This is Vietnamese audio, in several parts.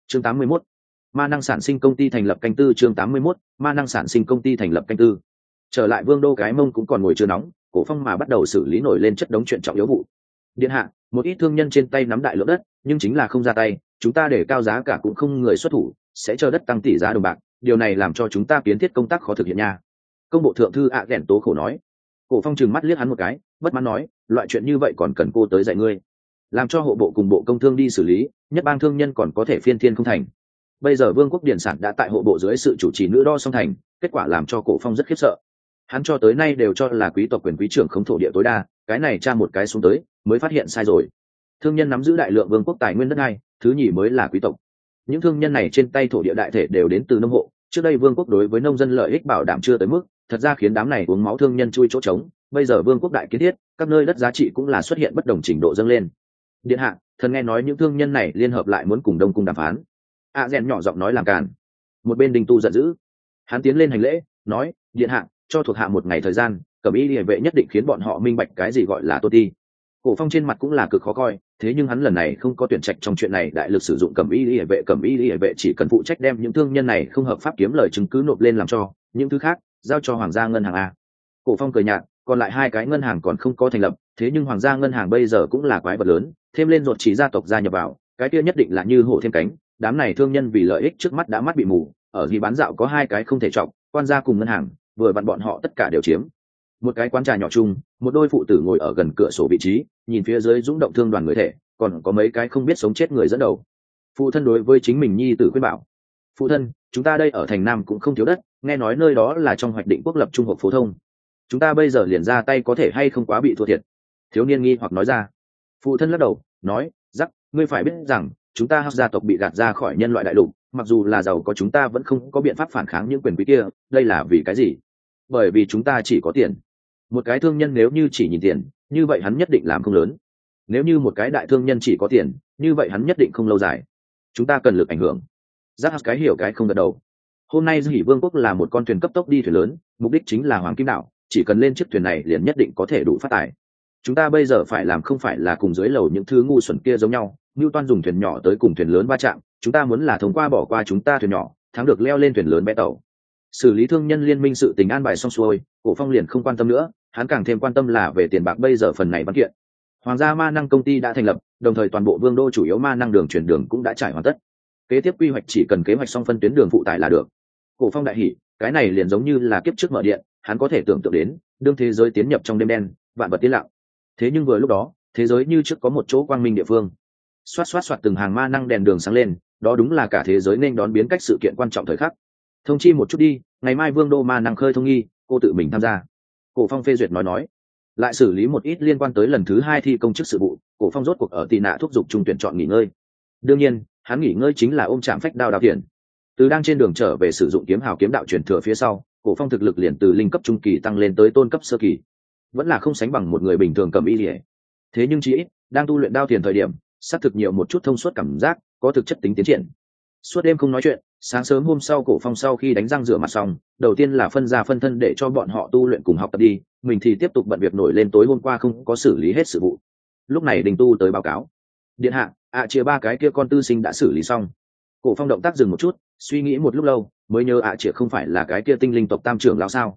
chương 81. Ma năng sản sinh công ty thành lập canh tư. chương 81. Ma năng sản sinh công ty thành lập canh tư. Trở lại vương đô, cái mông cũng còn ngồi chưa nóng, Cổ Phong mà bắt đầu xử lý nổi lên chất đống chuyện trọng yếu vụ. Điện hạ, một ít thương nhân trên tay nắm đại lượng đất, nhưng chính là không ra tay, chúng ta để cao giá cả cũng không người xuất thủ, sẽ chờ đất tăng tỷ giá đồng bạc, điều này làm cho chúng ta kiến thiết công tác khó thực hiện nha. Công bộ thượng thư ghẹn tố khổ nói. Cổ Phong trừng mắt liếc hắn một cái, bất mãn nói, loại chuyện như vậy còn cần cô tới dạy ngươi? Làm cho hộ bộ cùng bộ công thương đi xử lý, nhất bang thương nhân còn có thể phiên thiên không thành. Bây giờ vương quốc điển sản đã tại hộ bộ dưới sự chủ trì nữ đo song thành, kết quả làm cho Cổ Phong rất khiếp sợ. Hắn cho tới nay đều cho là quý tộc quyền quý trưởng không thổ địa tối đa, cái này tra một cái xuống tới mới phát hiện sai rồi. Thương nhân nắm giữ đại lượng vương quốc tài nguyên đất đai, thứ nhì mới là quý tộc. Những thương nhân này trên tay thổ địa đại thể đều đến từ nông hộ, trước đây vương quốc đối với nông dân lợi ích bảo đảm chưa tới mức, thật ra khiến đám này uống máu thương nhân chui chỗ trống. Bây giờ vương quốc đại kiến thiết, các nơi đất giá trị cũng là xuất hiện bất đồng trình độ dâng lên. Điện hạ, thần nghe nói những thương nhân này liên hợp lại muốn cùng Đông cung đàm phán. Rèn nhỏ giọng nói làm càn. Một bên Đinh Tu giận dữ, hắn tiến lên hành lễ, nói, điện hạ, cho thuộc hạ một ngày thời gian, Cẩm Y Liễu vệ nhất định khiến bọn họ minh bạch cái gì gọi là tô ti. Cổ Phong trên mặt cũng là cực khó coi, thế nhưng hắn lần này không có tuyển trạch trong chuyện này đại lực sử dụng Cẩm Y Liễu vệ. Cẩm Y Liễu vệ chỉ cần phụ trách đem những thương nhân này không hợp pháp kiếm lời chứng cứ nộp lên làm cho, những thứ khác giao cho Hoàng gia ngân hàng a. Cổ Phong cười nhạt, còn lại hai cái ngân hàng còn không có thành lập, thế nhưng Hoàng gia ngân hàng bây giờ cũng là quái vật lớn, thêm lên ruột chỉ gia tộc gia nhập vào, cái kia nhất định là như hổ thêm cánh. Đám này thương nhân vì lợi ích trước mắt đã mắt bị mù, ở gì bán dạo có hai cái không thể trọng, quan gia cùng ngân hàng, vừa vặn bọn họ tất cả đều chiếm. Một cái quán trà nhỏ chung, một đôi phụ tử ngồi ở gần cửa sổ vị trí, nhìn phía dưới dũng động thương đoàn người thể, còn có mấy cái không biết sống chết người dẫn đầu. Phụ thân đối với chính mình nhi tử khuyên bảo, phụ thân, chúng ta đây ở thành Nam cũng không thiếu đất, nghe nói nơi đó là trong hoạch định quốc lập trung học phổ thông, chúng ta bây giờ liền ra tay có thể hay không quá bị thua thiệt? Thiếu niên nghi hoặc nói ra. Phụ thân lắc đầu, nói, rắc, ngươi phải biết rằng chúng ta Hắc gia tộc bị gạt ra khỏi nhân loại đại lục, mặc dù là giàu có chúng ta vẫn không có biện pháp phản kháng những quyền quý kia, đây là vì cái gì? Bởi vì chúng ta chỉ có tiền. Một cái thương nhân nếu như chỉ nhìn tiền, như vậy hắn nhất định làm không lớn. Nếu như một cái đại thương nhân chỉ có tiền, như vậy hắn nhất định không lâu dài. Chúng ta cần lực ảnh hưởng. Giác cái hiểu cái không gật đầu. Hôm nay Hỉ Vương quốc là một con thuyền cấp tốc đi thuyền lớn, mục đích chính là Hoàng Kim Đảo, chỉ cần lên chiếc thuyền này liền nhất định có thể đủ phát tài. Chúng ta bây giờ phải làm không phải là cùng dưới lầu những thứ ngu xuẩn kia giống nhau, Newton dùng thuyền nhỏ tới cùng thuyền lớn va chạm, chúng ta muốn là thông qua bỏ qua chúng ta thuyền nhỏ, thắng được leo lên thuyền lớn bé tàu. Xử lý thương nhân liên minh sự tình an bài xong xuôi, Cổ Phong liền không quan tâm nữa, hắn càng thêm quan tâm là về tiền bạc. Bây giờ phần này văn kiện, Hoàng gia ma năng công ty đã thành lập, đồng thời toàn bộ vương đô chủ yếu ma năng đường chuyển đường cũng đã trải hoàn tất. Kế tiếp quy hoạch chỉ cần kế hoạch xong phân tuyến đường phụ tải là được. Cổ Phong đại hỉ, cái này liền giống như là kiếp trước mở điện, hắn có thể tưởng tượng đến, đương thế giới tiến nhập trong đêm đen, vạn vật tiến lặng. Thế nhưng vừa lúc đó, thế giới như trước có một chỗ quang minh địa phương. Xoát xoát xoát từng hàng ma năng đèn đường sáng lên, đó đúng là cả thế giới nên đón biến cách sự kiện quan trọng thời khắc. Thông chi một chút đi, ngày mai vương đô ma năng khơi thông nghi, cô tự mình tham gia. Cổ Phong phê duyệt nói, lại xử lý một ít liên quan tới lần thứ 2 thi công chức sự vụ. Cổ Phong rốt cuộc ở tị nạ thúc giục trung tuyển chọn nghỉ ngơi. Đương nhiên, hắn nghỉ ngơi chính là ôm chạm phách đao đao tiền. Từ đang trên đường trở về sử dụng kiếm hào kiếm đạo truyền thừa phía sau, Cổ Phong thực lực liền từ linh cấp trung kỳ tăng lên tới tôn cấp sơ kỳ, vẫn là không sánh bằng một người bình thường cầm y liễu. Thế nhưng chỉ ít đang tu luyện đao tiền thời điểm, xác thực nhiều một chút thông suốt cảm giác, có thực chất tính tiến triển. Suốt đêm không nói chuyện, sáng sớm hôm sau Cổ Phong sau khi đánh răng rửa mặt xong, đầu tiên là phân ra phân thân để cho bọn họ tu luyện cùng học tập đi, mình thì tiếp tục bận việc nổi lên tối hôm qua không có xử lý hết sự vụ. Lúc này Đình Tu tới báo cáo, điện hạ, chia 3 cái kia con tư sinh đã xử lý xong. Cổ Phong động tác dừng một chút, suy nghĩ một lúc lâu, mới nhớ chia không phải là cái kia tinh linh tộc tam trưởng lão sao?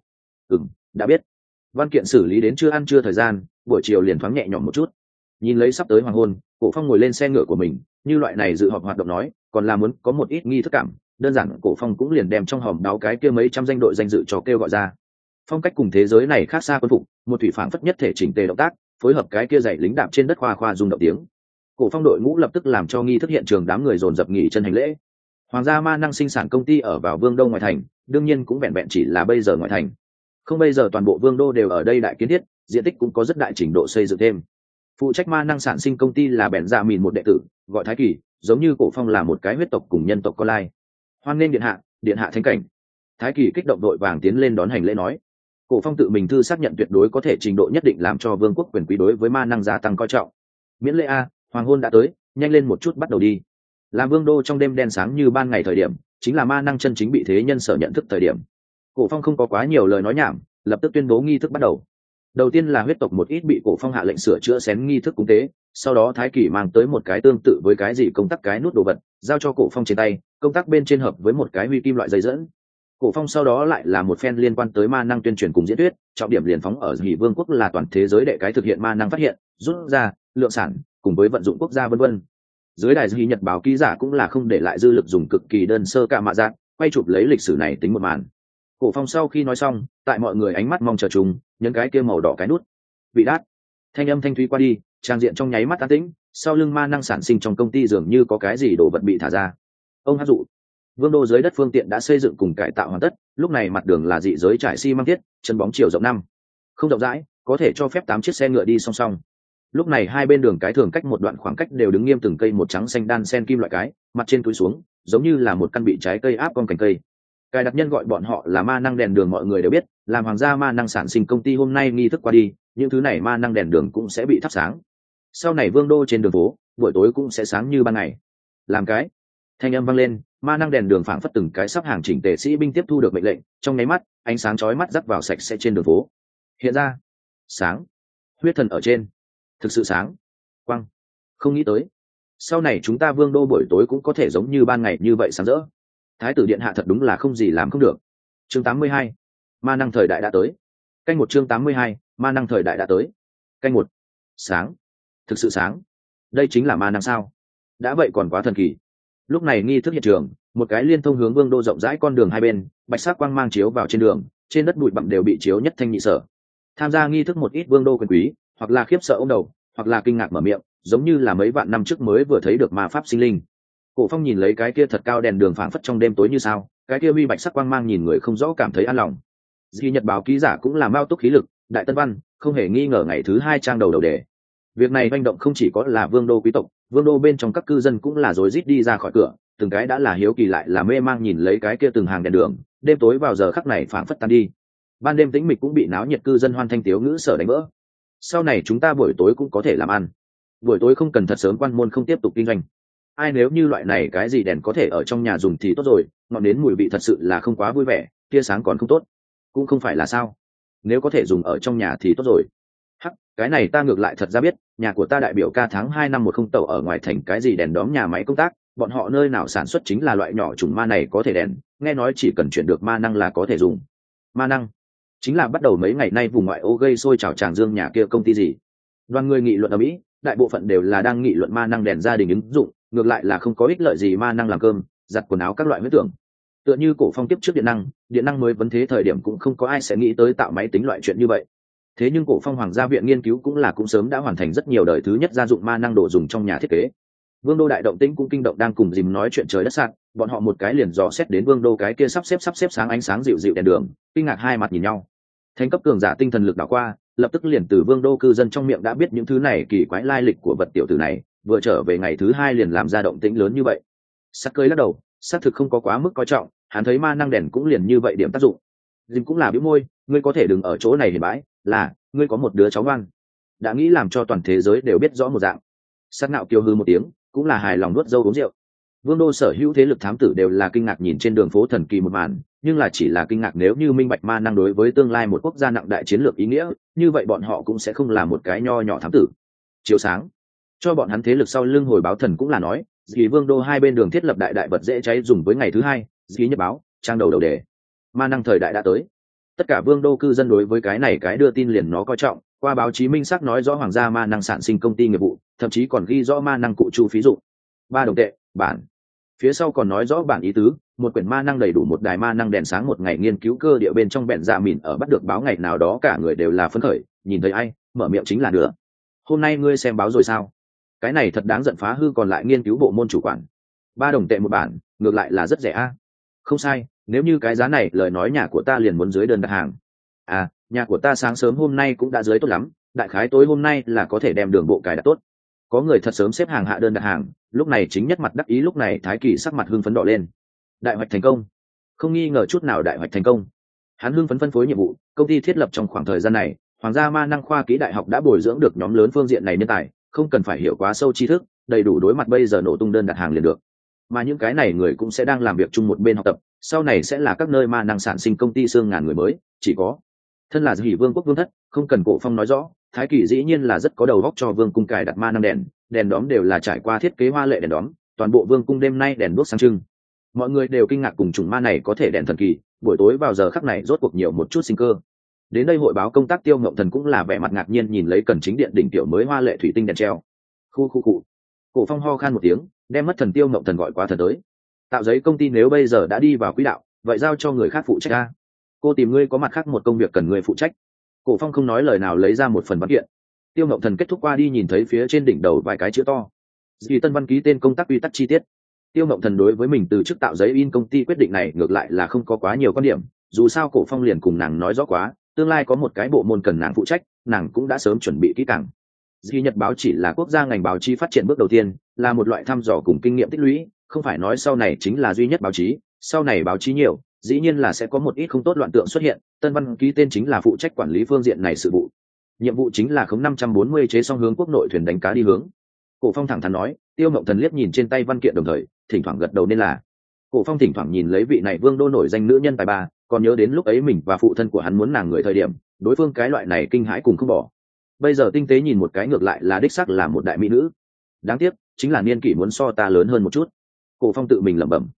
Đã biết. Văn kiện xử lý đến chưa ăn trưa thời gian, buổi chiều liền thoáng nhẹ nhõm một chút. Nhìn lấy sắp tới hoàng hôn, Cổ Phong ngồi lên xe ngựa của mình, như loại này dự họp hoạt động nói, còn là muốn có một ít nghi thức cảm, đơn giản Cổ Phong cũng liền đem trong hòm đáo cái kia mấy trăm danh đội danh dự cho kêu gọi ra. Phong cách cùng thế giới này khác xa quân phục, một thủy phảng phất nhất thể chỉnh tề động tác, phối hợp cái kia dạy lính đạp trên đất khoa khoa rung động tiếng. Cổ Phong đội ngũ lập tức làm cho nghi thức hiện trường đám người dồn dập nghỉ chân hành lễ. Hoàng gia ma năng sinh sản công ty ở vào Vương Đông ngoại thành, đương nhiên cũng vẹn vẹn chỉ là bây giờ ngoại thành. Không bây giờ toàn bộ Vương đô đều ở đây đại kiến thiết, diện tích cũng có rất đại trình độ xây dựng thêm. Phụ trách ma năng sản sinh công ty là bèn dạ mìn một đệ tử, gọi Thái Kỳ, giống như Cổ Phong là một cái huyết tộc cùng nhân tộc con lai. Hoan nghênh điện hạ thánh cảnh. Thái Kỳ kích động đội vàng tiến lên đón hành lễ nói. Cổ Phong tự mình thư xác nhận tuyệt đối có thể trình độ nhất định làm cho vương quốc quyền quý đối với ma năng gia tăng coi trọng. Miễn lễ a, hoàng hôn đã tới, nhanh lên một chút bắt đầu đi. Làm vương đô trong đêm đen sáng như ban ngày thời điểm, chính là ma năng chân chính bị thế nhân sở nhận thức thời điểm. Cổ Phong không có quá nhiều lời nói nhảm, lập tức tuyên bố nghi thức bắt đầu. Đầu tiên là huyết tộc một ít bị Cổ Phong hạ lệnh sửa chữa xén nghi thức cúng tế, sau đó Thái Kỳ mang tới một cái tương tự với cái gì công tắc cái nút đồ vật, giao cho Cổ Phong trên tay, công tắc bên trên hợp với một cái huy kim loại dây dẫn. Cổ Phong sau đó lại là một phen liên quan tới ma năng tuyên truyền cùng diễn thuyết, trọng điểm liền phóng ở Hỉ Vương quốc là toàn thế giới đệ cái thực hiện ma năng phát hiện, rút ra, lượng sản, cùng với vận dụng quốc gia vân vân. Dưới đài Hỉ Nhật báo ký giả cũng là không để lại dư lực dùng cực kỳ đơn sơ cả mạ dạng, quay chụp lấy lịch sử này tính một màn. Cổ Phong sau khi nói xong, tại mọi người ánh mắt mong chờ chung, nhấn cái kia màu đỏ cái nút. Vị đát. Thanh âm thanh thúy qua đi, trang diện trong nháy mắt an tĩnh, sau lưng ma năng sản sinh trong công ty dường như có cái gì đồ vật bị thả ra. Ông hát dụ. Vương đô dưới đất phương tiện đã xây dựng cùng cải tạo hoàn tất, lúc này mặt đường là dị giới trải xi măng thiết, chân bóng chiều rộng 5, không rộng rãi, có thể cho phép 8 chiếc xe ngựa đi song song. Lúc này hai bên đường cái thường cách một đoạn khoảng cách đều đứng nghiêm từng cây một trắng xanh đan sen kim loại cái, mặt trên túi xuống, giống như là một căn bị trái cây áp con cành cây. Cài đặt nhân gọi bọn họ là ma năng đèn đường, mọi người đều biết, làm hoàng gia ma năng sản sinh công ty hôm nay nghi thức qua đi, những thứ này ma năng đèn đường cũng sẽ bị thắp sáng. Sau này vương đô trên đường phố, buổi tối cũng sẽ sáng như ban ngày. Làm cái thanh âm vang lên, ma năng đèn đường phảng phất từng cái sắp hàng chỉnh tề sĩ binh tiếp thu được mệnh lệnh, trong nháy mắt ánh sáng chói mắt rắc vào sạch sẽ trên đường phố. Hiện ra sáng, huyết thần ở trên, thực sự sáng, quang. Không nghĩ tới sau này chúng ta vương đô buổi tối cũng có thể giống như ban ngày như vậy sáng rỡ. Thái tử điện hạ thật đúng là không gì làm không được. Chương 82, ma năng thời đại đã tới. Canh một. Chương 82, ma năng thời đại đã tới. Canh một. Sáng, thực sự sáng. Đây chính là ma năng sao? Đã vậy còn quá thần kỳ. Lúc này nghi thức hiện trường, một cái liên thông hướng vương đô rộng rãi con đường hai bên, bạch sắc quang mang chiếu vào trên đường, trên đất bụi bặm đều bị chiếu nhất thanh nhị sở. Tham gia nghi thức một ít vương đô quyền quý, hoặc là khiếp sợ ông đầu, hoặc là kinh ngạc mở miệng, giống như là mấy vạn năm trước mới vừa thấy được ma pháp sinh linh. Cổ Phong nhìn lấy cái kia thật cao đèn đường phảng phất trong đêm tối như sao, cái kia huy bạch sắc quang mang nhìn người không rõ cảm thấy an lòng. Di Nhật báo ký giả cũng là mao túc khí lực, đại tân văn, không hề nghi ngờ ngày thứ 2 trang đầu đề. Việc này manh động không chỉ có là vương đô quý tộc, vương đô bên trong các cư dân cũng là rối rít đi ra khỏi cửa, từng cái đã là hiếu kỳ lại là mê mang nhìn lấy cái kia từng hàng đèn đường, đêm tối vào giờ khắc này phảng phất tan đi. Ban đêm tĩnh mịch cũng bị náo nhiệt cư dân hoan thanh tiếu ngữ sở đánh vỡ. Sau này chúng ta buổi tối cũng có thể làm ăn. Buổi tối không cần thật sớm quan môn không tiếp tục kinh doanh. Ai nếu như loại này cái gì đèn có thể ở trong nhà dùng thì tốt rồi, ngọn nến mùi vị thật sự là không quá vui vẻ, tia sáng còn không tốt. Cũng không phải là sao? Nếu có thể dùng ở trong nhà thì tốt rồi. Hắc, cái này ta ngược lại thật ra biết, nhà của ta đại biểu ca tháng 2 năm 10 tàu ở ngoài thành cái gì đèn đóm nhà máy công tác, bọn họ nơi nào sản xuất chính là loại nhỏ trùng ma này có thể đèn, nghe nói chỉ cần chuyển được ma năng là có thể dùng. Ma năng chính là bắt đầu mấy ngày nay vùng ngoại ô gây sôi trào tràng dương nhà kia công ty gì. Đoàn người nghị luận ở Mỹ, đại bộ phận đều là đang nghị luận ma năng đèn gia đình ứng dụng, ngược lại là không có ích lợi gì ma năng làm cơm, giặt quần áo các loại huyết tưởng. Tựa như Cổ Phong tiếp trước điện năng mới vấn thế thời điểm cũng không có ai sẽ nghĩ tới tạo máy tính loại chuyện như vậy. Thế nhưng Cổ Phong Hoàng gia viện nghiên cứu cũng sớm đã hoàn thành rất nhiều đời thứ nhất gia dụng ma năng đồ dùng trong nhà thiết kế. Vương đô đại động tĩnh cũng kinh động đang cùng dìm nói chuyện trời đất sạt, bọn họ một cái liền dò xét đến vương đô cái kia sắp xếp sáng ánh sáng dịu dịu đèn đường, kinh ngạc hai mặt nhìn nhau. Thành cấp cường giả tinh thần lực đảo qua, lập tức liền từ vương đô cư dân trong miệng đã biết những thứ này kỳ quái lai lịch của vật tiểu tử này, vừa trở về ngày thứ 2 liền làm ra động tĩnh lớn như vậy. Sắc cơi lắc đầu, xác thực không có quá mức coi trọng, hắn thấy ma năng đèn cũng liền như vậy điểm tác dụng. Dìm cũng là bĩu môi, ngươi có thể đừng ở chỗ này hiền bãi, là ngươi có một đứa cháu ngoan, đã nghĩ làm cho toàn thế giới đều biết rõ một dạng. Sát nạo kiêu hư một tiếng, cũng là hài lòng nuốt dâu uống rượu. Vương đô sở hữu thế lực thám tử đều là kinh ngạc nhìn trên đường phố thần kỳ một màn, nhưng là chỉ là kinh ngạc nếu như minh bạch ma năng đối với tương lai một quốc gia nặng đại chiến lược ý nghĩa, như vậy bọn họ cũng sẽ không là một cái nho nhỏ thám tử. Chiếu sáng cho bọn hắn thế lực sau lưng hồi báo thần cũng là nói, vì vương đô hai bên đường thiết lập đại vật dễ cháy dùng với ngày thứ 2, dí nhật báo trang đầu đề, ma năng thời đại đã tới. Tất cả vương đô cư dân đối với cái này cái đưa tin liền nó coi trọng, qua báo chí minh xác nói rõ hoàng gia ma năng sản sinh công ty nghiệp vụ, thậm chí còn ghi rõ ma năng cụ chu phí dụ 3 đồng tệ bản, phía sau còn nói rõ bản ý tứ, một quyển ma năng đầy đủ một đài ma năng đèn sáng một ngày nghiên cứu cơ địa bên trong bẹn dạ mìn ở bắt được báo ngày nào đó cả người đều là phấn khởi, nhìn thấy ai mở miệng chính là nữa. Hôm nay ngươi xem báo rồi sao? Cái này thật đáng giận, phá hư còn lại nghiên cứu bộ môn chủ quản. 3 đồng tệ một bản, ngược lại là rất rẻ a. Không sai, nếu như cái giá này lời nói nhà của ta liền muốn dưới đơn đặt hàng. À, nhà của ta sáng sớm hôm nay cũng đã dưới tốt lắm, đại khái tối hôm nay là có thể đem đường bộ cài đặt tốt. Có người thật sớm xếp hàng hạ đơn đặt hàng, lúc này chính nhất mặt đắc ý, lúc này Thái Kỳ sắc mặt hưng phấn đỏ lên. Đại hoạch thành công, không nghi ngờ chút nào đại hoạch thành công. Hắn hưng phấn phân phối nhiệm vụ, công ty thiết lập trong khoảng thời gian này, Hoàng gia Ma năng khoa kỹ đại học đã bồi dưỡng được nhóm lớn phương diện này nhân tài, không cần phải hiểu quá sâu tri thức, đầy đủ đối mặt bây giờ nổ tung đơn đặt hàng liền được. Mà những cái này người cũng sẽ đang làm việc chung một bên học tập, sau này sẽ là các nơi ma năng sản sinh công ty xương ngàn người mới, chỉ có thân là Hỉ Vương quốc vương thất, không cần Cổ Phong nói rõ, Thái Kỳ dĩ nhiên là rất có đầu óc cho vương cung cài đặt ma năng đèn, đèn đóm đều là trải qua thiết kế hoa lệ đèn đóm, toàn bộ vương cung đêm nay đèn đuốc sáng trưng. Mọi người đều kinh ngạc cùng chủng ma này có thể đèn thần kỳ, buổi tối vào giờ khắc này rốt cuộc nhiều một chút sinh cơ. Đến đây hội báo công tác Tiêu Ngộng Thần cũng là vẻ mặt ngạc nhiên nhìn lấy Cần Chính Điện đỉnh tiểu mới hoa lệ thủy tinh đèn treo. Khu. Cổ Phong ho khan một tiếng, đem mất thần Tiêu Ngộng Thần gọi qua thần tới. Tạo giấy công ty nếu bây giờ đã đi vào quỹ đạo, vậy giao cho người khác phụ trách a. Cô tìm ngươi có mặt khác một công việc cần ngươi phụ trách. Cổ Phong không nói lời nào lấy ra một phần văn kiện. Tiêu Ngộng Thần kết thúc qua đi nhìn thấy phía trên đỉnh đầu vài cái chữ to. Dì Tân Văn ký tên công tác quy tắc chi tiết. Tiêu Ngộng Thần đối với mình từ chức tạo giấy in công ty quyết định này ngược lại là không có quá nhiều quan điểm, dù sao Cổ Phong liền cùng nàng nói rõ quá, tương lai có một cái bộ môn cần nàng phụ trách, nàng cũng đã sớm chuẩn bị kỹ càng. Duy Nhật báo chỉ là quốc gia ngành báo chí phát triển bước đầu tiên, là một loại thăm dò cùng kinh nghiệm tích lũy, không phải nói sau này chính là duy nhất báo chí, sau này báo chí nhiều, dĩ nhiên là sẽ có một ít không tốt loạn tượng xuất hiện. Tân Văn ký tên chính là phụ trách quản lý phương diện này sự vụ. Nhiệm vụ chính là 0540 chế song hướng quốc nội thuyền đánh cá đi hướng. Cổ Phong thẳng thắn nói. Tiêu Ngộng Thần liếc nhìn trên tay văn kiện đồng thời thỉnh thoảng gật đầu nên là. Cổ Phong thỉnh thoảng nhìn lấy vị này vương đô nổi danh nữ nhân tài ba, còn nhớ đến lúc ấy mình và phụ thân của hắn muốn nàng người thời điểm, đối phương cái loại này kinh hãi cùng không bỏ. Bây giờ tinh tế nhìn một cái ngược lại là đích xác là một đại mỹ nữ. Đáng tiếc chính là niên kỷ muốn so ta lớn hơn một chút. Cổ Phong tự mình lẩm bẩm.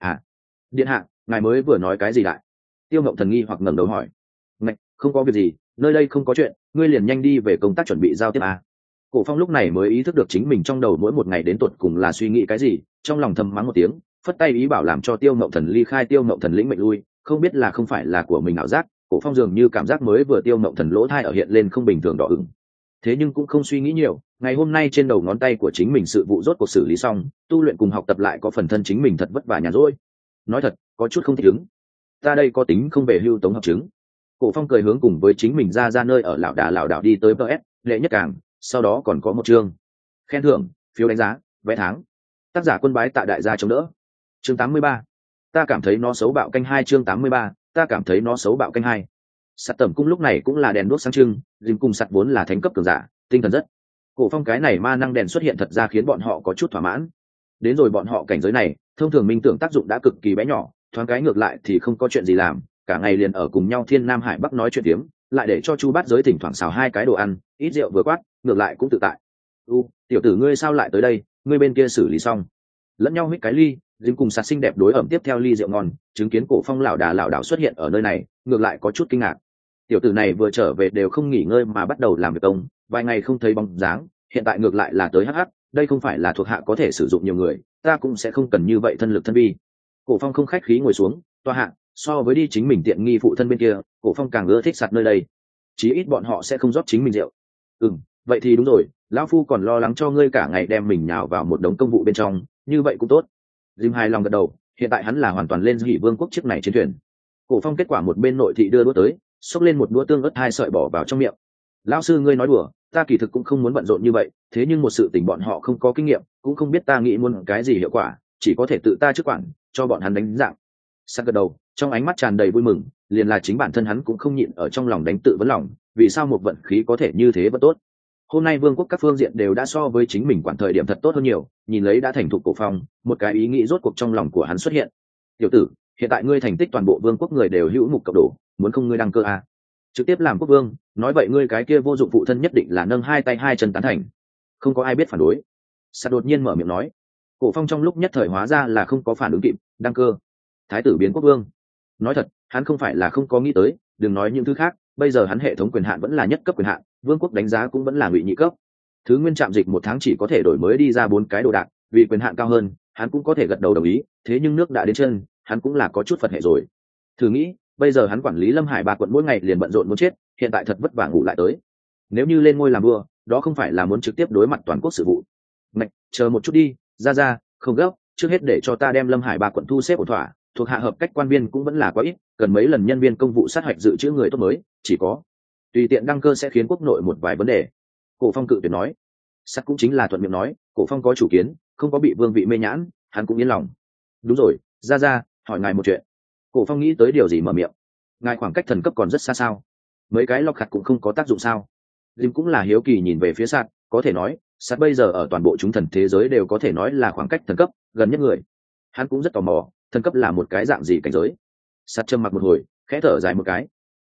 Điện hạ, ngài mới vừa nói cái gì đại? Tiêu Ngộng Thần nghi hoặc ngẩng đầu hỏi. Ngạch, không có việc gì, nơi đây không có chuyện, ngươi liền nhanh đi về công tác chuẩn bị giao tiếp à. Cổ Phong lúc này mới ý thức được chính mình trong đầu mỗi một ngày đến tột cùng là suy nghĩ cái gì, trong lòng thầm mắng một tiếng, phất tay ý bảo làm cho Tiêu Ngộng Thần ly khai. Tiêu Ngộng Thần lĩnh mệnh lui, không biết là không phải là của mình ảo giác, Cổ Phong dường như cảm giác mới vừa Tiêu Ngộng Thần lỗ thai ở hiện lên không bình thường đỏ ửng. Thế nhưng cũng không suy nghĩ nhiều, ngày hôm nay trên đầu ngón tay của chính mình sự vụ rốt cuộc xử lý xong, tu luyện cùng học tập lại có phần thân chính mình thật vất vả nhàn rỗi. Nói thật, có chút không thích ứng. Ta đây có tính không về hưu tống hợp chứng. Cổ Phong cười hướng cùng với chính mình ra nơi ở lảo đảo đi tới PS, lệ nhất cảng, sau đó còn có một chương khen thưởng, phiếu đánh giá, vé tháng. Tác giả Quân Bái Tạ Đại gia chống đỡ. Chương 83. Ta cảm thấy nó xấu bạo canh 2. Chương 83. Ta cảm thấy nó xấu bạo canh 2. Sắt tẩm cung lúc này cũng là đèn đuốc sáng trưng, dìm cùng sắt vốn là thánh cấp cường giả, tinh thần rất. Cổ Phong cái này ma năng đèn xuất hiện thật ra khiến bọn họ có chút thỏa mãn. Đến rồi bọn họ cảnh giới này, thông thường minh tưởng tác dụng đã cực kỳ bé nhỏ, thoáng cái ngược lại thì không có chuyện gì làm, cả ngày liền ở cùng nhau thiên nam hải bắc nói chuyện tiếm, lại để cho Chu Bát Giới thỉnh thoảng xào hai cái đồ ăn, ít rượu vừa quát, ngược lại cũng tự tại. Tiểu tử ngươi sao lại tới đây, ngươi bên kia xử lý xong. Lẫn nhau hít cái ly, dính cùng sạt xinh đẹp đối ẩm tiếp theo ly rượu ngon, chứng kiến Cổ Phong lảo đảo xuất hiện ở nơi này, ngược lại có chút kinh ngạc. Tiểu tử này vừa trở về đều không nghỉ ngơi mà bắt đầu làm việc công, vài ngày không thấy bóng dáng, hiện tại ngược lại là tới hắc, đây không phải là thuộc hạ có thể sử dụng nhiều người, ta cũng sẽ không cần như vậy thân lực thân vi. Cổ Phong không khách khí ngồi xuống, toa hạ, so với đi chính mình tiện nghi phụ thân bên kia, Cổ Phong càng ưa thích sạt nơi đây, chí ít bọn họ sẽ không rót chính mình rượu. Vậy thì đúng rồi, lão phu còn lo lắng cho ngươi cả ngày đem mình nhào vào một đống công vụ bên trong, như vậy cũng tốt. Jim hài lòng gật đầu, hiện tại hắn là hoàn toàn lên Hỉ Vương quốc chiếc này trên thuyền. Cổ Phong kết quả một bên nội thị đưa đũa tới, xốc lên một đũa tương ớt hai sợi bỏ vào trong miệng. Lão sư ngươi nói đùa, ta kỳ thực cũng không muốn bận rộn như vậy, thế nhưng một sự tình bọn họ không có kinh nghiệm, cũng không biết ta nghĩ muốn cái gì hiệu quả, chỉ có thể tự ta trước quản, cho bọn hắn đánh dạng. Sắc gật đầu, trong ánh mắt tràn đầy vui mừng, liền là chính bản thân hắn cũng không nhịn ở trong lòng đánh tự vấn lòng, vì sao một vận khí có thể như thế vẫn tốt. Hôm nay vương quốc các phương diện đều đã so với chính mình quản thời điểm thật tốt hơn nhiều, nhìn lấy đã thành thục Cổ Phong, một cái ý nghĩ rốt cuộc trong lòng của hắn xuất hiện. Tiểu tử, hiện tại ngươi thành tích toàn bộ vương quốc người đều hữu mục cộng đổ, muốn không ngươi đăng cơ à? Trực tiếp làm quốc vương, nói vậy ngươi cái kia vô dụng phụ thân nhất định là nâng hai tay hai chân tán thành. Không có ai biết phản đối. Sạt đột nhiên mở miệng nói. Cổ Phong trong lúc nhất thời hóa ra là không có phản ứng kịp, đăng cơ, thái tử biến quốc vương. Nói thật, hắn không phải là không có nghĩ tới, đừng nói những thứ khác, bây giờ hắn hệ thống quyền hạn vẫn là nhất cấp quyền hạn, vương quốc đánh giá cũng vẫn là ngụy nhị cấp. Thứ nguyên trạm dịch một tháng chỉ có thể đổi mới đi ra 4 cái đồ đạc, vì quyền hạn cao hơn, hắn cũng có thể gật đầu đồng ý, thế nhưng nước đã đến chân, hắn cũng là có chút phật hệ rồi. Thử nghĩ, bây giờ hắn quản lý Lâm Hải 3 quận mỗi ngày liền bận rộn muốn chết, hiện tại thật vất vả ngủ lại tới. Nếu như lên ngôi làm vua, đó không phải là muốn trực tiếp đối mặt toàn quốc sự vụ. Mạch, chờ một chút đi, ra, không gấp, trước hết để cho ta đem Lâm Hải 3 quận thu xếp ổn thỏa, thuộc hạ hợp cách quan viên cũng vẫn là quá ít, cần mấy lần nhân viên công vụ sát hạch dự trữ người tốt mới, chỉ có tùy tiện đăng cơ sẽ khiến quốc nội một vài vấn đề. Cổ Phong cự tuyệt nói. Sắt cũng chính là thuận miệng nói, Cổ Phong có chủ kiến, không có bị vương vị mê nhãn, hắn cũng yên lòng. Đúng rồi, ra, hỏi ngài một chuyện. Cổ Phong nghĩ tới điều gì mở miệng. Ngài khoảng cách thần cấp còn rất xa sao? Mấy cái lọc khặt cũng không có tác dụng sao? Jim cũng là hiếu kỳ nhìn về phía Sắt, có thể nói, Sắt bây giờ ở toàn bộ chúng thần thế giới đều có thể nói là khoảng cách thần cấp gần nhất người. Hắn cũng rất tò mò, thần cấp là một cái dạng gì cảnh giới. Sắt trầm mặc một hồi, khẽ thở dài một cái. Thần cấp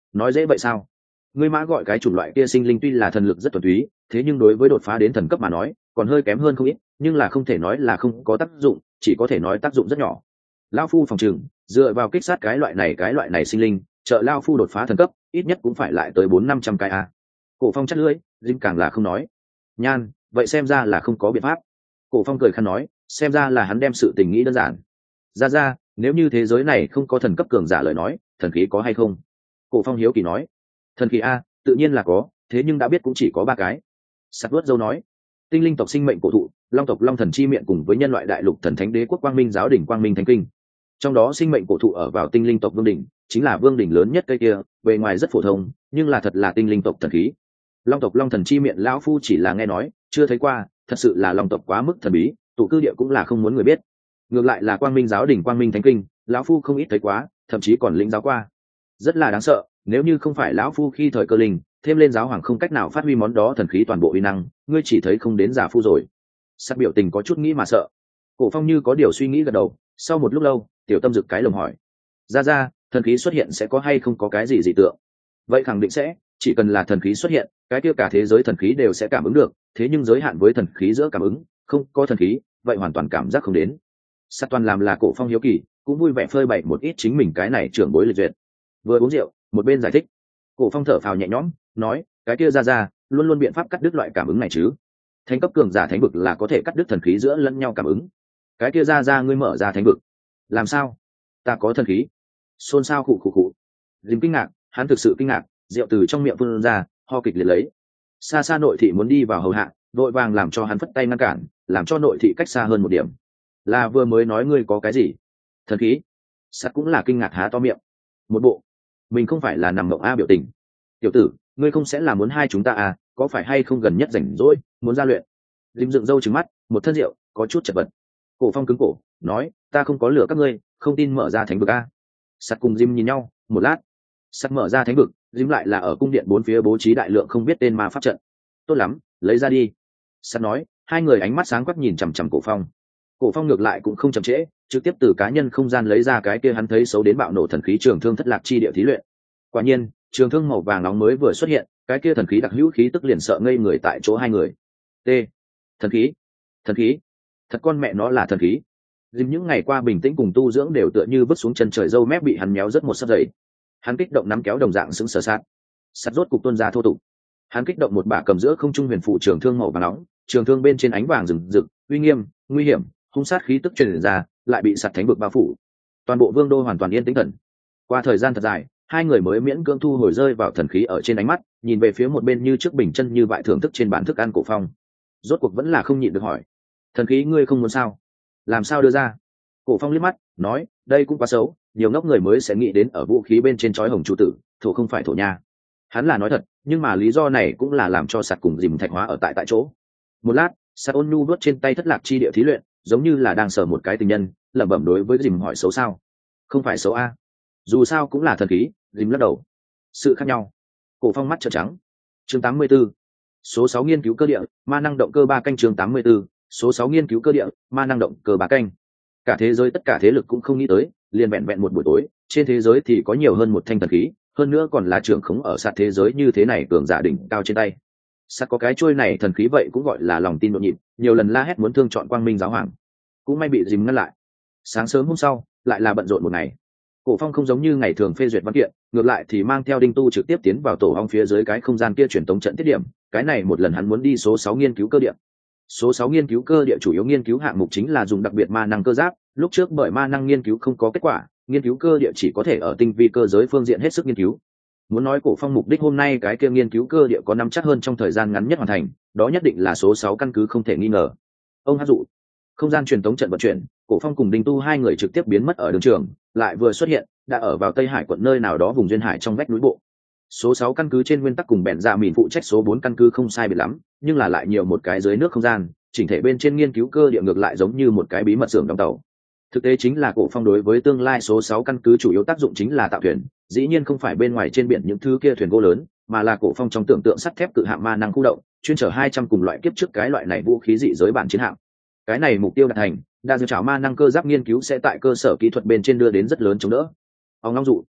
nói dễ vậy sao? Ngươi mã gọi cái chủng loại kia sinh linh tuy là thần lực rất thuần túy, thế nhưng đối với đột phá đến thần cấp mà nói còn hơi kém hơn không ít, nhưng là không thể nói là không có tác dụng, chỉ có thể nói tác dụng rất nhỏ. Lão phu phòng trừng dựa vào kích sát cái loại này sinh linh, trợ Lão phu đột phá thần cấp ít nhất cũng phải lại tới 400-500 cái a. Cổ Phong chắt lưỡi, Jim càng là không nói. Nhan, vậy xem ra là không có biện pháp. Cổ Phong cười khăn nói, xem ra là hắn đem sự tình nghĩ đơn giản. Ra, nếu như thế giới này không có thần cấp cường giả lời nói, thần khí có hay không? Cổ Phong hiếu kỳ nói. Thần khí a, tự nhiên là có, thế nhưng đã biết cũng chỉ có 3 cái. Sắt vuốt dâu nói, tinh linh tộc sinh mệnh cổ thụ, long tộc long thần chi miệng cùng với nhân loại đại lục thần thánh đế quốc quang minh giáo đỉnh quang minh thánh kinh. Trong đó sinh mệnh cổ thụ ở vào tinh linh tộc vương đỉnh, chính là vương đỉnh lớn nhất cây kia, bề ngoài rất phổ thông, nhưng là thật là tinh linh tộc thần khí. Long tộc long thần chi miệng lão phu chỉ là nghe nói, chưa thấy qua, thật sự là long tộc quá mức thần bí, tụ cư địa cũng là không muốn người biết. Ngược lại là quang minh giáo đỉnh quang minh thánh kinh, lão phu không ít thấy quá, thậm chí còn lĩnh giáo qua. Rất là đáng sợ, nếu như không phải lão phu khi thời cơ linh thêm lên giáo hoàng không cách nào phát huy món đó thần khí toàn bộ uy năng, ngươi chỉ thấy không đến giả phu rồi. Sắc biểu tình có chút nghĩ mà sợ. Cổ Phong như có điều suy nghĩ gật đầu, sau một lúc lâu tiểu tâm rực cái lồng hỏi, ra thần khí xuất hiện sẽ có hay không có cái gì dị tượng? Vậy khẳng định sẽ, chỉ cần là thần khí xuất hiện, cái kia cả thế giới thần khí đều sẽ cảm ứng được, thế nhưng giới hạn với thần khí giữa cảm ứng, không có thần khí vậy hoàn toàn cảm giác không đến. Sát toàn làm là Cổ Phong hiếu kỳ, cũng vui vẻ phơi bày một ít chính mình cái này trưởng bối lịch duyệt. Vừa uống rượu một bên giải thích. Cổ Phong thở phào nhẹ nhõm nói, cái kia ra luôn luôn biện pháp cắt đứt loại cảm ứng này chứ? Thánh cấp cường giả thánh vực là có thể cắt đứt thần khí giữa lẫn nhau cảm ứng. Cái kia ra ngươi mở ra thánh vực làm sao? Ta có thần khí? Xôn xao khụ. Dìm kinh ngạc, hắn thực sự kinh ngạc, rượu từ trong miệng phun ra, ho kịch liệt lấy. Xa nội thị muốn đi vào hầu hạ, đội vàng làm cho hắn phất tay ngăn cản, làm cho nội thị cách xa hơn một điểm. Là vừa mới nói ngươi có cái gì? Thần khí? Sắt cũng là kinh ngạc há to miệng. Một bộ mình không phải là nằm mộng a biểu tình. Tiểu tử, ngươi không sẽ là muốn hai chúng ta à? Có phải hay không gần nhất rảnh rỗi muốn ra luyện? Dìm dựng râu trừng mắt, một thân rượu có chút chật vật. Cổ Phong cứng cổ nói, ta không có lửa các ngươi, không tin mở ra thánh vực a. Sắt cùng Dìm nhìn nhau một lát. Sắt mở ra thánh vực, Dìm lại là ở cung điện bốn phía bố trí đại lượng không biết tên ma pháp trận. Tốt lắm, lấy ra đi. Sắt nói, hai người ánh mắt sáng quắc nhìn chằm chằm Cổ Phong. Cổ Phong ngược lại cũng không chậm trễ, trực tiếp từ cá nhân không gian lấy ra cái kia hắn thấy xấu đến bạo nổ thần khí trường thương thất lạc chi địa thí luyện. Quả nhiên, trường thương màu vàng nóng mới vừa xuất hiện, cái kia thần khí đặc hữu khí tức liền sợ ngây người tại chỗ hai người. T. Thần khí, thật con mẹ nó là thần khí. Dìm những ngày qua bình tĩnh cùng tu dưỡng đều tựa như vứt xuống chân trời, râu mép bị hắn méo rất một sấp dày. Hắn kích động nắm kéo đồng dạng sững sờ sát. Sắt rốt cục tuôn ra thô tục. Hắn kích động một bả cầm giữa không trung huyền phụ trường thương màu vàng nóng, trường thương bên trên ánh vàng rừng rực, uy nghiêm, nguy hiểm, hung sát khí tức truyền ra, lại bị sắt thánh vực bao phủ. Toàn bộ vương đô hoàn toàn yên tĩnh thần. Qua thời gian thật dài, hai người mới miễn cưỡng thu hồi rơi vào thần khí ở trên ánh mắt, nhìn về phía một bên như trước bình chân như vậy thưởng thức trên bàn thức ăn Cổ Phong. Rốt cuộc vẫn là không nhịn được hỏi, thần khí ngươi không muốn sao? Làm sao đưa ra? Cổ Phong liếc mắt nói, đây cũng quá xấu, nhiều ngốc người mới sẽ nghĩ đến ở vũ khí bên trên chói hồng trụ tử, thổ không phải thổ nha. Hắn là nói thật, nhưng mà lý do này cũng là làm cho sạt cùng dìm thạch hóa ở tại chỗ. Một lát, sạt ôn nhu vuốt trên tay thất lạc chi địa thí luyện, giống như là đang sờ một cái tình nhân, lẩm bẩm đối với dìm hỏi xấu sao? Không phải xấu a, dù sao cũng là thần khí. Dìm lắc đầu. Sự khác nhau. Cổ Phong mắt trợn trắng. Chương 84. Số 6 nghiên cứu cơ địa, ma năng động cơ 3 canh. Chương 84. Số 6 nghiên cứu cơ địa, ma năng động cơ 3 canh. Cả thế giới tất cả thế lực cũng không nghĩ tới, liền vẹn vẹn một buổi tối, trên thế giới thì có nhiều hơn một thanh thần khí, hơn nữa còn là trưởng khống ở sát thế giới như thế này cường giả đỉnh cao trên tay. Sát có cái chuôi này thần khí vậy cũng gọi là lòng tin nhộn nhịp, nhiều lần la hét muốn thương chọn Quang Minh giáo hoàng, cũng may bị dìm ngăn lại. Sáng sớm hôm sau, lại là bận rộn một ngày. Cổ Phong không giống như ngày thường phê duyệt văn kiện, ngược lại thì mang theo Đinh Tu trực tiếp tiến vào tổ ong phía dưới cái không gian kia truyền tống trận tiết điểm. Cái này một lần hắn muốn đi số 6 nghiên cứu cơ địa. Số 6 nghiên cứu cơ địa chủ yếu nghiên cứu hạng mục chính là dùng đặc biệt ma năng cơ giáp, lúc trước bởi ma năng nghiên cứu không có kết quả, nghiên cứu cơ địa chỉ có thể ở tinh vi cơ giới phương diện hết sức nghiên cứu. Muốn nói Cổ Phong mục đích hôm nay cái kia nghiên cứu cơ địa có nắm chắc hơn trong thời gian ngắn nhất hoàn thành, đó nhất định là số 6 căn cứ không thể nghi ngờ. Ông hát dụ, không gian truyền tống trận vận chuyển, Cổ Phong cùng Đinh Tu hai người trực tiếp biến mất ở đường trường, lại vừa xuất hiện, đã ở vào Tây Hải quận nơi nào đó vùng duyên hải trong vách núi bộ. Số 6 căn cứ trên nguyên tắc cùng bèn dạ mìn phụ trách số 4 căn cứ không sai biệt lắm, nhưng là lại nhiều một cái dưới nước không gian, chỉnh thể bên trên nghiên cứu cơ địa ngược lại giống như một cái bí mật xưởng đóng tàu. Thực tế chính là Cổ Phong đối với tương lai số 6 căn cứ chủ yếu tác dụng chính là tạo thuyền, dĩ nhiên không phải bên ngoài trên biển những thứ kia thuyền gỗ lớn, mà là Cổ Phong trong tưởng tượng sắt thép cự hạm ma năng khu động, chuyên chở 200 cùng loại kiếp trước cái loại này vũ khí dị giới bản chiến hạm. Cái này mục tiêu đạt thành, đa dư trảo ma năng cơ giáp nghiên cứu sẽ tại cơ sở kỹ thuật bên trên đưa đến rất lớn chống đỡ. Ông long dụ,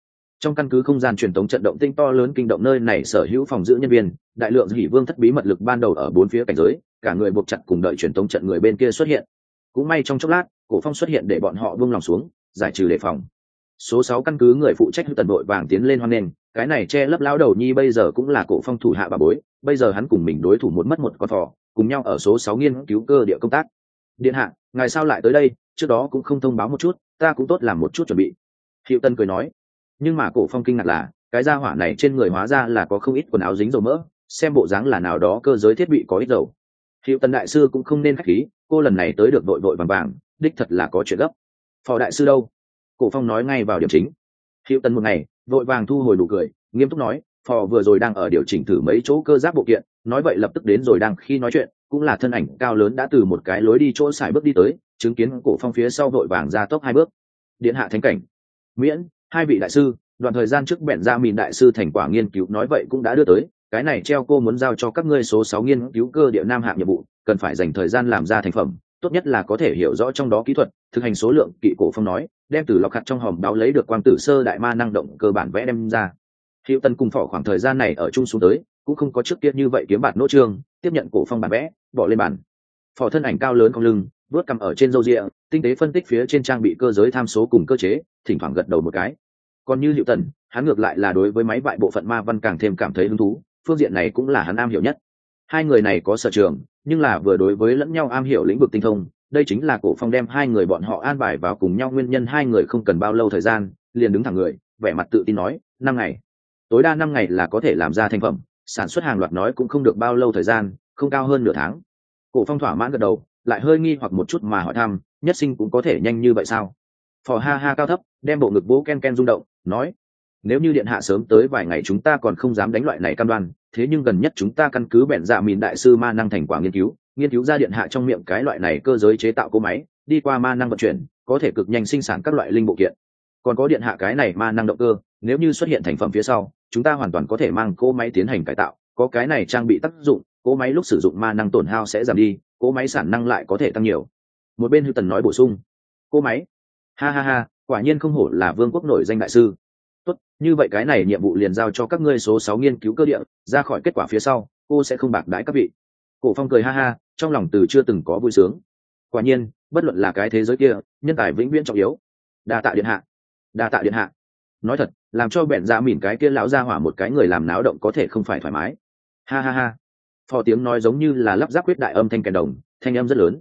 Trong căn cứ không gian truyền tống trận động tinh to lớn kinh động nơi này sở hữu phòng giữ nhân viên, đại lượng hỉ vương thất bí mật lực ban đầu ở bốn phía cảnh giới, cả người buộc chặt cùng đợi truyền tống trận người bên kia xuất hiện. Cũng may trong chốc lát, Cổ Phong xuất hiện để bọn họ buông lòng xuống, giải trừ đề phòng. Số 6 căn cứ người phụ trách tần đội vàng tiến lên hoan nghênh, cái này che lấp lão đầu nhi bây giờ cũng là Cổ Phong thủ hạ bà bối, bây giờ hắn cùng mình đối thủ một mất một con thỏ, cùng nhau ở số 6 nghiên cứu cơ địa công tác. Điện hạ, ngài sao lại tới đây, trước đó cũng không thông báo một chút, ta cũng tốt làm một chút chuẩn bị. Hiệu Tân cười nói. Nhưng mà Cổ Phong kinh ngạc là, cái gia hỏa này trên người hóa ra là có không ít quần áo dính dầu mỡ, xem bộ dáng là nào đó cơ giới thiết bị có ít dầu. Hiệu Tân đại sư cũng không nên khách khí, cô lần này tới được vội vội vàng vàng, đích thật là có chuyện gấp. Phó đại sư đâu? Cổ Phong nói ngay vào điểm chính. Hiệu Tân một ngày vội vàng thu hồi nụ cười, nghiêm túc nói, phò vừa rồi đang ở điều chỉnh thử mấy chỗ cơ giáp bộ kiện, nói vậy lập tức đến rồi, đang khi nói chuyện cũng là thân ảnh cao lớn đã từ một cái lối đi chỗ xài bước đi tới, chứng kiến Cổ Phong phía sau vội vàng ra tốc 2 bước. Điện hạ thánh cảnh. Miễn, 2 vị đại sư, đoạn thời gian trước bèn ra mìn đại sư thành quả nghiên cứu nói vậy cũng đã đưa tới, cái này treo cô muốn giao cho các ngươi số 6 nghiên cứu cơ địa nam hạng nhiệm vụ, cần phải dành thời gian làm ra thành phẩm, tốt nhất là có thể hiểu rõ trong đó kỹ thuật, thực hành số lượng kỵ. Cổ Phong nói, đem từ lọc hạt trong hòm đáo lấy được quang tử sơ đại ma năng động cơ bản vẽ đem ra. Hiệu Tân cùng Phỏ khoảng thời gian này ở chung xuống tới, cũng không có trước kia như vậy kiếm bạt nỗ trương, tiếp nhận Cổ Phong bản vẽ, bỏ lên bàn. Phỏ thân ảnh cao lớn cong lưng, vuốt cằm ở trên râu ria, tinh tế phân tích phía trên trang bị cơ giới tham số cùng cơ chế, thỉnh thoảng gật đầu một cái. Còn như Hiệu Tần, hắn ngược lại là đối với máy bại bộ phận ma văn càng thêm cảm thấy hứng thú, phương diện này cũng là hắn am hiểu nhất. Hai người này có sở trường, nhưng là vừa đối với lẫn nhau am hiểu lĩnh vực tinh thông, đây chính là Cổ Phong đem hai người bọn họ an bài vào cùng nhau nguyên nhân. Hai người không cần bao lâu thời gian, liền đứng thẳng người, vẻ mặt tự tin nói, 5 ngày. Tối đa 5 ngày là có thể làm ra thành phẩm, sản xuất hàng loạt nói cũng không được bao lâu thời gian, không cao hơn nửa tháng. Cổ Phong thỏa mãn gật đầu, lại hơi nghi hoặc một chút mà hỏi thăm, nhất sinh cũng có thể nhanh như vậy sao? Phò ha ha cao thấp, đem bộ ngực vỗ ken ken rung động, nói, nếu như điện hạ sớm tới vài ngày chúng ta còn không dám đánh loại này cam đoan, thế nhưng gần nhất chúng ta căn cứ bèn dạ mìn đại sư ma năng thành quả nghiên cứu ra điện hạ trong miệng cái loại này cơ giới chế tạo cỗ máy, đi qua ma năng vận chuyển, có thể cực nhanh sinh sản các loại linh bộ kiện. Còn có điện hạ cái này ma năng động cơ, nếu như xuất hiện thành phẩm phía sau, chúng ta hoàn toàn có thể mang cỗ máy tiến hành cải tạo, có cái này trang bị tác dụng, cỗ máy lúc sử dụng ma năng tổn hao sẽ giảm đi, cỗ máy sản năng lại có thể tăng nhiều. Một bên Hưu Tần nói bổ sung, cỗ máy, ha ha ha, quả nhiên không hổ là vương quốc nổi danh đại sư. Tốt, như vậy cái này nhiệm vụ liền giao cho các ngươi số 6 nghiên cứu cơ địa, ra khỏi kết quả phía sau, cô sẽ không bạc đãi các vị. Cổ Phong cười ha ha, trong lòng từ chưa từng có vui sướng. Quả nhiên, bất luận là cái thế giới kia, nhân tài vĩnh viễn trọng yếu. Đa tạ điện hạ, đa tạ điện hạ. Nói thật, làm cho bẹn ra mỉn cái kia lão ra hỏa một cái người làm náo động có thể không phải thoải mái. Ha ha ha. Phò tiếng nói giống như là lắp ráp quyết đại âm thanh kèn đồng, thanh âm rất lớn.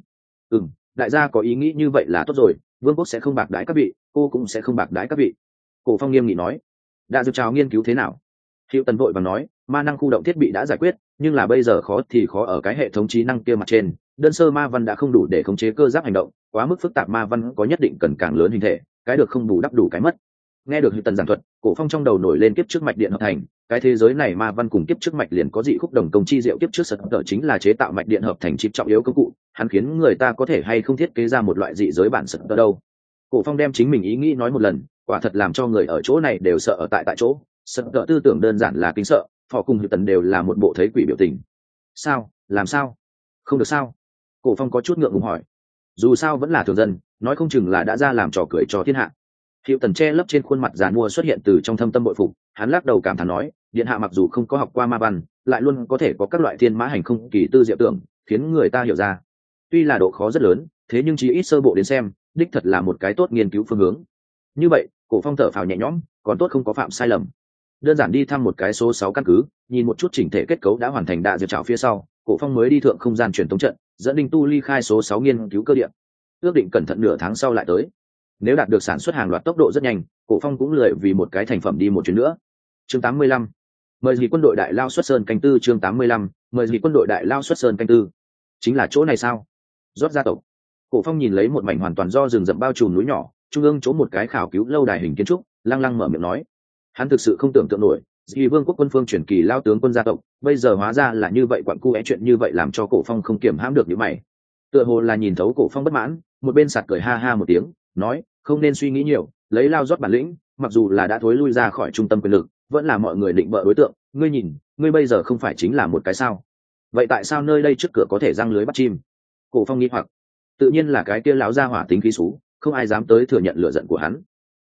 Đại gia có ý nghĩ như vậy là tốt rồi, vương quốc sẽ không bạc đãi các vị, cô cũng sẽ không bạc đãi các vị. Cổ Phong nghiêm nghị nói. Đã dược trào nghiên cứu thế nào? Hiệu Tần vội vàng nói, ma năng khu động thiết bị đã giải quyết, nhưng là bây giờ khó thì khó ở cái hệ thống trí năng kia mặt trên, đơn sơ ma văn đã không đủ để khống chế cơ giáp hành động, quá mức phức tạp ma văn có nhất định cần càng lớn hình thể, cái được không bù đắp đủ cái mất. Nghe được Hiệu Tần giảng thuật, Cổ Phong trong đầu nổi lên kiếp trước mạch điện hợp thành, cái thế giới này ma văn cùng kiếp trước mạch liền có dị khúc đồng công chi diệu. Kiếp trước sật tở chính là chế tạo mạch điện hợp thành chip trọng yếu công cụ, hắn khiến người ta có thể hay không thiết kế ra một loại dị giới bản sật tở đâu. Cổ Phong đem chính mình ý nghĩ nói một lần, quả thật làm cho người ở chỗ này đều sợ ở tại chỗ. Sật tở tư tưởng đơn giản là kính sợ, Phò cùng Hiệu Tần đều là một bộ thấy quỷ biểu tình. Sao? Làm sao? Không được sao? Cổ Phong có chút ngượng ngùng hỏi. Dù sao vẫn là thường dân, nói không chừng là đã ra làm trò cười cho thiên hạ. Hiệu Tần che lấp trên khuôn mặt giàn mua xuất hiện từ trong thâm tâm bội phục, hắn lắc đầu cảm thán nói, điện hạ mặc dù không có học qua ma văn, lại luôn có thể có các loại thiên mã hành không kỳ tư diệu tưởng, khiến người ta hiểu ra. Tuy là độ khó rất lớn, thế nhưng chỉ ít sơ bộ đến xem, đích thật là một cái tốt nghiên cứu phương hướng. Như vậy, Cổ Phong thở phào nhẹ nhõm, còn tốt không có phạm sai lầm. Đơn giản đi thăm một cái số 6 căn cứ, nhìn một chút chỉnh thể kết cấu đã hoàn thành đạ diệt trảo phía sau, Cổ Phong mới đi thượng không gian truyền tống trận, dẫn Đinh Tu ly khai số 6 nghiên cứu cơ địa. Ước định cẩn thận nửa tháng sau lại tới. Nếu đạt được sản xuất hàng loạt tốc độ rất nhanh, Cổ Phong cũng lười vì một cái thành phẩm đi một chuyến nữa. Chương 85. Mời gì quân đội đại lao xuất sơn canh tư. Chương 85. Mời gì quân đội đại lao xuất sơn canh tư. Chính là chỗ này sao? Rót gia tộc. Cổ Phong nhìn lấy một mảnh hoàn toàn do rừng rậm bao trùm núi nhỏ, trung ương chỗ một cái khảo cứu lâu đài hình kiến trúc, lăng lăng mở miệng nói. Hắn thực sự không tưởng tượng nổi, Dị Vương quốc quân phương truyền kỳ lao tướng quân gia tộc, bây giờ hóa ra là như vậy, quặn cu é chuyện như vậy làm cho Cổ Phong không kiểm hãm được những mày. Tựa hồ là nhìn thấu Cổ Phong bất mãn, một bên sạt cười ha ha một tiếng, nói, không nên suy nghĩ nhiều, lấy lao rót bản lĩnh, mặc dù là đã thối lui ra khỏi trung tâm quyền lực, vẫn là mọi người định bợ đối tượng. Ngươi nhìn, ngươi bây giờ không phải chính là một cái sao? Vậy tại sao nơi đây trước cửa có thể răng lưới bắt chim? Cổ Phong nghi hoặc. Tự nhiên là cái kia lão gia hỏa tính khí xú, không ai dám tới thừa nhận lửa giận của hắn.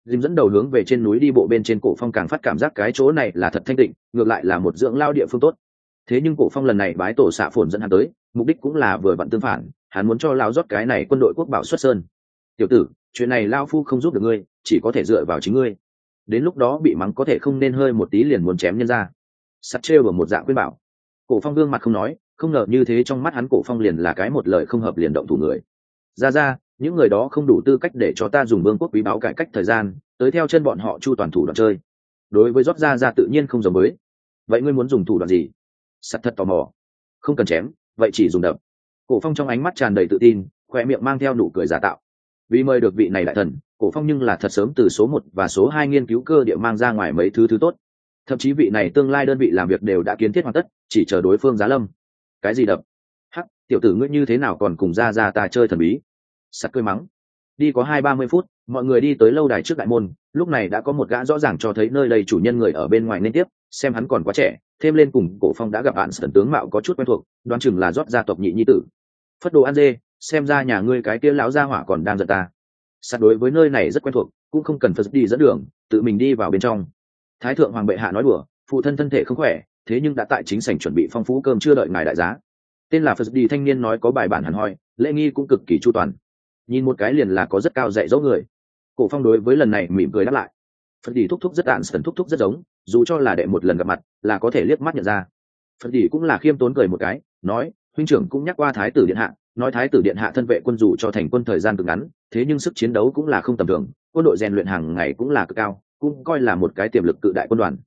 Dìm dẫn đầu hướng về trên núi đi bộ bên trên. Cổ Phong càng phát cảm giác cái chỗ này là thật thanh tịnh, ngược lại là một dưỡng lao địa phương tốt. Thế nhưng Cổ Phong lần này bái tổ xạ phồn dẫn hắn tới, mục đích cũng là vừa vặn tương phản, hắn muốn cho lao rót cái này quân đội quốc bảo xuất sơn. Tiểu tử, chuyện này lao phu không giúp được ngươi, chỉ có thể dựa vào chính ngươi. Đến lúc đó bị mắng có thể không nên hơi một tí liền muốn chém nhân ra. Sắt trêu ở một dạng khuyên bảo. Cổ Phong gương mặt không nói, không ngờ như thế trong mắt hắn Cổ Phong liền là cái một lời không hợp liền động thủ người. Ra, những người đó không đủ tư cách để cho ta dùng vương quốc quý báu cải cách thời gian, tới theo chân bọn họ chu toàn thủ đoạn chơi. Đối với rót ra tự nhiên không giống với. Vậy ngươi muốn dùng thủ đoạn gì? Sắt thật tò mò. Không cần chém, vậy chỉ dùng đập. Cổ Phong trong ánh mắt tràn đầy tự tin, khóe miệng mang theo nụ cười giả tạo. Vì mời được vị này đại thần, Cổ Phong nhưng là thật sớm từ số 1 và số 2 nghiên cứu cơ địa mang ra ngoài mấy thứ tốt. Thậm chí vị này tương lai đơn vị làm việc đều đã kiến thiết hoàn tất, chỉ chờ đối phương giá lâm. Cái gì đập? Hắc, tiểu tử ngươi như thế nào còn cùng ra ta chơi thần bí? Sắt cười mắng. Đi có 20-30 phút, mọi người đi tới lâu đài trước đại môn, lúc này đã có một gã rõ ràng cho thấy nơi đây chủ nhân người ở bên ngoài nên tiếp, xem hắn còn quá trẻ, thêm lên cùng Cổ Phong đã gặp bạn sẩn tướng mạo có chút quen thuộc, đoán chừng là rót gia tộc nhị nhi tử. Phất đồ ăn dê, xem ra nhà ngươi cái kia lão gia hỏa còn đang giận ta. Sắt đối với nơi này rất quen thuộc, cũng không cần Phật đi dẫn đường, tự mình đi vào bên trong. Thái thượng hoàng bệ hạ nói đùa, phụ thân thân thể không khỏe, thế nhưng đã tại chính sảnh chuẩn bị phong phú cơm chưa đợi ngài đại giá. Tên là Phật đi thanh niên nói có bài bản hẳn hoi, lễ nghi cũng cực kỳ chu toàn. Nhìn một cái liền là có rất cao dạy dỗ người. Cổ Phong đối với lần này mỉm cười đáp lại. Phật đi thúc thúc rất đạn sần thúc thúc rất giống, dù cho là đệ một lần gặp mặt là có thể liếc mắt nhận ra. Phật đi cũng là khiêm tốn cười một cái, nói huynh trưởng cũng nhắc qua thái tử điện hạ, nói thái tử điện hạ thân vệ quân dù cho thành quân thời gian cực ngắn, thế nhưng sức chiến đấu cũng là không tầm thường, quân đội rèn luyện hàng ngày cũng là cực cao, cũng coi là một cái tiềm lực cự đại quân đoàn.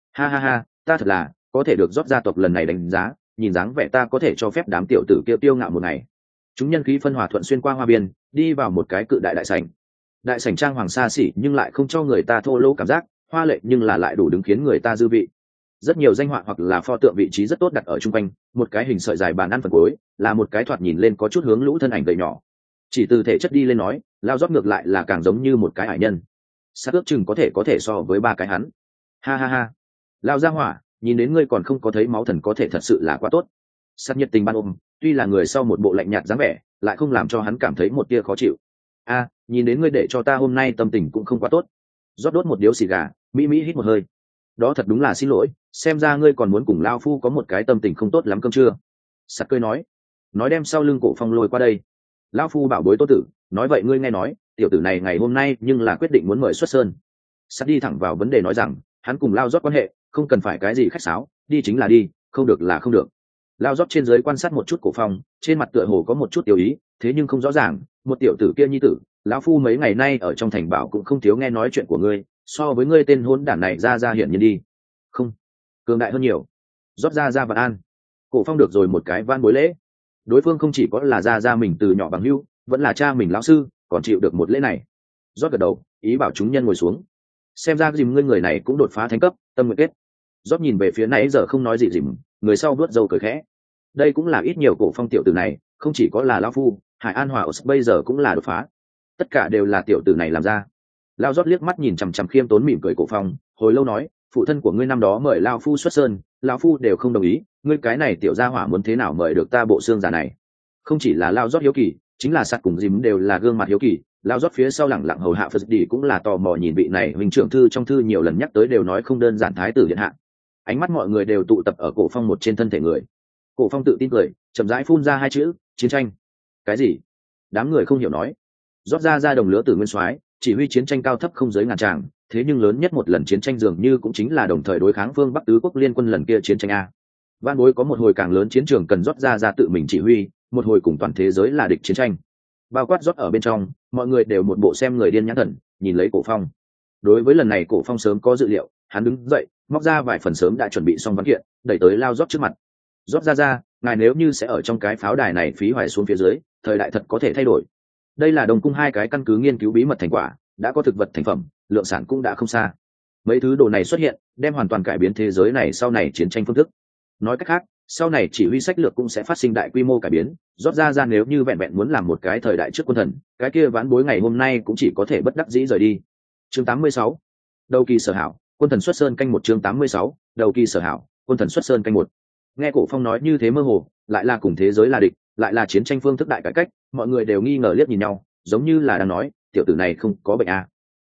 Ha, ta thật là có thể được rót gia tộc lần này đánh giá, nhìn dáng vẻ ta có thể cho phép đám tiểu tử kia tiêu ngạo một ngày. Chúng nhân khí phân hòa thuận xuyên qua hoa biên, đi vào một cái cự đại đại sảnh. Đại sảnh trang hoàng xa xỉ nhưng lại không cho người ta thô lỗ cảm giác, hoa lệ nhưng là lại đủ đứng khiến người ta dư vị. Rất nhiều danh họa hoặc là pho tượng vị trí rất tốt đặt ở trung quanh, một cái hình sợi dài bàn ăn phần cuối là một cái thoạt nhìn lên có chút hướng lũ thân ảnh gầy nhỏ. Chỉ từ thể chất đi lên nói, lao rót ngược lại là càng giống như một cái ải nhân. Sát ước chừng có thể so với ba cái hắn. Ha, lao ra hỏa, nhìn đến ngươi còn không có thấy máu thần có thể thật sự là quá tốt. Sát nhiệt tình ban ôm, tuy là người sau một bộ lạnh nhạt dáng vẻ, lại không làm cho hắn cảm thấy một tia khó chịu. Nhìn đến ngươi để cho ta hôm nay tâm tình cũng không quá tốt. Rót đốt một điếu xì gà, mỹ hít một hơi. Đó thật đúng là xin lỗi, xem ra ngươi còn muốn cùng lao phu có một cái tâm tình không tốt lắm cơm trưa. Sắt cười nói đem sau lưng Cổ Phong lôi qua đây. Lao phu bảo bối tốt tử, nói vậy ngươi nghe nói, tiểu tử này ngày hôm nay nhưng là quyết định muốn mời xuất sơn. Sắt đi thẳng vào vấn đề nói rằng, hắn cùng Lao rót quan hệ, không cần phải cái gì khách sáo, đi chính là đi, không được là không được. Lao rót trên dưới quan sát một chút Cổ Phong, trên mặt tựa hồ có một chút tiểu ý, thế nhưng không rõ ràng, một tiểu tử kia nhi tử, lão phu mấy ngày nay ở trong thành bảo cũng không thiếu nghe nói chuyện của ngươi, so với ngươi tên hỗn đản này ra hiển nhiên đi. Không, cường đại hơn nhiều. Rót ra vạn an. Cổ Phong được rồi một cái van bối lễ. Đối phương không chỉ có là ra mình từ nhỏ bằng hữu, vẫn là cha mình lão sư, còn chịu được một lễ này. Rót gật đầu, ý bảo chúng nhân ngồi xuống. Xem ra dìm ngươi người này cũng đột phá thánh cấp, tâm nguyện kết. Rót nhìn về phía nãy giờ không nói gì dìm, người sau vuốt râu cười khẽ. Đây cũng là ít nhiều Cổ Phong tiểu tử này, không chỉ có là lão phu, Hải An Hòa bây giờ cũng là đột phá. Tất cả đều là tiểu tử này làm ra. Lao rót liếc mắt nhìn chằm chằm khiêm tốn mỉm cười Cổ Phong, hồi lâu nói, phụ thân của ngươi năm đó mời lao phu xuất sơn, lao phu đều không đồng ý, ngươi cái này tiểu gia hỏa muốn thế nào mời được ta bộ xương giả này? Không chỉ là Lao rót hiếu kỳ, chính là Sắt cùng dìm đều là gương mặt hiếu kỳ. Lao rót phía sau lẳng lặng hầu hạ Phật đi cũng là tò mò nhìn vị này huynh trưởng thư trong thư nhiều lần nhắc tới đều nói không đơn giản thái tử điện hạ. Ánh mắt mọi người đều tụ tập ở Cổ Phong một trên thân thể người. Cổ Phong tự tin cười, chậm rãi phun ra hai chữ, chiến tranh. Cái gì? Đám người không hiểu nói. Rót ra đồng lứa từ nguyên soái, chỉ huy chiến tranh cao thấp không dưới ngàn tràng, thế nhưng lớn nhất một lần chiến tranh dường như cũng chính là đồng thời đối kháng phương Bắc tứ quốc liên quân lần kia chiến tranh a. Van bối có một hồi càng lớn chiến trường cần rót ra tự mình chỉ huy, một hồi cùng toàn thế giới là địch chiến tranh. Bao quát rót ở bên trong, mọi người đều một bộ xem người điên nhãn thần, nhìn lấy Cổ Phong. Đối với lần này Cổ Phong sớm có dự liệu, hắn đứng dậy, móc ra vài phần sớm đã chuẩn bị xong văn kiện, đẩy tới Lao rót trước mặt. Rót ra, ngài nếu như sẽ ở trong cái pháo đài này phí hoài xuống phía dưới, thời đại thật có thể thay đổi. Đây là Đồng Cung hai cái căn cứ nghiên cứu bí mật thành quả, đã có thực vật thành phẩm, lượng sản cũng đã không xa. Mấy thứ đồ này xuất hiện, đem hoàn toàn cải biến thế giới này sau này chiến tranh phương thức. Nói cách khác, sau này chỉ huy sách lược cũng sẽ phát sinh đại quy mô cải biến. Rót ra nếu như vẹn vẹn muốn làm một cái thời đại trước quân thần, cái kia ván bối ngày hôm nay cũng chỉ có thể bất đắc dĩ rời đi. Chương 86. Đầu kỳ sở hảo, quân thần xuất sơn canh một. Chương 86. Đầu kỳ sở hảo, quân thần xuất sơn canh một. Nghe Cổ Phong nói như thế mơ hồ, lại là cùng thế giới là địch, lại là chiến tranh phương thức đại cải cách, mọi người đều nghi ngờ liếc nhìn nhau, giống như là đang nói, tiểu tử này không có bệnh à.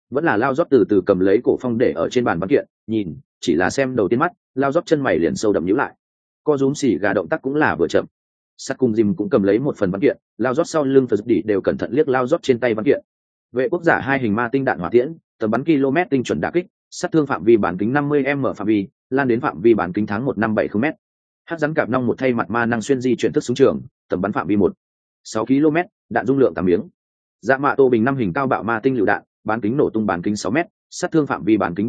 vẫn là lao rót từ từ cầm lấy cổ phong để ở trên bàn văn kiện nhìn, chỉ là xem đầu tiên mắt lao rót chân mày liền sâu đậm nhíu lại, co rúm xì gà động tác cũng là vừa chậm. Sắt cùng dìm cũng cầm lấy một phần văn kiện, lao rót sau lưng phật đỉ đều cẩn thận liếc lao rót trên tay văn kiện. Vệ quốc giả 2 hình ma tinh đạn hỏa tiễn, tầm bắn km tinh chuẩn đả kích, sát thương phạm vi bán kính 50m phạm vi, lan đến phạm vi bán kính tháng 1570m. Hắc rắn cạp nong một thay mặt ma năng xuyên di chuyển thức súng trường, tầm bắn phạm vi 6 km, đạn dung lượng 8 miếng. Dạ mạ tô bình 5 hình cao bạo ma tinh lựu đạn, bán kính nổ tung bán kính 6m, sát thương phạm vi bán kính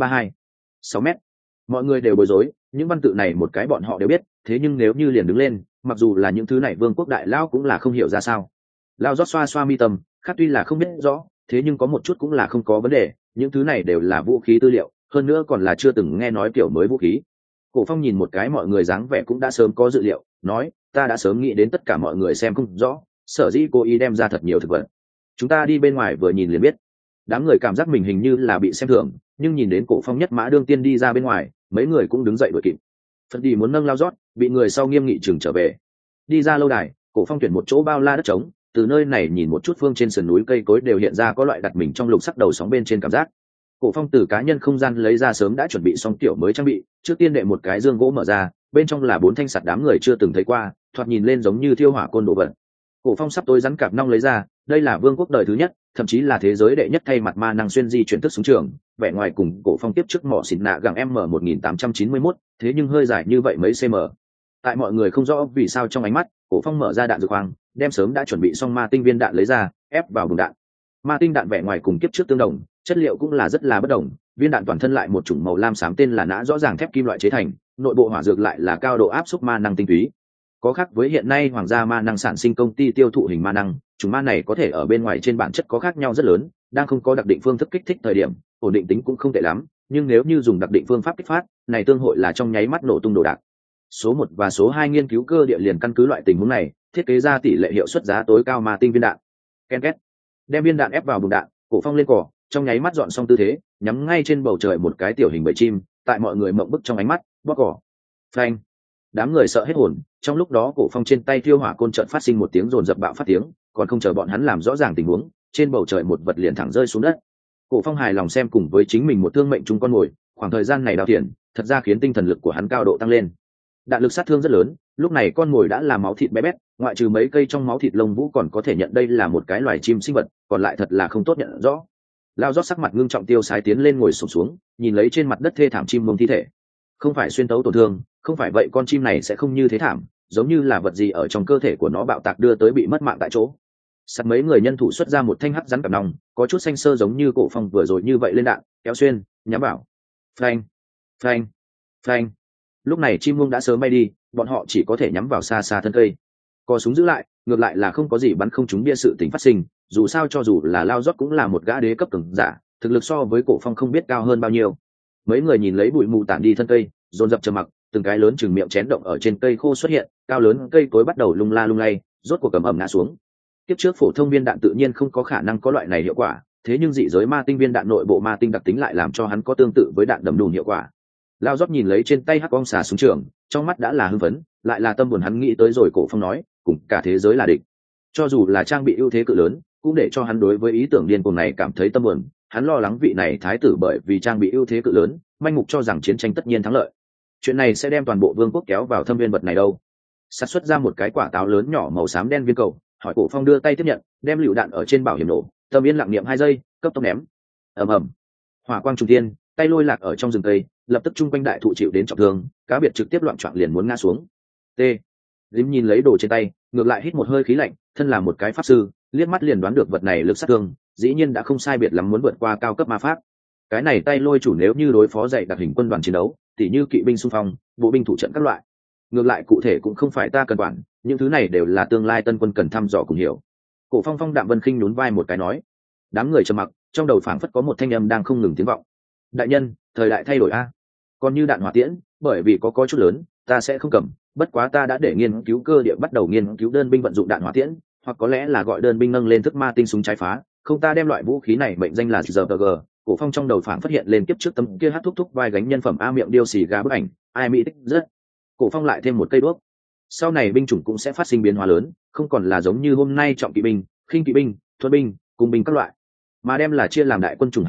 6m. Mọi người đều bối rối, những văn tự này một cái bọn họ đều biết, thế nhưng nếu như liền đứng lên, mặc dù là những thứ này vương quốc đại lao cũng là không hiểu ra sao. Lao rót xoa xoa mi tâm, khác tuy là không biết rõ, thế nhưng có một chút cũng là không có vấn đề, những thứ này đều là vũ khí tư liệu, hơn nữa còn là chưa từng nghe nói kiểu mới vũ khí. Cổ Phong nhìn một cái mọi người dáng vẻ cũng đã sớm có dự liệu, nói, ta đã sớm nghĩ đến tất cả mọi người xem không rõ, sở dĩ cố ý đem ra thật nhiều thực vật. Chúng ta đi bên ngoài vừa nhìn liền biết. Đám người cảm giác mình hình như là bị xem thường, nhưng nhìn đến Cổ Phong nhất mã đương tiên đi ra bên ngoài, mấy người cũng đứng dậy đuổi kịp. Phật đi muốn nâng lao rót, bị người sau nghiêm nghị chừng trở về. Đi ra lâu đài, Cổ Phong tuyển một chỗ bao la đất trống, từ nơi này nhìn một chút phương trên sườn núi cây cối đều hiện ra có loại đặt mình trong lục sắc đầu sóng bên trên cảm giác. Cổ Phong từ cá nhân không gian lấy ra sớm đã chuẩn bị xong tiểu mới trang bị, trước tiên đệ một cái dương gỗ mở ra, bên trong là 4 thanh sạt đám người chưa từng thấy qua, thoạt nhìn lên giống như thiêu hỏa côn đồ vật. Cổ Phong sắp tối rắn cạp nong lấy ra, đây là vương quốc đời thứ nhất, thậm chí là thế giới đệ nhất thay mặt ma năng xuyên di chuyển thức súng trường, vẻ ngoài cùng Cổ Phong tiếp trước mỏ xịn nạ gẳng M1891, thế nhưng hơi dài như vậy mấy cm. Tại mọi người không rõ vì sao trong ánh mắt, Cổ Phong mở ra đạn dược khoang, đem sớm đã chuẩn bị xong ma tinh viên đạn lấy ra, ép vào vùng đạn. Ma tinh đạn vẻ ngoài cùng kiếp trước tương đồng, chất liệu cũng là rất là bất đồng, viên đạn toàn thân lại một chủng màu lam xám tên là nã rõ ràng thép kim loại chế thành, nội bộ hỏa dược lại là cao độ áp xúc ma năng tinh túy. Có khác với hiện nay hoàng gia ma năng sản sinh công ty tiêu thụ hình ma năng, chủng ma này có thể ở bên ngoài trên bản chất có khác nhau rất lớn, đang không có đặc định phương thức kích thích thời điểm, ổn định tính cũng không tệ lắm, nhưng nếu như dùng đặc định phương pháp kích phát, này tương hội là trong nháy mắt nổ tung đồ đạc. Số 1 và số 2 nghiên cứu cơ địa liền căn cứ loại tình huống này, thiết kế ra tỷ lệ hiệu suất giá tối cao ma tinh viên đạn. Ken két. Đem viên đạn ép vào bùng đạn, Cổ Phong lên cỏ, trong nháy mắt dọn xong tư thế, nhắm ngay trên bầu trời một cái tiểu hình bầy chim, tại mọi người mộng bức trong ánh mắt, bóp cỏ. Phanh. Đám người sợ hết hồn, trong lúc đó Cổ Phong trên tay thiêu hỏa côn chợt phát sinh một tiếng rồn rập bạo phát tiếng, còn không chờ bọn hắn làm rõ ràng tình huống, trên bầu trời một vật liền thẳng rơi xuống đất. Cổ Phong hài lòng xem cùng với chính mình một thương mệnh chung con mồi, khoảng thời gian này đào tiền, thật ra khiến tinh thần lực của hắn cao độ tăng lên. Đạn lực sát thương rất lớn, lúc này con mồi đã là máu thịt bé bét, ngoại trừ mấy cây trong máu thịt lông vũ còn có thể nhận đây là một cái loài chim sinh vật, còn lại thật là không tốt nhận rõ. Lao rót sắc mặt ngưng trọng tiêu sái tiến lên ngồi sụp xuống, nhìn lấy trên mặt đất thê thảm chim mông thi thể. Không phải xuyên tấu tổn thương, không phải vậy con chim này sẽ không như thế thảm, giống như là vật gì ở trong cơ thể của nó bạo tạc đưa tới bị mất mạng tại chỗ. Sắt mấy người nhân thủ xuất ra một thanh hắc rắn cặp nòng, có chút xanh sơ giống như Cổ Phong vừa rồi như vậy lên đạn, kéo xuyên, nhắm vào. Phanh, phanh, phanh. Lúc này chim mông đã sớm bay đi, bọn họ chỉ có thể nhắm vào xa xa thân cây. Co súng giữ lại, ngược lại là không có gì bắn không trúng bia sự tình phát sinh, dù sao cho dù là Lao Rót cũng là một gã đế cấp cường giả, thực lực so với Cổ Phong không biết cao hơn bao nhiêu. Mấy người nhìn lấy bụi mù tản đi thân cây, dồn dập trầm mặc, từng cái lớn chừng miệng chén động ở trên cây khô xuất hiện, cao lớn cây cối bắt đầu lung la lung lay, rốt cuộc cầm ẩm ngã xuống. Tiếp trước phổ thông viên đạn tự nhiên không có khả năng có loại này hiệu quả, thế nhưng dị giới ma tinh viên đạn nội bộ ma tinh đặc tính lại làm cho hắn có tương tự với đạn đầm đùn hiệu quả. Lao Rót nhìn lấy trên tay hắc ong xà súng trường, trong mắt đã là hưng phấn, lại là tâm buồn hắn nghĩ tới rồi Cổ Phong nói, cùng cả thế giới là địch. Cho dù là trang bị ưu thế cự lớn, cũng để cho hắn đối với ý tưởng điên cuồng này cảm thấy tâm buồn. Hắn lo lắng vị này thái tử bởi vì trang bị ưu thế cự lớn, manh mục cho rằng chiến tranh tất nhiên thắng lợi. Chuyện này sẽ đem toàn bộ vương quốc kéo vào thâm viên vật này đâu? Sát xuất ra một cái quả táo lớn nhỏ màu xám đen viên cầu, hỏi Cổ Phong đưa tay tiếp nhận, đem lựu đạn ở trên bảo hiểm nổ, tâm yên lặng niệm 2 giây, cấp tốc ném. Ầm ầm. Hỏa quang trùng thiên, tay lôi lạc ở trong rừng cây, lập tức chung quanh đại thụ chịu đến trọng thương, cá biệt trực tiếp loạn choạng liền muốn ngã xuống. T. Dím nhìn lấy đồ trên tay, ngược lại hít một hơi khí lạnh, thân là một cái pháp sư, liếc mắt liền đoán được vật này lực sát thương, dĩ nhiên đã không sai biệt lắm muốn vượt qua cao cấp ma pháp. Cái này tay lôi chủ nếu như đối phó dạy đặc hình quân đoàn chiến đấu, tỉ như kỵ binh xung phong, bộ binh thủ trận các loại. Ngược lại cụ thể cũng không phải ta cần quản, những thứ này đều là tương lai tân quân cần thăm dò cùng hiểu. Cổ Phong Phong đạm vân khinh nhún vai một cái nói. Đám người trầm mặc, trong đầu phảng phất có một thanh âm đang không ngừng tiếng vọng. Đại nhân, thời đại thay đổi a. Còn như đạn hỏa tiễn, bởi vì có chút lớn, ta sẽ không cầm, bất quá ta đã để nghiên cứu cơ địa bắt đầu nghiên cứu đơn binh vận dụng đạn hỏa tiễn, hoặc có lẽ là gọi đơn binh nâng lên thức ma tinh súng trái phá, không ta đem loại vũ khí này mệnh danh là RPG. Cổ Phong trong đầu phảng phát hiện lên kiếp trước tấm kia hát thúc thúc vai gánh nhân phẩm a miệng điêu xì gà bức ảnh, ai mỹ tích rất. Cổ Phong lại thêm một cây đuốc. Sau này binh chủng cũng sẽ phát sinh biến hóa lớn, không còn là giống như hôm nay trọng kỵ binh, khinh kỵ binh, thuẫn binh, cung binh các loại, mà đem là chia làm đại quân chủng hải quân,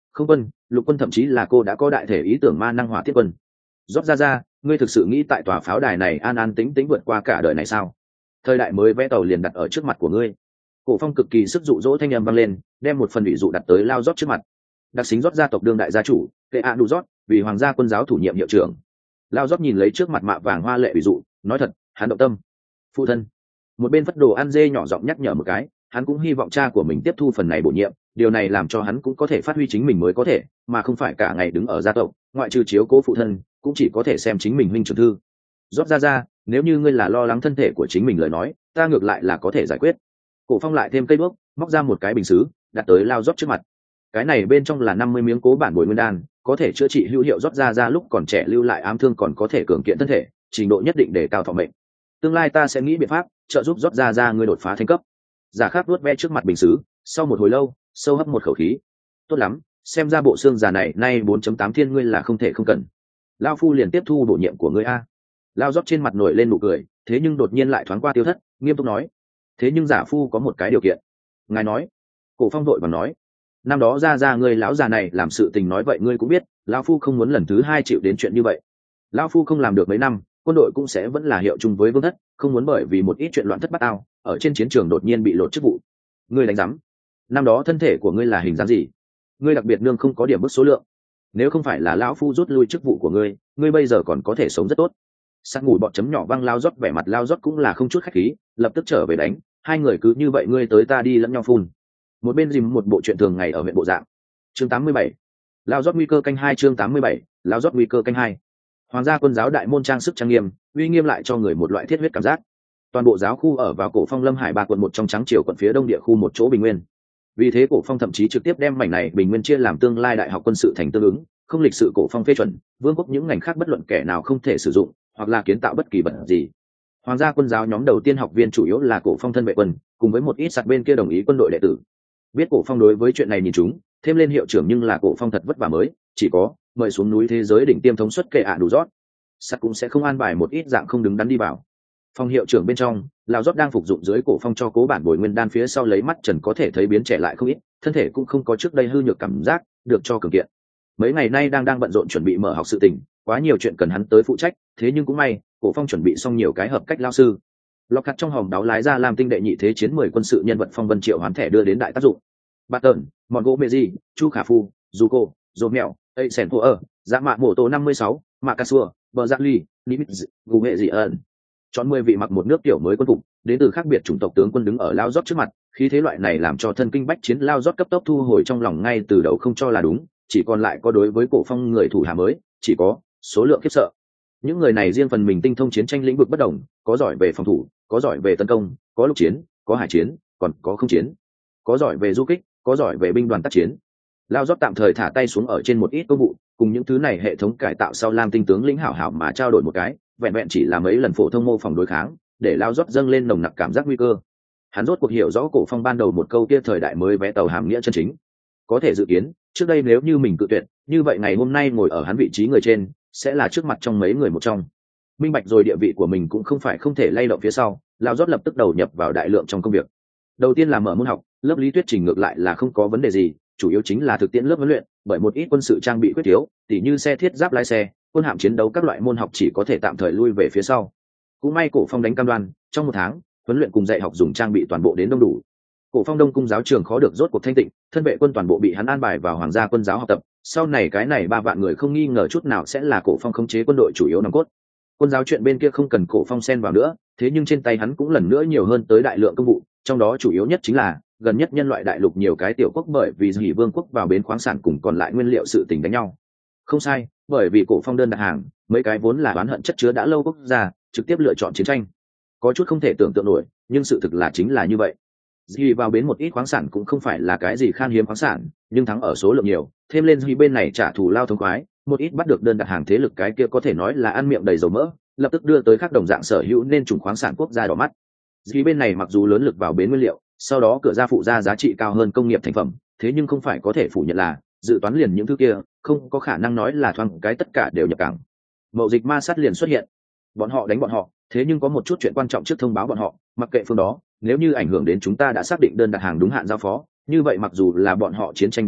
không quân, lục quân, thậm chí là cô đã có đại thể ý tưởng ma năng hỏa thiết quân. Rót ra, ngươi thực sự nghĩ tại tòa pháo đài này an an tĩnh tĩnh vượt qua cả đời này sao? Thời đại mới vẽ tàu liền đặt ở trước mặt của ngươi. Cổ Phong cực kỳ sức dụ dỗ thanh âm vang lên, đem một phần ủy dụ đặt tới Lao Rót trước mặt. Đặc xính Rót gia tộc đương đại gia chủ, Kệ ạ Đủ Rót, vì hoàng gia quân giáo thủ nhiệm hiệu trưởng. Lao Rót nhìn lấy trước mặt mạ vàng hoa lệ ủy dụ, nói thật, hắn động tâm. Phụ thân. Một bên phất đồ ăn dê nhỏ giọng nhắc nhở một cái, hắn cũng hy vọng cha của mình tiếp thu phần này bổ nhiệm, điều này làm cho hắn cũng có thể phát huy chính mình mới có thể, mà không phải cả ngày đứng ở gia tộc, ngoại trừ chiếu cố phụ thân, cũng chỉ có thể xem chính mình huynh trưởng thư. Rót ra, nếu như ngươi là lo lắng thân thể của chính mình lời nói, ta ngược lại là có thể giải quyết. Cổ Phong lại thêm cây đuốc, móc ra một cái bình sứ, đặt tới Lao Rót trước mặt. Cái này bên trong là 50 miếng cố bản bồi nguyên đan, có thể chữa trị hữu hiệu. Rót ra lúc còn trẻ lưu lại ám thương, còn có thể cường kiện thân thể, trình độ nhất định để cao thọ mệnh. Tương lai ta sẽ nghĩ biện pháp trợ giúp Rót ra ngươi đột phá thành cấp. Giả Khắc vuốt ve trước mặt bình sứ, sau một hồi lâu, sâu hấp một khẩu khí. Tốt lắm, xem ra bộ xương già này nay 4.8 thiên ngươi là không thể không cần. Lao phu liền tiếp thu bổ nhiệm của ngươi a. Lao Rót trên mặt nổi lên nụ cười, thế nhưng đột nhiên lại thoáng qua tiêu thất, nghiêm túc nói: thế nhưng giả phu có một cái điều kiện. Ngài nói. Cổ Phong đội và nói: năm đó ra ngươi lão già này làm sự tình nói vậy ngươi cũng biết, lão phu không muốn lần thứ hai chịu đến chuyện như vậy. Lão phu không làm được mấy năm, quân đội cũng sẽ vẫn là hiệu chung với vương thất, không muốn bởi vì một ít chuyện loạn thất bát ao ở trên chiến trường đột nhiên bị lột chức vụ. Ngươi đánh giám. Năm đó thân thể của ngươi là hình dáng gì? Ngươi đặc biệt nương không có điểm bức số lượng. Nếu không phải là lão phu rút lui chức vụ của ngươi, ngươi bây giờ còn có thể sống rất tốt. Sát ngủ bọt chấm nhỏ văng Lao Rót, vẻ mặt Lao Rót cũng là không chút khách khí, lập tức trở về đánh. Hai người cứ như vậy ngươi tới ta đi lẫn nhau phun. Một bên dìm một bộ chuyện thường ngày ở huyện bộ dạng. Chương 87. Lao Rót nguy cơ canh 2. Chương 87. Lao Rót nguy cơ canh 2. Hoàng gia quân giáo đại môn trang sức trang nghiêm, uy nghiêm lại cho người một loại thiết huyết cảm giác. Toàn bộ giáo khu ở vào Cổ Phong Lâm Hải 3 quận 1 trong Trắng Triều quận phía đông địa khu một chỗ bình nguyên. Vì thế Cổ Phong thậm chí trực tiếp đem mảnh này bình nguyên chia làm tương lai đại học quân sự thành tương ứng, không lịch sự Cổ Phong phê chuẩn, vương quốc những ngành khác bất luận kẻ nào không thể sử dụng hoặc là kiến tạo bất kỳ vật gì. Hoàng gia quân giáo nhóm đầu tiên học viên chủ yếu là Cổ Phong thân vệ quân, cùng với một ít sạt bên kia đồng ý quân đội đệ tử. Biết Cổ Phong đối với chuyện này nhìn chúng, thêm lên hiệu trưởng nhưng là Cổ Phong thật vất vả mới, chỉ có mời xuống núi thế giới đỉnh tiêm thống suất Kệ ạ Đủ Rót. Sạt cũng sẽ không an bài một ít dạng không đứng đắn đi vào. Phong hiệu trưởng bên trong, Lão Rót đang phục dụng dưới Cổ Phong cho cố bản bồi nguyên đan phía sau lấy mắt trần có thể thấy biến trẻ lại không ít, thân thể cũng không có trước đây hư nhược cảm giác, được cho cường kiện. Mấy ngày nay đang bận rộn chuẩn bị mở học sự tình, quá nhiều chuyện cần hắn tới phụ trách, thế nhưng cũng may, Cổ Phong chuẩn bị xong nhiều cái hợp cách lao sư. Lọc khắc trong hòm đáo lái ra làm tinh đệ nhị thế chiến 10 quân sự nhân vật phong vân triệu hoán thẻ đưa đến đại tác dụng. Bạt Tẩn, Mọn Gỗ Mê Di, Chu Khả Phu, Zuko, Dô Mèo, Ây Sẻn Thô Ở, Dạ Mạ Mổ Tô 56, Mạ Cà Sua, Bờ Giác Ly, Nimitz, Gù Hệ Dị Ẩn. Chọn 10 vị mặc một nước tiểu mới quân phục, đến từ khác biệt chủng tộc tướng quân đứng ở Lao Rót trước mặt, khí thế loại này làm cho thân kinh bách chiến Lao Rót cấp tốc thu hồi trong lòng ngay từ đầu không cho là đúng, chỉ còn lại có đối với Cổ Phong người thủ hạ mới, chỉ có số lượng khiếp sợ. Những người này riêng phần mình tinh thông chiến tranh lĩnh vực bất đồng, có giỏi về phòng thủ, có giỏi về tấn công, có lục chiến, có hải chiến, còn có không chiến, có giỏi về du kích, có giỏi về binh đoàn tác chiến. Lao Rót tạm thời thả tay xuống ở trên một ít công vụ, cùng những thứ này hệ thống cải tạo sau Lam tinh tướng lĩnh hảo hảo mà trao đổi một cái, vẹn vẹn chỉ là mấy lần phổ thông mô phỏng đối kháng, để Lao Rót dâng lên nồng nặc cảm giác nguy cơ. Hắn rốt cuộc hiểu rõ Cổ Phong ban đầu một câu kia thời đại mới vé tàu hàm nghĩa chân chính. Có thể dự kiến, trước đây nếu như mình cự tuyệt, như vậy ngày hôm nay ngồi ở hắn vị trí người trên, sẽ là trước mặt trong mấy người một trong. Minh bạch rồi địa vị của mình cũng không phải không thể lay động phía sau, Lao Rót lập tức đầu nhập vào đại lượng trong công việc. Đầu tiên là mở môn học, lớp lý thuyết trình ngược lại là không có vấn đề gì, chủ yếu chính là thực tiễn lớp huấn luyện, bởi một ít quân sự trang bị quyết thiếu, tỉ như xe thiết giáp lái xe, quân hạm chiến đấu các loại môn học chỉ có thể tạm thời lui về phía sau. Cũng may Cổ Phong đánh cam đoan, trong 1 tháng, huấn luyện cùng dạy học dùng trang bị toàn bộ đến đông đủ. Cổ Phong Đông cung giáo trường khó được rốt cuộc thanh tịnh, thân vệ quân toàn bộ bị hắn an bài vào hoàng gia quân giáo học tập, sau này cái này 3 vạn người không nghi ngờ chút nào sẽ là Cổ Phong khống chế quân đội chủ yếu nòng cốt. Quân giáo chuyện bên kia không cần Cổ Phong xen vào nữa, thế nhưng trên tay hắn cũng lần nữa nhiều hơn tới đại lượng công vụ, trong đó chủ yếu nhất chính là gần nhất nhân loại đại lục nhiều cái tiểu quốc bởi vì Hỉ Vương quốc vào bến khoáng sản cùng còn lại nguyên liệu sự tình đánh nhau. Không sai, bởi vì Cổ Phong đơn đặt hàng, mấy cái vốn là oán hận chất chứa đã lâu quốc gia trực tiếp lựa chọn chiến tranh. Có chút không thể tưởng tượng nổi, nhưng sự thực là chính là như vậy. Hỉ vào bến một ít khoáng sản cũng không phải là cái gì khan hiếm khoáng sản, nhưng thắng ở số lượng nhiều, thêm lên Hỉ bên này trả thù lao thống khoái, một ít bắt được đơn đặt hàng thế lực cái kia có thể nói là ăn miệng đầy dầu mỡ, lập tức đưa tới các đồng dạng sở hữu nên chủng khoáng sản quốc gia đỏ mắt. Hỉ bên này mặc dù lớn lực vào bến nguyên liệu, sau đó cửa ra phụ ra giá trị cao hơn công nghiệp thành phẩm, thế nhưng không phải có thể phủ nhận là dự toán liền những thứ kia không có khả năng nói là thoáng cái tất cả đều nhập cảng. Mậu dịch ma sát liền xuất hiện, bọn họ đánh bọn họ, thế nhưng có một chút chuyện quan trọng trước thông báo bọn họ, mặc kệ phương đó, nếu như ảnh hưởng đến chúng ta đã xác định đơn đặt hàng đúng hạn giao phó, như vậy mặc dù là bọn họ chiến tranh đánh thắng,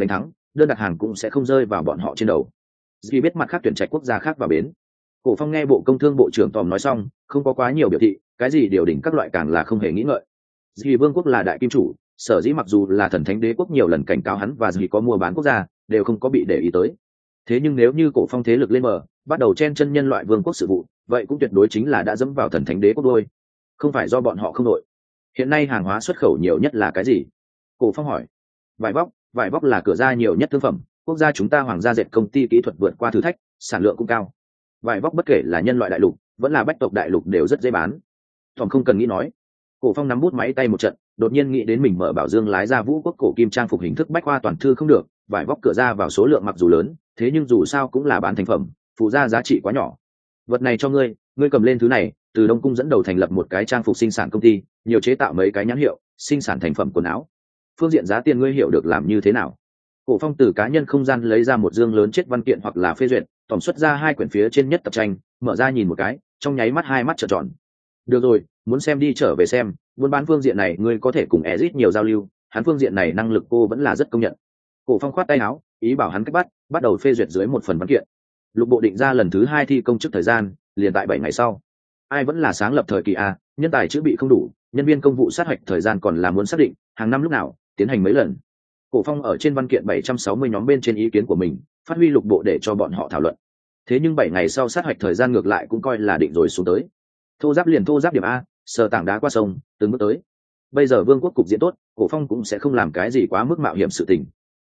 đơn đặt hàng cũng sẽ không rơi vào bọn họ trên đầu. Vì biết mặt khác tuyển trạch quốc gia khác vào bến. Cổ Phong nghe bộ công thương bộ trưởng Tòm nói xong, không có quá nhiều biểu thị, cái gì điều đỉnh các loại càng là không hề nghĩ ngợi. Vì vương quốc là đại kim chủ, sở dĩ mặc dù là thần thánh đế quốc nhiều lần cảnh cáo hắn và gì có mua bán quốc gia, đều không có bị để ý tới. Thế nhưng nếu như Cổ Phong thế lực lên mở, bắt đầu chen chân nhân loại vương quốc sự vụ, vậy cũng tuyệt đối chính là đã dẫm vào thần thánh đế quốc đôi. Không phải do bọn họ không đội. Hiện nay hàng hóa xuất khẩu nhiều nhất là cái gì? Cổ Phong hỏi. Vải vóc là cửa ra nhiều nhất thương phẩm, quốc gia chúng ta hoàng gia dệt công ty kỹ thuật vượt qua thử thách, sản lượng cũng cao. Vải vóc bất kể là nhân loại đại lục, vẫn là bách tộc đại lục đều rất dễ bán. Thỏm không cần nghĩ nói. Cổ Phong nắm bút máy tay một trận, đột nhiên nghĩ đến mình mở bảo dương lái ra vũ quốc cổ kim trang phục hình thức bách khoa toàn thư không được, vải vóc cửa ra vào số lượng mặc dù lớn, thế nhưng dù sao cũng là bán thành phẩm, phụ gia giá trị quá nhỏ. Vật này cho ngươi, ngươi cầm lên thứ này, từ Đông Cung dẫn đầu thành lập một cái trang phục sinh sản công ty, nhiều chế tạo mấy cái nhãn hiệu, sinh sản thành phẩm quần áo. Phương diện giá tiền ngươi hiểu được làm như thế nào? Cổ Phong từ cá nhân không gian lấy ra một dương lớn chết văn kiện hoặc là phê duyệt, tổng xuất ra 2 quyển phía trên nhất tập tranh, mở ra nhìn một cái, trong nháy mắt 2 mắt trợn tròn. Được rồi, muốn xem đi trở về xem, buôn bán phương diện này ngươi có thể cùng Ezic nhiều giao lưu, hắn phương diện này năng lực cô vẫn là rất công nhận. Cổ Phong khoát tay áo, ý bảo hắn cách bắt đầu phê duyệt dưới một phần văn kiện. Lục bộ định ra lần thứ 2 thi công chức thời gian, liền tại 7 ngày sau. Ai vẫn là sáng lập thời kỳ a, nhân tài chữ bị không đủ, nhân viên công vụ sát hạch thời gian còn là muốn xác định, hàng năm lúc nào, tiến hành mấy lần. Cổ Phong ở trên văn kiện 760 nhóm bên trên ý kiến của mình, phát huy lục bộ để cho bọn họ thảo luận. Thế nhưng 7 ngày sau sát hạch thời gian ngược lại cũng coi là định rồi xuống tới. Thô giáp liền thô giáp điểm a, sờ tảng đá qua sông, từng bước tới. Bây giờ vương quốc cục diện tốt, Cổ Phong cũng sẽ không làm cái gì quá mức mạo hiểm sự tình.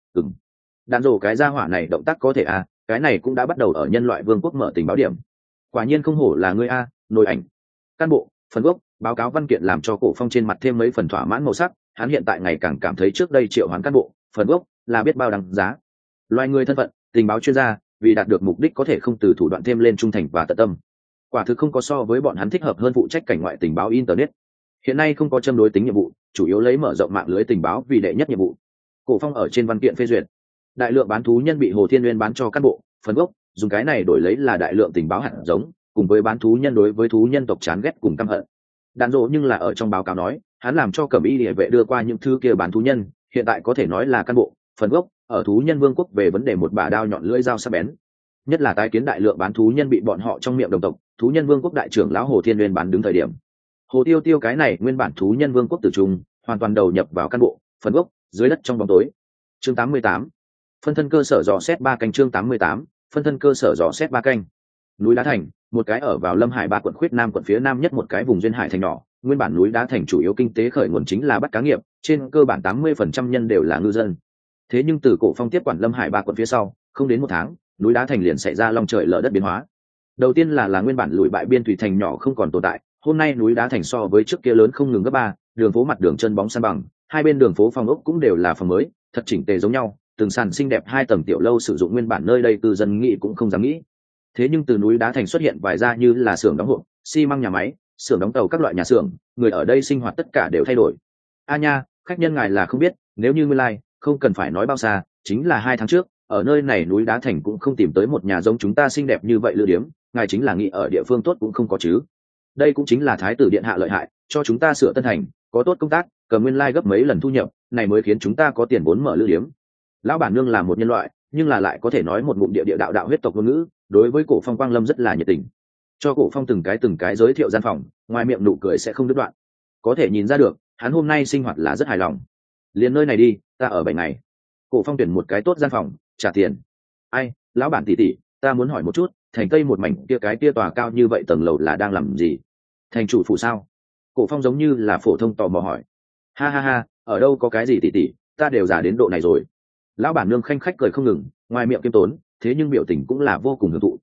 Đạn rổ cái gia hỏa này động tác có thể a, cái này cũng đã bắt đầu ở nhân loại vương quốc mở tình báo điểm. Quả nhiên không hổ là ngươi a, nổi ảnh. Cán bộ, phần gốc, báo cáo văn kiện làm cho Cổ Phong trên mặt thêm mấy phần thỏa mãn màu sắc, hắn hiện tại ngày càng cảm thấy trước đây triệu hoán cán bộ, phần gốc là biết bao đằng giá. Loài người thân phận, tình báo chuyên gia, vì đạt được mục đích có thể không từ thủ đoạn thêm lên trung thành và tận tâm. Quả thực không có so với bọn hắn thích hợp hơn phụ trách cảnh ngoại tình báo internet. Hiện nay không có châm đối tính nhiệm vụ, chủ yếu lấy mở rộng mạng lưới tình báo vì đệ nhất nhiệm vụ. Cổ Phong ở trên văn kiện phê duyệt, đại lượng bán thú nhân bị Hồ Thiên Nguyên bán cho cán bộ, phần gốc, dùng cái này đổi lấy là đại lượng tình báo hạt giống, cùng với bán thú nhân đối với thú nhân tộc chán ghét cùng căm hận. Đạn dỗ nhưng là ở trong báo cáo nói, hắn làm cho Cẩm Y Liễu vệ đưa qua những thứ kia bán thú nhân, hiện tại có thể nói là cán bộ, phần gốc, ở thú nhân vương quốc về vấn đề một bả đao nhọn lưỡi dao sắc bén. Nhất là tái kiến đại lượng bán thú nhân bị bọn họ trong miệng đồng tộc, thú nhân vương quốc đại trưởng lão Hồ Thiên Nguyên bán đứng thời điểm. Hồ Tiêu Tiêu cái này nguyên bản thú nhân vương quốc tử trung, hoàn toàn đầu nhập vào cán bộ, phần gốc, dưới đất trong bóng tối. Chương 88. Phân thân cơ sở dò xét 3 canh. Chương 88. Phân thân cơ sở dò xét 3 canh. Núi Đá Thành, một cái ở vào Lâm Hải 3 quận khuyết nam quận phía nam nhất một cái vùng duyên hải thành nhỏ, nguyên bản Núi Đá Thành chủ yếu kinh tế khởi nguồn chính là bắt cá nghiệp, trên cơ bản 80% nhân đều là ngư dân. Thế nhưng từ Cổ Phong tiếp quản Lâm Hải 3 quận phía sau, không đến 1 tháng, Núi Đá Thành liền xảy ra long trời lở đất biến hóa. Đầu tiên là nguyên bản lùi bại biên thủy thành nhỏ không còn tồn tại, hôm nay Núi Đá Thành so với trước kia lớn không ngừng gấp 3, đường phố mặt đường chân bóng san bằng, hai bên đường phố phòng ốc cũng đều là phòng mới, thật chỉnh tề giống nhau, từng sàn xinh đẹp 2 tầng tiểu lâu sử dụng nguyên bản nơi đây cư dân nghĩ cũng không dám nghĩ. Thế nhưng từ Núi Đá Thành xuất hiện vài ra như là xưởng đóng hộp, xi măng nhà máy, xưởng đóng tàu các loại nhà xưởng, người ở đây sinh hoạt tất cả đều thay đổi. A nha, khách nhân ngài là không biết, nếu như nguyên lai, không cần phải nói bao xa, chính là 2 tháng trước, ở nơi này Núi Đá Thành cũng không tìm tới một nhà giống chúng ta xinh đẹp như vậy lữ điếm, ngài chính là nghĩ ở địa phương tốt cũng không có chứ. Đây cũng chính là thái tử điện hạ lợi hại, cho chúng ta sửa tân thành, có tốt công tác, cầm nguyên lai gấp mấy lần thu nhập, này mới khiến chúng ta có tiền vốn mở lữ điếm. Lão bản nương là một nhân loại, nhưng là lại có thể nói một ngụm địa đạo huyết tộc ngôn ngữ, đối với Cổ Phong Quang Lâm rất là nhiệt tình. Cho Cổ Phong từng cái giới thiệu gian phòng, ngoài miệng nụ cười sẽ không đứt đoạn. Có thể nhìn ra được, hắn hôm nay sinh hoạt là rất hài lòng. Liền nơi này đi, ta ở 7 ngày. Cổ Phong tuyển một cái tốt gian phòng, trả tiền. Ai, lão bản tỷ tỷ, ta muốn hỏi một chút, thành Tây một mảnh cái kia tòa cao như vậy tầng lầu là đang làm gì? Thành chủ phủ sao? Cổ Phong giống như là phổ thông tò mò hỏi. Ha ha ha, ở đâu có cái gì tỷ tỷ, ta đều già đến độ này rồi. Lão bản nương khanh khách cười không ngừng, ngoài miệng kiêm tốn, thế nhưng biểu tình cũng là vô cùng hưởng thụ.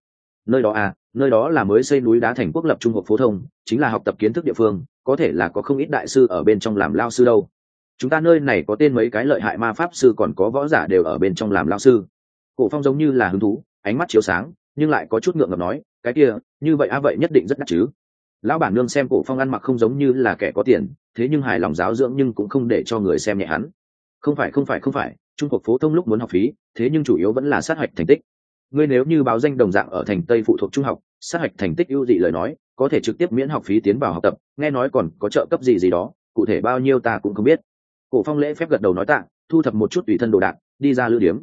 Nơi đó là mới xây Núi Đá Thành quốc lập trung học phổ thông, chính là học tập kiến thức địa phương, có thể là có không ít đại sư ở bên trong làm lao sư đâu. Chúng ta nơi này có tên mấy cái lợi hại ma pháp sư còn có võ giả đều ở bên trong làm lao sư. Cổ Phong giống như là hứng thú, ánh mắt chiếu sáng, nhưng lại có chút ngượng ngập nói, cái kia, như vậy vậy nhất định rất đắt chứ. Lão bản nương xem Cổ Phong ăn mặc không giống như là kẻ có tiền, thế nhưng hài lòng giáo dưỡng nhưng cũng không để cho người xem nhẹ hắn. Không phải, trung học phổ thông lúc muốn học phí, thế nhưng chủ yếu vẫn là sát hạch thành tích. Ngươi nếu như báo danh đồng dạng ở thành Tây phụ thuộc trung học, sát hạch thành tích ưu dị lời nói, có thể trực tiếp miễn học phí tiến vào học tập, nghe nói còn có trợ cấp gì đó, cụ thể bao nhiêu ta cũng không biết. Cổ Phong lễ phép gật đầu nói tạ, thu thập một chút tùy thân đồ đạc, đi ra lữ điếm.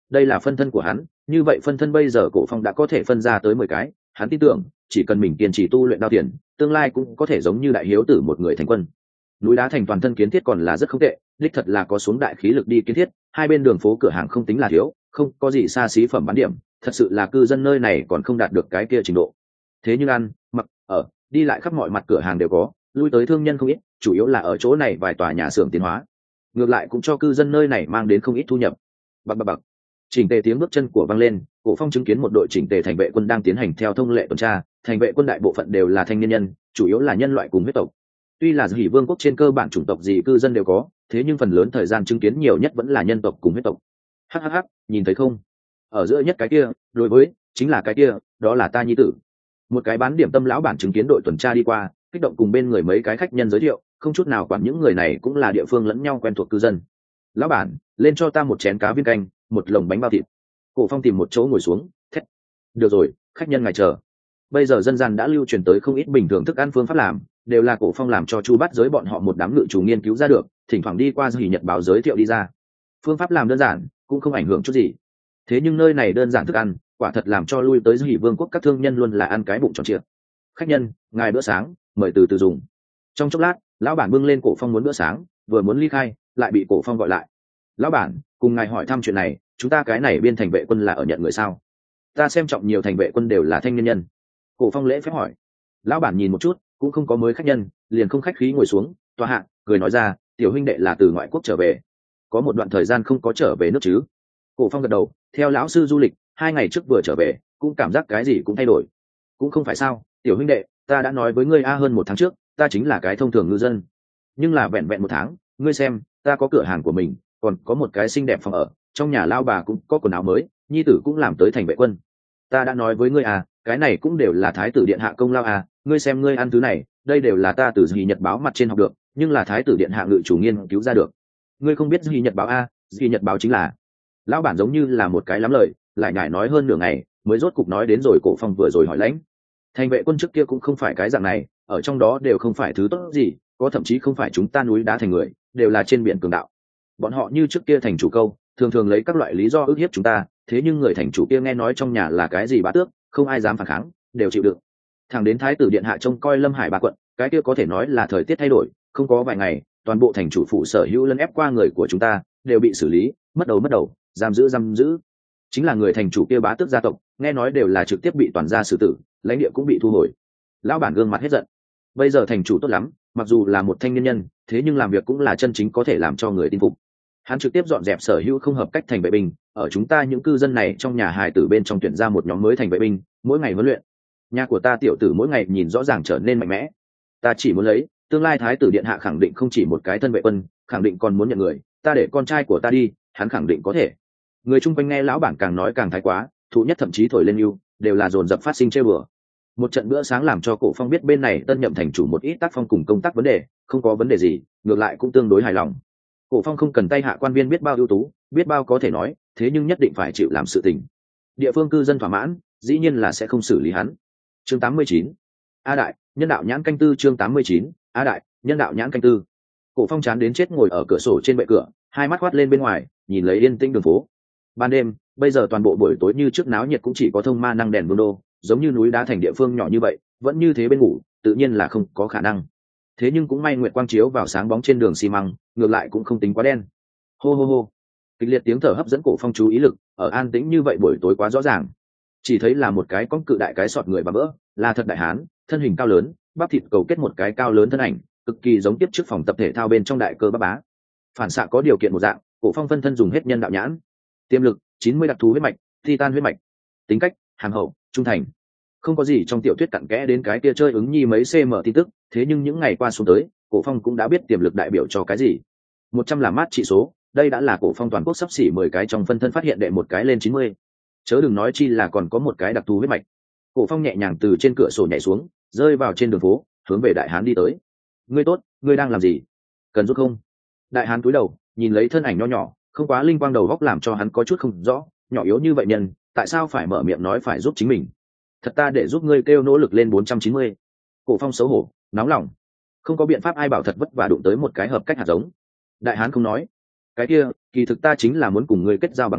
đây là phân thân của hắn, như vậy phân thân bây giờ Cổ Phong đã có thể phân ra tới 10 cái, hắn tin tưởng chỉ cần mình kiên trì tu luyện đao tiền, tương lai cũng có thể giống như đại hiếu tử một người thành quân. Núi đá thành toàn thân kiến thiết còn là rất không tệ, đích thật là có xuống đại khí lực đi kiến thiết, hai bên đường phố cửa hàng không tính là thiếu, không có gì xa xí phẩm bán điểm, thật sự là cư dân nơi này còn không đạt được cái kia trình độ. Thế nhưng ăn, mặc, ở, đi lại khắp mọi mặt cửa hàng đều có, lui tới thương nhân không ít, chủ yếu là ở chỗ này vài tòa nhà xưởng tiến hóa, ngược lại cũng cho cư dân nơi này mang đến không ít thu nhập. Bập bập bập, chỉnh tề tiếng bước chân của vang lên, Cổ Phong chứng kiến một đội chỉnh tề thành vệ quân đang tiến hành theo thông lệ tuần tra, thành vệ quân đại bộ phận đều là thanh niên nhân, chủ yếu là nhân loại cùng huyết tộc. Tuy là Hỉ Vương quốc trên cơ bản chủng tộc gì cư dân đều có, thế nhưng phần lớn thời gian chứng kiến nhiều nhất vẫn là nhân tộc cùng huyết tộc. Hắc, nhìn thấy không? Ở giữa nhất cái kia, đối với, chính là cái kia, đó là ta nhi tử. Một cái bán điểm tâm lão bản chứng kiến đội tuần tra đi qua, kích động cùng bên người mấy cái khách nhân giới thiệu, không chút nào quản những người này cũng là địa phương lẫn nhau quen thuộc cư dân. Lão bản, lên cho ta một chén cá viên canh, một lồng bánh bao thịt. Cổ Phong tìm một chỗ ngồi xuống, thét. Được rồi, khách nhân ngài chờ. Bây giờ dân gian đã lưu truyền tới không ít bình thường thức ăn phương pháp làm, đều là Cổ Phong làm cho Chu Bát giới bọn họ một đám ngự chủ nghiên cứu ra được, thỉnh thoảng đi qua Hỉ Nhật báo giới thiệu đi ra. Phương pháp làm đơn giản, cũng không ảnh hưởng chút gì. Thế nhưng nơi này đơn giản thức ăn, quả thật làm cho lui tới Hỉ Vương quốc các thương nhân luôn là ăn cái bụng tròn trịa. Khách nhân, ngài bữa sáng, mời từ từ dùng. Trong chốc lát, lão bản bưng lên Cổ Phong muốn bữa sáng, vừa muốn ly khai, lại bị Cổ Phong gọi lại. Lão bản, cùng ngài hỏi thăm chuyện này, chúng ta cái này biên thành vệ quân là ở nhận người sao? Ta xem trọng nhiều thành vệ quân đều là thanh niên nhân. Cổ Phong lễ phép hỏi. Lão bản nhìn một chút, cũng không có mới khách nhân, liền không khách khí ngồi xuống, tòa hạ, cười nói ra, tiểu huynh đệ là từ ngoại quốc trở về, có một đoạn thời gian không có trở về nước chứ? Cổ Phong gật đầu, theo lão sư du lịch, 2 ngày trước vừa trở về, cũng cảm giác cái gì cũng thay đổi. Cũng không phải sao, tiểu huynh đệ, ta đã nói với ngươi hơn 1 tháng trước, ta chính là cái thông thường ngư dân, nhưng là vẹn vẹn 1 tháng, ngươi xem, ta có cửa hàng của mình, còn có một cái xinh đẹp phòng ở, trong nhà lao bà cũng có quần áo mới, nhi tử cũng làm tới thành vệ quân. Ta đã nói với ngươi cái này cũng đều là thái tử điện hạ công lao ngươi xem ngươi ăn thứ này, đây đều là ta từ Hỉ Nhật báo mặt trên học được, nhưng là thái tử điện hạ ngự chủ nghiên cứu ra được. Ngươi không biết Hỉ Nhật báo Hỉ Nhật báo chính là. Lão bản giống như là một cái lắm lời, lại nhải nói hơn nửa ngày, mới rốt cục nói đến rồi. Cổ Phong vừa rồi hỏi lãnh, thành vệ quân trước kia cũng không phải cái dạng này, ở trong đó đều không phải thứ tốt gì, có thậm chí không phải chúng ta núi đá thành người, đều là trên biển cường đạo. Bọn họ như trước kia thành chủ câu, thường thường lấy các loại lý do ức hiếp chúng ta, thế nhưng người thành chủ kia nghe nói trong nhà là cái gì bá tước, không ai dám phản kháng, đều chịu đựng. Thằng đến thái tử điện hạ trông coi Lâm Hải ba quận, cái kia có thể nói là thời tiết thay đổi, không có vài ngày, toàn bộ thành chủ phụ sở hữu lấn ép qua người của chúng ta, đều bị xử lý, mất đầu, giam giữ. Chính là người thành chủ kia bá tước gia tộc, nghe nói đều là trực tiếp bị toàn gia xử tử, lãnh địa cũng bị thu hồi. Lão bản gương mặt hết giận. Bây giờ thành chủ tốt lắm, mặc dù là một thanh niên nhân, thế nhưng làm việc cũng là chân chính có thể làm cho người tin phục. Hắn trực tiếp dọn dẹp sở hữu không hợp cách thành vệ binh, ở chúng ta những cư dân này trong nhà hài tử bên trong tuyển ra một nhóm mới thành vệ binh, mỗi ngày huấn luyện. Nhà của ta tiểu tử mỗi ngày nhìn rõ ràng trở nên mạnh mẽ. Ta chỉ muốn lấy, tương lai thái tử điện hạ khẳng định không chỉ một cái thân vệ quân, khẳng định còn muốn nhận người, ta để con trai của ta đi, hắn khẳng định có thể. Người chung quanh nghe lão bản càng nói càng thái quá, thụ nhất thậm chí thổi lên yêu, đều là dồn dập phát sinh trêu bừa. Một trận bữa sáng làm cho Cổ Phong biết bên này tân nhậm thành chủ một ít tác phong cùng công tác vấn đề, không có vấn đề gì, ngược lại cũng tương đối hài lòng. Cổ Phong không cần tay hạ quan viên biết bao ưu tú, biết bao có thể nói, thế nhưng nhất định phải chịu làm sự tình. Địa phương cư dân thỏa mãn, dĩ nhiên là sẽ không xử lý hắn. Chương 89. A đại, nhân đạo nhãn canh tư. Chương 89. A đại, nhân đạo nhãn canh tư. Cổ Phong chán đến chết ngồi ở cửa sổ trên bệ cửa, hai mắt khoát lên bên ngoài, nhìn lấy yên tĩnh đường phố. Ban đêm, bây giờ toàn bộ buổi tối như trước náo nhiệt cũng chỉ có thông ma năng đèn vương đô, giống như núi đá thành địa phương nhỏ như vậy, vẫn như thế bên ngủ, tự nhiên là không có khả năng. Thế nhưng cũng may nguyệt quang chiếu vào sáng bóng trên đường xi măng, ngược lại cũng không tính quá đen. Hô hô hô, kịch liệt tiếng thở hấp dẫn Cổ Phong chú ý lực, ở an tĩnh như vậy buổi tối quá rõ ràng. Chỉ thấy là một cái con cự đại cái sọt người bà vỡ, là thật đại hán, thân hình cao lớn, bắp thịt cầu kết một cái cao lớn thân ảnh, cực kỳ giống tiếp trước phòng tập thể thao bên trong đại cơ bắp bá. Phản xạ có điều kiện một dạng, Cổ Phong phân thân dùng hết nhân đạo nhãn. Tiềm lực 90 đặc thù huyết mạch, titan huyết mạch. Tính cách hàm hậu, trung thành. Không có gì trong tiểu thuyết cặn kẽ đến cái kia chơi ứng nhi mấy cm tin tức, thế nhưng những ngày qua xuống tới, Cổ Phong cũng đã biết tiềm lực đại biểu cho cái gì. 100 là mát trị số, đây đã là Cổ Phong toàn quốc sắp xỉ 10 cái trong phân thân phát hiện đệ một cái lên 90. Chớ đừng nói chi là còn có một cái đặc thù huyết mạch. Cổ Phong nhẹ nhàng từ trên cửa sổ nhảy xuống, rơi vào trên đường phố, hướng về đại hán đi tới. Ngươi tốt, ngươi đang làm gì? Cần giúp không? Đại hán cúi đầu, nhìn lấy thân ảnh nho nhỏ, không quá linh quang đầu góc làm cho hắn có chút không rõ, nhỏ yếu như vậy nhân, tại sao phải mở miệng nói phải giúp chính mình? Thật ta để giúp ngươi kêu nỗ lực lên 490. Cổ Phong xấu hổ, nóng lòng, không có biện pháp ai bảo thật vất vả đụng tới một cái hợp cách hạt giống. Đại hán không nói, cái kia kỳ thực ta chính là muốn cùng ngươi kết giao bằng hữu,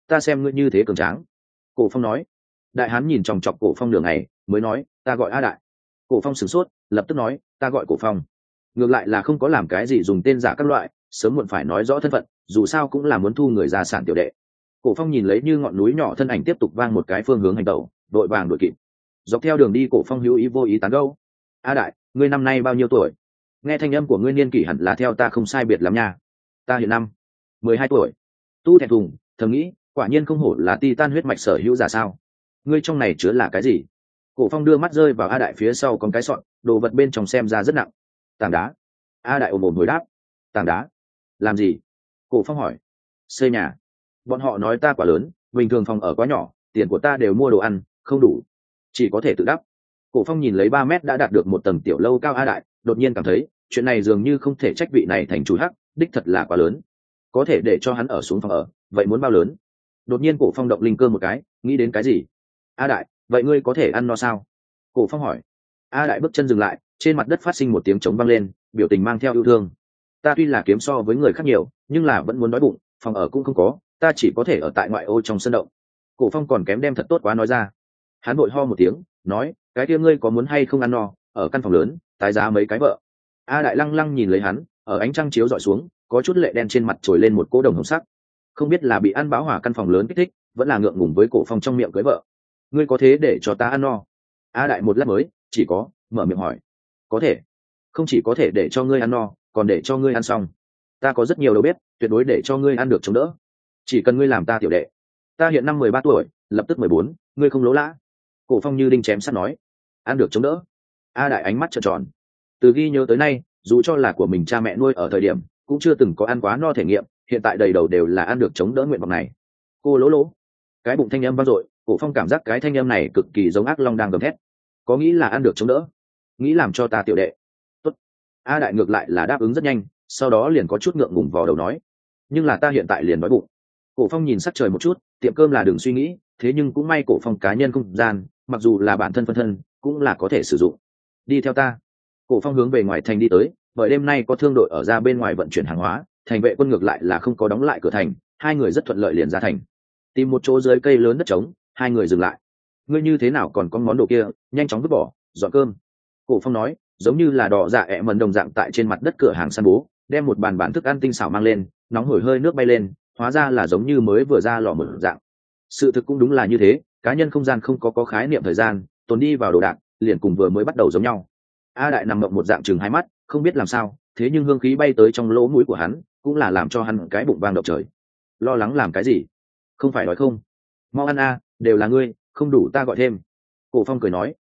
ta xem ngươi như thế cường tráng. Cổ Phong nói. Đại hán nhìn chòng chọc Cổ Phong nửa ngày mới nói, ta gọi A Đại. Cổ Phong sửng sốt, lập tức nói, ta gọi Cổ Phong. Ngược lại là không có làm cái gì dùng tên giả các loại, sớm muộn phải nói rõ thân phận, dù sao cũng là muốn thu người gia sản tiểu đệ. Cổ Phong nhìn lấy như ngọn núi nhỏ thân ảnh tiếp tục vang một cái phương hướng hành tẩu, đội vàng đuổi kịp. Dọc theo đường đi Cổ Phong hữu ý vô ý tán gẫu. A Đại, ngươi năm nay bao nhiêu tuổi? Nghe thanh âm của ngươi niên kỷ hẳn là theo ta không sai biệt lắm nha. Ta hiện năm 12 tuổi. Tu thẹn thùng, thầm nghĩ, quả nhiên không hổ là titan huyết mạch sở hữu giả sao? Ngươi trong này chứa là cái gì? Cổ Phong đưa mắt rơi vào A Đại phía sau còn cái sọn, đồ vật bên trong xem ra rất nặng. Tảng đá. A Đại ồm ồm hồi đáp. Tảng đá? Làm gì? Cổ Phong hỏi. Xây nhà. Bọn họ nói ta quá lớn, bình thường phòng ở quá nhỏ, tiền của ta đều mua đồ ăn, không đủ, chỉ có thể tự đắp. Cổ Phong nhìn lấy 3 mét đã đạt được một tầng tiểu lâu cao A Đại, đột nhiên cảm thấy chuyện này dường như không thể trách vị này thành chủ hắc, đích thật là quá lớn. Có thể để cho hắn ở xuống phòng ở, vậy muốn bao lớn? Đột nhiên Cổ Phong động linh cơ một cái, nghĩ đến cái gì? A Đại, vậy ngươi có thể ăn no sao? Cổ Phong hỏi. A Đại bước chân dừng lại, trên mặt đất phát sinh một tiếng trống vang lên, biểu tình mang theo yêu thương. Ta tuy là kiếm so với người khác nhiều, nhưng là vẫn muốn đói bụng, phòng ở cũng không có, ta chỉ có thể ở tại ngoại ô trong sân động. Cổ Phong còn kém đem thật tốt quá nói ra. Hắn vội ho một tiếng, nói, cái kia ngươi có muốn hay không ăn no, ở căn phòng lớn, tái giá mấy cái vợ. A Đại lăng lăng nhìn lấy hắn, ở ánh trăng chiếu dọi xuống, có chút lệ đen trên mặt trồi lên một cỗ đồng hồng sắc. Không biết là bị ăn báo hỏa căn phòng lớn kích thích, vẫn là ngượng ngùng với Cổ Phong trong miệng cưới vợ. Ngươi có thế để cho ta ăn no? A Đại một lát mới, chỉ có mở miệng hỏi. Có thể. Không chỉ có thể để cho ngươi ăn no, còn để cho ngươi ăn xong. Ta có rất nhiều đầu bếp, tuyệt đối để cho ngươi ăn được chống đỡ. Chỉ cần ngươi làm ta tiểu đệ. Ta hiện năm 13 tuổi, lập tức 14, ngươi không lỗ lã. Cổ Phong như đinh chém sắt nói. Ăn được chống đỡ. A Đại ánh mắt trợn tròn. Từ ghi nhớ tới nay, dù cho là của mình cha mẹ nuôi ở thời điểm, cũng chưa từng có ăn quá no thể nghiệm, hiện tại đầy đầu đều là ăn được chống đỡ nguyện vọng này. Cô lỗ lỗ. Cái bụng thanh âm vang dội, Cổ Phong cảm giác cái thanh âm này cực kỳ giống ác long đang gầm thét. Có nghĩ là ăn được chống đỡ, nghĩ làm cho ta tiểu đệ. Tốt. A Đại ngược lại là đáp ứng rất nhanh, sau đó liền có chút ngượng ngùng vò đầu nói. Nhưng là ta hiện tại liền đói bụng. Cổ Phong nhìn sắc trời một chút, tiệm cơm là đừng suy nghĩ, thế nhưng cũng may Cổ Phong cá nhân không gian, mặc dù là bản thân phân thân, cũng là có thể sử dụng. Đi theo ta. Cổ Phong hướng về ngoài thành đi tới, bởi đêm nay có thương đội ở ra bên ngoài vận chuyển hàng hóa, thành vệ quân ngược lại là không có đóng lại cửa thành, hai người rất thuận lợi liền ra thành. Tìm một chỗ dưới cây lớn đất trống, hai người dừng lại. Ngươi như thế nào còn có món đồ kia, nhanh chóng vứt bỏ, dọn cơm. Cổ Phong nói, giống như là đỏ dạ ẹ mần đồng dạng tại trên mặt đất cửa hàng săn bố, đem một bàn bán thức ăn tinh xảo mang lên, nóng hổi hơi nước bay lên, hóa ra là giống như mới vừa ra lò mở dạng. Sự thực cũng đúng là như thế, cá nhân không gian không có khái niệm thời gian, tồn đi vào đồ đạc, liền cùng vừa mới bắt đầu giống nhau. A Đại nằm mộng một dạng chừng hai mắt, không biết làm sao, thế nhưng hương khí bay tới trong lỗ mũi của hắn, cũng là làm cho hắn cái bụng vang động trời. Lo lắng làm cái gì? Không phải đói không? Mau ăn a, đều là ngươi, không đủ ta gọi thêm. Cổ Phong cười nói,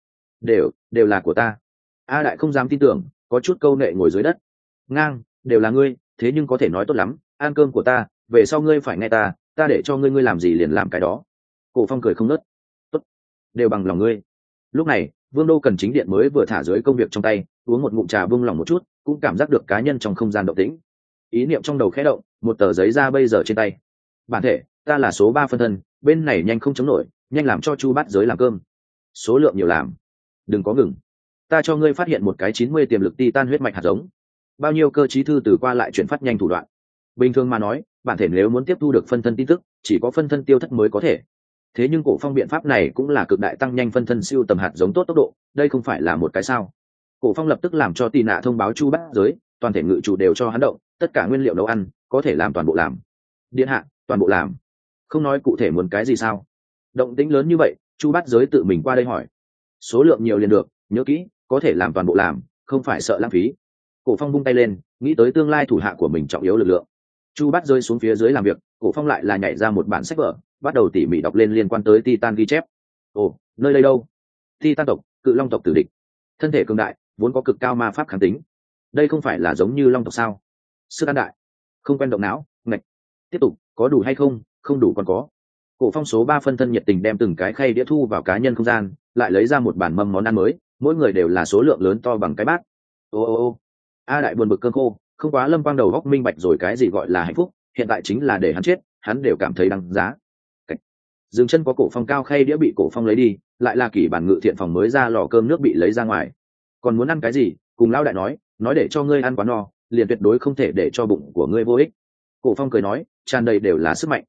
đều là của ta. A Đại không dám tin tưởng, có chút câu nệ ngồi dưới đất. Ngang, đều là ngươi, thế nhưng có thể nói tốt lắm, ăn cơm của ta, về sau ngươi phải nghe ta để cho ngươi làm gì liền làm cái đó. Cổ Phong cười không nớt. Tốt, đều bằng lòng ngươi. Lúc này Vương Đô Cần chính điện mới vừa thả dưới công việc trong tay, uống một ngụm trà vương lòng một chút, cũng cảm giác được cá nhân trong không gian động tĩnh. Ý niệm trong đầu khẽ động, một tờ giấy ra bây giờ trên tay. Bản thể, ta là số 3 phân thân, bên này nhanh không chống nổi, nhanh làm cho Chu Bát Giới làm cơm. Số lượng nhiều làm, đừng có ngừng. Ta cho ngươi phát hiện một cái 90 tiềm lực titan huyết mạch hạt giống. Bao nhiêu cơ trí thư từ qua lại chuyển phát nhanh thủ đoạn. Bình thường mà nói, bản thể nếu muốn tiếp thu được phân thân tin tức, chỉ có phân thân tiêu thất mới có thể. Thế nhưng Cổ Phong biện pháp này cũng là cực đại tăng nhanh phân thân siêu tầm hạt giống tốt tốc độ, đây không phải là một cái sao? Cổ Phong lập tức làm cho Tì Nạ thông báo Chu Bát Giới, toàn thể ngự chủ đều cho hắn động, tất cả nguyên liệu nấu ăn có thể làm toàn bộ làm. Điện hạ, toàn bộ làm. Không nói cụ thể muốn cái gì sao? Động tĩnh lớn như vậy, Chu Bát Giới tự mình qua đây hỏi. Số lượng nhiều liền được, nhớ kỹ, có thể làm toàn bộ làm, không phải sợ lãng phí. Cổ Phong vung tay lên, nghĩ tới tương lai thủ hạ của mình trọng yếu lực lượng. Chu Bát rơi xuống phía dưới làm việc, Cổ Phong lại là nhảy ra một bản sách vở, bắt đầu tỉ mỉ đọc lên liên quan tới Titan ghi chép. Ồ, nơi đây đâu? Titan tộc, cự long tộc tử địch, thân thể cường đại, vốn có cực cao ma pháp kháng tính. Đây không phải là giống như long tộc sao? Sức ăn đại, không quen động não, ngạch. Tiếp tục, có đủ hay không? Không đủ còn có. Cổ Phong số 3 phân thân nhiệt tình đem từng cái khay đĩa thu vào cá nhân không gian, lại lấy ra một bản mâm món ăn mới, mỗi người đều là số lượng lớn to bằng cái bát. Ô. A Đại buồn bực cơn khô, không quá Lâm Quang đầu góc minh bạch rồi cái gì gọi là hạnh phúc, hiện tại chính là để hắn chết, hắn đều cảm thấy đáng giá. Dừng chân có Cổ Phong cao khay đĩa bị Cổ Phong lấy đi, lại là kỷ bản ngự thiện phòng mới ra lò cơm nước bị lấy ra ngoài. Còn muốn ăn cái gì, cùng lão đại nói để cho ngươi ăn quá no, liền tuyệt đối không thể để cho bụng của ngươi vô ích. Cổ Phong cười nói, tràn đầy đều là sức mạnh.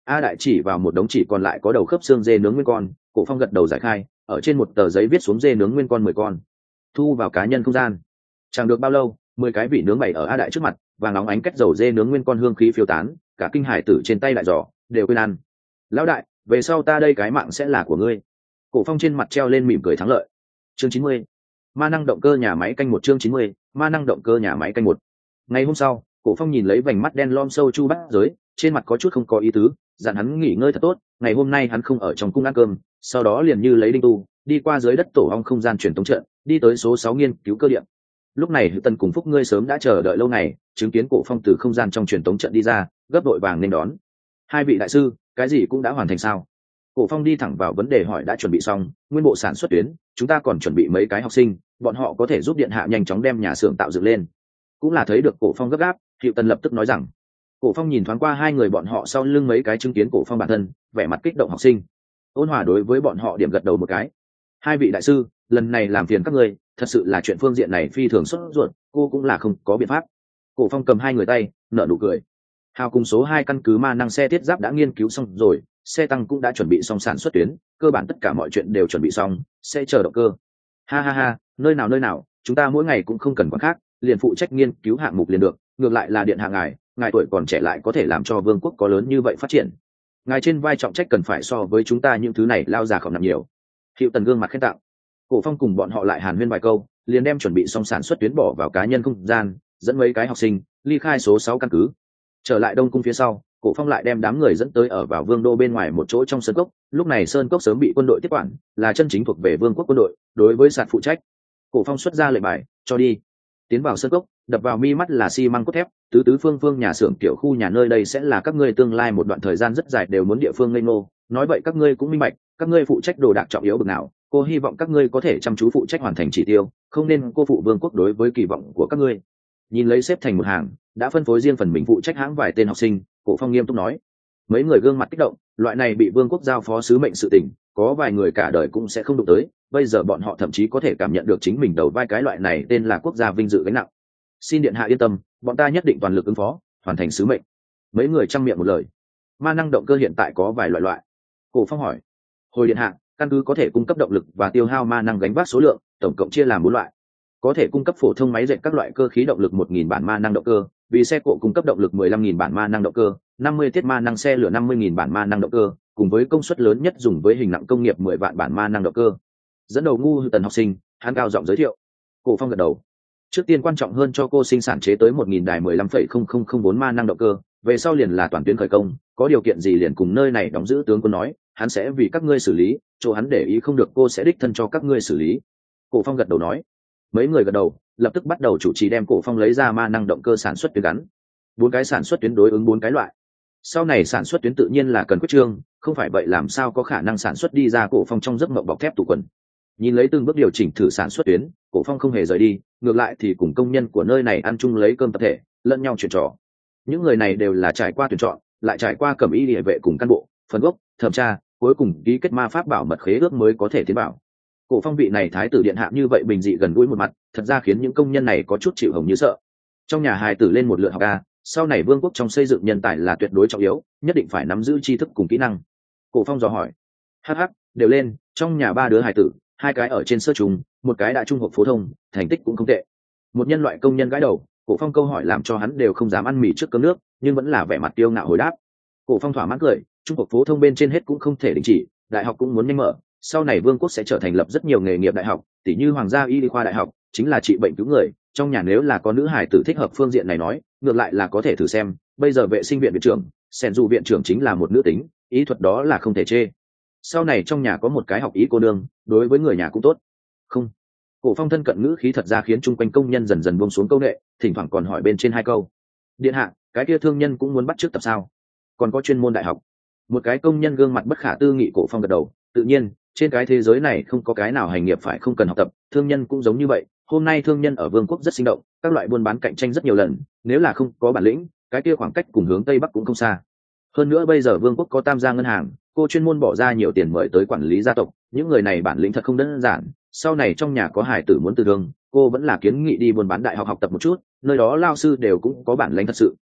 A Đại chỉ vào một đống chỉ còn lại có đầu khớp xương dê nướng nguyên con, Cổ Phong gật đầu giải khai, ở trên một tờ giấy viết xuống dê nướng nguyên con 10 con, thu vào cá nhân không gian. Chẳng được bao lâu, 10 cái vỉ nướng bày ở A Đại trước mặt, vàng nóng ánh cách dầu dê nướng nguyên con hương khí phiêu tán, cả kinh hải tử trên tay đại giỏ đều quên ăn. Lão đại, về sau ta đây cái mạng sẽ là của ngươi. Cổ Phong trên mặt treo lên mỉm cười thắng lợi. Chương 90. Ma năng động cơ nhà máy canh một. Chương 90. Ma năng động cơ nhà máy canh một. Ngày hôm sau, Cổ Phong nhìn lấy vành mắt đen lom sâu chu bát giới, trên mặt có chút không có ý tứ, dặn hắn nghỉ ngơi thật tốt, ngày hôm nay hắn không ở trong cung ăn cơm, sau đó liền như lấy đinh tu, đi qua dưới đất tổ ong không gian truyền tống trận, đi tới số 6 nghiên cứu cơ điện. Lúc này Tần cùng Phúc ngươi sớm đã chờ đợi lâu ngày, chứng kiến Cổ Phong từ không gian trong truyền tống trận đi ra, gấp đội vàng nên đón. Hai vị đại sư, cái gì cũng đã hoàn thành sao? Cổ Phong đi thẳng vào vấn đề hỏi. Đã chuẩn bị xong, nguyên bộ sản xuất tuyến, chúng ta còn chuẩn bị mấy cái học sinh, bọn họ có thể giúp điện hạ nhanh chóng đem nhà xưởng tạo dựng lên. Cũng là thấy được Cổ Phong gấp gáp, Hiệu Tần lập tức nói rằng. Cổ Phong nhìn thoáng qua hai người bọn họ sau lưng mấy cái chứng kiến Cổ Phong bản thân, vẻ mặt kích động học sinh. Ôn Hòa đối với bọn họ điểm gật đầu một cái. Hai vị đại sư, lần này làm phiền các ngươi, thật sự là chuyện phương diện này phi thường sốt ruột, cô cũng là không có biện pháp. Cổ Phong cầm hai người tay, nở nụ cười. Hào cùng số 2 căn cứ ma năng xe thiết giáp đã nghiên cứu xong rồi, xe tăng cũng đã chuẩn bị xong sản xuất tuyến, cơ bản tất cả mọi chuyện đều chuẩn bị xong, sẽ chờ động cơ. Ha ha ha, nơi nào, chúng ta mỗi ngày cũng không cần quá khác, liền phụ trách nghiên cứu hạng mục liền được, ngược lại là điện hạ ngài tuổi còn trẻ lại có thể làm cho vương quốc có lớn như vậy phát triển. Ngài trên vai trọng trách cần phải so với chúng ta những thứ này lao già khổng nặng nhiều. Hiệu Tần gương mặt khen tặng. Cổ Phong cùng bọn họ lại hàn huyên vài câu, liền đem chuẩn bị xong sản xuất tuyến bỏ vào cá nhân không gian, dẫn mấy cái học sinh ly khai số 6 căn cứ. Trở lại Đông cung phía sau, Cổ Phong lại đem đám người dẫn tới ở vào vương đô bên ngoài một chỗ trong sơn cốc. Lúc này sơn cốc sớm bị quân đội tiếp quản, là chân chính thuộc về vương quốc quân đội, đối với sạt phụ trách. Cổ Phong xuất ra lệnh bài, cho đi. Tiến vào sơn cốc, đập vào mi mắt là xi măng cốt thép, tứ phương nhà xưởng tiểu khu nhà nơi đây sẽ là các ngươi tương lai một đoạn thời gian rất dài đều muốn địa phương ngây ngô. Nói vậy các ngươi cũng minh bạch, các ngươi phụ trách đồ đạc trọng yếu bực nào, cô hy vọng các ngươi có thể chăm chú phụ trách hoàn thành chỉ tiêu, không nên cô phụ vương quốc đối với kỳ vọng của các ngươi. Nhìn lấy xếp thành một hàng, đã phân phối riêng phần mình phụ trách hãng vài tên học sinh, Cổ Phong nghiêm túc nói. Mấy người gương mặt kích động, loại này bị vương quốc giao phó sứ mệnh sự tình, có vài người cả đời cũng sẽ không đụng tới, bây giờ bọn họ thậm chí có thể cảm nhận được chính mình đầu vai cái loại này tên là quốc gia vinh dự gánh nặng. Xin điện hạ yên tâm, bọn ta nhất định toàn lực ứng phó, hoàn thành sứ mệnh. Mấy người chăm miệng một lời. Ma năng động cơ hiện tại có vài loại. Cổ Phong hỏi. Hồi điện hạ, căn cứ có thể cung cấp động lực và tiêu hao ma năng gánh vác số lượng, tổng cộng chia làm 4 loại. Có thể cung cấp phổ thông máy dệt các loại cơ khí động lực 1000 bản ma năng động cơ, vì xe cộ cung cấp động lực 15.000 bản ma năng động cơ, 50 tiết ma năng xe lửa 50.000 bản ma năng động cơ, cùng với công suất lớn nhất dùng với hình nặng công nghiệp 10 vạn bản ma năng động cơ. Dẫn đầu ngu Tần học sinh, hắn cao giọng giới thiệu. Cổ Phong gật đầu. Trước tiên quan trọng hơn cho cô sinh sản chế tới 1000 đài 15,0004 ma năng động cơ, về sau liền là toàn tuyến khởi công, có điều kiện gì liền cùng nơi này đóng giữ tướng quân nói, hắn sẽ vì các ngươi xử lý, chỗ hắn để ý không được cô sẽ đích thân cho các ngươi xử lý. Cổ Phong gật đầu nói. Mấy người gật đầu, lập tức bắt đầu chủ trì đem Cổ Phong lấy ra ma năng động cơ sản xuất tuyến gắn. 4 cái sản xuất tuyến đối ứng 4 cái loại. Sau này sản xuất tuyến tự nhiên là cần quyết trương, không phải vậy làm sao có khả năng sản xuất đi ra Cổ Phong trong giấc mộng bọc thép tủ quần. Nhìn lấy từng bước điều chỉnh thử sản xuất tuyến, Cổ Phong không hề rời đi, ngược lại thì cùng công nhân của nơi này ăn chung lấy cơm tập thể, lẫn nhau chuyện trò. Những người này đều là trải qua tuyển chọn, lại trải qua cẩm y liề vệ cùng cán bộ, phần gốc, thẩm tra, cuối cùng ký kết ma pháp bảo mật khế ước mới có thể tiến bảo. Cổ Phong vị này thái tử điện hạ như vậy bình dị gần gũi một mặt, thật ra khiến những công nhân này có chút chịu hồng như sợ. Trong nhà hài tử lên một lượt học a, sau này vương quốc trong xây dựng nhân tài là tuyệt đối trọng yếu, nhất định phải nắm giữ tri thức cùng kỹ năng. Cổ Phong dò hỏi. Hắc, đều lên, trong nhà 3 đứa hài tử, 2 cái ở trên sơ trung, 1 cái đã trung học phổ thông, thành tích cũng không tệ. Một nhân loại công nhân gãi đầu, Cổ Phong câu hỏi làm cho hắn đều không dám ăn mì trước cơm nước, nhưng vẫn là vẻ mặt kiêu ngạo hồi đáp. Cổ Phong thỏa mãn cười, trung học phổ thông bên trên hết cũng không thể đình chỉ, đại học cũng muốn nhanh mở, sau này vương quốc sẽ trở thành lập rất nhiều nghề nghiệp đại học, tỉ như Hoàng gia y khoa đại học, chính là trị bệnh cứu người, trong nhà nếu là có nữ hài tử thích hợp phương diện này nói, ngược lại là có thể thử xem, bây giờ vệ sinh viện viện trưởng, sen dù viện trưởng chính là một nữ tính, ý thuật đó là không thể chê. Sau này trong nhà có một cái học ý cô nương, đối với người nhà cũng tốt. Không. Cổ Phong thân cận ngữ khí thật ra khiến chung quanh công nhân dần dần buông xuống câu nệ, thỉnh thoảng còn hỏi bên trên 2 câu. Điện hạ, cái kia thương nhân cũng muốn bắt chước tập sao? Còn có chuyên môn đại học. Một cái công nhân gương mặt bất khả tư nghị. Cổ Phong gật đầu, tự nhiên, trên cái thế giới này không có cái nào hành nghiệp phải không cần học tập, thương nhân cũng giống như vậy. Hôm nay thương nhân ở vương quốc rất sinh động, các loại buôn bán cạnh tranh rất nhiều lần, nếu là không có bản lĩnh, cái kia khoảng cách cùng hướng tây bắc cũng không xa. Hơn nữa bây giờ vương quốc có Tam gia ngân hàng, cô chuyên môn bỏ ra nhiều tiền mời tới quản lý gia tộc, những người này bản lĩnh thật không đơn giản. Sau này trong nhà có hài tử muốn từ đường, cô vẫn là kiến nghị đi buôn bán đại học học tập một chút, nơi đó lao sư đều cũng có bản lĩnh thật sự.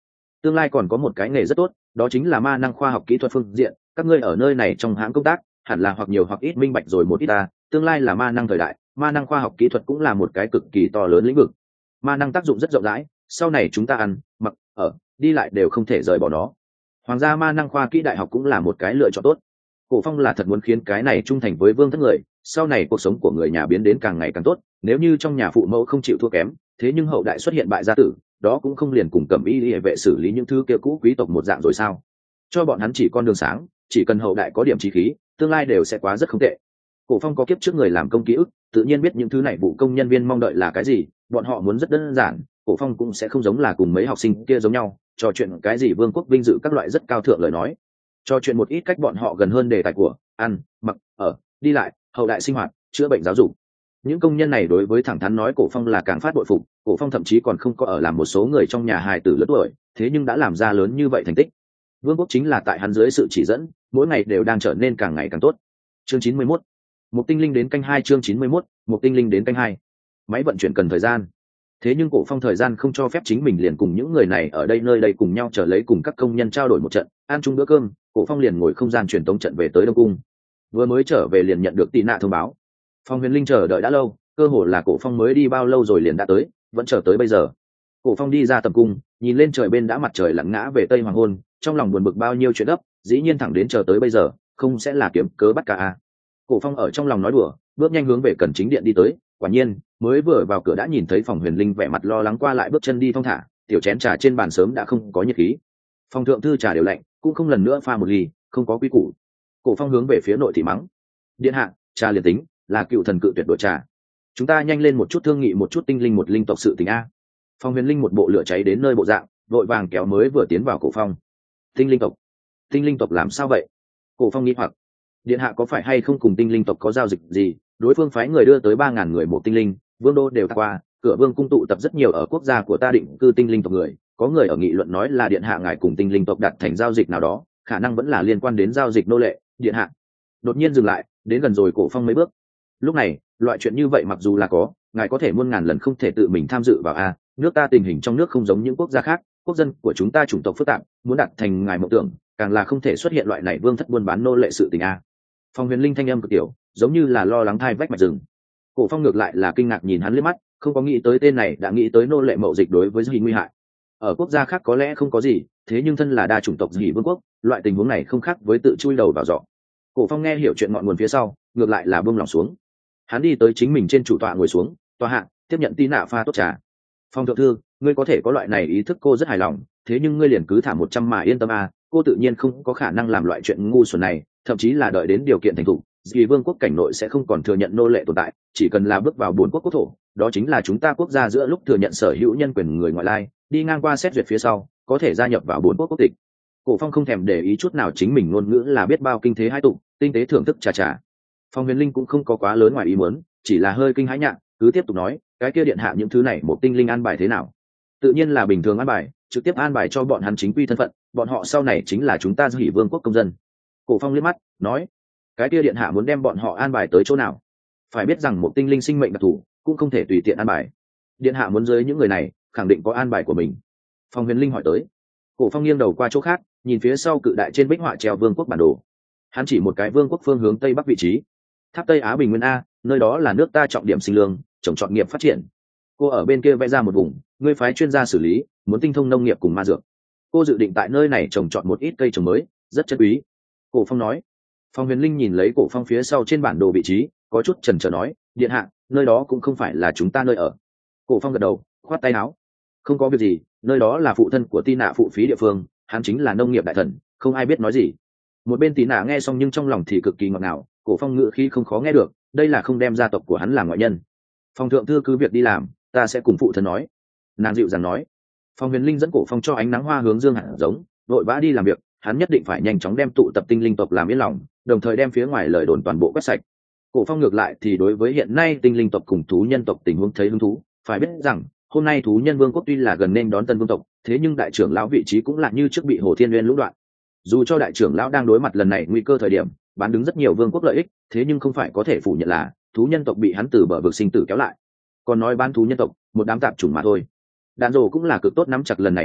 tương lai còn có một cái nghề rất tốt, đó chính là ma năng khoa học kỹ thuật phương diện. Các ngươi ở nơi này trong hãng công tác hẳn là hoặc nhiều hoặc ít minh bạch rồi một ít ta. Tương lai là ma năng thời đại, ma năng khoa học kỹ thuật cũng là một cái cực kỳ to lớn lĩnh vực. Ma năng tác dụng rất rộng rãi, sau này chúng ta ăn mặc ở đi lại đều không thể rời bỏ nó. Hoàng gia ma năng khoa kỹ đại học cũng là một cái lựa chọn tốt. Cổ Phong là thật muốn khiến cái này trung thành với vương thất người, sau này cuộc sống của người nhà biến đến càng ngày càng tốt. Nếu như trong nhà phụ mẫu không chịu thua kém, thế nhưng hậu đại xuất hiện bại gia tử, đó cũng không liền cùng Cẩm Y hệ vệ xử lý những thứ kia cũ quý tộc một dạng rồi sao? Cho bọn hắn chỉ con đường sáng, chỉ cần hậu đại có điểm chí khí, tương lai đều sẽ quá rất không tệ. Cổ Phong có kiếp trước người làm công ký ức, tự nhiên biết những thứ này vụ công nhân viên mong đợi là cái gì, bọn họ muốn rất đơn giản. Cổ Phong cũng sẽ không giống là cùng mấy học sinh kia giống nhau, trò chuyện cái gì vương quốc vinh dự các loại rất cao thượng lời nói, trò chuyện một ít cách bọn họ gần hơn đề tài của ăn mặc ở đi lại, hậu đại sinh hoạt, chữa bệnh, giáo dục. Những công nhân này đối với thẳng thắn nói Cổ Phong là càng phát bội phục. Cổ Phong thậm chí còn không có ở làm một số người trong nhà hài tử lớn tuổi, thế nhưng đã làm ra lớn như vậy thành tích. Vương quốc chính là tại hắn dưới sự chỉ dẫn, mỗi ngày đều đang trở nên càng ngày càng tốt. Chương 91. Một tinh linh đến canh 2. Chương 91. Một tinh linh đến canh 2. Máy vận chuyển cần thời gian, thế nhưng Cổ Phong thời gian không cho phép chính mình liền cùng những người này ở đây nơi đây cùng nhau chờ lấy cùng các công nhân trao đổi một trận, ăn chung bữa cơm. Cổ Phong liền ngồi không gian truyền tống trận về tới Đông Cung. Vừa mới trở về liền nhận được tị nạ thông báo. Phong Huyền Linh chờ đợi đã lâu, cơ hồ là Cổ Phong mới đi bao lâu rồi liền đã tới, vẫn chờ tới bây giờ. Cổ Phong đi ra tầm cung, nhìn lên trời bên đã mặt trời lặn ngã về tây hoàng hôn, trong lòng buồn bực bao nhiêu chuyện gấp, dĩ nhiên thẳng đến chờ tới bây giờ, không sẽ là kiếm cớ bắt cả à. Cổ Phong ở trong lòng nói đùa, bước nhanh hướng về cần chính điện đi tới. Quả nhiên, mới vừa vào cửa đã nhìn thấy Phong Huyền Linh vẻ mặt lo lắng qua lại bước chân đi thong thả, tiểu chén trà trên bàn sớm đã không có nhiệt khí. Phong thượng thư trà đều lạnh, cũng không lần nữa pha một ly, không có quy củ. Cổ Phong hướng về phía nội thị mắng: điện hạ, trà liền tính, là cựu thần cự tuyệt đổi trà, chúng ta nhanh lên một chút thương nghị một chút tinh linh một linh tộc sự tình a. Phong Huyền Linh một bộ lửa cháy đến nơi bộ dạng, vội vàng kéo mới vừa tiến vào Cổ Phong. Tinh linh tộc làm sao vậy? Cổ Phong nghi hoặc. Điện hạ có phải hay không cùng tinh linh tộc có giao dịch gì? Đối phương phái người đưa tới 3.000 người một tinh linh, vương đô đều qua, cửa vương cung tụ tập rất nhiều ở quốc gia của ta định cư tinh linh tộc người, có người ở nghị luận nói là điện hạ ngài cùng tinh linh tộc đặt thành giao dịch nào đó, khả năng vẫn là liên quan đến giao dịch nô lệ. Điện hạ đột nhiên dừng lại, đến gần rồi Cổ Phong mấy bước. Lúc này, loại chuyện như vậy mặc dù là có, ngài có thể muôn ngàn lần không thể tự mình tham dự vào a. Nước ta tình hình trong nước không giống những quốc gia khác, quốc dân của chúng ta chủng tộc phức tạp, muốn đặt thành ngài mộng tưởng, càng là không thể xuất hiện loại này vương thất buôn bán nô lệ sự tình a. Phong Huyền Linh thanh âm cực tiểu, giống như là lo lắng thai vách mạch rừng. Cổ Phong ngược lại là kinh ngạc nhìn hắn liếc mắt, không có nghĩ tới tên này đã nghĩ tới nô lệ mậu dịch đối với Dĩ nguy hại. Ở quốc gia khác có lẽ không có gì, thế nhưng thân là đa chủng tộc Dĩ vương quốc, loại tình huống này không khác với tự chui đầu vào giỏ. Cổ Phong nghe hiểu chuyện ngọn nguồn phía sau, ngược lại là buông lòng xuống. Hắn đi tới chính mình trên chủ tọa ngồi xuống, tòa hạ, tiếp nhận tí nạ pha tốt trà. Phong thượng thư, ngươi có thể có loại này ý thức cô rất hài lòng, thế nhưng ngươi liền cứ thả 100 mà yên tâm a, cô tự nhiên không có khả năng làm loại chuyện ngu xuẩn này, thậm chí là đợi đến điều kiện thành thủ, Dĩ vương quốc cảnh nội sẽ không còn thừa nhận nô lệ tồn tại, chỉ cần là bước vào 4 quốc quốc thổ, đó chính là chúng ta quốc gia giữa lúc thừa nhận sở hữu nhân quyền người ngoại lai, đi ngang qua xét duyệt phía sau, có thể gia nhập vào 4 quốc quốc tịch. Cổ Phong không thèm để ý chút nào chính mình ngôn ngữ là biết bao kinh thế hai tụ, tinh tế thưởng thức trà. Phong Huyền Linh cũng không có quá lớn ngoài ý muốn, chỉ là hơi kinh hãi nhạ, cứ tiếp tục nói, cái kia điện hạ những thứ này một tinh linh an bài thế nào? Tự nhiên là bình thường an bài, trực tiếp an bài cho bọn hắn chính quy thân phận, bọn họ sau này chính là chúng ta Dĩ vương quốc công dân. Cổ Phong liếc mắt, nói, cái kia điện hạ muốn đem bọn họ an bài tới chỗ nào? Phải biết rằng một tinh linh sinh mệnh đặc thù, cũng không thể tùy tiện an bài. Điện hạ muốn dưới những người này, khẳng định có an bài của mình. Phong Huyền Linh hỏi tới. Cổ Phong nghiêng đầu qua chỗ khác, nhìn phía sau cự đại trên bích họa treo vương quốc bản đồ. Hắn chỉ một cái vương quốc phương hướng tây bắc vị trí. Tháp Tây Á Bình Nguyên a, nơi đó là nước ta trọng điểm sinh lương, trồng trọt nghiệp phát triển. Cô ở bên kia vẽ ra một vùng, ngươi phái chuyên gia xử lý, muốn tinh thông nông nghiệp cùng ma dược. Cô dự định tại nơi này trồng trọt một ít cây trồng mới, rất chân quý. Cổ Phong nói. Phong Huyền Linh nhìn lấy Cổ Phong phía sau trên bản đồ vị trí, có chút chần chờ nói, điện hạ, nơi đó cũng không phải là chúng ta nơi ở. Cổ Phong gật đầu, khoát tay áo, không có việc gì, nơi đó là phụ thân của Tí Nạ phụ phí địa phương, hắn chính là nông nghiệp đại thần, không ai biết nói gì. Một bên Tí Nạ nghe xong nhưng trong lòng thì cực kỳ ngọt ngào, Cổ Phong ngữ khí không khó nghe được, đây là không đem gia tộc của hắn làm ngoại nhân. Phong thượng thư cứ việc đi làm, ta sẽ cùng phụ thân nói. Nàng dịu dàng nói. Phong Huyền Linh dẫn Cổ Phong cho ánh nắng hoa hướng dương hạt giống, vội vã đi làm việc, hắn nhất định phải nhanh chóng đem tụ tập tinh linh tộc làm yên lòng, đồng thời đem phía ngoài lời đồn toàn bộ quét sạch. Cổ Phong ngược lại thì đối với hiện nay tinh linh tộc cùng thú nhân tộc tình huống thấy hứng thú, phải biết rằng hôm nay thú nhân vương quốc tuy là gần nên đón tân vương tộc, thế nhưng đại trưởng lão vị trí cũng là như trước bị Hồ Thiên Nguyên lũng đoạn. Dù cho đại trưởng lão đang đối mặt lần này nguy cơ thời điểm, bán đứng rất nhiều vương quốc lợi ích, thế nhưng không phải có thể phủ nhận là thú nhân tộc bị hắn từ bờ vực sinh tử kéo lại. Còn nói bán thú nhân tộc, một đám tạp chủng mà thôi. Đạn Dồ cũng là cực tốt nắm chặt lần này cơ hội,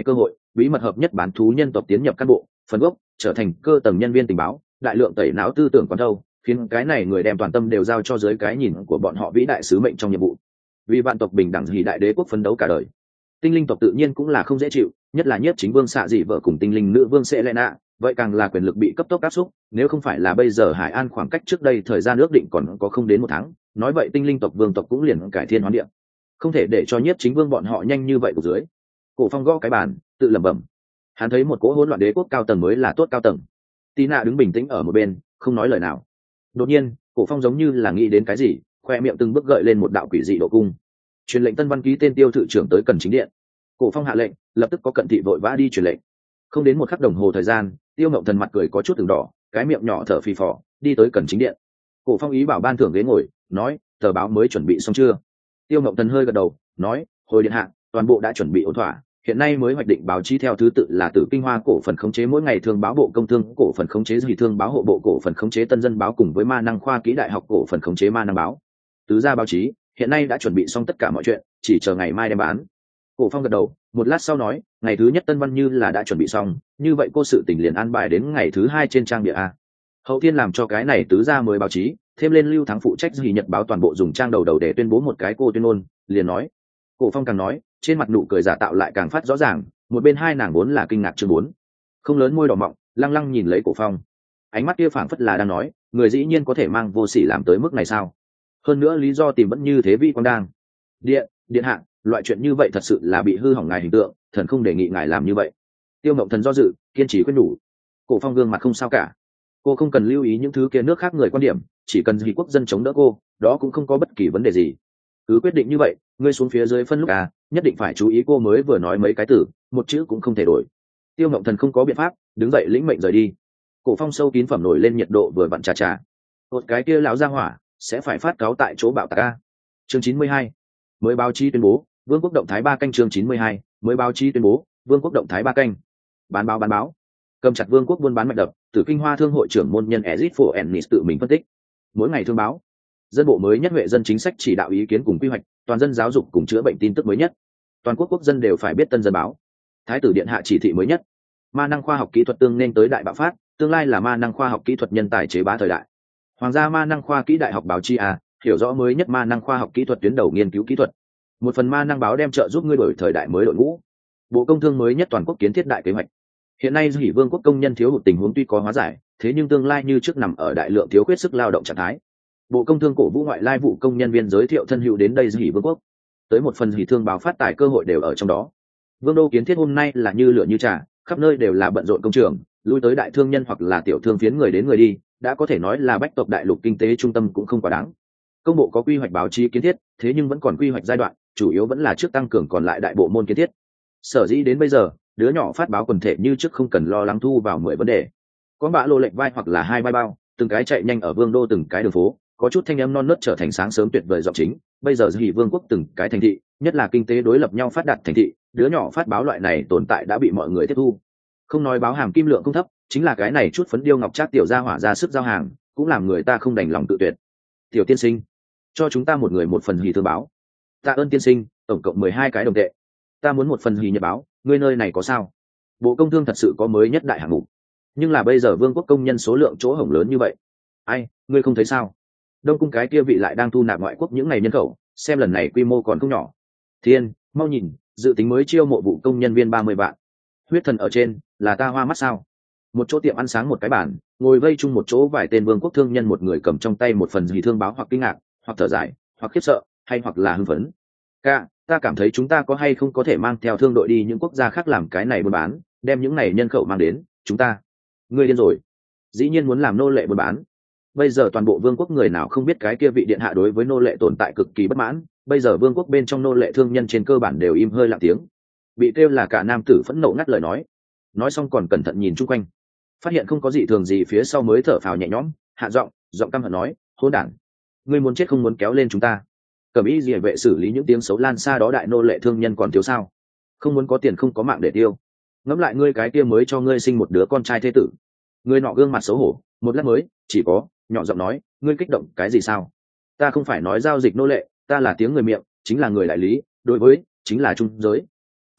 bí mật hợp nhất bán thú nhân tộc tiến nhập cán bộ phần gốc, trở thành cơ tầng nhân viên tình báo, đại lượng tẩy não tư tưởng quán thâu, khiến cái này người đem toàn tâm đều giao cho dưới cái nhìn của bọn họ vĩ đại sứ mệnh trong nhiệm vụ, vì vạn tộc bình đẳng hỉ đại đế quốc phấn đấu cả đời. Tinh linh tộc tự nhiên cũng là không dễ chịu, nhất là nhiếp chính vương xạ dị vợ cùng tinh linh nữ vương Selena, vậy càng là quyền lực bị cấp tốc áp xúc, nếu không phải là bây giờ Hải An khoảng cách trước đây thời gian ước định còn có không đến 1 tháng, nói vậy tinh linh tộc vương tộc cũng liền cải thiên hoán địa, không thể để cho nhiếp chính vương bọn họ nhanh như vậy của dưới. Cổ Phong gõ cái bàn, tự lẩm bẩm, hắn thấy một cỗ hỗn loạn đế quốc cao tầng mới là tốt cao tầng. Tina đứng bình tĩnh ở một bên, không nói lời nào. Đột nhiên, Cổ Phong giống như là nghĩ đến cái gì, khoe miệng từng bước gợi lên một đạo quỷ dị độ cung. Truyền lệnh Tân Văn ký tên Tiêu thự trưởng tới Cần Chính Điện. Cổ Phong hạ lệnh, lập tức có cận thị vội vã đi truyền lệnh. Không đến 1 khắc đồng hồ thời gian, Tiêu Ngộng Thần mặt cười có chút từng đỏ, cái miệng nhỏ thở phì phò, đi tới Cần Chính Điện. Cổ Phong ý bảo ban thưởng ghế ngồi, nói, tờ báo mới chuẩn bị xong chưa? Tiêu Ngộng Thần hơi gật đầu, nói, hồi điện hạ, toàn bộ đã chuẩn bị ổn thỏa. Hiện nay mới hoạch định báo chí theo thứ tự là Tử Kinh Hoa cổ phần khống chế mỗi ngày thương báo bộ công thương cổ phần khống chế dị thương báo hộ bộ cổ phần khống chế tân dân báo cùng với ma năng khoa kỹ đại học cổ phần khống chế ma năng báo. Tứ gia báo chí hiện nay đã chuẩn bị xong tất cả mọi chuyện, chỉ chờ ngày mai đem bán. Cổ Phong gật đầu, một lát sau nói, ngày thứ nhất tân văn như là đã chuẩn bị xong, như vậy cô sự tình liền an bài đến ngày thứ 2 trên trang địa a. Hậu thiên làm cho cái này tứ gia mới báo chí, thêm lên Lưu Thắng phụ trách dị nhật báo toàn bộ dùng trang đầu để tuyên bố một cái cô tuyên ngôn, liền nói. Cổ Phong càng nói, trên mặt nụ cười giả tạo lại càng phát rõ ràng, một bên hai nàng vốn là kinh ngạc chương 4. Không lớn môi đỏ mọng, lăng lăng nhìn lấy Cổ Phong. Ánh mắt kia phảng phất là đang nói, người dĩ nhiên có thể mang vô sỉ làm tới mức này sao? Hơn nữa lý do tìm vẫn như thế vi quan đang. Điện hạ, loại chuyện như vậy thật sự là bị hư hỏng ngài hình tượng, thần không đề nghị ngài làm như vậy. Tiêu Ngộng Thần do dự, kiên trì khuyên nhủ. Cổ Phong gương mặt không sao cả. Cô không cần lưu ý những thứ kia nước khác người quan điểm, chỉ cần vì quốc dân chống đỡ cô, đó cũng không có bất kỳ vấn đề gì. Cứ quyết định như vậy, ngươi xuống phía dưới phân lúc nhất định phải chú ý cô mới vừa nói mấy cái từ, một chữ cũng không thể đổi. Tiêu Ngộng Thần không có biện pháp, đứng dậy lĩnh mệnh rời đi. Cổ Phong sâu kín phẩm nổi lên nhiệt độ vừa vặn trà. Một cái kia lão ra hỏa sẽ phải phát cáo tại chỗ bạo tạc a. Chương 92. Mới báo chí tuyên bố, Vương quốc động thái 3 canh. Chương 92. Mới báo chí tuyên bố, Vương quốc động thái 3 canh. Bán báo. Cầm chặt Vương quốc buôn bán mạnh đập, Tử Kinh Hoa thương hội trưởng môn nhân Ezit Phổ Ennis tự mình phân tích. Mỗi ngày thương báo. Dân bộ mới nhất huệ dân chính sách chỉ đạo ý kiến cùng quy hoạch, toàn dân giáo dục cùng chữa bệnh tin tức mới nhất. Toàn quốc quốc dân đều phải biết Tân Dân báo. Thái tử điện hạ chỉ thị mới nhất. Ma năng khoa học kỹ thuật tương nên tới đại bạo phát, tương lai là ma năng khoa học kỹ thuật nhân tài chế bá thời đại. Hoàng gia ma năng khoa kỹ đại học báo chí hiểu rõ mới nhất ma năng khoa học kỹ thuật tuyến đầu nghiên cứu kỹ thuật. Một phần ma năng báo đem trợ giúp ngươi đổi thời đại mới đội ngũ. Bộ công thương mới nhất toàn quốc kiến thiết đại kế hoạch. Hiện nay Hỉ Vương quốc công nhân thiếu hụt tình huống tuy có hóa giải, thế nhưng tương lai như trước nằm ở đại lượng thiếu khuyết sức lao động trạng thái. Bộ công thương cổ vũ ngoại lai vụ công nhân viên giới thiệu thân hữu đến đây Hỉ Vương quốc. Tới một phần Hỉ thương báo phát tài cơ hội đều ở trong đó. Vương đô kiến thiết hôm nay là như lửa như trà, khắp nơi đều là bận rộn công trường, lui tới đại thương nhân hoặc là tiểu thương phiến người đến người đi, đã có thể nói là bách tộc đại lục kinh tế trung tâm cũng không quá đáng. Công bộ có quy hoạch báo chí kiến thiết, thế nhưng vẫn còn quy hoạch giai đoạn, chủ yếu vẫn là trước tăng cường còn lại đại bộ môn kiến thiết. Sở dĩ đến bây giờ, đứa nhỏ phát báo quần thể như trước không cần lo lắng thu vào 10 vấn đề. Có bạ lô lệnh vai hoặc là 2 vai bao, từng cái chạy nhanh ở Vương đô từng cái đường phố, có chút thanh âm non nớt trở thành sáng sớm tuyệt vời giọng chính. Bây giờ Hỉ Vương quốc từng cái thành thị, nhất là kinh tế đối lập nhau phát đạt thành thị, đứa nhỏ phát báo loại này tồn tại đã bị mọi người tiếp thu. Không nói báo hàm kim lượng không thấp, chính là cái này chút phấn điêu ngọc trác tiểu gia hỏa ra sức giao hàng, cũng làm người ta không đành lòng tự tuyệt. Tiểu tiên sinh, cho chúng ta một người một phần Hỉ thương báo. Tạ ơn tiên sinh, tổng cộng 12 cái đồng tệ. Ta muốn một phần Hỉ nhật báo, ngươi nơi này có sao? Bộ công thương thật sự có mới nhất đại hạng mục, nhưng là bây giờ Vương quốc công nhân số lượng chỗ hổng lớn như vậy. Ai, ngươi không thấy sao? Đông cung cái kia vị lại đang thu nạp ngoại quốc những ngày nhân khẩu, xem lần này quy mô còn không nhỏ. Thiên, mau nhìn, dự tính mới chiêu mộ vụ công nhân viên 30 vạn. Huyết thần ở trên, là ta hoa mắt sao? Một chỗ tiệm ăn sáng một cái bàn, ngồi vây chung một chỗ vài tên Vương quốc thương nhân, một người cầm trong tay một phần Hỉ thương báo hoặc kinh ngạc, hoặc thở dài, hoặc khiếp sợ, hay hoặc là hưng phấn. Ta cảm thấy chúng ta có hay không có thể mang theo thương đội đi những quốc gia khác làm cái này buôn bán, đem những này nhân khẩu mang đến, chúng ta. Ngươi điên rồi. Dĩ nhiên muốn làm nô lệ buôn bán. Bây giờ toàn bộ Vương quốc người nào không biết cái kia vị điện hạ đối với nô lệ tồn tại cực kỳ bất mãn, bây giờ Vương quốc bên trong nô lệ thương nhân trên cơ bản đều im hơi lặng tiếng. Bị kêu là cả nam tử phẫn nộ ngắt lời nói xong còn cẩn thận nhìn chung quanh, phát hiện không có gì thường gì phía sau mới thở phào nhẹ nhõm, hạ giọng căm hận nói, hỗn đản, ngươi muốn chết không muốn kéo lên chúng ta. Cẩm y rìa vệ xử lý những tiếng xấu lan xa đó, đại nô lệ thương nhân còn thiếu sao? Không muốn có tiền không có mạng để tiêu. Ngẫm lại ngươi cái kia mới cho ngươi sinh một đứa con trai thế tử. Ngươi nọ gương mặt xấu hổ, một lát mới chỉ có nhỏ giọng nói, ngươi kích động cái gì sao? Ta không phải nói giao dịch nô lệ, ta là tiếng người miệng, chính là người đại lý, đối với chính là trung giới.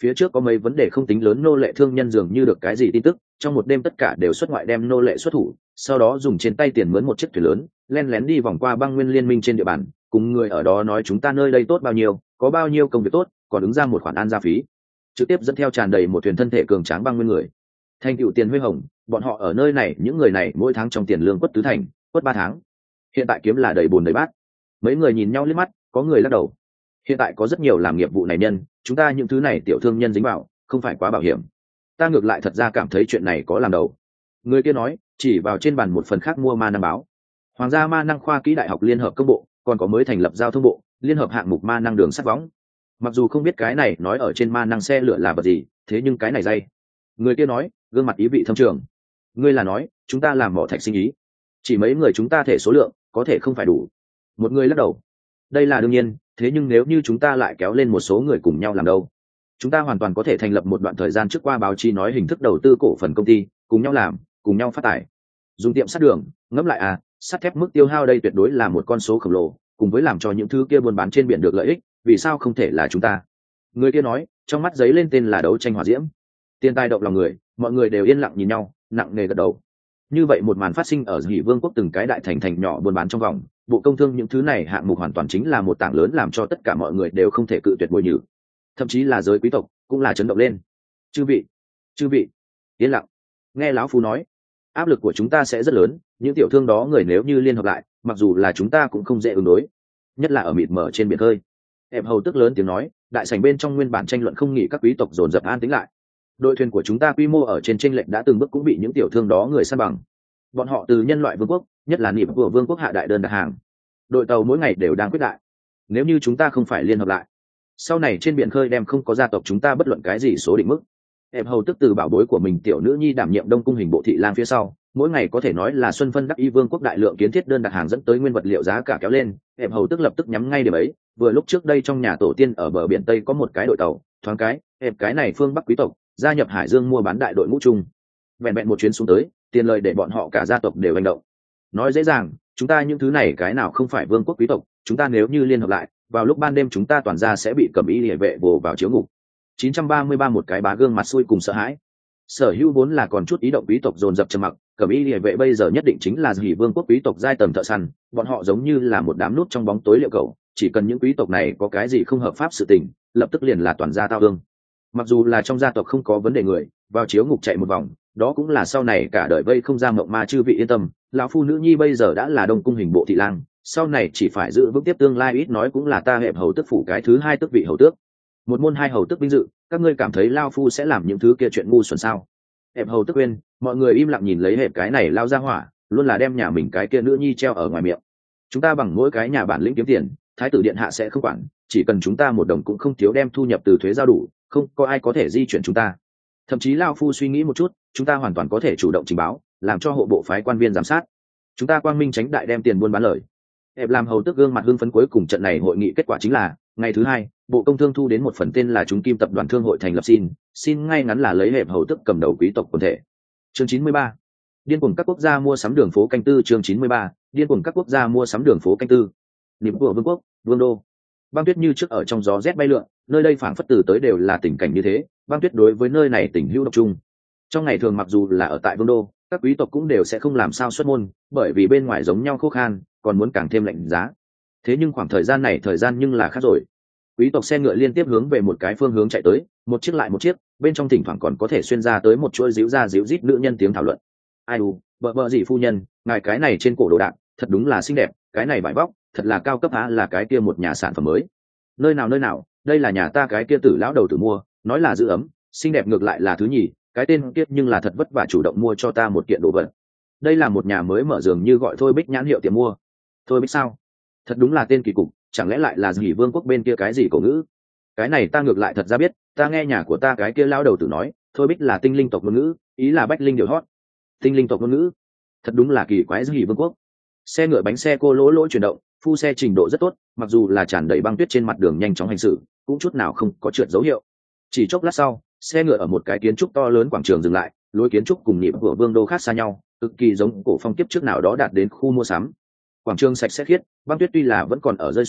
phía trước có mấy vấn đề không tính lớn, nô lệ thương nhân dường như được cái gì tin tức, trong một đêm tất cả đều xuất ngoại đem nô lệ xuất thủ, sau đó dùng trên tay tiền mướn một chiếc thuyền lớn len lén đi vòng qua băng nguyên liên minh trên địa bàn, cùng người ở đó nói chúng ta nơi đây tốt bao nhiêu, có bao nhiêu công việc tốt, còn ứng ra một khoản an gia phí, trực tiếp dẫn theo tràn đầy một thuyền thân thể cường tráng băng nguyên người. Thành tựu tiền huy hồng, bọn họ ở nơi này, những người này mỗi tháng trong tiền lương quất tứ thành, quất 3 tháng, hiện tại kiếm là đầy bồn đầy bát. Mấy người nhìn nhau liếc mắt, có người lắc đầu. Hiện tại có rất nhiều làm nghiệp vụ này nhân, chúng ta những thứ này tiểu thương nhân dính vào, không phải quá bảo hiểm. Ta ngược lại thật ra cảm thấy chuyện này có làm đầu. Người kia nói, chỉ vào trên bàn một phần khác mua ma năng báo. Hoàng gia ma năng khoa kỹ đại học liên hợp công bộ, còn có mới thành lập giao thông bộ, liên hợp hạng mục ma năng đường sắt võng. Mặc dù không biết cái này nói ở trên ma năng xe lửa là vật gì, thế nhưng cái này dây. Người kia nói, gương mặt ý vị thâm trường. Ngươi là nói, chúng ta làm mỏ thạch sinh ý. Chỉ mấy người chúng ta thể số lượng, có thể không phải đủ. Một người lắc đầu. Đây là đương nhiên, thế nhưng nếu như chúng ta lại kéo lên một số người cùng nhau làm đâu, chúng ta hoàn toàn có thể thành lập một đoạn thời gian trước qua báo chí nói hình thức đầu tư cổ phần công ty, cùng nhau làm, cùng nhau phát tài. Dùng tiệm sắt đường, ngẫm lại à, sắt thép mức tiêu hao đây tuyệt đối là một con số khổng lồ, cùng với làm cho những thứ kia buôn bán trên biển được lợi ích, vì sao không thể là chúng ta? Người kia nói, trong mắt giấy lên tên là đấu tranh hỏa diễm. Tiền tài động lòng người, mọi người đều yên lặng nhìn nhau, nặng nề gật đầu. Như vậy một màn phát sinh ở Hỉ Vương quốc từng cái đại thành nhỏ buôn bán trong vòng, bộ công thương những thứ này hạng mục hoàn toàn chính là một tảng lớn làm cho tất cả mọi người đều không thể cự tuyệt bồi nhử. Thậm chí là giới quý tộc cũng là chấn động lên. Chư vị, yên lặng. Nghe lão phu nói, áp lực của chúng ta sẽ rất lớn, những tiểu thương đó người nếu như liên hợp lại, mặc dù là chúng ta cũng không dễ ứng đối, nhất là ở mịt mờ trên biển khơi. Em hầu tức lớn tiếng nói, đại sảnh bên trong nguyên bản tranh luận không nghỉ các quý tộc dồn dập an tĩnh lại. Đội thuyền của chúng ta quy mô ở trên chênh lệch đã từng bước cũng bị những tiểu thương đó người san bằng. Bọn họ từ nhân loại vương quốc, nhất là nịp của vương quốc hạ đại đơn đặt hàng. Đội tàu mỗi ngày đều đang quyết đại. Nếu như chúng ta không phải liên hợp lại, sau này trên biển khơi đem không có gia tộc chúng ta bất luận cái gì số định mức. Em hầu tức từ bảo bối của mình tiểu nữ nhi đảm nhiệm đông cung hình bộ thị lang phía sau, mỗi ngày có thể nói là xuân phân đắc y vương quốc đại lượng kiến thiết đơn đặt hàng dẫn tới nguyên vật liệu giá cả kéo lên. Em hầu tức lập tức nhắm ngay điểm ấy. Vừa lúc trước đây trong nhà tổ tiên ở bờ biển tây có một cái đội tàu, thoáng cái này phương bắc quý tộc gia nhập hải dương mua bán đại đội ngũ chung. Vẹn một chuyến xuống tới, tiền lời để bọn họ cả gia tộc đều hành động. Nói dễ dàng, chúng ta những thứ này cái nào không phải vương quốc quý tộc, chúng ta nếu như liên hợp lại, vào lúc ban đêm chúng ta toàn ra sẽ bị cầm y liề vệ vồ vào chiếu ngục. 933 một cái bá gương mặt xui cùng sợ hãi. Sở hữu vốn là còn chút ý động quý tộc dồn dập trầm mặc, cầm y liề vệ bây giờ nhất định chính là Hỉ Vương quốc quý tộc giai tầng thợ săn, bọn họ giống như là một đám nút trong bóng tối liệu cầu, chỉ cần những quý tộc này có cái gì không hợp pháp sự tình, lập tức liền là toàn gia tao ương. Mặc dù là trong gia tộc không có vấn đề người, vào chiếu ngục chạy một vòng, đó cũng là sau này cả đời vây không ra mộng ma. Chư vị yên tâm, lão phu nữ nhi bây giờ đã là đông cung hình bộ thị lang, sau này chỉ phải giữ vững tiếp tương lai, ít nói cũng là ta hẹp hầu tức phủ cái thứ 2 tước vị hầu tước, một môn 2 hầu tước vinh dự. Các ngươi cảm thấy lao phu sẽ làm những thứ kia chuyện ngu xuẩn sao? Hẹp hầu tức quên. Mọi người im lặng nhìn lấy hẹp cái này lao ra hỏa, luôn là đem nhà mình cái kia nữ nhi treo ở ngoài miệng. Chúng ta bằng mỗi cái nhà bản lĩnh kiếm tiền, thái tử điện hạ sẽ không quản, chỉ cần chúng ta một đồng cũng không thiếu đem thu nhập từ thuế giao đủ, không có ai có thể di chuyển chúng ta. Thậm chí lao phu suy nghĩ một chút, chúng ta hoàn toàn có thể chủ động trình báo, làm cho hộ bộ phái quan viên giám sát, chúng ta quang minh tránh đại đem tiền buôn bán lời. Hẹp làm hầu tức gương mặt hưng phấn. Cuối cùng trận này hội nghị kết quả chính là ngày thứ 2, bộ công thương thu đến một phần tên là chúng kim tập đoàn thương hội thành lập, xin ngay ngắn là lấy hẹp hầu tức cầm đầu quý tộc quần thể. Chương 93. Điên cuồng các quốc gia mua sắm đường phố canh tư. Chương 93. Điên cuồng các quốc gia mua sắm đường phố canh tư. Niệm của vương quốc, vương đô. Băng tuyết như trước ở trong gió rét bay lượn, nơi đây phảng phất từ tới đều là tình cảnh như thế. Băng tuyết đối với nơi này tình hữu độc trung. Trong ngày thường mặc dù là ở tại vương đô, các quý tộc cũng đều sẽ không làm sao xuất môn, bởi vì bên ngoài giống nhau khô khan, còn muốn càng thêm lạnh giá. Thế nhưng khoảng thời gian này nhưng là khác rồi. Quý tộc xe ngựa liên tiếp hướng về một cái phương hướng chạy tới, một chiếc lại một chiếc, bên trong thỉnh thoảng còn có thể xuyên ra tới một chuỗi díu ra díu rít nữ nhân tiếng thảo luận. Ai u, vợ gì phu nhân, ngài cái này trên cổ đồ đạc, thật đúng là xinh đẹp, cái này vải vóc, thật là cao cấp á, là cái kia một nhà sản phẩm mới. Nơi nào, đây là nhà ta cái kia tử lão đầu tử mua, nói là giữ ấm, xinh đẹp ngược lại là thứ nhì, cái tên kiết nhưng là thật vất vả chủ động mua cho ta một kiện đồ vật. Đây là một nhà mới mở dường như gọi Thôi Bích nhãn hiệu tiệm mua. Thôi Bích sao? Thật đúng là tên kỳ cục, chẳng lẽ lại là Hỉ Vương quốc bên kia cái gì cổ ngữ? Cái này ta ngược lại thật ra biết, ta nghe nhà của ta cái kia lão đầu tử nói, Thôi Bích là tinh linh tộc ngôn ngữ, ý là bách linh điều hót. Tinh linh tộc ngôn ngữ, thật đúng là kỳ quái. Hỉ Vương quốc. Xe ngựa bánh xe cô lỗ chuyển động, phu xe trình độ rất tốt, mặc dù là tràn đầy băng tuyết trên mặt đường nhanh chóng hành xử, cũng chút nào không có trượt dấu hiệu. Chỉ chốc lát sau, xe ngựa ở một cái kiến trúc to lớn quảng trường dừng lại, lối kiến trúc cùng nhịp của vương đô khác xa nhau, cực kỳ giống cổ phong kiếp trước nào đó đạt đến khu mua sắm. Quảng trường sạch sẽ khiết, băng tuyết tuy là vẫn còn ở rơi xuống,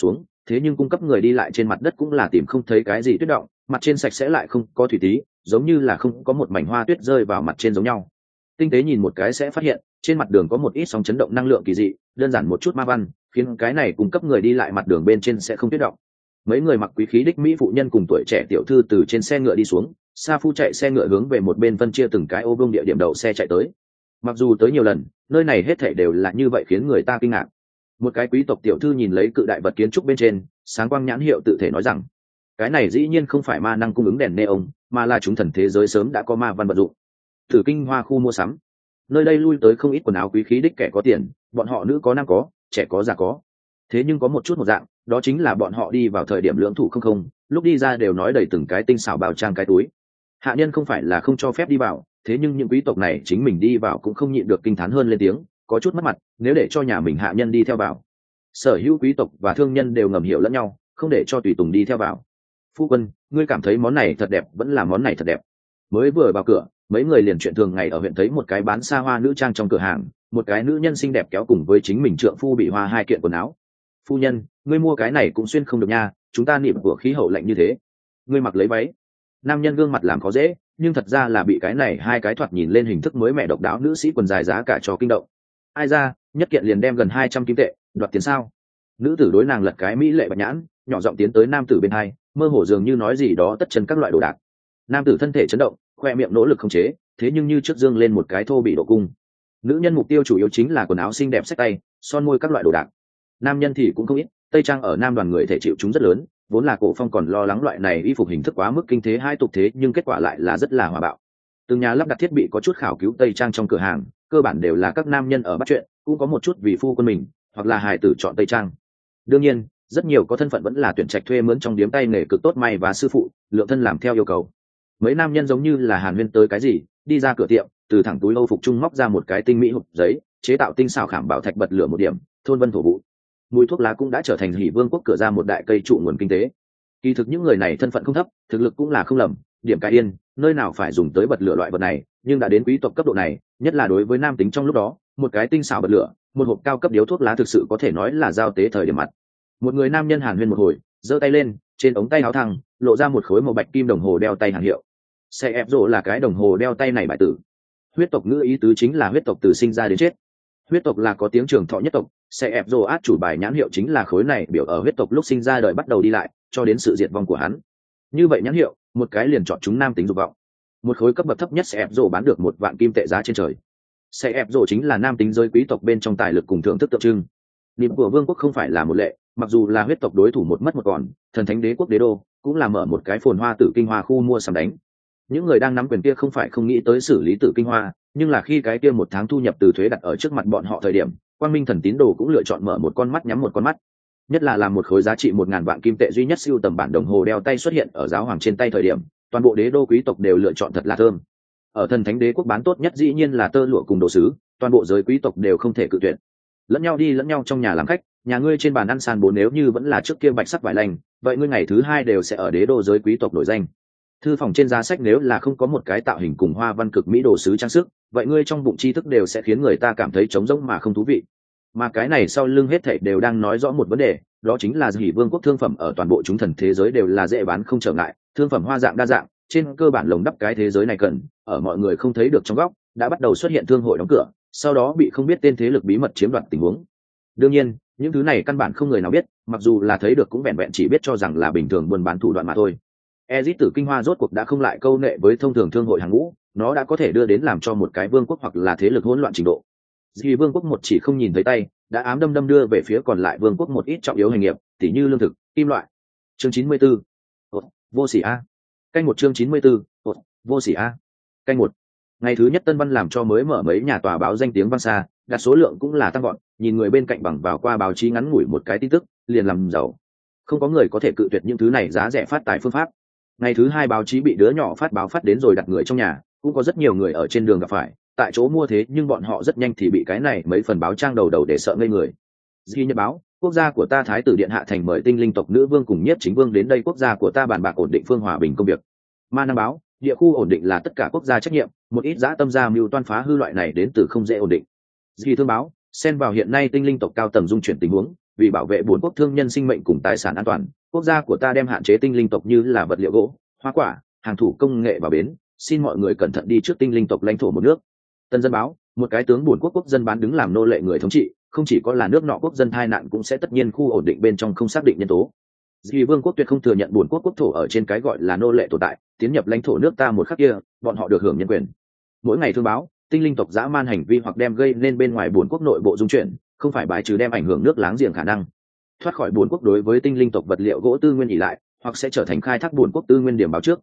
thế nhưng cung cấp người đi lại trên mặt đất cũng là tìm không thấy cái gì tuyết động, mặt trên sạch sẽ lại không có thủy tí, giống như là không có một mảnh hoa tuyết rơi vào mặt trên giống nhau. Tinh tế nhìn một cái sẽ phát hiện trên mặt đường có một ít sóng chấn động năng lượng kỳ dị, đơn giản một chút ma văn khiến cái này cung cấp người đi lại mặt đường bên trên sẽ không tuyết động. Mấy người mặc quý khí đích mỹ phụ nhân cùng tuổi trẻ tiểu thư từ trên xe ngựa đi xuống, sa phu chạy xe ngựa hướng về một bên phân chia từng cái ô vuông địa điểm đậu xe chạy tới. Mặc dù tới nhiều lần, nơi này hết thảy đều là như vậy khiến người ta kinh ngạc. Một cái quý tộc tiểu thư nhìn lấy cự đại vật kiến trúc bên trên, sáng quang nhãn hiệu tự thể nói rằng, cái này dĩ nhiên không phải ma năng cung ứng đèn neon, mà là chúng thần thế giới sớm đã có ma văn vận dụng. Thử Kinh Hoa khu mua sắm, nơi đây lui tới không ít quần áo quý khí đích kẻ có tiền, bọn họ nữ có nam có, trẻ có già có. Thế nhưng có một chút một dạng, đó chính là bọn họ đi vào thời điểm lưỡng thủ không, lúc đi ra đều nói đầy từng cái tinh xảo bào trang cái túi. Hạ nhân không phải là không cho phép đi vào, thế nhưng những quý tộc này chính mình đi vào cũng không nhịn được kinh thán hơn lên tiếng, có chút mất mặt nếu để cho nhà mình hạ nhân đi theo vào. Sở hữu quý tộc và thương nhân đều ngầm hiểu lẫn nhau, không để cho tùy tùng đi theo vào. Phu quân, ngươi cảm thấy món này thật đẹp, vẫn là món này thật đẹp. Mới vừa vào cửa, mấy người liền chuyện thường ngày ở huyện thấy một cái bán xa hoa nữ trang trong cửa hàng, một cái nữ nhân xinh đẹp kéo cùng với chính mình trượng phu bị hoa 2 kiện quần áo. Phu nhân, ngươi mua cái này cũng xuyên không được nha, chúng ta niệm của khí hậu lạnh như thế. Ngươi mặc lấy váy. Nam nhân gương mặt làm khó dễ, nhưng thật ra là bị cái này 2 cái thoạt nhìn lên hình thức mới mẹ độc đáo nữ sĩ quần dài giá cả cho kinh động. Ai ra, nhất kiện liền đem gần 200 kim tệ, đoạt tiền sao? Nữ tử đối nàng lật cái mỹ lệ bạch nhãn, nhỏ giọng tiến tới nam tử bên hai, mơ hồ dường như nói gì đó tất chân các loại đồ đạc. Nam tử thân thể chấn động, khoe miệng nỗ lực khống chế, thế nhưng như trước dương lên một cái thô bị độ cung. Nữ nhân mục tiêu chủ yếu chính là quần áo xinh đẹp xách tay, son môi các loại đồ đạc. Nam nhân thì cũng không ít, tây trang ở nam đoàn người thể chịu chúng rất lớn, vốn là Cổ Phong còn lo lắng loại này y phục hình thức quá mức kinh thế hai tục thế, nhưng kết quả lại là rất là hòa bạo. Từng nhà lắp đặt thiết bị có chút khảo cứu tây trang trong cửa hàng, cơ bản đều là các nam nhân ở bắt chuyện, cũng có một chút vì phu quân mình hoặc là hài tử chọn tây trang. Đương nhiên, rất nhiều có thân phận vẫn là tuyển trạch thuê mướn trong điếm tay nghề cực tốt may và sư phụ, lượng thân làm theo yêu cầu. Mấy nam nhân giống như là hàn huyên tới cái gì, đi ra cửa tiệm, từ thẳng túi âu phục trung móc ra một cái tinh mỹ hộp giấy, chế tạo tinh xảo khảm bảo thạch bật lửa một điểm, thôn vân thổ vụ. Mùi thuốc lá cũng đã trở thành Hỉ Vương quốc cửa ra một đại cây trụ nguồn kinh tế. Kỳ thực những người này thân phận không thấp, thực lực cũng là không lầm, điểm cái yên, nơi nào phải dùng tới bật lửa loại vật này, nhưng đã đến quý tộc cấp độ này, nhất là đối với nam tính trong lúc đó, một cái tinh xảo bật lửa, một hộp cao cấp điếu thuốc lá thực sự có thể nói là giao tế thời điểm mặt. Một người nam nhân hàn huyên một hồi, giơ tay lên, trên ống tay áo thẳng lộ ra một khối màu bạch kim đồng hồ đeo tay hàng hiệu. Xe ép rộ là cái đồng hồ đeo tay này bại tử. Huyết tộc ngữ ý tứ chính là huyết tộc từ sinh ra đến chết. Huyết tộc là có tiếng trường thọ nhất tộc, xe ép rộ át chủ bài nhãn hiệu chính là khối này biểu ở huyết tộc lúc sinh ra đời bắt đầu đi lại, cho đến sự diệt vong của hắn. Như vậy nhãn hiệu, một cái liền chọn chúng nam tính dục vọng. Một khối cấp bậc thấp nhất xe ép rộ bán được 1 vạn kim tệ giá trên trời. Xe ép rộ chính là nam tính giới quý tộc bên trong tài lực cùng thưởng thức tượng trưng. Niệm của vương quốc không phải là một lệ, mặc dù là huyết tộc đối thủ một mất một còn, thần thánh đế quốc đế đô cũng là mở một cái phồn hoa tử kinh hoa khu mua sắm đánh. Những người đang nắm quyền kia không phải không nghĩ tới xử lý tử kinh hoa, nhưng là khi cái kia 1 tháng thu nhập từ thuế đặt ở trước mặt bọn họ thời điểm, Quang Minh thần tín đồ cũng lựa chọn mở một con mắt nhắm một con mắt. Nhất là làm một khối giá trị 1000 vạn kim tệ duy nhất siêu tầm bản đồng hồ đeo tay xuất hiện ở giáo hoàng trên tay thời điểm, toàn bộ đế đô quý tộc đều lựa chọn thật là thơm. Ở thần thánh đế quốc bán tốt nhất dĩ nhiên là tơ lụa cùng đồ sứ, toàn bộ giới quý tộc đều không thể cự tuyệt. Lẫn nhau đi lẫn nhau trong nhà làm khách, nhà ngươi trên bàn ăn sàn bố nếu như vẫn là trước kia bạch sắc vải lành, vậy ngươi ngày thứ 2 đều sẽ ở đế đô giới quý tộc nổi danh. Thư phòng trên giá sách nếu là không có một cái tạo hình cùng hoa văn cực mỹ đồ sứ trang sức, vậy ngươi trong bụng tri thức đều sẽ khiến người ta cảm thấy trống rỗng mà không thú vị. Mà cái này sau lưng hết thảy đều đang nói rõ một vấn đề, đó chính là Hỉ Vương quốc thương phẩm ở toàn bộ chúng thần thế giới đều là dễ bán không trở ngại, thương phẩm hoa dạng đa dạng, trên cơ bản lồng đắp cái thế giới này cần, ở mọi người không thấy được trong góc, đã bắt đầu xuất hiện thương hội đóng cửa, sau đó bị không biết tên thế lực bí mật chiếm đoạt tình huống. Đương nhiên, những thứ này căn bản không người nào biết, mặc dù là thấy được cũng vẹn vẹn chỉ biết cho rằng là bình thường buôn bán thủ đoạn mà thôi. Ezit tử kinh hoa rốt cuộc đã không lại câu nệ với thông thường thương hội hàng ngũ, nó đã có thể đưa đến làm cho một cái vương quốc hoặc là thế lực hỗn loạn trình độ. Vì vương quốc một chỉ không nhìn thấy tay, đã ám đâm đâm đưa về phía còn lại vương quốc một ít trọng yếu hành nghiệp, tỉ như lương thực, kim loại. Chương 94. Vô sỉ a. Canh một chương 94. Vô sỉ a. Canh một. Ngày thứ nhất Tân Văn làm cho mới mở mấy nhà tòa báo danh tiếng vang xa, đặt số lượng cũng là tăng gọn, nhìn người bên cạnh bằng vào qua báo chí ngắn ngủi một cái tin tức, liền làm giàu. Không có người có thể cự tuyệt những thứ này giá rẻ phát tài phương pháp. Ngày thứ 2 báo chí bị đứa nhỏ phát báo phát đến rồi đặt người trong nhà, cũng có rất nhiều người ở trên đường gặp phải, tại chỗ mua thế nhưng bọn họ rất nhanh thì bị cái này mấy phần báo trang đầu đầu để sợ ngây người. Ghi nhật báo, quốc gia của ta thái tử điện hạ thành mời tinh linh tộc nữ vương cùng nhiếp chính vương đến đây quốc gia của ta bàn bạc ổn định phương hòa bình công việc. Ma năng báo, địa khu ổn định là tất cả quốc gia trách nhiệm, một ít dã tâm gia mưu toan phá hư loại này đến từ không dễ ổn định. Ghi thương báo, xen vào hiện nay tinh linh tộc cao tầng dung chuyển tình huống, vì bảo vệ bốn quốc thương nhân sinh mệnh cùng tài sản an toàn, quốc gia của ta đem hạn chế tinh linh tộc như là vật liệu gỗ, hoa quả, hàng thủ công nghệ vào bến, xin mọi người cẩn thận đi trước tinh linh tộc lãnh thổ một nước. Tân dân báo, một cái tướng buồn quốc dân bán đứng làm nô lệ người thống trị, không chỉ có là nước nọ quốc dân tai nạn cũng sẽ tất nhiên khu ổn định bên trong không xác định nhân tố. Vì vương quốc tuyệt không thừa nhận buồn quốc thổ ở trên cái gọi là nô lệ tồn tại, tiến nhập lãnh thổ nước ta một khắc kia, bọn họ được hưởng nhân quyền. Mỗi ngày thông báo, tinh linh tộc dã man hành vi hoặc đem gây nên bên ngoài buồn quốc nội bộ dung chuyển, không phải bài trừ đem ảnh hưởng nước láng giềng khả năng. Thoát khỏi buồn quốc đối với tinh linh tộc vật liệu gỗ tư nguyên ỉ lại, hoặc sẽ trở thành khai thác buồn quốc tư nguyên điểm báo trước.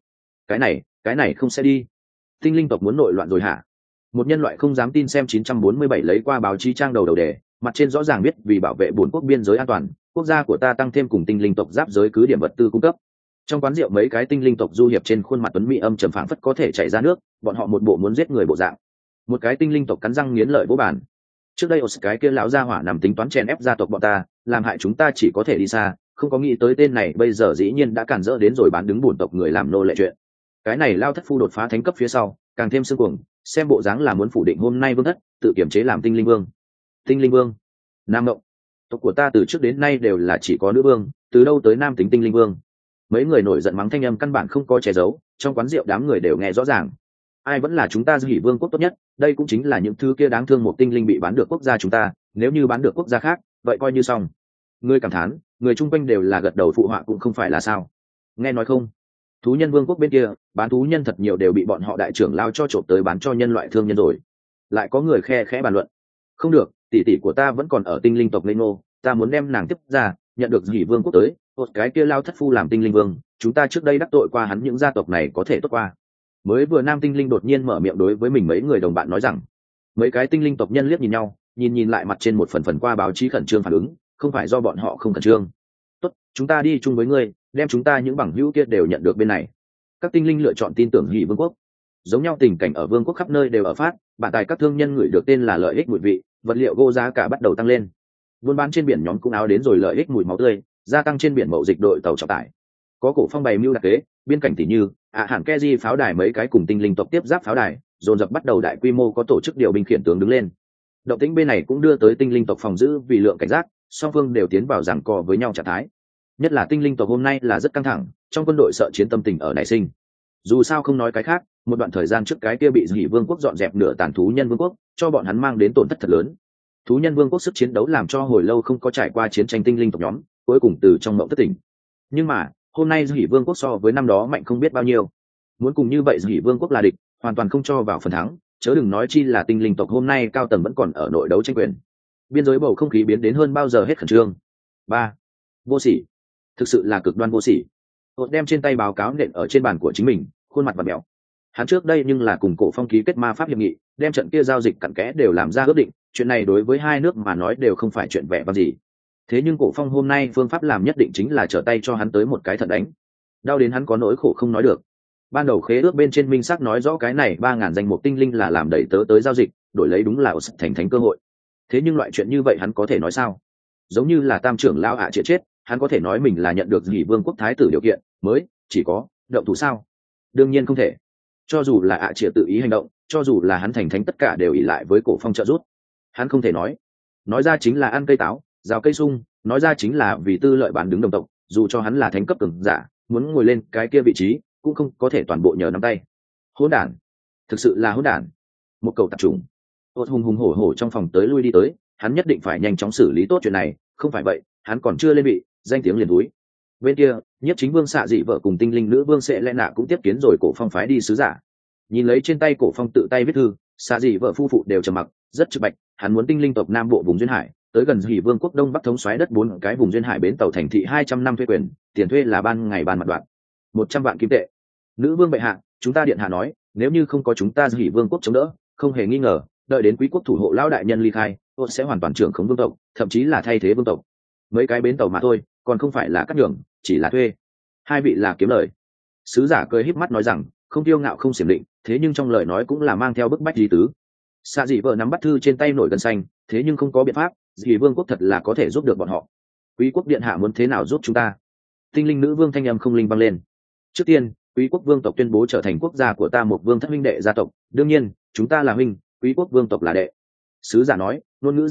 Cái này không sẽ đi. Tinh linh tộc muốn nội loạn rồi hả? Một nhân loại không dám tin xem 947 lấy qua báo chí trang đầu đề, mặt trên rõ ràng biết vì bảo vệ buồn quốc biên giới an toàn, quốc gia của ta tăng thêm cùng tinh linh tộc giáp giới cứ điểm vật tư cung cấp. Trong quán rượu mấy cái tinh linh tộc du hiệp trên khuôn mặt tuấn mỹ âm trầm phảng phất có thể chảy ra nước, bọn họ một bộ muốn giết người bộ dạng. Một cái tinh linh tộc cắn răng nghiến lợi vỗ bàn. Trước đây cái kia lão gia hỏa nằm tính toán chèn ép gia tộc bọn ta, làm hại chúng ta chỉ có thể đi xa, không có nghĩ tới tên này bây giờ dĩ nhiên đã cản rỡ đến rồi bán đứng bổn tộc người làm nô lệ chuyện. Cái này lao thất phu đột phá thánh cấp phía sau, càng thêm sương cuồng, xem bộ dáng là muốn phủ định hôm nay vương thất, tự kiểm chế làm tinh linh vương. Tinh linh vương? Nam Ngộng. Tộc của ta từ trước đến nay đều là chỉ có nữ vương, từ đâu tới nam tính tinh linh vương? Mấy người nổi giận mắng thanh âm căn bản không có che giấu, trong quán rượu đám người đều nghe rõ ràng. Ai vẫn là chúng ta Hỉ Vương quốc tốt nhất, đây cũng chính là những thứ kia đáng thương một tinh linh bị bán được quốc gia chúng ta, nếu như bán được quốc gia khác, vậy coi như xong. Người cảm thán, người chung quanh đều là gật đầu phụ họa cũng không phải là sao? Nghe nói không? Thú nhân vương quốc bên kia, bán thú nhân thật nhiều đều bị bọn họ đại trưởng lao cho trộm tới bán cho nhân loại thương nhân rồi. Lại có người khe khẽ bàn luận. Không được, tỷ tỷ của ta vẫn còn ở tinh linh tộc Lê Nô, ta muốn đem nàng tiếp ra, nhận được Hỉ Vương quốc tới, một cái kia lao thất phu làm tinh linh vương, chúng ta trước đây đắc tội qua hắn những gia tộc này có thể tốt qua. Mới vừa nam tinh linh đột nhiên mở miệng đối với mình mấy người đồng bạn nói rằng, mấy cái tinh linh tộc nhân liếc nhìn nhau, nhìn lại mặt trên một phần qua báo chí khẩn trương phản ứng, không phải do bọn họ không khẩn trương. Tốt, chúng ta đi chung với ngươi, đem chúng ta những bằng hữu kia đều nhận được bên này. Các tinh linh lựa chọn tin tưởng Hỉ Vương quốc. Giống nhau tình cảnh ở vương quốc khắp nơi đều ở phát, bản tài các thương nhân ngửi được tên là lợi ích mùi vị, vật liệu gỗ giá cả bắt đầu tăng lên. Buôn bán trên biển nhóm cũng áo đến rồi lợi ích mùi máu tươi, gia tăng trên biển mậu dịch đội tàu trọng tải. Có cổ phong bày mưu đặc kế, biên cảnh tỷ như hẳn Keji pháo đài mấy cái cùng tinh linh tộc tiếp giáp pháo đài, dồn dập bắt đầu đại quy mô có tổ chức điều binh khiển tướng đứng lên. Động tĩnh bên này cũng đưa tới tinh linh tộc phòng giữ vì lượng cảnh giác, song phương đều tiến vào giằng co với nhau trạng thái. Nhất là tinh linh tộc hôm nay là rất căng thẳng, trong quân đội sợ chiến tâm tình ở nảy sinh. Dù sao không nói cái khác, một đoạn thời gian trước cái kia bị Hỉ Vương quốc dọn dẹp nửa tàn thú nhân vương quốc, cho bọn hắn mang đến tổn thất thật lớn. Thú nhân vương quốc sức chiến đấu làm cho hồi lâu không có trải qua chiến tranh tinh linh tộc nhóm, cuối cùng từ trong mộng thất tỉnh. Nhưng mà hôm nay Hỉ Vương quốc so với năm đó mạnh không biết bao nhiêu, muốn cùng như vậy Hỉ Vương quốc là địch, hoàn toàn không cho vào phần thắng, chớ đừng nói chi là tinh linh tộc hôm nay cao tầng vẫn còn ở nội đấu tranh quyền. Biên giới bầu không khí biến đến hơn bao giờ hết khẩn trương. Ba, vô sỉ, thực sự là cực đoan vô sỉ. Hột đem trên tay báo cáo nện ở trên bàn của chính mình, khuôn mặt vặn mèo. Hắn trước đây nhưng là cùng Cổ Phong ký kết ma pháp hiệp nghị, đem trận kia giao dịch cặn kẽ đều làm ra ước định, chuyện này đối với hai nước mà nói đều không phải chuyện vẻ vang gì. Thế nhưng Cổ Phong hôm nay phương pháp làm nhất định chính là trở tay cho hắn tới một cái thật đánh, đau đến hắn có nỗi khổ không nói được. Ban đầu khế ước bên trên minh xác nói rõ cái này 3000 danh mục tinh linh là làm đẩy tớ tới giao dịch, đổi lấy đúng là thành thánh cơ hội. Thế nhưng loại chuyện như vậy hắn có thể nói sao? Giống như là tam trưởng lao triệt chết, hắn có thể nói mình là nhận được Hỉ Vương quốc thái tử điều kiện mới, chỉ có động thủ sao? Đương nhiên không thể. Cho dù là triệt tự ý hành động, cho dù là hắn thành thánh, tất cả đều ỷ lại với Cổ Phong trợ giúp. Hắn không thể nói ra chính là ăn cây táo, rào cây sung, nói ra chính là vì tư lợi bán đứng đồng tộc, dù cho hắn là thánh cấp cường giả, muốn ngồi lên cái kia vị trí cũng không có thể toàn bộ nhờ nắm tay. Hỗn đản, thực sự là hỗn đản. Một cầu tạp trùng. Hốt hùng hổ trong phòng tới lui đi tới, hắn nhất định phải nhanh chóng xử lý tốt chuyện này, không phải vậy hắn còn chưa lên vị, danh tiếng liền túi. Bên kia, Nhiếp Chính Vương Xạ Dị vợ cùng tinh linh nữ vương Sẽ Lẽ Nạ cũng tiếp kiến rồi Cổ Phong phái đi sứ giả. Nhìn lấy trên tay Cổ Phong tự tay viết thư, Xạ Dị vợ phu phụ đều trầm mặc, rất trực bạch, hắn muốn tinh linh tộc Nam Bộ vùng duyên hải, tới gần Hỉ Vương quốc Đông Bắc thống soái đất 4 cái vùng duyên hải bến tàu thành thị 200 năm thuê quyền, tiền thuê là ban ngày ban mặt đoạn, 100 vạn kim tệ. Nữ vương bệ hạ, chúng ta điện hạ nói, nếu như không có chúng ta Hỉ Vương quốc chống đỡ, không hề nghi ngờ, đợi đến quý quốc thủ hộ lão đại nhân ly khai, tôi sẽ hoàn toàn trưởng khống vương tộc, thậm chí là thay thế vương tộc. Mấy cái bến tàu mà thôi, còn không phải là cắt nhường, chỉ là thuê. Hai vị là kiếm lời. Sứ giả cười híp mắt nói rằng, không kiêu ngạo không xiểm định, thế nhưng trong lời nói cũng là mang theo bức bách lý tứ. Xạ Dị vợ nắm bắt thư trên tay nổi gân xanh, thế nhưng không có biện pháp, Hỉ Vương quốc thật là có thể giúp được bọn họ. Quý quốc điện hạ muốn thế nào giúp chúng ta? Tinh linh nữ vương thanh âm không linh vang lên. Trước tiên, quý quốc vương tộc tuyên bố trở thành quốc gia của ta một vương thất huynh đệ gia tộc, đương nhiên chúng ta là huynh, quý quốc vương tộc là đệ. Sứ giả nói, ngôn ngữ rất khắc,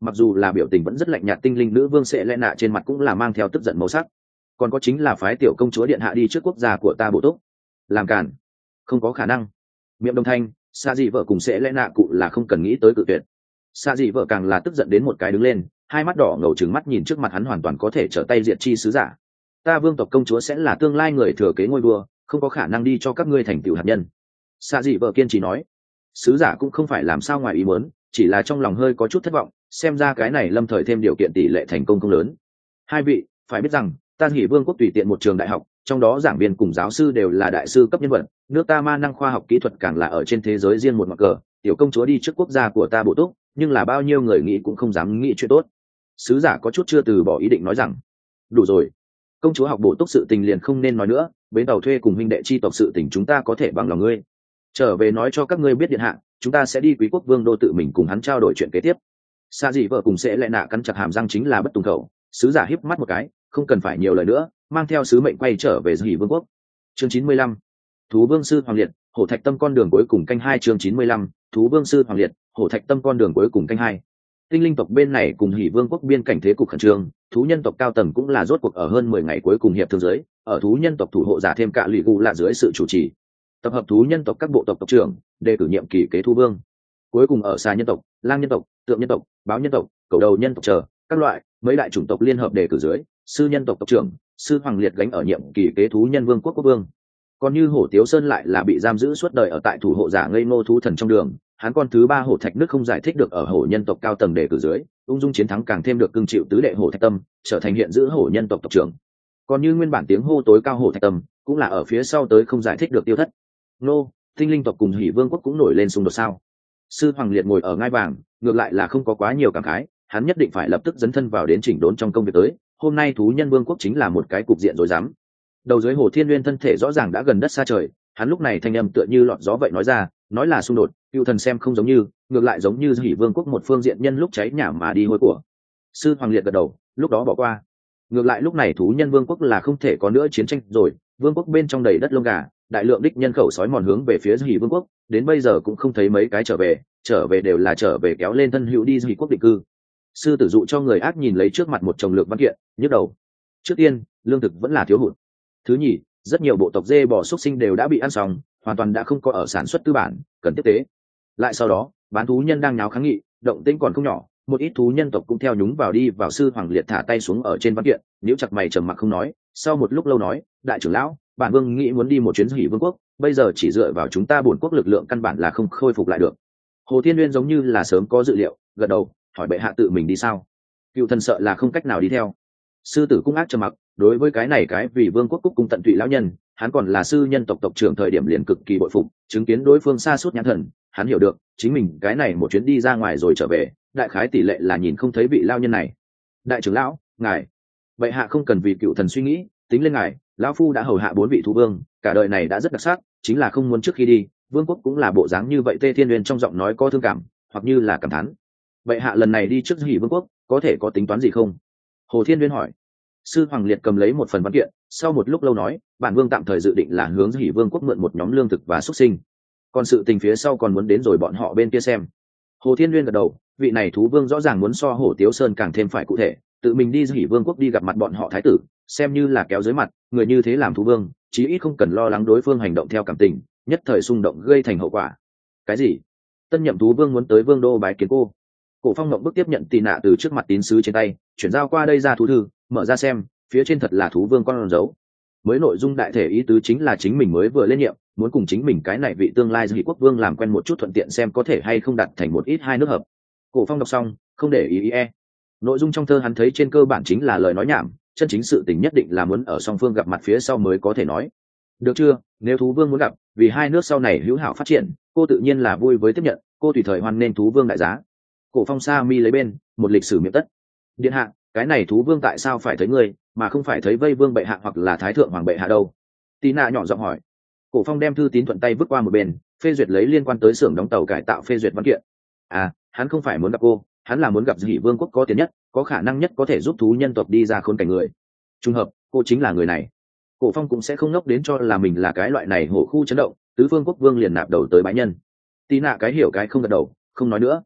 mặc dù là biểu tình vẫn rất lạnh nhạt tinh linh nữ vương sẽ lẽ nạ trên mặt cũng là mang theo tức giận màu sắc. Còn có chính là phái tiểu công chúa điện hạ đi trước quốc gia của ta bổ túc, làm cản, không có khả năng. Miệng đồng thanh, xa dị vợ cùng sẽ lẽ nạ cụ là không cần nghĩ tới cự tuyệt. Xa dị vợ càng là tức giận đến một cái đứng lên, hai mắt đỏ ngầu trừng mắt nhìn trước mặt hắn hoàn toàn có thể trở tay diệt chi sứ giả. Ta vương tộc công chúa sẽ là tương lai người thừa kế ngôi vua, không có khả năng đi cho các ngươi thành tựu hạt nhân. Xa dị vợ kiên trì nói. Sứ giả cũng không phải làm sao ngoài ý muốn, chỉ là trong lòng hơi có chút thất vọng, xem ra cái này lâm thời thêm điều kiện tỷ lệ thành công không lớn. Hai vị phải biết rằng ta Hỉ Vương quốc tùy tiện một trường đại học, trong đó giảng viên cùng giáo sư đều là đại sư cấp nhân vật, nước ta ma năng khoa học kỹ thuật càng là ở trên thế giới riêng một mặt cờ. Tiểu công chúa đi trước quốc gia của ta bổ túc, nhưng là bao nhiêu người nghĩ cũng không dám nghĩ chuyện tốt. Sứ giả có chút chưa từ bỏ ý định nói rằng, đủ rồi, công chúa học bổ túc sự tình liền không nên nói nữa, bến tàu thuê cùng huynh đệ chi tộc sự tình chúng ta có thể bằng lòng ngươi. Trở về nói cho các ngươi biết điện hạ, chúng ta sẽ đi Quý quốc vương đô tự mình cùng hắn trao đổi chuyện kế tiếp. Xa dị vợ cùng sẽ lẽ nạ cắn chặt hàm răng chính là bất tùng khẩu. Sứ giả híp mắt một cái, không cần phải nhiều lời nữa, mang theo sứ mệnh quay trở về Hỉ Vương quốc. Chương 95, thú vương sư hoàng liệt, hổ thạch tâm con đường cuối cùng canh 2. Chương 95, thú vương sư hoàng liệt, hổ thạch tâm con đường cuối cùng canh 2. Tinh linh tộc bên này cùng Hỉ Vương quốc biên cảnh thế cục khẩn trương, thú nhân tộc cao tầng cũng là rốt cuộc ở hơn 10 ngày cuối cùng hiệp thương giới, ở thú nhân tộc thủ hộ giả thêm cả lụy gù là dưới sự chủ trì, tập hợp thú nhân tộc các bộ tộc tộc trưởng, đề cử nhiệm kỳ kế thú vương. Cuối cùng ở xa nhân tộc, lang nhân tộc, tượng nhân tộc, báo nhân tộc, cầu đầu nhân tộc chờ các loại mấy đại chủng tộc liên hợp đề cử dưới, sư nhân tộc tộc trưởng sư hoàng liệt gánh ở nhiệm kỳ kế thú nhân vương quốc quốc vương. Còn như hổ tiếu sơn lại là bị giam giữ suốt đời ở tại thủ hộ giả ngây ngô thú thần trong đường, hắn con thứ ba hổ thạch nước không giải thích được ở hổ nhân tộc cao tầng đề cử dưới, ung dung chiến thắng càng thêm được cưng chịu tứ đệ hổ thạch tâm, trở thành hiện giữ hổ nhân tộc tộc trưởng. Còn như nguyên bản tiếng hô tối cao hổ thạch tâm cũng là ở phía sau tới không giải thích được tiêu thất. Nô, tinh linh tộc cùng Hỉ Vương quốc cũng nổi lên xung đột sao? Sư hoàng liệt ngồi ở ngai vàng, ngược lại là không có quá nhiều cảm khái, hắn nhất định phải lập tức dấn thân vào đến chỉnh đốn trong công việc tới. Hôm nay thú nhân vương quốc chính là một cái cục diện rối rắm. Đầu dưới hồ thiên nguyên thân thể rõ ràng đã gần đất xa trời, hắn lúc này thanh âm tựa như lọt gió vậy nói ra, nói là xung đột, cựu thần xem không giống như, ngược lại giống như Hỉ Vương quốc một phương diện nhân lúc cháy nhà mà đi hôi của. Sư hoàng liệt gật đầu, lúc đó bỏ qua. Ngược lại lúc này thú nhân vương quốc là không thể có nữa chiến tranh rồi, vương quốc bên trong đầy đất lông gà, đại lượng đích nhân khẩu sói mòn hướng về phía Hỉ Vương quốc, đến bây giờ cũng không thấy mấy cái trở về đều là trở về kéo lên thân hữu đi Hỉ quốc định cư. Sư tử dụ cho người ác nhìn lấy trước mặt một chồng lược văn kiện, nhức đầu. Trước tiên, lương thực vẫn là thiếu hụt. Thứ nhì, rất nhiều bộ tộc dê bò xuất sinh đều đã bị ăn xong, hoàn toàn đã không có ở sản xuất tư bản, cần tiếp tế. Lại sau đó, bán thú nhân đang nháo kháng nghị, động tĩnh còn không nhỏ, một ít thú nhân tộc cũng theo nhúng vào đi vào. Sư hoàng liệt thả tay xuống ở trên văn kiện, nhíu chặt mày trầm mặc không nói, sau một lúc lâu nói, đại trưởng lão, bản vương nghĩ muốn đi một chuyến Hỉ Vương quốc, bây giờ chỉ dựa vào chúng ta bổn quốc lực lượng căn bản là không khôi phục lại được. Hồ Thiên Nguyên giống như là sớm có dự liệu, gật đầu, hỏi bệ hạ tự mình đi sao? Cựu thần sợ là không cách nào đi theo. Sư tử cung ác trầm mặc, đối với cái này cái vì vương quốc cúc cung tận tụy lão nhân, hắn còn là sư nhân tộc tộc trưởng thời điểm liền cực kỳ bội phục, chứng kiến đối phương xa suốt nhãn thần, hắn hiểu được chính mình cái này một chuyến đi ra ngoài rồi trở về, đại khái tỷ lệ là nhìn không thấy vị lao nhân này. Đại trưởng lão, ngài, bệ hạ không cần vì cựu thần suy nghĩ, tính lên ngài, lão phu đã hầu hạ 4 vị thú vương, cả đời này đã rất đặc sắc, chính là không muốn trước khi đi, vương quốc cũng là bộ dáng như vậy. Tê Thiên Nguyên trong giọng nói có thương cảm, hoặc như là cảm thán. Bệ hạ lần này đi trước Hỉ Vương quốc, có thể có tính toán gì không? Hồ Thiên Nguyên hỏi. Sư hoàng liệt cầm lấy một phần văn kiện, sau một lúc lâu nói, bản vương tạm thời dự định là hướng Hỉ Vương quốc mượn một nhóm lương thực và xuất sinh, còn sự tình phía sau còn muốn đến rồi bọn họ bên kia xem. Hồ Thiên Nguyên gật đầu, vị này thú vương rõ ràng muốn so Hổ Tiếu Sơn càng thêm phải cụ thể, tự mình đi Hỉ Vương quốc đi gặp mặt bọn họ thái tử, xem như là kéo dưới mặt, người như thế làm thú vương, chí ít không cần lo lắng đối phương hành động theo cảm tình, nhất thời xung động gây thành hậu quả. Cái gì? Tân nhậm thú vương muốn tới vương đô bái kiến cô? Cổ Phong ngậm bức tiếp nhận tì nạ từ trước mặt tín sứ trên tay, chuyển giao qua đây ra thú thư, mở ra xem, phía trên thật là thú vương con dấu. Mới nội dung đại thể ý tứ chính là chính mình mới vừa lên nhiệm, muốn cùng chính mình cái này vị tương lai Hỉ quốc vương làm quen một chút, thuận tiện xem có thể hay không đặt thành một ít hai nước hợp. Cổ Phong đọc xong, không để ý nội dung trong thơ hắn thấy trên cơ bản chính là lời nói nhảm, chân chính sự tình nhất định là muốn ở song phương gặp mặt phía sau mới có thể nói. Được chưa? Nếu thú vương muốn gặp, vì hai nước sau này hữu hảo phát triển, cô tự nhiên là vui với tiếp nhận, cô tùy thời hoan nên thú vương đại giá. Cổ Phong sa mi lấy bên, một lịch sử miệng tất. Điện hạ, cái này thú vương tại sao phải thấy ngươi, mà không phải thấy vây vương bệ hạ hoặc là thái thượng hoàng bệ hạ đâu? Tí nạ nhỏ giọng hỏi. Cổ Phong đem thư tín thuận tay vứt qua một bên, phê duyệt lấy liên quan tới xưởng đóng tàu cải tạo phê duyệt văn kiện. À, hắn không phải muốn gặp cô, hắn là muốn gặp Hỉ Vương quốc có tiền nhất, có khả năng nhất có thể giúp thú nhân tộc đi ra khốn cảnh người. Trùng hợp, cô chính là người này. Cổ Phong cũng sẽ không ngốc đến cho là mình là cái loại này hổ khu chấn động, tứ phương quốc vương liền nạp đầu tới bãi nhân. Tí nạ cái hiểu cái không gật đầu, không nói nữa.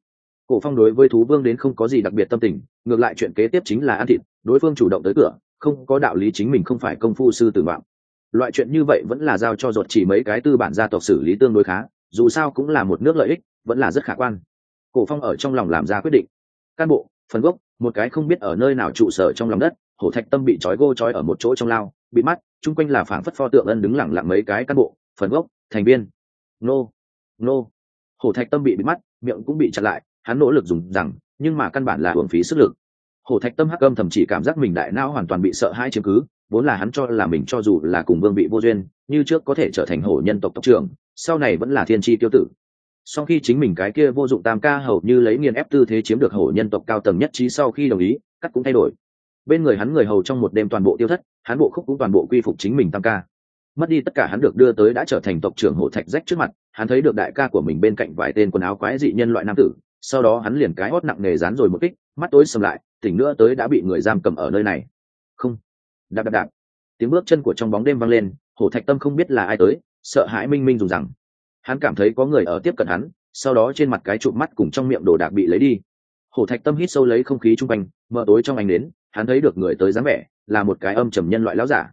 Cổ Phong đối với thú vương đến không có gì đặc biệt tâm tình, ngược lại chuyện kế tiếp chính là ăn thịt, đối phương chủ động tới cửa, không có đạo lý chính mình không phải công phu sư tử vọng. Loại chuyện như vậy vẫn là giao cho ruột chỉ mấy cái tư bản gia tộc xử lý tương đối khá, dù sao cũng là một nước lợi ích, vẫn là rất khả quan. Cổ Phong ở trong lòng làm ra quyết định. Can bộ, phần gốc, một cái không biết ở nơi nào trụ sở trong lòng đất, Hổ Thạch Tâm bị trói ở một chỗ trong lao, bị mắt, chung quanh là phảng phất pho tượng ân đứng lặng lặng mấy cái cán bộ, phần gốc, thành viên. Nô, nô. Hổ Thạch Tâm bị mắt, miệng cũng bị chặn lại, hắn nỗ lực dùng rằng, nhưng mà căn bản là uổng phí sức lực. Hổ Thạch Tâm hắc âm thậm chí cảm giác mình đại não hoàn toàn bị sợ hãi chiếm cứ, vốn là hắn cho là mình cho dù là cùng vương bị vô duyên, như trước có thể trở thành hổ nhân tộc tộc trưởng, sau này vẫn là thiên chi tiêu tử. Sau khi chính mình cái kia vô dụng tam ca hầu như lấy nghiền ép tư thế chiếm được hổ nhân tộc cao tầng nhất trí, sau khi đồng ý, cắt cũng thay đổi. Bên người hắn người hầu trong một đêm toàn bộ tiêu thất, hắn bộ khúc cũng toàn bộ quy phục chính mình tam ca. Mất đi tất cả hắn được đưa tới đã trở thành tộc trưởng Hổ Thạch rách trước mặt, hắn thấy được đại ca của mình bên cạnh vài tên quần áo quái dị nhân loại nam tử, sau đó hắn liền cái hót nặng nề dán rồi một kích, mắt tối sầm lại, tỉnh nữa tới đã bị người giam cầm ở nơi này. Không, đạp đạp đạp, tiếng bước chân của trong bóng đêm vang lên. Hổ Thạch Tâm không biết là ai tới, sợ hãi minh minh dùng rằng, hắn cảm thấy có người ở tiếp cận hắn, sau đó trên mặt cái trụ mắt cùng trong miệng đồ đạc bị lấy đi. Hổ Thạch Tâm hít sâu lấy không khí chung quanh, mờ tối trong ánh nến, hắn thấy được người tới dáng vẻ là một cái âm trầm nhân loại lão giả.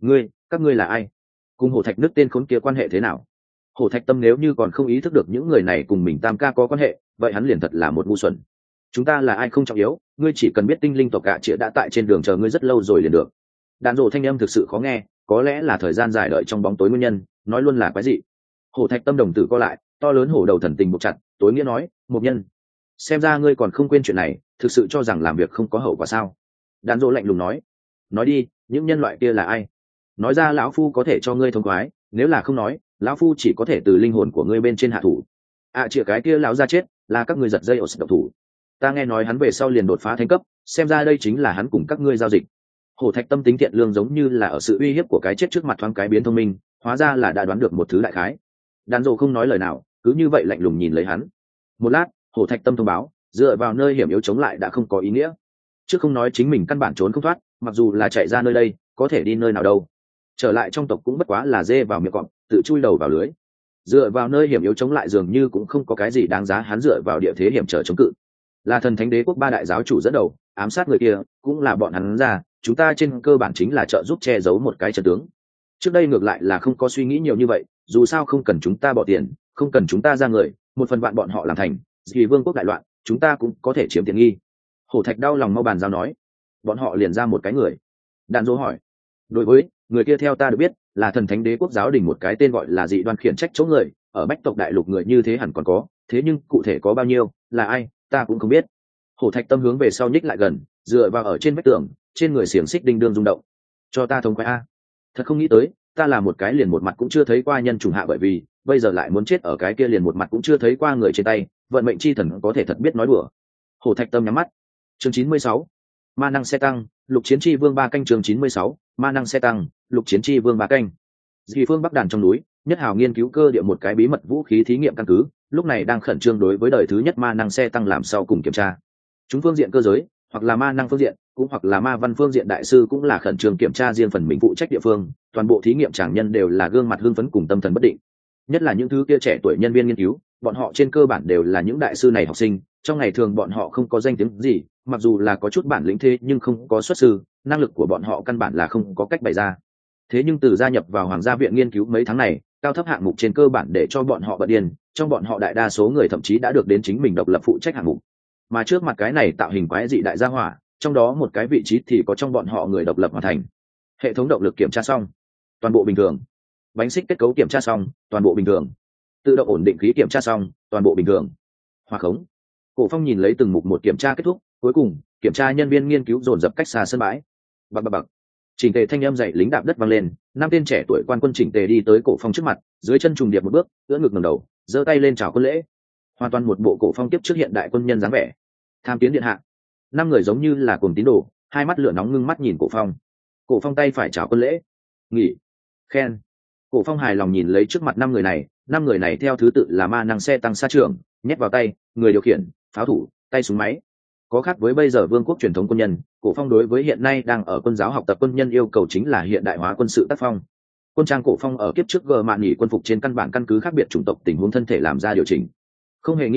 Các ngươi là ai? Cùng Hổ Thạch nước tên khốn kia quan hệ thế nào? Hổ Thạch Tâm nếu như còn không ý thức được những người này cùng mình tam ca có quan hệ, vậy hắn liền thật là một ngu xuẩn. Chúng ta là ai không trọng yếu, ngươi chỉ cần biết tinh linh tộc Cả Chĩa đã tại trên đường chờ ngươi rất lâu rồi liền được. Đàn rộ thanh âm thực sự khó nghe, có lẽ là thời gian dài đợi trong bóng tối nguyên nhân, nói luôn là quái dị. Hổ Thạch Tâm đồng tử co lại, to lớn hổ đầu thần tình buộc chặt, tối nghĩa nói, một nhân, xem ra ngươi còn không quên chuyện này, thực sự cho rằng làm việc không có hậu quả sao? Đàn rộ lạnh lùng nói đi, những nhân loại kia là ai? Nói ra lão phu có thể cho ngươi thông khoái, nếu là không nói, lão phu chỉ có thể từ linh hồn của ngươi bên trên hạ thủ. Chĩa cái kia lão ra chết, là các ngươi giật dây ở sự độc thủ. Ta nghe nói hắn về sau liền đột phá thánh cấp, xem ra đây chính là hắn cùng các ngươi giao dịch. Hổ Thạch Tâm tính thiện lương giống như là ở sự uy hiếp của cái chết trước mặt thoáng cái biến thông minh, hóa ra là đã đoán được một thứ đại khái. Đàn rộ không nói lời nào, cứ như vậy lạnh lùng nhìn lấy hắn. Một lát, Hổ Thạch Tâm thông báo, dựa vào nơi hiểm yếu chống lại đã không có ý nghĩa. Trước không nói chính mình căn bản trốn không thoát, mặc dù là chạy ra nơi đây, có thể đi nơi nào đâu. Trở lại trong tộc cũng bất quá là dê vào miệng cọp, tự chui đầu vào lưới. Dựa vào nơi hiểm yếu chống lại dường như cũng không có cái gì đáng giá hắn dựa vào địa thế hiểm trở chống cự. Là Thần Thánh Đế quốc ba đại giáo chủ dẫn đầu, ám sát người kia, cũng là bọn hắn ra, chúng ta trên cơ bản chính là trợ giúp che giấu một cái trận tướng. Trước đây ngược lại là không có suy nghĩ nhiều như vậy, dù sao không cần chúng ta bỏ tiền, không cần chúng ta ra người, một phần vạn bọn họ làm thành, vì vương quốc đại loạn, chúng ta cũng có thể chiếm tiện nghi. Hổ Thạch đau lòng mau bàn giao nói, bọn họ liền ra một cái người. Đàn Dỗ hỏi, đối với người kia theo ta được biết là Thần Thánh Đế quốc giáo đình một cái tên gọi là dị đoan khiển trách chỗ người, ở Bách tộc đại lục người như thế hẳn còn có, thế nhưng cụ thể có bao nhiêu, là ai, ta cũng không biết. Hổ Thạch Tâm hướng về sau nhích lại gần, dựa vào ở trên vách tường, trên người xiềng xích đinh đương rung động. Cho ta thông khoái a, thật không nghĩ tới, ta là một cái liền một mặt cũng chưa thấy qua nhân trùng hạ, bởi vì bây giờ lại muốn chết ở cái kia liền một mặt cũng chưa thấy qua người trên tay, vận mệnh chi thần có thể thật biết nói đùa. Hổ Thạch Tâm nhắm mắt. Chương 96, ma năng xe tăng, lục chiến chi vương ba canh. Chương 96, ma năng xe tăng, lục chiến chi vương ba canh. Dị phương Bắc Đàn trong núi, Nhất Hào nghiên cứu cơ địa một cái bí mật vũ khí thí nghiệm căn cứ, lúc này đang khẩn trương đối với đời thứ nhất ma năng xe tăng làm sau cùng kiểm tra. Chúng phương diện cơ giới, hoặc là ma năng phương diện, cũng hoặc là ma văn phương diện đại sư cũng là khẩn trương kiểm tra riêng phần mình phụ trách địa phương, toàn bộ thí nghiệm tràng nhân đều là gương mặt hưng phấn cùng tâm thần bất định. Nhất là những thứ kia trẻ tuổi nhân viên nghiên cứu, bọn họ trên cơ bản đều là những đại sư này học sinh, trong ngày thường bọn họ không có danh tiếng gì, mặc dù là có chút bản lĩnh thế nhưng không có xuất sư, năng lực của bọn họ căn bản là không có cách bày ra. Thế nhưng từ gia nhập vào Hoàng gia viện nghiên cứu mấy tháng này, cao thấp hạng mục trên cơ bản để cho bọn họ bận điên, trong bọn họ đại đa số người thậm chí đã được đến chính mình độc lập phụ trách hạng mục. Mà trước mặt cái này tạo hình quái dị đại gia hỏa, trong đó một cái vị trí thì có trong bọn họ người độc lập hoàn thành. Hệ thống động lực kiểm tra xong, toàn bộ bình thường. Bánh xích kết cấu kiểm tra xong, toàn bộ bình thường. Tự động ổn định khí kiểm tra xong, toàn bộ bình thường. Hòa khống. Cổ Phong nhìn lấy từng mục một kiểm tra kết thúc, cuối cùng kiểm tra nhân viên nghiên cứu dồn dập cách xa sân bãi. Bập bập bập. Chỉnh tề thanh âm dậy lính đạp đất vang lên, năm tên trẻ tuổi quan quân chỉnh tề đi tới Cổ Phong trước mặt, dưới chân trùng điệp một bước, ưỡn ngực ngẩng đầu, giơ tay lên chào quân lễ. Hoàn toàn một bộ Cổ Phong tiếp trước hiện đại quân nhân dáng vẻ. Tham kiến điện hạ. Năm người giống như là cùng tín đồ, hai mắt lửa nóng ngưng mắt nhìn Cổ Phong. Cổ Phong tay phải chào quân lễ. Nghỉ. Khen. Cổ Phong hài lòng nhìn lấy trước mặt năm người này theo thứ tự là ma năng xe tăng xa trường, nhét vào tay, người điều khiển, pháo thủ, tay súng máy. Có khác với bây giờ vương quốc truyền thống quân nhân, Cổ Phong đối với hiện nay đang ở quân giáo học tập quân nhân yêu cầu chính là hiện đại hóa quân sự tác phong. Quân trang Cổ Phong ở kiếp trước gờ mạn nghỉ quân phục trên căn bản căn cứ khác biệt chủng tộc tình huống thân thể làm ra điều chỉnh. Không hề nghi ngờ,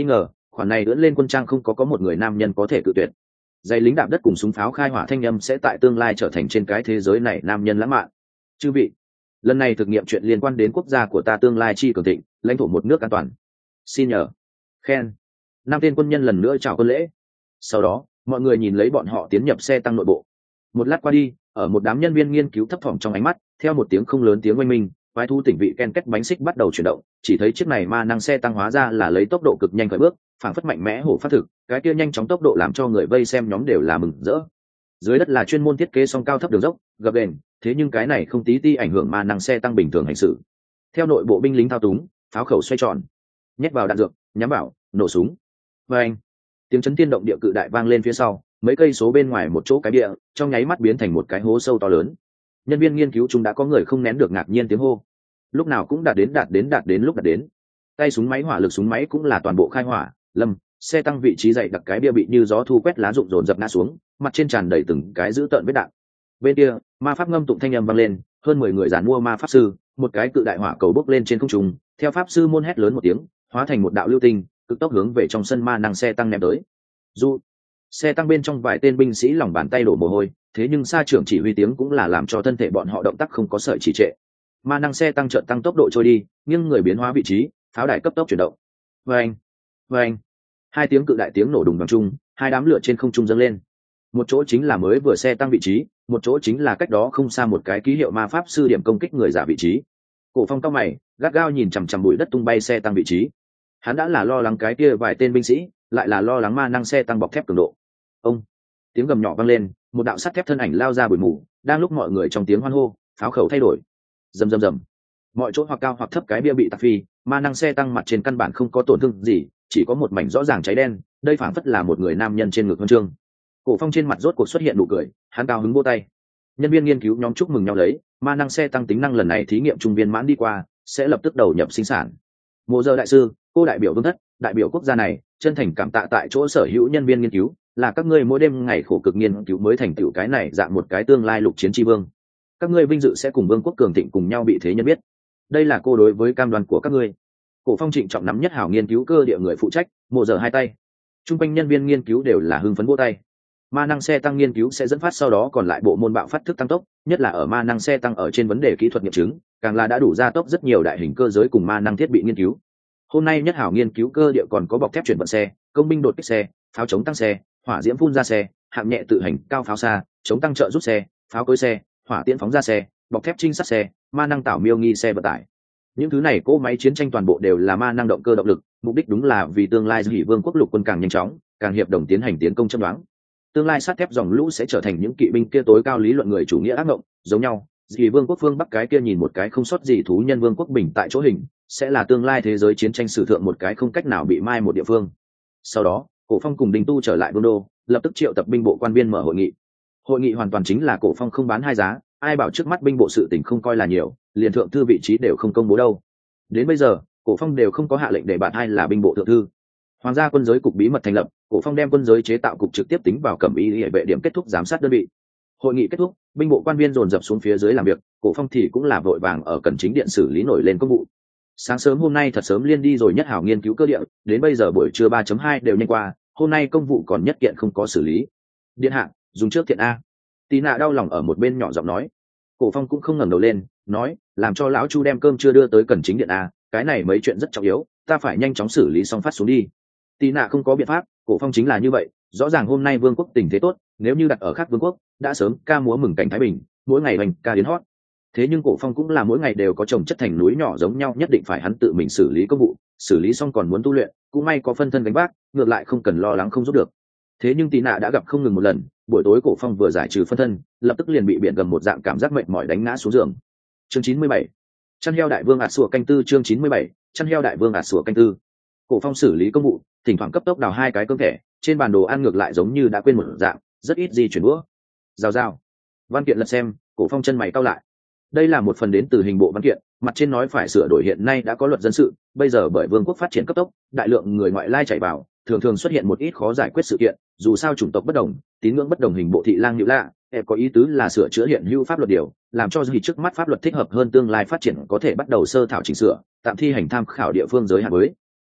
khoản này ưỡn lên quân trang không có một người nam nhân có thể cự tuyệt. Dây lính đạp đất cùng súng pháo khai hỏa thanh âm sẽ tại tương lai trở thành trên cái thế giới này nam nhân lãng mạn. Chư vị, lần này thực nghiệm chuyện liên quan đến quốc gia của ta tương lai chi cường thịnh, lãnh thổ một nước an toàn. Xin nhờ. Khen. Năm tên quân nhân lần nữa chào quân lễ. Sau đó, mọi người nhìn lấy bọn họ tiến nhập xe tăng nội bộ. Một lát qua đi, ở một đám nhân viên nghiên cứu thấp thỏm trong ánh mắt, theo một tiếng không lớn tiếng oanh minh, quái thú tỉnh vị ken kết bánh xích bắt đầu chuyển động, chỉ thấy chiếc này ma năng xe tăng hóa ra là lấy tốc độ cực nhanh khởi bước, phảng phất mạnh mẽ hổ phát thực, cái kia nhanh chóng tốc độ làm cho người vây xem nhóm đều là mừng rỡ. Dưới đất là chuyên môn thiết kế song cao thấp đường dốc, gập ghềnh, thế nhưng cái này không tí ti ảnh hưởng ma năng xe tăng bình thường hành xử. Theo nội bộ binh lính thao túng, pháo khẩu xoay tròn, nhét vào đạn dược, nhắm vào, nổ súng. Và anh, tiếng chấn thiên động địa cự đại vang lên phía sau, mấy cây số bên ngoài một chỗ cái địa, trong nháy mắt biến thành một cái hố sâu to lớn. Nhân viên nghiên cứu chúng đã có người không nén được ngạc nhiên tiếng hô. Lúc nào cũng đạt đến lúc đạt đến. Tay súng máy hỏa lực súng máy cũng là toàn bộ khai hỏa, lâm, xe tăng vị trí dày đặc cái bia bị như gió thu quét lá rụng rồn dập ngã xuống, mặt trên tràn đầy từng cái dữ tợn vết đạn. Bên kia, ma pháp ngâm tụng thanh âm vang lên, hơn 10 người giàn mua ma pháp sư, một cái cự đại hỏa cầu bốc lên trên không trung, theo pháp sư môn hét lớn một tiếng, hóa thành một đạo lưu tinh, cực tốc hướng về trong sân ma năng xe tăng ném tới. Dù xe tăng bên trong vài tên binh sĩ lòng bàn tay đổ mồ hôi, thế nhưng xa trưởng chỉ huy tiếng cũng là làm cho thân thể bọn họ động tác không có sợi chỉ trệ. Ma năng xe tăng chợt tăng tốc độ trôi đi, nghiêng người biến hóa vị trí, pháo đài cấp tốc chuyển động. Vâng, vâng, hai tiếng cự đại tiếng nổ đùng bằng chung, hai đám lửa trên không trung dâng lên. Một chỗ chính là mới vừa xe tăng vị trí, một chỗ chính là cách đó không xa một cái ký hiệu ma pháp sư điểm công kích người giả vị trí. Cổ Phong cao mày, gắt gao nhìn chằm chằm bụi đất tung bay xe tăng vị trí. Hắn đã là lo lắng cái kia vài tên binh sĩ, lại là lo lắng ma năng xe tăng bọc thép cường độ. Ông, tiếng gầm nhỏ vang lên, một đạo sắt thép thân ảnh lao ra bụi mù, đang lúc mọi người trong tiếng hoan hô, pháo khẩu thay đổi. Rầm rầm rầm. Mọi chỗ hoặc cao hoặc thấp cái bia bị tạc phi, ma năng xe tăng mặt trên căn bản không có tổn thương gì, chỉ có một mảnh rõ ràng cháy đen, đây phảng phất là một người nam nhân trên ngực huân chương. Cổ Phong trên mặt rốt cuộc xuất hiện nụ cười, hắn cao hứng vỗ tay. Nhân viên nghiên cứu nhóm chúc mừng nhau lấy, ma năng xe tăng tính năng lần này thí nghiệm trung viên mãn đi qua, sẽ lập tức đầu nhập sinh sản. Mộ Giờ đại sư, cô đại biểu vương thất, đại biểu quốc gia này, chân thành cảm tạ tại chỗ sở hữu nhân viên nghiên cứu, là các ngươi mỗi đêm ngày khổ cực nghiên cứu mới thành tựu cái này dạng một cái tương lai lục chiến tri vương. Các ngươi vinh dự sẽ cùng vương quốc cường thịnh cùng nhau bị thế nhân biết. Đây là cô đối với cam đoan của các ngươi. Cổ Phong trịnh trọng nắm nhất hảo nghiên cứu cơ địa người phụ trách, Mộ Giờ hai tay. Trung quanh nhân viên nghiên cứu đều là hưng phấn vỗ tay. Ma năng xe tăng nghiên cứu sẽ dẫn phát sau đó còn lại bộ môn bạo phát thức tăng tốc, nhất là ở ma năng xe tăng ở trên vấn đề kỹ thuật nghiệm chứng, càng là đã đủ gia tốc rất nhiều đại hình cơ giới cùng ma năng thiết bị nghiên cứu. Hôm nay nhất hảo nghiên cứu cơ địa còn có bọc thép chuyển vận xe, công binh đột kích xe, pháo chống tăng xe, hỏa diễm phun ra xe, hạng nhẹ tự hành cao pháo xa, chống tăng trợ rút xe, pháo cối xe, hỏa tiễn phóng ra xe, bọc thép trinh sát xe, ma năng tảo miêu nghi xe vận tải. Những thứ này cỗ máy chiến tranh toàn bộ đều là ma năng động cơ động lực, mục đích đúng là vì tương lai Hỉ Vương quốc lục quân càng nhanh chóng, càng hiệp đồng tiến hành tiến công châm đoán. Tương lai sắt thép dòng lũ sẽ trở thành những kỵ binh kia tối cao lý luận người chủ nghĩa ác ngộng, giống nhau. Hỉ Vương quốc phương Bắc cái kia nhìn một cái không sót gì thú nhân vương quốc bình tại chỗ hình, sẽ là tương lai thế giới chiến tranh sử thượng một cái không cách nào bị mai một địa phương. Sau đó, Cổ Phong cùng Đình Tu trở lại Vương đô, lập tức triệu tập binh bộ quan viên mở hội nghị. Hội nghị hoàn toàn chính là Cổ Phong không bán hai giá, ai bảo trước mắt binh bộ sự tình không coi là nhiều, liền thượng thư vị trí đều không công bố đâu. Đến bây giờ, Cổ Phong đều không có hạ lệnh để bạn ai là binh bộ thượng thư. Hoàng gia quân giới cục bí mật thành lập, Cổ Phong đem quân giới chế tạo cục trực tiếp tính vào cẩm y hệ vệ điểm kết thúc giám sát đơn vị. Hội nghị kết thúc, binh bộ quan viên dồn dập xuống phía dưới làm việc, Cổ Phong thì cũng là vội vàng ở cẩn chính điện xử lý nổi lên công vụ. Sáng sớm hôm nay thật sớm liên đi rồi nhất hảo nghiên cứu cơ địa, đến bây giờ buổi trưa 3.2 đều nhanh qua, hôm nay công vụ còn nhất kiện không có xử lý. Điện hạ, dùng trước thiện a. Tí nạ đau lòng ở một bên nhỏ giọng nói. Cổ Phong cũng không ngẩng đầu lên, nói, làm cho lão Chu đem cơm chưa đưa tới cẩn chính điện a, cái này mấy chuyện rất trọng yếu, ta phải nhanh chóng xử lý xong phát xuống đi. Tí nạ không có biện pháp, Cổ Phong chính là như vậy, rõ ràng hôm nay vương quốc tình thế tốt, nếu như đặt ở khác vương quốc, đã sớm ca múa mừng cảnh thái bình, mỗi ngày hoành ca đến hót. Thế nhưng Cổ Phong cũng là mỗi ngày đều có chồng chất thành núi nhỏ giống nhau, nhất định phải hắn tự mình xử lý công vụ, xử lý xong còn muốn tu luyện, cũng may có phân thân gánh vác, ngược lại không cần lo lắng không giúp được. Thế nhưng Tí nạ đã gặp không ngừng một lần, buổi tối Cổ Phong vừa giải trừ phân thân, lập tức liền bị biển gầm một dạng cảm giác mệt mỏi đánh ngã xuống giường. Chương 97. Chăn heo đại vương ạt sủa canh tư. Chương 97. Chăn heo đại vương ạt sủa canh tư. Cổ Phong xử lý công vụ, thỉnh thoảng cấp tốc đào hai cái cơm thẻ, trên bản đồ ăn ngược lại giống như đã quên một dạng, rất ít di chuyển đũa. Rào rào. Văn kiện lật xem, Cổ Phong chân mày cau lại. Đây là một phần đến từ hình bộ văn kiện, mặt trên nói phải sửa đổi hiện nay đã có luật dân sự, bây giờ bởi vương quốc phát triển cấp tốc, đại lượng người ngoại lai chảy vào, thường thường xuất hiện một ít khó giải quyết sự kiện, dù sao chủng tộc bất đồng, tín ngưỡng bất đồng, hình bộ thị lang nhữ lạ, có ý tứ là sửa chữa hiện hữu pháp luật điều, làm cho gì trước mắt pháp luật thích hợp hơn tương lai phát triển có thể bắt đầu sơ thảo chỉnh sửa, tạm thi hành tham khảo địa phương giới hạn với.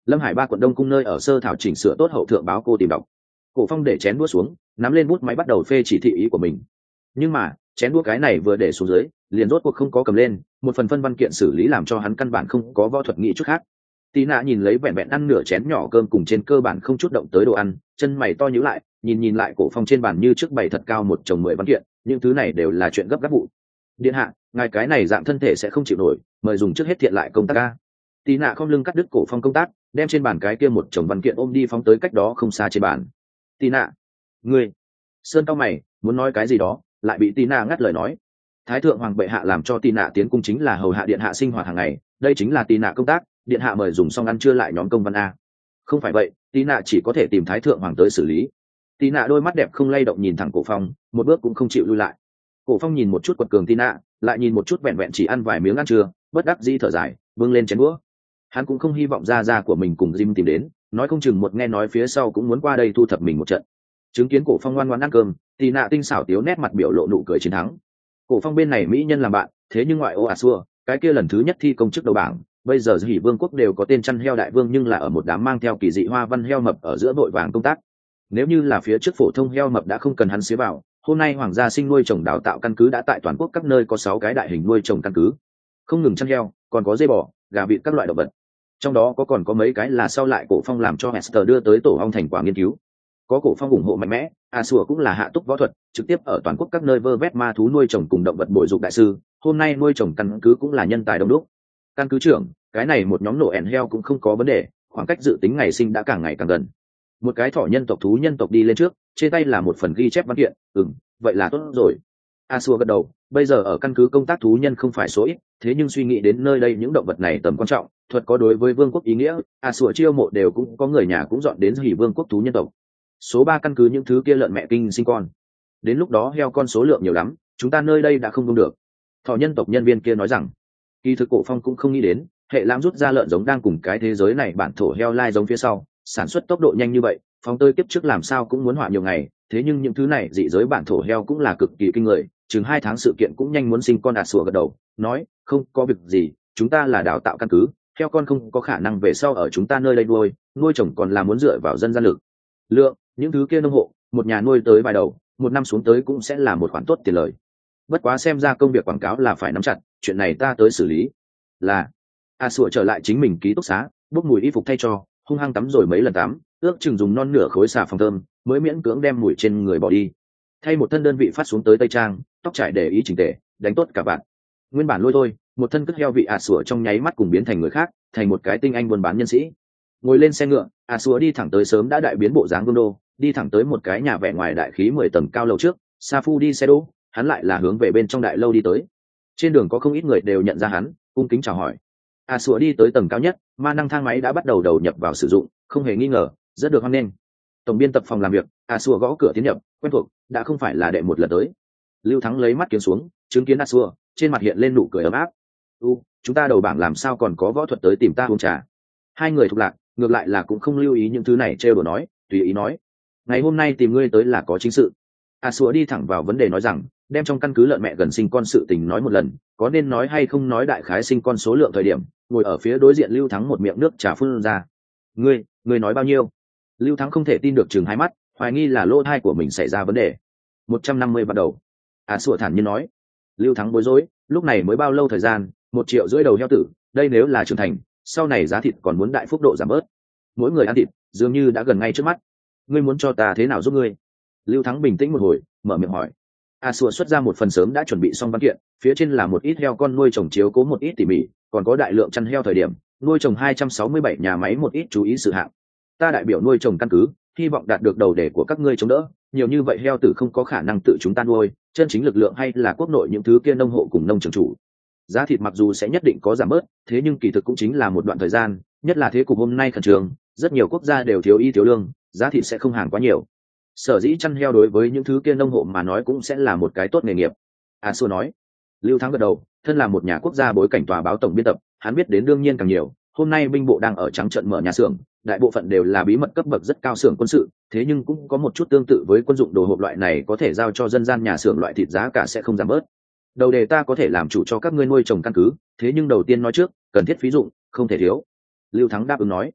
Lâm Hải ba quận Đông cung nơi ở sơ thảo chỉnh sửa tốt hậu thượng báo cô tìm đọc. Cổ Phong để chén đũa xuống, nắm lên bút máy bắt đầu phê chỉ thị ý của mình. Nhưng mà chén đũa cái này vừa để xuống dưới, liền rốt cuộc không có cầm lên, một phần phân văn kiện xử lý làm cho hắn căn bản không có võ thuật nghĩ chút khác. Tí nạ nhìn lấy vẹn vẹn ăn nửa chén nhỏ cơm cùng trên cơ bản không chút động tới đồ ăn, chân mày to nhíu lại, nhìn lại Cổ Phong trên bàn như trước bày thật cao một chồng 10 văn kiện, những thứ này đều là chuyện gấp gáp vụ. Điện hạ, ngài cái này dạng thân thể sẽ không chịu nổi, mời dùng trước hết thiện lại công tác ca. Tí nạ không lưng cắt đứt Cổ Phong công tác, đem trên bàn cái kia một chồng văn kiện ôm đi phóng tới cách đó không xa trên bàn. Tí nạ, ngươi. Sơn cao mày, muốn nói cái gì đó, lại bị Tí nạ ngắt lời nói. Thái thượng hoàng bệ hạ làm cho Tí nạ tiến cung chính là hầu hạ điện hạ sinh hoạt hàng ngày, đây chính là Tí nạ công tác, điện hạ mời dùng xong ăn trưa lại nhóm công văn a. Không phải vậy, Tí nạ chỉ có thể tìm thái thượng hoàng tới xử lý. Tí nạ đôi mắt đẹp không lay động nhìn thẳng Cổ Phong, một bước cũng không chịu lui lại. Cổ Phong nhìn một chút quật cường Tí nạ, lại nhìn một chút vẹn vẹn chỉ ăn vài miếng ăn trưa, bất đắc dĩ thở dài, bưng lên chén đũa. Hắn cũng không hy vọng gia của mình cùng Jim tìm đến, nói không chừng một nghe nói phía sau cũng muốn qua đây thu thập mình một trận. Chứng kiến Cổ Phong ngoan ngoãn ăn cơm, Tí nạ tinh xảo tiếu nét mặt biểu lộ nụ cười chiến thắng. Cổ Phong bên này mỹ nhân làm bạn, thế nhưng ngoại ô xua, cái kia lần thứ nhất thi công chức đầu bảng, bây giờ Hỉ Vương quốc đều có tên chăn heo đại vương nhưng là ở một đám mang theo kỳ dị hoa văn heo mập ở giữa vội vàng công tác. Nếu như là phía trước phổ thông heo mập đã không cần hắn xế vào, hôm nay hoàng gia sinh nuôi trồng đào tạo căn cứ đã tại toàn quốc các nơi có 6 cái đại hình nuôi trồng căn cứ, không ngừng chăn heo, còn có dê bò, gà vịt các loại động vật. Trong đó còn có mấy cái là sau lại Cổ Phong làm cho Hester đưa tới tổ ong thành quả nghiên cứu. Có Cổ Phong ủng hộ mạnh mẽ, Asua cũng là hạ túc võ thuật, trực tiếp ở toàn quốc các nơi vơ vét ma thú nuôi trồng cùng động vật bồi dục đại sư, hôm nay nuôi trồng căn cứ cũng là nhân tài đông đúc. Căn cứ trưởng, cái này một nhóm nổ ẻn heo cũng không có vấn đề, khoảng cách dự tính ngày sinh đã càng ngày càng gần. Một cái thỏ nhân tộc thú nhân tộc đi lên trước, trên tay là một phần ghi chép văn kiện, vậy là tốt rồi. Asua gật đầu, bây giờ ở căn cứ công tác thú nhân không phải số ít, thế nhưng suy nghĩ đến nơi đây những động vật này tầm quan trọng, thuật có đối với vương quốc ý nghĩa, Asua chiêu mộ đều cũng có người nhà cũng dọn đến Hỉ Vương quốc thú nhân tộc. Số 3 căn cứ những thứ kia lợn mẹ kinh sinh con. Đến lúc đó heo con số lượng nhiều lắm, chúng ta nơi đây đã không dung được. Thỏ nhân tộc nhân viên kia nói rằng, kỳ thực Cổ Phong cũng không nghĩ đến, hệ lãm rút ra lợn giống đang cùng cái thế giới này bản thổ heo lai giống phía sau, sản xuất tốc độ nhanh như vậy, Phong tơi kiếp trước làm sao cũng muốn hỏa nhiều ngày, thế nhưng những thứ này dị giới bản thổ heo cũng là cực kỳ kinh người, chừng 2 tháng sự kiện cũng nhanh muốn sinh con. Sủa gật đầu, nói, không có việc gì, chúng ta là đào tạo căn cứ, heo con không có khả năng về sau ở chúng ta nơi đây nuôi trồng còn là muốn dựa vào dân gian lực lượng, những thứ kia nông hộ, một nhà nuôi tới vài đầu, một năm xuống tới cũng sẽ là một khoản tốt tiền lời. Bất quá xem ra công việc quảng cáo là phải nắm chặt, chuyện này ta tới xử lý. Là Sủa trở lại chính mình ký túc xá, bốc mùi y phục thay cho, hung hăng tắm rồi mấy lần tắm, ước chừng dùng non nửa khối xà phòng thơm mới miễn cưỡng đem mùi trên người bỏ đi. Thay một thân đơn vị phát xuống tới tây trang, tóc trải để ý chỉnh tề, đánh tốt cả bạn. Nguyên bản lôi thôi, một thân cất heo vị Sủa trong nháy mắt cùng biến thành người khác, thành một cái tinh anh buôn bán nhân sĩ. Ngồi lên xe ngựa, Sủa đi thẳng tới sớm đã đại biến bộ dáng vương đô, đi thẳng tới một cái nhà vẻ ngoài đại khí 10 tầng cao lầu trước. Sa Phu đi xe đỗ, hắn lại là hướng về bên trong đại lâu đi tới. Trên đường có không ít người đều nhận ra hắn, cung kính chào hỏi. Sủa đi tới tầng cao nhất, ma năng thang máy đã bắt đầu đầu nhập vào sử dụng, không hề nghi ngờ, rất được hoan nghênh. Tổng biên tập phòng làm việc, Sủa gõ cửa tiến nhập, quen thuộc, đã không phải là đệ một lần tới. Lưu Thắng lấy mắt kiếm xuống, chứng kiến Sủa, trên mặt hiện lên nụ cười ấm áp. Chúng ta đầu bảng làm sao còn có võ thuật tới tìm ta uống trà? Hai người thuộc lạc, ngược lại là cũng không lưu ý những thứ này trêu đùa nói, tùy ý nói. Ngày hôm nay tìm ngươi tới là có chính sự. Sủa đi thẳng vào vấn đề nói rằng, đem trong căn cứ lợn mẹ gần sinh con sự tình nói một lần, có nên nói hay không nói đại khái sinh con số lượng thời điểm, ngồi ở phía đối diện Lưu Thắng một miệng nước trà phun ra. Ngươi nói bao nhiêu? Lưu Thắng không thể tin được chừng hai mắt, hoài nghi là lỗ thai của mình xảy ra vấn đề. 150 bắt đầu. Sủa thản nhiên nói. Lưu Thắng bối rối, lúc này mới bao lâu thời gian, 1,5 triệu đầu heo tử, đây nếu là trưởng thành, sau này giá thịt còn muốn đại phúc độ giảm bớt. Mỗi người ăn thịt, dường như đã gần ngay trước mắt. Ngươi muốn cho ta thế nào giúp ngươi? Lưu Thắng bình tĩnh một hồi, mở miệng hỏi. Sủa xuất ra một phần sớm đã chuẩn bị xong văn kiện, phía trên là một ít heo con nuôi trồng chiếu cố một ít tỉ mỉ, còn có đại lượng chăn heo thời điểm, nuôi trồng 267 nhà máy một ít chú ý sự hạng. Ta đại biểu nuôi trồng căn cứ, hy vọng đạt được đầu đề của các ngươi chống đỡ, nhiều như vậy heo tử không có khả năng tự chúng ta nuôi, chân chính lực lượng hay là quốc nội những thứ kia nông hộ cùng nông trường chủ. Giá thịt mặc dù sẽ nhất định có giảm bớt, thế nhưng kỳ thực cũng chính là một đoạn thời gian, nhất là thế cục hôm nay khẩn trương, rất nhiều quốc gia đều thiếu y thiếu lương, giá thịt sẽ không hàng quá nhiều. Sở dĩ chăn heo đối với những thứ kia nông hộ mà nói cũng sẽ là một cái tốt nghề nghiệp. Sủa nói. Lưu Thắng gật đầu, thân là một nhà quốc gia bối cảnh tòa báo tổng biên tập, hắn biết đến đương nhiên càng nhiều. Hôm nay binh bộ đang ở trắng trận mở nhà xưởng, đại bộ phận đều là bí mật cấp bậc rất cao xưởng quân sự, thế nhưng cũng có một chút tương tự với quân dụng đồ hộp loại này có thể giao cho dân gian nhà xưởng loại thịt giá cả sẽ không giảm bớt. Đầu đề ta có thể làm chủ cho các ngươi nuôi trồng căn cứ, thế nhưng đầu tiên nói trước, cần thiết phí dụng, không thể thiếu. Lưu Thắng đáp ứng nói.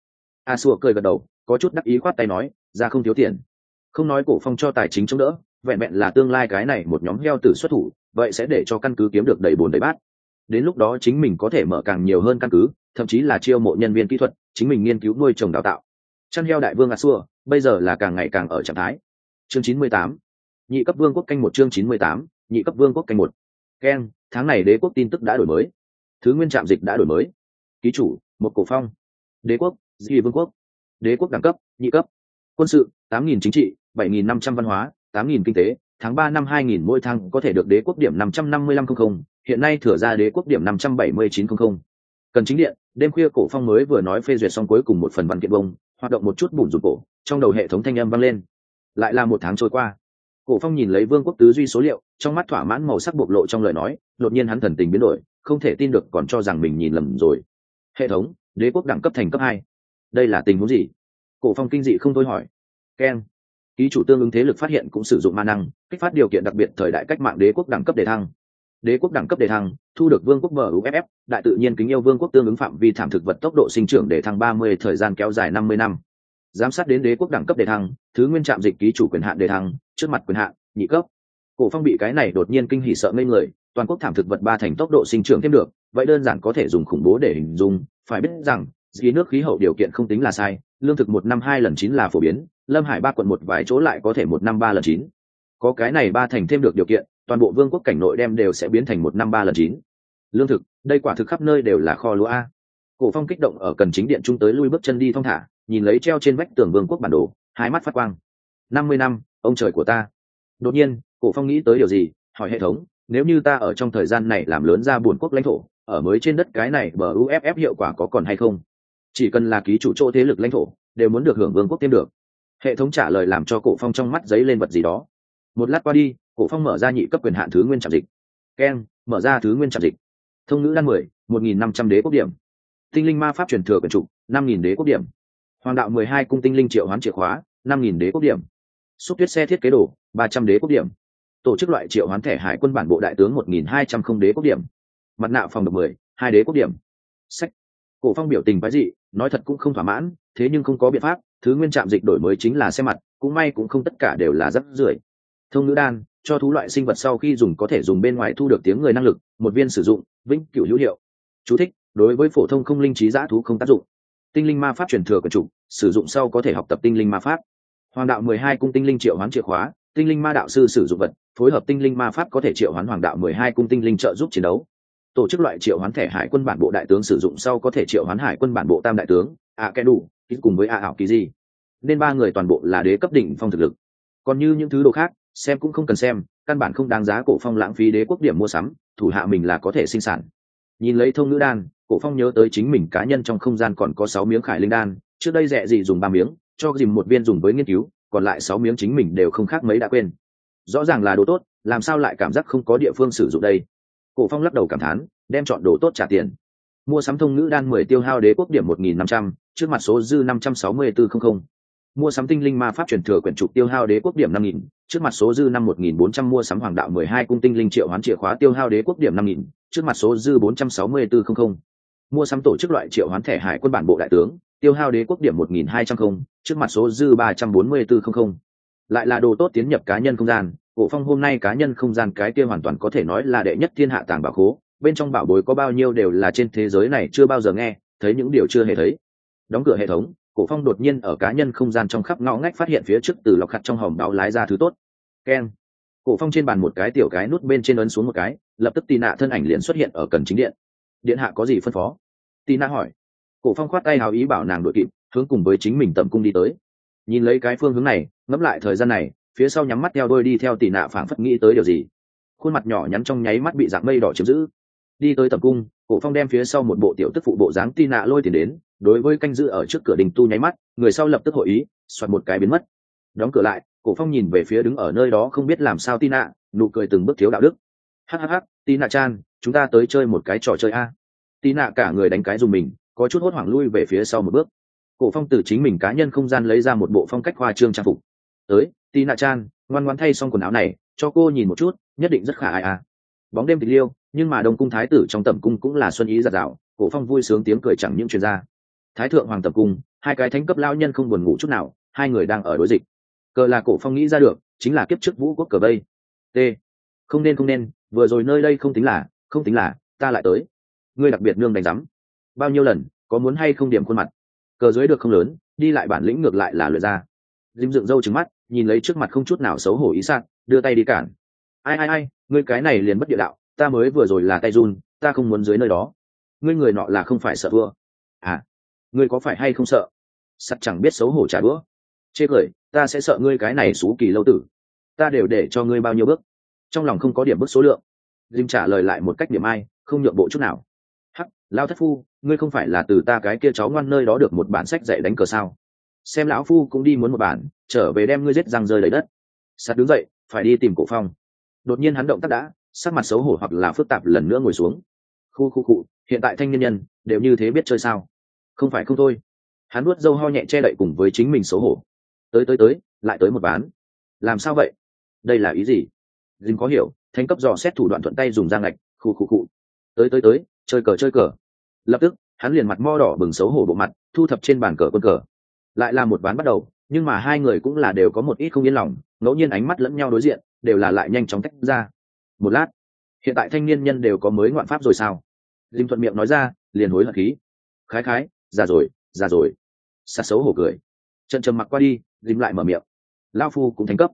a xua cười gật đầu, có chút đắc ý khoát tay nói, ra không thiếu tiền. Không nói cổ phong cho tài chính chống đỡ, vẹn vẹn là tương lai cái này một nhóm heo tử xuất thủ, vậy sẽ để cho căn cứ kiếm được đầy bồn đầy bát. Đến lúc đó chính mình có thể mở càng nhiều hơn căn cứ, thậm chí là chiêu mộ nhân viên kỹ thuật, chính mình nghiên cứu nuôi trồng đào tạo. Chăn heo đại vương a xua bây giờ là càng ngày càng ở trạng thái. Chương 98. Nhị cấp vương quốc canh một. Chương 98. Nhị cấp vương quốc canh một. Ken, tháng này đế quốc tin tức đã đổi mới. Thứ nguyên trạm dịch đã đổi mới. Ký chủ, một cổ phong. Đế quốc, dị vương quốc. Đế quốc đẳng cấp, nhị cấp. Quân sự, 8.000 chính trị, 7.500 văn hóa, 8.000 kinh tế. Tháng 3 năm 2000 mỗi tháng có thể được đế quốc điểm 55500, hiện nay thừa ra đế quốc điểm 57900. Cần chính điện, đêm khuya cổ phong mới vừa nói phê duyệt xong cuối cùng một phần văn kiện bông, hoạt động một chút bùn rùn cổ, trong đầu hệ thống thanh âm vang lên. Lại là một tháng trôi qua. Cổ phong nhìn lấy vương quốc tứ duy số liệu, trong mắt thỏa mãn màu sắc bộc lộ trong lời nói, đột nhiên hắn thần tình biến đổi, không thể tin được còn cho rằng mình nhìn lầm rồi. Hệ thống, đế quốc đẳng cấp thành cấp 2. Đây là tình huống gì? Cổ phong kinh dị không thôi hỏi. Ken, ký chủ tương ứng thế lực phát hiện cũng sử dụng ma năng, kích phát điều kiện đặc biệt thời đại cách mạng đế quốc đẳng cấp đề thăng. Đế quốc đẳng cấp đề thăng, thu được vương quốc buff, đại tự nhiên kính yêu vương quốc tương ứng phạm vi thảm thực vật tốc độ sinh trưởng đề thăng 30, thời gian kéo dài 50 năm. Giám sát đến đế quốc đẳng cấp đề thăng, thứ nguyên trạm dịch ký chủ quyền hạn đề thăng, trước mặt quyền hạn nhị cấp. Cổ phong bị cái này đột nhiên kinh hỉ sợ ngây người, toàn quốc thảm thực vật 3 thành tốc độ sinh trưởng thêm được, vậy đơn giản có thể dùng khủng bố để hình dung, phải biết rằng dưới nước khí hậu điều kiện không tính là sai, lương thực 1 năm 2 lần 9 là phổ biến, Lâm Hải 3 quận một vài chỗ lại có thể 1 năm 3 lần 9. Có cái này 3 thành thêm được điều kiện, toàn bộ vương quốc cảnh nội đem đều sẽ biến thành 1 năm 3 lần 9. Lương thực, đây quả thực khắp nơi đều là kho lúa a. Cổ phong kích động ở cần chính điện trung tới lui bước chân đi thong thả, nhìn lấy treo trên vách tường vương quốc bản đồ, hai mắt phát quang. 50 năm, ông trời của ta. Đột nhiên, Cổ phong nghĩ tới điều gì, hỏi hệ thống, nếu như ta ở trong thời gian này làm lớn ra buồn quốc lãnh thổ, ở mới trên đất cái này bờ UFF hiệu quả có còn hay không? Chỉ cần là ký chủ chỗ thế lực lãnh thổ, đều muốn được hưởng vương quốc thêm được. Hệ thống trả lời làm cho Cổ phong trong mắt giấy lên vật gì đó. Một lát qua đi, Cổ phong mở ra nhị cấp quyền hạn thứ nguyên trạm dịch. Ken, mở ra thứ nguyên trạm dịch. Thông ngữ đan 10, 1500 đế quốc điểm. Tinh linh ma pháp truyền thừa quyền trục, 5000 đế quốc điểm. Hoàng đạo 12 cung tinh linh triệu hoán chìa khóa, 5000 đế quốc điểm. Xúc tuyết xe thiết kế đồ, 300 đế quốc điểm. Tổ chức loại triệu hoán thẻ hải quân bản bộ đại tướng 1200 không đế quốc điểm. Mặt nạ phòng độc 10, 2 đế quốc điểm. Sách. Cổ phong biểu tình quái dị, nói thật cũng không thỏa mãn, thế nhưng không có biện pháp, thứ nguyên trạm dịch đổi mới chính là xe mặt, cũng may cũng không tất cả đều là rắc rưởi. Thông ngữ đan, cho thú loại sinh vật sau khi dùng có thể dùng bên ngoài thu được tiếng người năng lực, một viên sử dụng, vĩnh cửu hữu hiệu. Chú thích, đối với phổ thông không linh trí dã thú không tác dụng. Tinh linh ma pháp truyền thừa quyền chủ, sử dụng sau có thể học tập tinh linh ma pháp. Hoàng đạo 12 cung tinh linh triệu hoán chìa khóa, tinh linh ma đạo sư sử dụng vật, phối hợp tinh linh ma pháp có thể triệu hoán hoàng đạo 12 cung tinh linh trợ giúp chiến đấu. Tổ chức loại triệu hoán thẻ hải quân bản bộ đại tướng sử dụng sau có thể triệu hoán hải quân bản bộ tam đại tướng, kẻ đủ, cùng với ảo kỳ gì. Nên 3 người toàn bộ là đế cấp đỉnh phong thực lực. Còn như những thứ đồ khác, xem cũng không cần xem, căn bản không đáng giá Cổ phong lãng phí đế quốc điểm mua sắm, thủ hạ mình là có thể sinh sản. Nhìn lấy thông ngữ đan, Cổ phong nhớ tới chính mình cá nhân trong không gian còn có 6 miếng khải linh đan, trước đây rẻ gì dùng 3 miếng, cho dìm một viên dùng với nghiên cứu, còn lại 6 miếng chính mình đều không khác mấy đã quên. Rõ ràng là đồ tốt, làm sao lại cảm giác không có địa phương sử dụng đây? Cổ phong lắc đầu cảm thán, đem chọn đồ tốt trả tiền. Mua sắm thông ngữ đan 10 tiêu hao đế quốc điểm 1500, trước mặt số dư 56400. Mua sắm tinh linh ma pháp truyền thừa quyển trục tiêu hao đế quốc điểm 5000, trước mặt số dư 51400. Mua sắm hoàng đạo 12 cung tinh linh triệu hoán chìa khóa tiêu hao đế quốc điểm 5000, trước mặt số dư 464000. Mua sắm tổ chức loại triệu hoán thẻ hải quân bản bộ đại tướng, tiêu hao đế quốc điểm 1200, trước mặt số dư 344000. Lại là đồ tốt tiến nhập cá nhân không gian. Cổ phong hôm nay cá nhân không gian cái kia hoàn toàn có thể nói là đệ nhất thiên hạ tàng bảo khố, bên trong bảo bối có bao nhiêu đều là trên thế giới này chưa bao giờ nghe thấy những điều chưa hề thấy. Đóng cửa hệ thống, Cổ phong đột nhiên ở cá nhân không gian trong khắp ngõ ngách phát hiện phía trước từ lọc khặt trong hòm đáo lái ra thứ tốt. Keng. Cổ phong trên bàn một cái tiểu cái nút bên trên ấn xuống một cái, lập tức Tì Nạ thân ảnh liền xuất hiện ở cần chính điện. Điện hạ có gì phân phó? Tì Nạ hỏi. Cổ phong khoát tay hào ý bảo nàng đội kịp, hướng cùng với chính mình tầm cung đi tới. Nhìn lấy cái phương hướng này, ngẫm lại thời gian này, phía sau nhắm mắt theo đôi đi theo Tì Nạ phảng phất nghĩ tới điều gì. Khuôn mặt nhỏ nhắn trong nháy mắt bị dạng mây đỏ chiếm giữ. Đi tới tầm cung, Cổ phong đem phía sau một bộ tiểu tức phụ bộ dáng Tì Nạ lôi tiền đến, đối với canh giữ ở trước cửa đình tu nháy mắt, người sau lập tức hội ý, xoẹt một cái biến mất. Đóng cửa lại, Cổ phong nhìn về phía đứng ở nơi đó không biết làm sao Tina, nụ cười từng bước thiếu đạo đức. Hắc, Tina Chan, chúng ta tới chơi một cái trò chơi a. Tina cả người đánh cái dùng mình, có chút hốt hoảng lui về phía sau một bước. Cổ phong từ chính mình cá nhân không gian lấy ra một bộ phong cách hoa trương trang phục. Tới, Tina Chan, ngoan ngoãn thay xong quần áo này, cho cô nhìn một chút, nhất định rất khả ai a. Bóng đêm tịch liêu, nhưng mà Đông cung thái tử trong tẩm cung cũng là xuân ý dạt dào, Cổ phong vui sướng tiếng cười chẳng những truyền ra. Thái thượng hoàng tập cung, hai cái thánh cấp lão nhân không buồn ngủ chút nào, hai người đang ở đối dịch. Cờ là Cổ Phong nghĩ ra được, chính là kiếp trước Vũ quốc cờ vây. T. Không nên, vừa rồi nơi đây không tính là, ta lại tới. Ngươi đặc biệt nương đánh rắm. Bao nhiêu lần, có muốn hay không điểm khuôn mặt. Cờ dưới được không lớn, đi lại bản lĩnh ngược lại là luyện ra. Dìm dựng râu trừng mắt, nhìn lấy trước mặt không chút nào xấu hổ ý sạn, đưa tay đi cản. Ai, ngươi cái này liền bất địa đạo, ta mới vừa rồi là tay run, ta không muốn dưới nơi đó. Ngươi người nọ là không phải sợ thua. À, ngươi có phải hay không sợ? Sắt chẳng biết xấu hổ trả đũa. Chê cười, ta sẽ sợ ngươi cái này xú kỳ lâu tử. Ta đều để cho ngươi bao nhiêu bước. Trong lòng không có điểm bước số lượng. Dìm trả lời lại một cách điểm ai, không nhượng bộ chút nào. Hắc, lao thất phu, ngươi không phải là từ ta cái kia cháu ngoan nơi đó được một bản sách dạy đánh cờ sao? Xem lão phu cũng đi muốn một bản, trở về đem ngươi giết răng rơi đầy đất. Sắt đứng dậy, phải đi tìm Cổ Phong. Đột nhiên hắn động tác đã, sắc mặt xấu hổ hoặc là phức tạp lần nữa ngồi xuống. Khu, hiện tại thanh niên nhân đều như thế biết chơi sao? Không phải không thôi. Hắn nuốt dâu ho nhẹ che đậy cùng với chính mình xấu hổ. Tới, lại tới một ván. Làm sao vậy? Đây là ý gì? Dinh có hiểu, thánh cấp dò xét thủ đoạn thuận tay dùng giang ngạch, khu. Tới, chơi cờ. Lập tức, hắn liền mặt mo đỏ bừng xấu hổ bộ mặt, thu thập trên bàn cờ quân cờ. Lại là một ván bắt đầu, nhưng mà hai người cũng là đều có một ít không yên lòng, ngẫu nhiên ánh mắt lẫn nhau đối diện, đều là lại nhanh chóng tách ra. Một lát, hiện tại thanh niên nhân đều có mới ngoạn pháp rồi sao? Dinh thuận miệng nói ra, liền hối hận khí. Khái, già rồi. Sạt xấu hổ cười. Trận trầm mặc qua đi, Dinh lại mở miệng. Lao phu cũng thành cấp.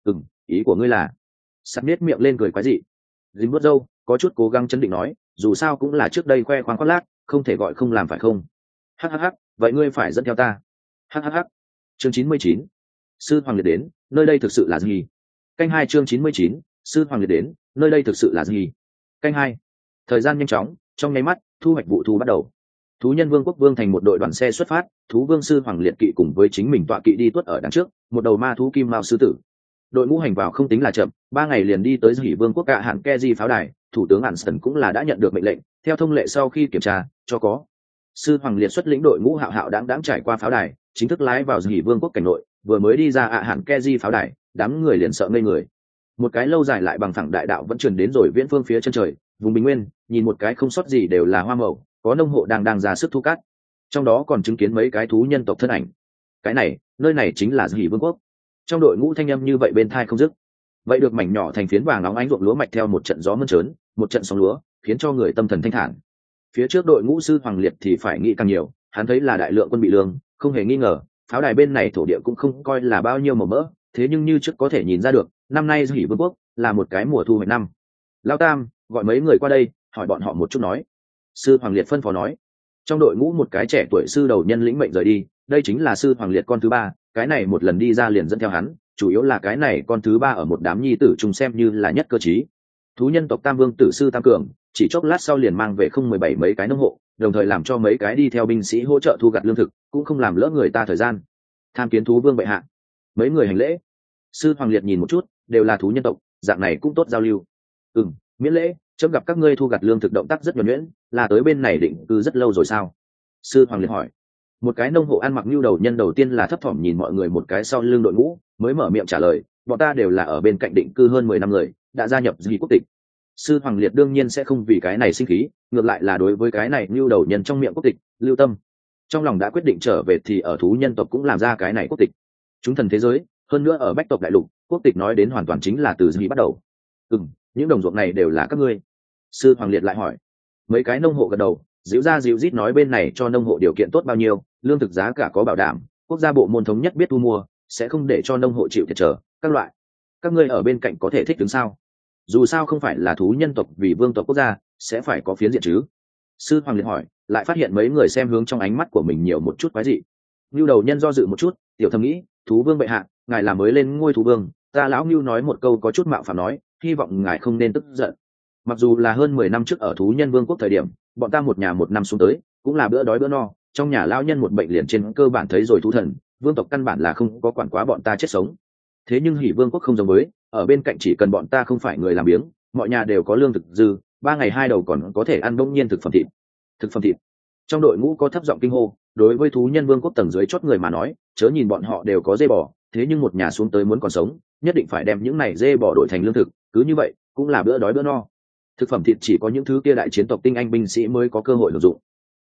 Ý của ngươi là? Sạt nết miệng lên cười quái dị. Dinh vuốt râu, có chút cố gắng chấn định nói, dù sao cũng là trước đây khoe khoang khoác lác, không thể gọi không làm phải không? Hắc, vậy ngươi phải dẫn theo ta. Hắc. Chương 99. Sư Hoàng Liệt đến, nơi đây thực sự là gì? Canh 2 chương 99. Sư Hoàng Liệt đến, nơi đây thực sự là gì? Canh 2. Thời gian nhanh chóng, trong nháy mắt, thu hoạch vụ thu bắt đầu. Thú nhân Vương quốc Vương thành một đội đoàn xe xuất phát, thú vương sư Hoàng Liệt kỵ cùng với chính mình tọa kỵ đi tuốt ở đằng trước, một đầu ma thú kim mao sư tử. Đội ngũ hành vào không tính là chậm, 3 ngày liền đi tới Hỉ Vương quốc Cạ Hạn Keji pháo đài, thủ tướng Anston cũng là đã nhận được mệnh lệnh, theo thông lệ sau khi kiểm tra, cho có. Sư Hoàng Liệt xuất lĩnh đội ngũ hạo đáng trải qua pháo đài, chính thức lái vào Hỉ Vương quốc cảnh nội, vừa mới đi ra Cạ Hạn Keji pháo đài, đám người liền sợ ngây người. Một cái lâu dài lại bằng phẳng đại đạo vẫn truyền đến rồi viễn phương phía chân trời, vùng bình nguyên, nhìn một cái không sót gì đều là hoa màu, có nông hộ đang ra sức thu cát, trong đó còn chứng kiến mấy cái thú nhân tộc thân ảnh. Cái này, nơi này chính là Hỉ Vương quốc. Trong đội ngũ thanh âm như vậy bên thai không dứt. Vậy được mảnh nhỏ thành phiến vàng óng ánh ruộng lúa mạch theo một trận gió mơn trớn, một trận sóng lúa, khiến cho người tâm thần thanh thản. Phía trước đội ngũ sư Hoàng Liệt thì phải nghĩ càng nhiều, hắn thấy là đại lượng quân bị lương, không hề nghi ngờ, pháo đài bên này thổ địa cũng không coi là bao nhiêu màu mỡ, thế nhưng như trước có thể nhìn ra được, năm nay Hỉ Vương quốc là một cái mùa thu hoạch năm. Lao Tam, gọi mấy người qua đây, hỏi bọn họ một chút nói. Sư Hoàng Liệt phân phó nói. Trong đội ngũ một cái trẻ tuổi sư đầu nhân lĩnh mệnh rời đi, đây chính là sư Hoàng Liệt con thứ 3, cái này một lần đi ra liền dẫn theo hắn, chủ yếu là cái này con thứ 3 ở một đám nhi tử trùng xem như là nhất cơ trí. Thú nhân tộc Tam Vương tử sư Tam Cường, chỉ chốc lát sau liền mang về không 17 mấy cái nông hộ, đồng thời làm cho mấy cái đi theo binh sĩ hỗ trợ thu gặt lương thực, cũng không làm lỡ người ta thời gian. Tham kiến thú vương bệ hạ. Mấy người hành lễ. Sư Hoàng Liệt nhìn một chút, đều là thú nhân tộc, dạng này cũng tốt giao lưu. Miễn lễ, chấm gặp các ngươi thu gặt lương thực động tác rất nhuần nhuyễn, là tới bên này định cư rất lâu rồi sao? Sư Hoàng Liệt hỏi. Một cái nông hộ ăn mặc nhu đầu nhân đầu tiên là thấp thỏm nhìn mọi người một cái sau lưng đội ngũ, mới mở miệng trả lời, bọn ta đều là ở bên cạnh định cư hơn 10 năm người, đã gia nhập Hỉ quốc tịch. Sư Hoàng Liệt đương nhiên sẽ không vì cái này sinh khí, ngược lại là đối với cái này nhu đầu nhân trong miệng quốc tịch, lưu tâm. Trong lòng đã quyết định trở về thì ở thú nhân tộc cũng làm ra cái này quốc tịch. Chúng thần thế giới, hơn nữa ở bách tộc đại lục, quốc tịch nói đến hoàn toàn chính là từ Hỉ bắt đầu. Những đồng ruộng này đều là các ngươi. Sư Hoàng Liệt lại hỏi. Mấy cái nông hộ gật đầu, dịu ra dịu rít nói bên này cho nông hộ điều kiện tốt bao nhiêu, lương thực giá cả có bảo đảm, quốc gia bộ môn thống nhất biết thu mua, sẽ không để cho nông hộ chịu thiệt trở các loại. Các ngươi ở bên cạnh có thể thích đứng sao? Dù sao không phải là thú nhân tộc vì vương tộc quốc gia, sẽ phải có phiến diện chứ. Sư Hoàng Liệt hỏi, lại phát hiện mấy người xem hướng trong ánh mắt của mình nhiều một chút quái dị. Nưu đầu nhân do dự một chút, tiểu thầm nghĩ, thú vương bệ hạ, ngài là mới lên ngôi thú vương, ta lão Nưu nói một câu có chút mạo phạm nói, hy vọng ngài không nên tức giận. Mặc dù là hơn 10 năm trước ở thú nhân vương quốc thời điểm, bọn ta một nhà một năm xuống tới, cũng là bữa đói bữa no, trong nhà lão nhân một bệnh liền trên cơ bản thấy rồi thú thần, vương tộc căn bản là không có quản quá bọn ta chết sống. Thế nhưng Hỉ Vương quốc không giống với, ở bên cạnh chỉ cần bọn ta không phải người làm biếng, mọi nhà đều có lương thực dư, 3 ngày 2 đầu còn có thể ăn bỗng nhiên thực phẩm thịt. Thực phẩm thịt. Trong đội ngũ có thấp giọng kinh hô, đối với thú nhân vương quốc tầng dưới chót người mà nói, chớ nhìn bọn họ đều có dê bò, thế nhưng một nhà xuống tới muốn còn sống, nhất định phải đem những này dê bò đổi thành lương thực, cứ như vậy, cũng là bữa đói bữa no. Thực phẩm thịt chỉ có những thứ kia đại chiến tộc tinh anh binh sĩ mới có cơ hội sử dụng.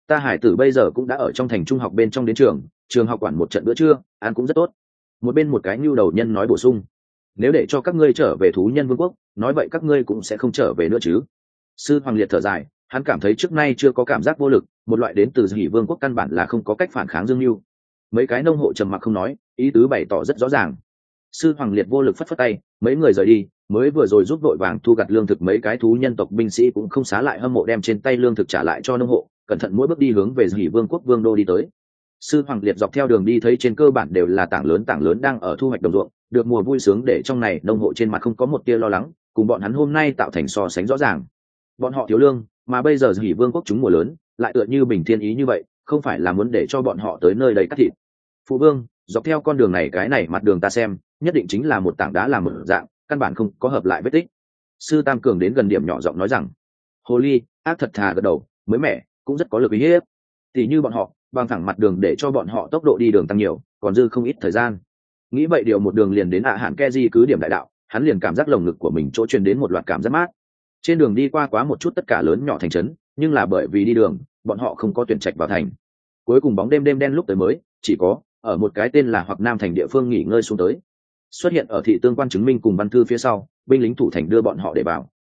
Ta hải tử bây giờ cũng đã ở trong thành trung học bên trong đến trường học quản một trận bữa trưa ăn cũng rất tốt. Một bên một cái nhu đầu nhân nói bổ sung, nếu để cho các ngươi trở về thú nhân vương quốc, nói vậy các ngươi cũng sẽ không trở về nữa chứ. Sư Hoàng Liệt thở dài, hắn cảm thấy trước nay chưa có cảm giác vô lực, một loại đến từ Hỉ Vương quốc căn bản là không có cách phản kháng Dương Nhu. Mấy cái nông hộ trầm mặc không nói, ý tứ bày tỏ rất rõ ràng. Sư Hoàng Liệt vô lực phất phất tay, mấy người rời đi, mới vừa rồi giúp vội vàng thu gặt lương thực mấy cái thú nhân tộc binh sĩ cũng không xá lại hâm mộ đem trên tay lương thực trả lại cho nông hộ, cẩn thận mỗi bước đi hướng về Hỉ Vương quốc vương đô đi tới. Sư Hoàng Liệt dọc theo đường đi thấy trên cơ bản đều là tảng lớn đang ở thu hoạch đồng ruộng, được mùa vui sướng để trong này nông hộ trên mặt không có một tia lo lắng, cùng bọn hắn hôm nay tạo thành so sánh rõ ràng. Bọn họ thiếu lương, mà bây giờ Hỉ Vương quốc chúng mùa lớn, lại tựa như bình thiên ý như vậy, không phải là muốn để cho bọn họ tới nơi đây cắt thịt. Phụ vương, dọc theo con đường này cái này mặt đường ta xem, nhất định chính là một tảng đá làm một dạng, căn bản không có hợp lại vết tích. Sư Tam Cường đến gần điểm nhỏ giọng nói rằng, hồ ly ác thật thà gật đầu, mới mẻ cũng rất có lực uy hiếp. Tỷ như bọn họ bằng thẳng mặt đường để cho bọn họ tốc độ đi đường tăng nhiều, còn dư không ít thời gian. Nghĩ vậy điều một đường liền đến hạn Keji cứ điểm đại đạo, hắn liền cảm giác lồng ngực của mình chỗ truyền đến một loạt cảm giác mát. Trên đường đi qua quá một chút tất cả lớn nhỏ thành trấn, nhưng là bởi vì đi đường, bọn họ không có tuyển trạch vào thành. Cuối cùng bóng đêm đen lúc tới mới, chỉ có ở một cái tên là Hoặc Nam thành địa phương nghỉ ngơi xuống tới. Xuất hiện ở thị tương quan chứng minh cùng văn thư phía sau, binh lính thủ thành đưa bọn họ để vào.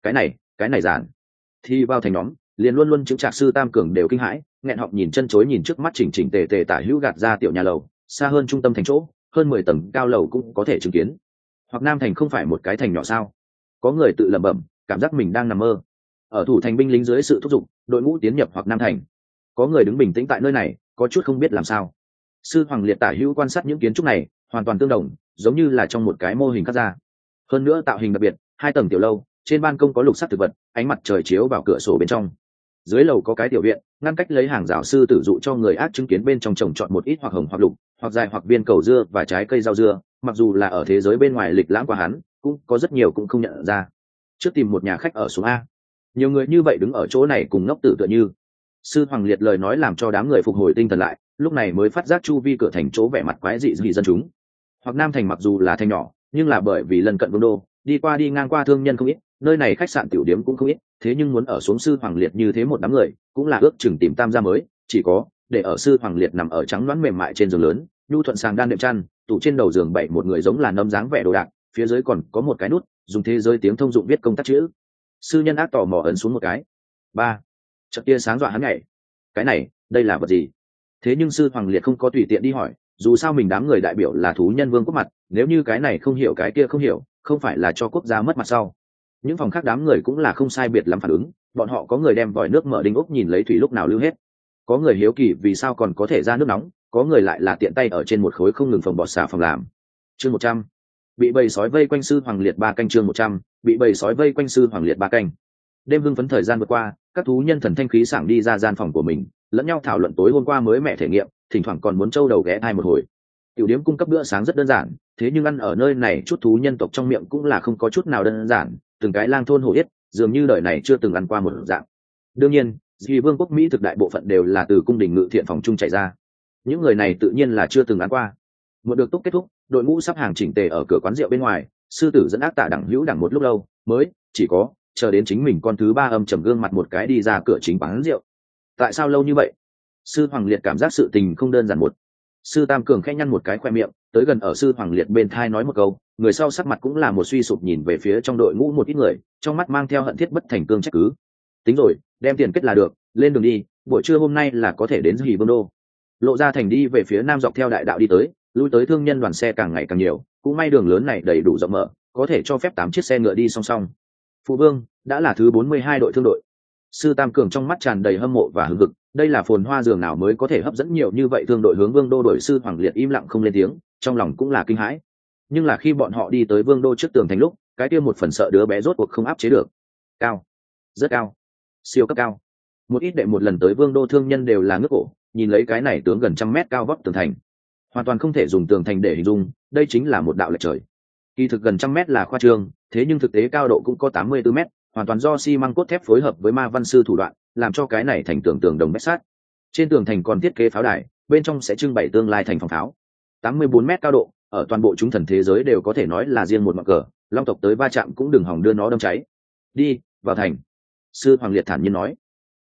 Cái này giản. Thì vào thành nhóm, liền luôn luôn chứng trạc Sư Tam Cường đều kinh hãi, nghẹn họng nhìn chân chối nhìn trước mắt chỉnh tề tả hữu gạt ra tiểu nhà lầu, xa hơn trung tâm thành chỗ, hơn 10 tầng cao lầu cũng có thể chứng kiến. Hoặc Nam thành không phải một cái thành nhỏ sao? Có người tự lẩm bẩm, cảm giác mình đang nằm mơ. Ở thủ thành binh lính dưới sự thúc giục, đội ngũ tiến nhập Hoặc Nam thành. Có người đứng bình tĩnh tại nơi này, có chút không biết làm sao. Sư Hoàng Liệt tả hữu quan sát những kiến trúc này, hoàn toàn tương đồng, giống như là trong một cái mô hình cắt ra. Hơn nữa tạo hình đặc biệt, 2 tầng tiểu lâu, trên ban công có lục sắc thực vật, ánh mặt trời chiếu vào cửa sổ bên trong. Dưới lầu có cái tiểu viện, ngăn cách lấy hàng rào sư tử dụ cho người ác chứng kiến bên trong trồng trọt một ít hoặc hồng hoặc lục, hoặc dài hoặc viên cầu dưa và trái cây rau dưa, mặc dù là ở thế giới bên ngoài lịch lãm qua hắn, cũng có rất nhiều cũng không nhận ra. Trước tìm một nhà khách ở xuống A. Nhiều người như vậy đứng ở chỗ này cùng ngốc tử tựa như. Sư Hoàng Liệt lời nói làm cho đám người phục hồi tinh thần lại, lúc này mới phát giác chu vi cửa thành chỗ vẻ mặt quái dị dân chúng. Hoặc Nam thành mặc dù là thành nhỏ, nhưng là bởi vì lần cận vương đô, đi qua đi ngang qua thương nhân không ít, nơi này khách sạn tiểu điếm cũng không ít, thế nhưng muốn ở xuống Sư Hoàng Liệt như thế một đám người, cũng là ước chừng tìm tam gia mới, chỉ có để ở Sư Hoàng Liệt nằm ở trắng loãng mềm mại trên giường lớn, nhu thuận sàng đan đệm chăn, tủ trên đầu giường bày một người giống là nấm dáng vẻ đồ đạc, phía dưới còn có một cái nút, dùng thế giới tiếng thông dụng viết công tắc chữ. Sư nhân ác tò mò ấn xuống một cái. Ba, chợt tia sáng dọa hắn nhảy. Cái này, đây là vật gì? Thế nhưng Sư Hoàng Liệt không có tùy tiện đi hỏi, dù sao mình đám người đại biểu là thú nhân vương quốc mặt, nếu như cái này không hiểu cái kia không hiểu, không phải là cho quốc gia mất mặt sau. Những phòng khác đám người cũng là không sai biệt lắm phản ứng, bọn họ có người đem vòi nước mở đinh ốc nhìn lấy thủy lúc nào lưu hết, có người hiếu kỳ vì sao còn có thể ra nước nóng, có người lại là tiện tay ở trên một khối không ngừng phòng bọt xà phòng làm. Chương 100. Bị bầy sói vây quanh Sư Hoàng Liệt 3 canh. Chương 100. Bị bầy sói vây quanh Sư Hoàng Liệt 3 canh. Đêm hưng phấn thời gian vượt qua, các thú nhân thần thanh khí sảng đi ra gian phòng của mình, lẫn nhau thảo luận tối hôm qua mới mẹ thể nghiệm, thỉnh thoảng còn muốn trâu đầu ghé thai một hồi. Tiểu điếm cung cấp bữa sáng rất đơn giản, thế nhưng ăn ở nơi này chút thú nhân tộc trong miệng cũng là không có chút nào đơn giản, từng cái lang thôn hổ yết, dường như đời này chưa từng ăn qua một dạng. Đương nhiên, vì vương quốc Mỹ thực đại bộ phận đều là từ cung đình ngự thiện phòng trung chạy ra. Những người này tự nhiên là chưa từng ăn qua. Một được túc kết thúc, đội ngũ sắp hàng chỉnh tề ở cửa quán rượu bên ngoài, sư tử dẫn ác tạ đẳng hữu đẳng một lúc lâu, mới chỉ có chờ đến chính mình con thứ ba âm trầm gương mặt một cái đi ra cửa chính quán rượu. Tại sao lâu như vậy? Sư Hoàng Liệt cảm giác sự tình không đơn giản một. Sư Tam Cường khẽ nhăn một cái khoe miệng, tới gần ở Sư Hoàng Liệt bên thai nói một câu, người sau sắc mặt cũng là một suy sụp nhìn về phía trong đội ngũ một ít người, trong mắt mang theo hận thiết bất thành cương trách cứ. Tính rồi, đem tiền kết là được, lên đường đi, buổi trưa hôm nay là có thể đến Hỉ Vương đô. Lộ ra thành đi về phía nam dọc theo đại đạo đi tới, lui tới thương nhân đoàn xe càng ngày càng nhiều, cũng may đường lớn này đầy đủ rộng mở, có thể cho phép 8 chiếc xe ngựa đi song song. Phụ vương, đã là thứ 42 đội thương đội. Sư Tam Cường trong mắt tràn đầy hâm mộ và hưng hực, đây là phồn hoa giường nào mới có thể hấp dẫn nhiều như vậy thương đội hướng Vương đô đội. Sư Hoàng Liệt im lặng không lên tiếng, trong lòng cũng là kinh hãi. Nhưng là khi bọn họ đi tới Vương đô trước tường thành lúc, cái kia một phần sợ đứa bé rốt cuộc không áp chế được. Cao, rất cao, siêu cấp cao. Một ít đệ một lần tới Vương đô thương nhân đều là ngước cổ, nhìn lấy cái này tướng gần 100 mét cao vóc tường thành, hoàn toàn không thể dùng tường thành để hình dung, đây chính là một đạo lệch trời. Kỳ thực gần 100 mét là khoa trương, thế nhưng thực tế cao độ cũng có 84 mét, hoàn toàn do xi măng cốt thép phối hợp với ma văn sư thủ đoạn, làm cho cái này thành tường đồng bét sát. Trên tường thành còn thiết kế pháo đài, bên trong sẽ trưng bày tương lai thành phòng pháo. 84 mét cao độ, ở toàn bộ chúng thần thế giới đều có thể nói là riêng một ngọn cờ, long tộc tới va chạm cũng đừng hòng đưa nó đâm cháy. Đi vào thành. Sư Hoàng Liệt thản nhiên nói.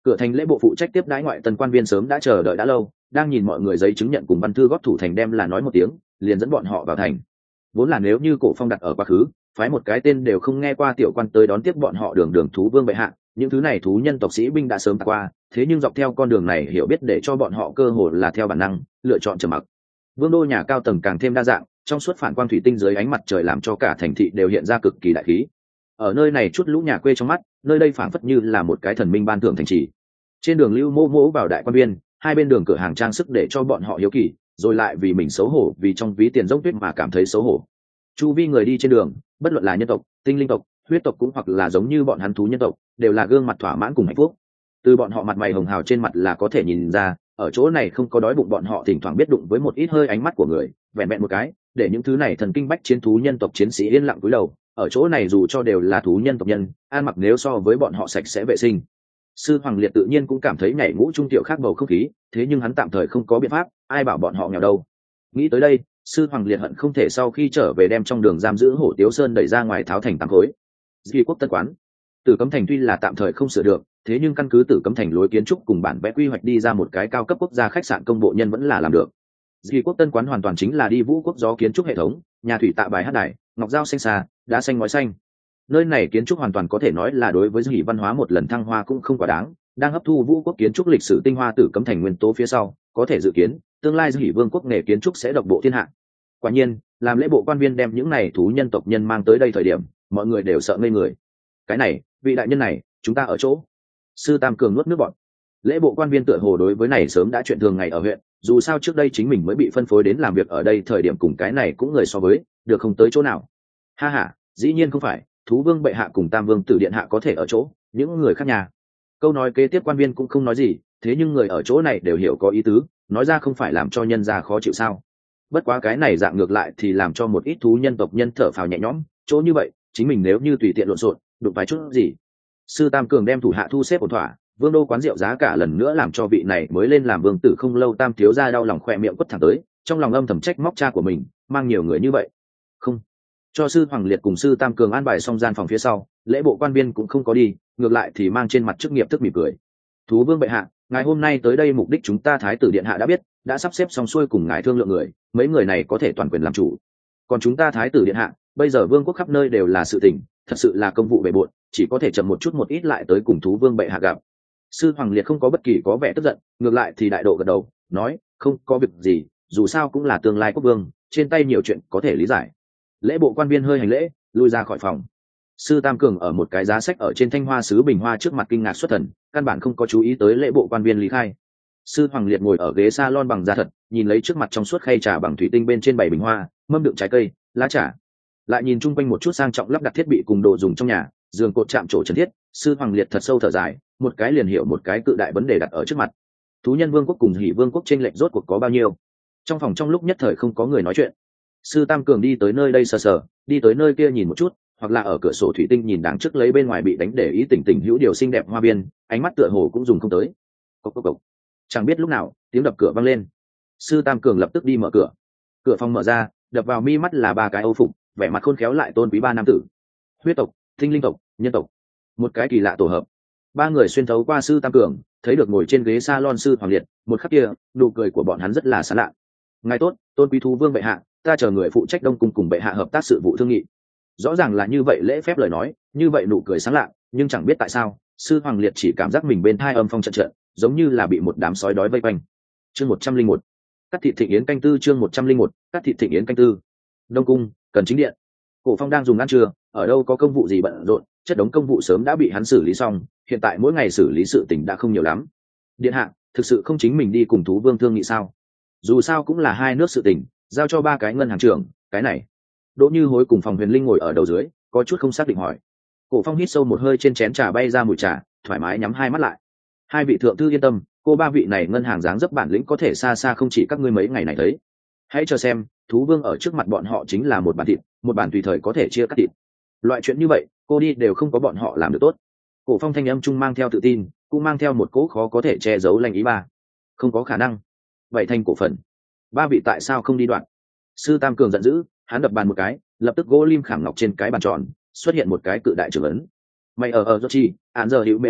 Cửa thành lễ bộ phụ trách tiếp đãi ngoại tần quan viên sớm đã chờ đợi đã lâu, đang nhìn mọi người giấy chứng nhận cùng văn thư góp thủ thành đem là nói một tiếng, liền dẫn bọn họ vào thành. Vốn là nếu như Cổ Phong đặt ở quá khứ, phái một cái tên đều không nghe qua tiểu quan tới đón tiếp bọn họ đường đường thú vương bệ hạ, những thứ này thú nhân tộc sĩ binh đã sớm tạt qua, thế nhưng dọc theo con đường này hiểu biết để cho bọn họ cơ hội là theo bản năng lựa chọn trầm mặc. Vương đô nhà cao tầng càng thêm đa dạng, trong suốt phản quang thủy tinh dưới ánh mặt trời làm cho cả thành thị đều hiện ra cực kỳ đại khí. Ở nơi này chút lũ nhà quê trong mắt, nơi đây phảng phất như là một cái thần minh ban thưởng thành trì. Trên đường lưu mô mỗ vào đại quan viên, hai bên đường cửa hàng trang sức để cho bọn họ hiếu kỳ, rồi lại vì mình xấu hổ vì trong ví tiền dốc tuyết mà cảm thấy xấu hổ. Chu vi người đi trên đường, bất luận là nhân tộc, tinh linh tộc, huyết tộc cũng hoặc là giống như bọn hắn thú nhân tộc, đều là gương mặt thỏa mãn cùng hạnh phúc. Từ bọn họ mặt mày hồng hào trên mặt là có thể nhìn ra, ở chỗ này không có đói bụng, bọn họ thỉnh thoảng biết đụng với một ít hơi ánh mắt của người, vẹn vẹn một cái, để những thứ này thần kinh bách chiến thú nhân tộc chiến sĩ yên lặng cúi đầu. Ở chỗ này dù cho đều là thú nhân tộc nhân, ăn mặc nếu so với bọn họ sạch sẽ vệ sinh. Sư Hoàng Liệt tự nhiên cũng cảm thấy nhảy ngũ trung tiểu khác bầu không khí, thế nhưng hắn tạm thời không có biện pháp, ai bảo bọn họ nghèo đâu. Nghĩ tới đây, Sư Hoàng Liệt hận không thể sau khi trở về đem trong đường giam giữ Hổ Tiếu Sơn đẩy ra ngoài tháo thành tám khối. Duy Quốc Tân Quán, Tử Cấm Thành tuy là tạm thời không sửa được, thế nhưng căn cứ Tử Cấm Thành lối kiến trúc cùng bản vẽ quy hoạch đi ra một cái cao cấp quốc gia khách sạn công bộ nhân vẫn là làm được. Duy Quốc Tân Quán hoàn toàn chính là đi vũ quốc gió kiến trúc hệ thống, nhà thủy tạ bài hát đài, ngọc dao xanh xà, đá xanh ngói xanh. Nơi này kiến trúc hoàn toàn có thể nói là đối với Duy văn hóa một lần thăng hoa cũng không quá đáng, đang hấp thu vũ quốc kiến trúc lịch sử tinh hoa Tử Cấm Thành nguyên tố phía sau, có thể dự kiến tương lai Duy vương quốc nghề kiến trúc sẽ độc bộ thiên hạ. Quả nhiên, làm lễ bộ quan viên đem những này thú nhân tộc nhân mang tới đây thời điểm, mọi người đều sợ ngây người. Cái này, vị đại nhân này, chúng ta ở chỗ. Sư Tam Cường nuốt nước bọt. Lễ bộ quan viên tựa hồ đối với này sớm đã chuyện thường ngày ở huyện, dù sao trước đây chính mình mới bị phân phối đến làm việc ở đây, thời điểm cùng cái này cũng người so với, được không tới chỗ nào. Ha ha, dĩ nhiên không phải, thú vương bệ hạ cùng Tam vương tử điện hạ có thể ở chỗ, những người khác nhà. Câu nói kế tiếp quan viên cũng không nói gì, thế nhưng người ở chỗ này đều hiểu có ý tứ, nói ra không phải làm cho nhân gia khó chịu sao. Bất quá cái này dạng ngược lại thì làm cho một ít thú nhân tộc nhân thở phào nhẹ nhõm, chỗ như vậy, chính mình nếu như tùy tiện lộn xộn, đụng phải chút gì. Sư Tam Cường đem thủ hạ thu xếp ổn thỏa, vương đô quán rượu giá cả lần nữa làm cho vị này mới lên làm vương tử không lâu Tam thiếu gia đau lòng khỏe miệng quất thẳng tới, trong lòng âm thầm trách móc cha của mình, mang nhiều người như vậy. Không. Cho sư Hoàng Liệt cùng sư Tam Cường an bài xong gian phòng phía sau, lễ bộ quan viên cũng không có đi, ngược lại thì mang trên mặt chức nghiệp thức mỉm cười. Thú vương bệ hạ, ngài hôm nay tới đây mục đích chúng ta thái tử điện hạ đã biết, đã sắp xếp xong xuôi cùng ngài thương lượng người, mấy người này có thể toàn quyền làm chủ. Còn chúng ta thái tử điện hạ, bây giờ vương quốc khắp nơi đều là sự tình, thật sự là công vụ bề bộn, chỉ có thể chậm một chút một ít lại tới cùng thú vương bệ hạ gặp. Sư Hoàng Liệt không có bất kỳ có vẻ tức giận, ngược lại thì đại độ gật đầu, nói, không có việc gì, dù sao cũng là tương lai quốc vương, trên tay nhiều chuyện có thể lý giải. Lễ bộ quan viên hơi hành lễ, lui ra khỏi phòng. Sư Tam Cường ở một cái giá sách ở trên thanh hoa sứ bình hoa trước mặt kinh ngạc xuất thần, căn bản không có chú ý tới lễ bộ quan viên lý khai. Sư Hoàng Liệt ngồi ở ghế salon bằng da thật, nhìn lấy trước mặt trong suốt khay trà bằng thủy tinh bên trên bảy bình hoa, mâm đựng trái cây, lá trà. Lại nhìn chung quanh một chút sang trọng lắp đặt thiết bị cùng đồ dùng trong nhà, giường cột chạm trổ trần thiết, Sư Hoàng Liệt thật sâu thở dài, một cái liền hiểu một cái cự đại vấn đề đặt ở trước mặt. Thú nhân vương quốc cùng Hỉ vương quốc chênh lệch rốt cuộc có bao nhiêu? Trong phòng trong lúc nhất thời không có người nói chuyện. Sư Tam Cường đi tới nơi đây sờ sờ, đi tới nơi kia nhìn một chút, hoặc là ở cửa sổ thủy tinh nhìn đằng trước lấy bên ngoài bị đánh để ý tỉnh tỉnh hữu điều xinh đẹp hoa biên, ánh mắt tựa hồ cũng dùng không tới. Cộc cộc cộc. Chẳng biết lúc nào, tiếng đập cửa vang lên. Sư Tam Cường lập tức đi mở cửa. Cửa phòng mở ra, đập vào mi mắt là ba cái âu phục, vẻ mặt khôn khéo lại tôn quý ba nam tử. Huyết tộc, tinh linh tộc, nhân tộc. Một cái kỳ lạ tổ hợp. Ba người xuyên thấu qua Sư Tam Cường, thấy được ngồi trên ghế salon Sư Hoàng Liệt, một khắc kia, nụ cười của bọn hắn rất là sán lạ. Ngài tốt, tôn quý thú vương bệ hạ, ta chờ người phụ trách Đông cung cùng bệ hạ hợp tác sự vụ thương nghị. Rõ ràng là như vậy lễ phép lời nói, như vậy nụ cười sáng lạ, nhưng chẳng biết tại sao, Sư Hoàng Liệt chỉ cảm giác mình bên thai âm phong trận trận, giống như là bị một đám sói đói vây quanh. Chương 101. Cắt thịt thịnh yến canh tư. Chương 101. Cắt thịt thịnh yến canh tư. Đông cung, cần chính điện. Cổ Phong đang dùng ăn trưa, ở đâu có công vụ gì bận rộn, chất đống công vụ sớm đã bị hắn xử lý xong, hiện tại mỗi ngày xử lý sự tình đã không nhiều lắm. Điện hạ, thực sự không chính mình đi cùng thú vương thương nghị sao? Dù sao cũng là hai nước sự tình, giao cho ba cái ngân hàng trưởng, cái này. Đỗ Như Hối cùng Phòng Huyền Linh ngồi ở đầu dưới, có chút không xác định hỏi. Cổ Phong hít sâu một hơi, trên chén trà bay ra mùi trà, thoải mái nhắm hai mắt lại. Hai vị thượng thư yên tâm, cô ba vị này ngân hàng dáng dấp bản lĩnh có thể xa xa không chỉ các ngươi mấy ngày này thấy. Hãy chờ xem, thú vương ở trước mặt bọn họ chính là một bàn thịt, một bàn tùy thời có thể chia cắt thịt. Loại chuyện như vậy, cô đi đều không có bọn họ làm được tốt. Cổ Phong thanh âm trung mang theo tự tin, cũng mang theo một cỗ khó có thể che giấu lanh ý ba. Không có khả năng. Vậy thành cổ phần, ba vị tại sao không đi đoạn? Sư Tam Cường giận dữ, hắn đập bàn một cái, lập tức gỗ lim khảm ngọc trên cái bàn tròn xuất hiện một cái cự đại trưởng ấn. Mày ở chi, án giờ hữu mê lòn,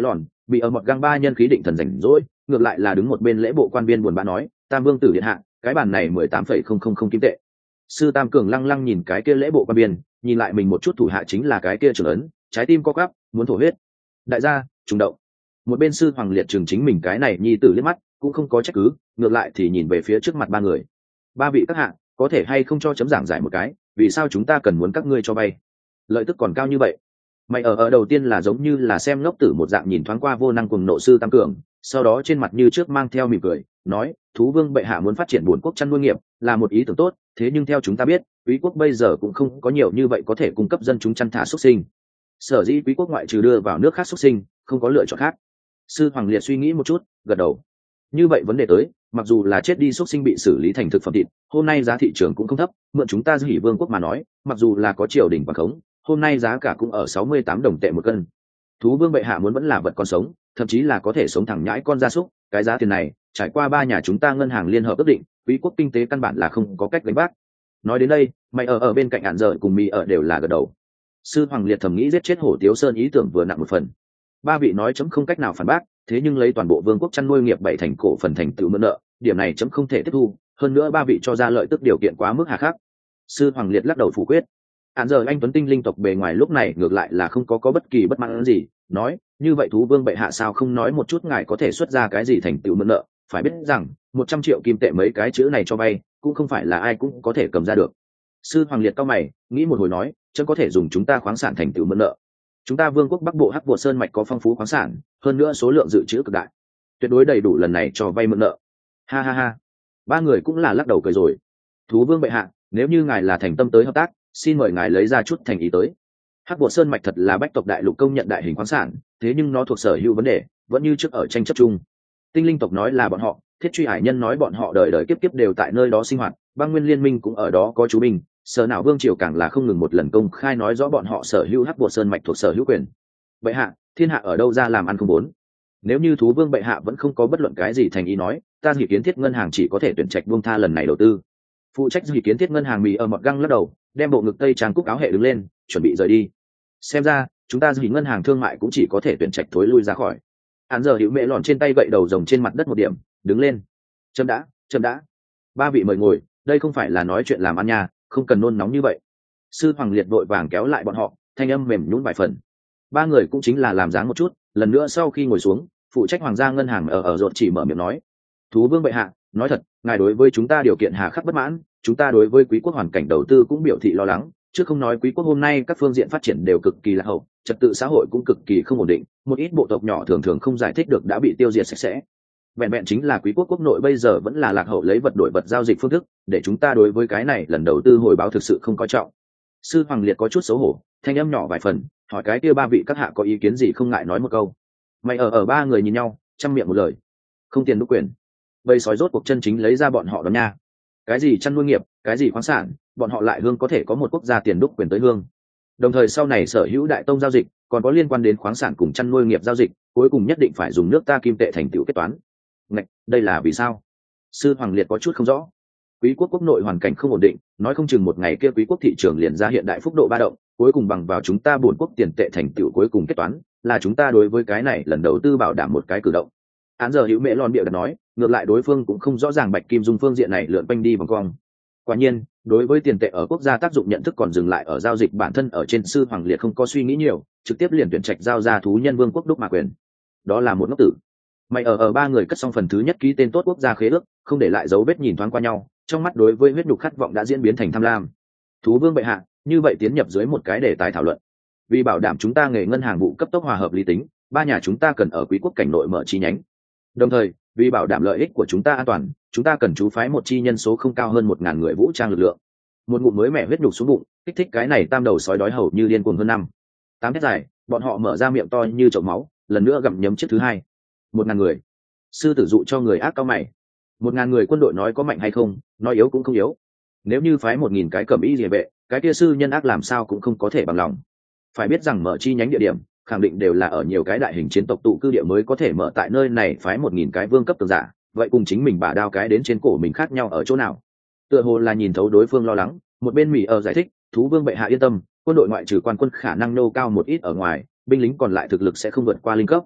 bị ở một gang ba nhân khí định thần rảnh rỗi, ngược lại là đứng một bên lễ bộ quan viên buồn bã nói, tam vương tử điện hạ, cái bàn này 18,000 kim tệ. Sư Tam Cường lăng lăng nhìn cái kia lễ bộ quan viên, nhìn lại mình một chút thủ hạ chính là cái kia trưởng ấn, trái tim co quắp, muốn thổ huyết. Đại gia trùng động. Một bên sư Hoàng Liệt trừng chính mình cái này nhi tử liếc mắt, cũng không có trách cứ, ngược lại thì nhìn về phía trước mặt ba người. Ba vị các hạ, có thể hay không cho chấm giảng giải một cái, vì sao chúng ta cần muốn các ngươi cho vay? Lợi tức còn cao như vậy. Mày ở đầu tiên là giống như là xem ngốc tử một dạng nhìn thoáng qua vô năng cuồng nộ sư Tam Cường, sau đó trên mặt như trước mang theo mỉm cười, nói, thú vương bệ hạ muốn phát triển buồn quốc chăn nuôi nghiệp, là một ý tưởng tốt, thế nhưng theo chúng ta biết, quý quốc bây giờ cũng không có nhiều như vậy có thể cung cấp dân chúng chăn thả xuất sinh. Sở dĩ quý quốc ngoại trừ đưa vào nước khác xuất sinh, không có lựa chọn khác. Sư Hoàng Liệt suy nghĩ một chút, gật đầu. Như vậy vấn đề tới, mặc dù là chết đi xuất sinh bị xử lý thành thực phẩm thịt, hôm nay giá thị trường cũng không thấp, mượn chúng ta Hỉ Vương quốc mà nói, mặc dù là có triều đình bằng khống, hôm nay giá cả cũng ở 68 đồng tệ một cân. Thú vương bệ hạ muốn vẫn là vật còn sống, thậm chí là có thể sống thẳng nhãi con gia súc, cái giá tiền này, trải qua ba nhà chúng ta ngân hàng liên hợp ước định, quý quốc kinh tế căn bản là không có cách gánh vác. Nói đến đây, mày ở bên cạnh Ản Dở cùng Mị ở đều là gật đầu. Sư Hoàng Liệt thầm nghĩ giết chết Hổ Tiếu Sơn ý tưởng vừa nặng một phần. Ba vị nói chấm không cách nào phản bác, thế nhưng lấy toàn bộ vương quốc chăn nuôi nghiệp bảy thành cổ phần thành tựu mượn nợ, điểm này chấm không thể tiếp thu, hơn nữa ba vị cho ra lợi tức điều kiện quá mức hà khắc. Sư Hoàng Liệt lắc đầu phủ quyết. Ản Dở anh tuấn tinh linh tộc bề ngoài lúc này ngược lại là không có bất kỳ bất mãn gì, nói, như vậy thú vương bệ hạ sao không nói một chút ngài có thể xuất ra cái gì thành tựu mượn nợ, phải biết rằng 100 triệu kim tệ mấy cái chữ này cho vay, cũng không phải là ai cũng có thể cầm ra được. Sư Hoàng Liệt cau mày, nghĩ một hồi nói, chấm có thể dùng chúng ta khoáng sản thành tựu mượn nợ. Chúng ta vương quốc bắc bộ hắc bột sơn mạch có phong phú khoáng sản, hơn nữa số lượng dự trữ cực đại, tuyệt đối đầy đủ lần này cho vay mượn nợ. Ha ha ha, ba người cũng là lắc đầu cười rồi. Thú vương bệ hạ, nếu như ngài là thành tâm tới hợp tác, xin mời ngài lấy ra chút thành ý tới. Hắc bột sơn mạch thật là bách tộc đại lục công nhận đại hình khoáng sản, thế nhưng nó thuộc sở hữu vấn đề, vẫn như trước ở tranh chấp chung. Tinh linh tộc nói là bọn họ, thiết truy hải nhân nói bọn họ đời đời kiếp kiếp đều tại nơi đó sinh hoạt, băng nguyên liên minh cũng ở đó có chú binh, sở nào vương triều càng là không ngừng một lần công khai nói rõ bọn họ sở hữu hắc bột sơn mạch thuộc sở hữu quyền. Bệ hạ, thiên hạ ở đâu ra làm ăn không bốn? Nếu như thú vương bệ hạ vẫn không có bất luận cái gì thành ý nói, ta Hỉ Kiến Thiết ngân hàng chỉ có thể tuyển trạch buông tha lần này đầu tư. Phụ trách Hỉ Kiến Thiết ngân hàng Mì ở một găng lắc đầu, đem bộ ngực tây trang cúc áo hệ đứng lên, chuẩn bị rời đi. Xem ra chúng ta Hỉ ngân hàng thương mại cũng chỉ có thể tuyển trạch thối lui ra khỏi. Hắn giờ hữu mẹ lòn trên tay gậy đầu rồng trên mặt đất một điểm, đứng lên. Chấm đã. Ba vị mời ngồi, đây không phải là nói chuyện làm ăn nha, không cần nôn nóng như vậy. Sư Hoàng Liệt vội vàng kéo lại bọn họ, thanh âm mềm nhũn vài phần. Ba người cũng chính là làm dáng một chút, lần nữa sau khi ngồi xuống, phụ trách hoàng gia ngân hàng ở rột chỉ mở miệng nói, thú vương bệ hạ, nói thật, ngài đối với chúng ta điều kiện hà khắc bất mãn, chúng ta đối với quý quốc hoàn cảnh đầu tư cũng biểu thị lo lắng, chứ không nói quý quốc hôm nay các phương diện phát triển đều cực kỳ lạc hậu, trật tự xã hội cũng cực kỳ không ổn định, một ít bộ tộc nhỏ thường thường không giải thích được đã bị tiêu diệt sạch sẽ. Vẹn chính là quý quốc quốc nội bây giờ vẫn là lạc hậu lấy vật đổi vật giao dịch phương thức, để chúng ta đối với cái này lần đầu tư hồi báo thực sự không coi trọng. Sư Hoàng Liệt có chút xấu hổ, thanh âm nhỏ vài phần, hỏi cái kia ba vị các hạ có ý kiến gì không ngại nói một câu. Mày ở ba người nhìn nhau, chăm miệng một lời, không tiền đúc quyền. Bầy sói rốt cuộc chân chính lấy ra bọn họ đó nha. Cái gì chăn nuôi nghiệp, cái gì khoáng sản, bọn họ lại hương có thể có một quốc gia tiền đúc quyền tới hương. Đồng thời sau này sở hữu đại tông giao dịch, còn có liên quan đến khoáng sản cùng chăn nuôi nghiệp giao dịch, cuối cùng nhất định phải dùng nước ta kim tệ thành tựu kết toán. Ngạch, đây là vì sao? Sư Hoàng Liệt có chút không rõ. Quý quốc quốc nội hoàn cảnh không ổn định, nói không chừng một ngày kia quý quốc thị trường liền ra hiện đại phúc độ ba động, cuối cùng bằng vào chúng ta bổn quốc tiền tệ thành tựu cuối cùng kết toán, là chúng ta đối với cái này lần đầu tư bảo đảm một cái cử động. Án giờ hữu mẹ lon bịa đặt nói, ngược lại đối phương cũng không rõ ràng Bạch Kim Dung phương diện này lượn quanh đi vòng cong. Quả nhiên, đối với tiền tệ ở quốc gia tác dụng nhận thức còn dừng lại ở giao dịch bản thân ở trên. Sư Hoàng Liệt không có suy nghĩ nhiều, trực tiếp liền tuyển trạch giao ra thú nhân vương quốc đúc mà quyền. Đó là một ngốc tử. Mày ở ba người cất xong phần thứ nhất ký tên tốt quốc gia khế ước, không để lại dấu vết nhìn thoáng qua nhau, trong mắt đối với huyết nhục khát vọng đã diễn biến thành tham lam. Thú vương bệ hạ, như vậy tiến nhập dưới một cái đề tài thảo luận. Vì bảo đảm chúng ta nghề ngân hàng vụ cấp tốc hòa hợp lý tính, ba nhà chúng ta cần ở quý quốc cảnh nội mở chi nhánh. Đồng thời, vì bảo đảm lợi ích của chúng ta an toàn, chúng ta cần chú phái một chi nhân số không cao hơn 1.000 người vũ trang lực lượng. Một ngụm mới mẻ huyết nhục xuống bụng, kích thích cái này tam đầu sói đói hầu như điên cuồng hơn 8 mét dài, bọn họ mở ra miệng to như chậu máu, lần nữa gặm nhấm chiếc thứ hai. 1.000 người. Sư tử dụ cho người ác cao mày. 1.000 người quân đội nói có mạnh hay không, nói yếu cũng không yếu. Nếu như phái 1.000 cái cẩm y rìa vệ, cái kia sư nhân ác làm sao cũng không có thể bằng lòng. Phải biết rằng mở chi nhánh địa điểm khẳng định đều là ở nhiều cái đại hình chiến tộc tụ cư địa mới có thể mở tại nơi này. Phái 1.000 cái vương cấp cường giả, vậy cùng chính mình bả đao cái đến trên cổ mình khác nhau ở chỗ nào? Tựa hồ là nhìn thấu đối phương lo lắng, một bên Mỹ ở giải thích, thú vương bệ hạ yên tâm, quân đội ngoại trừ quan quân khả năng nô cao một ít ở ngoài, binh lính còn lại thực lực sẽ không vượt qua linh cấp.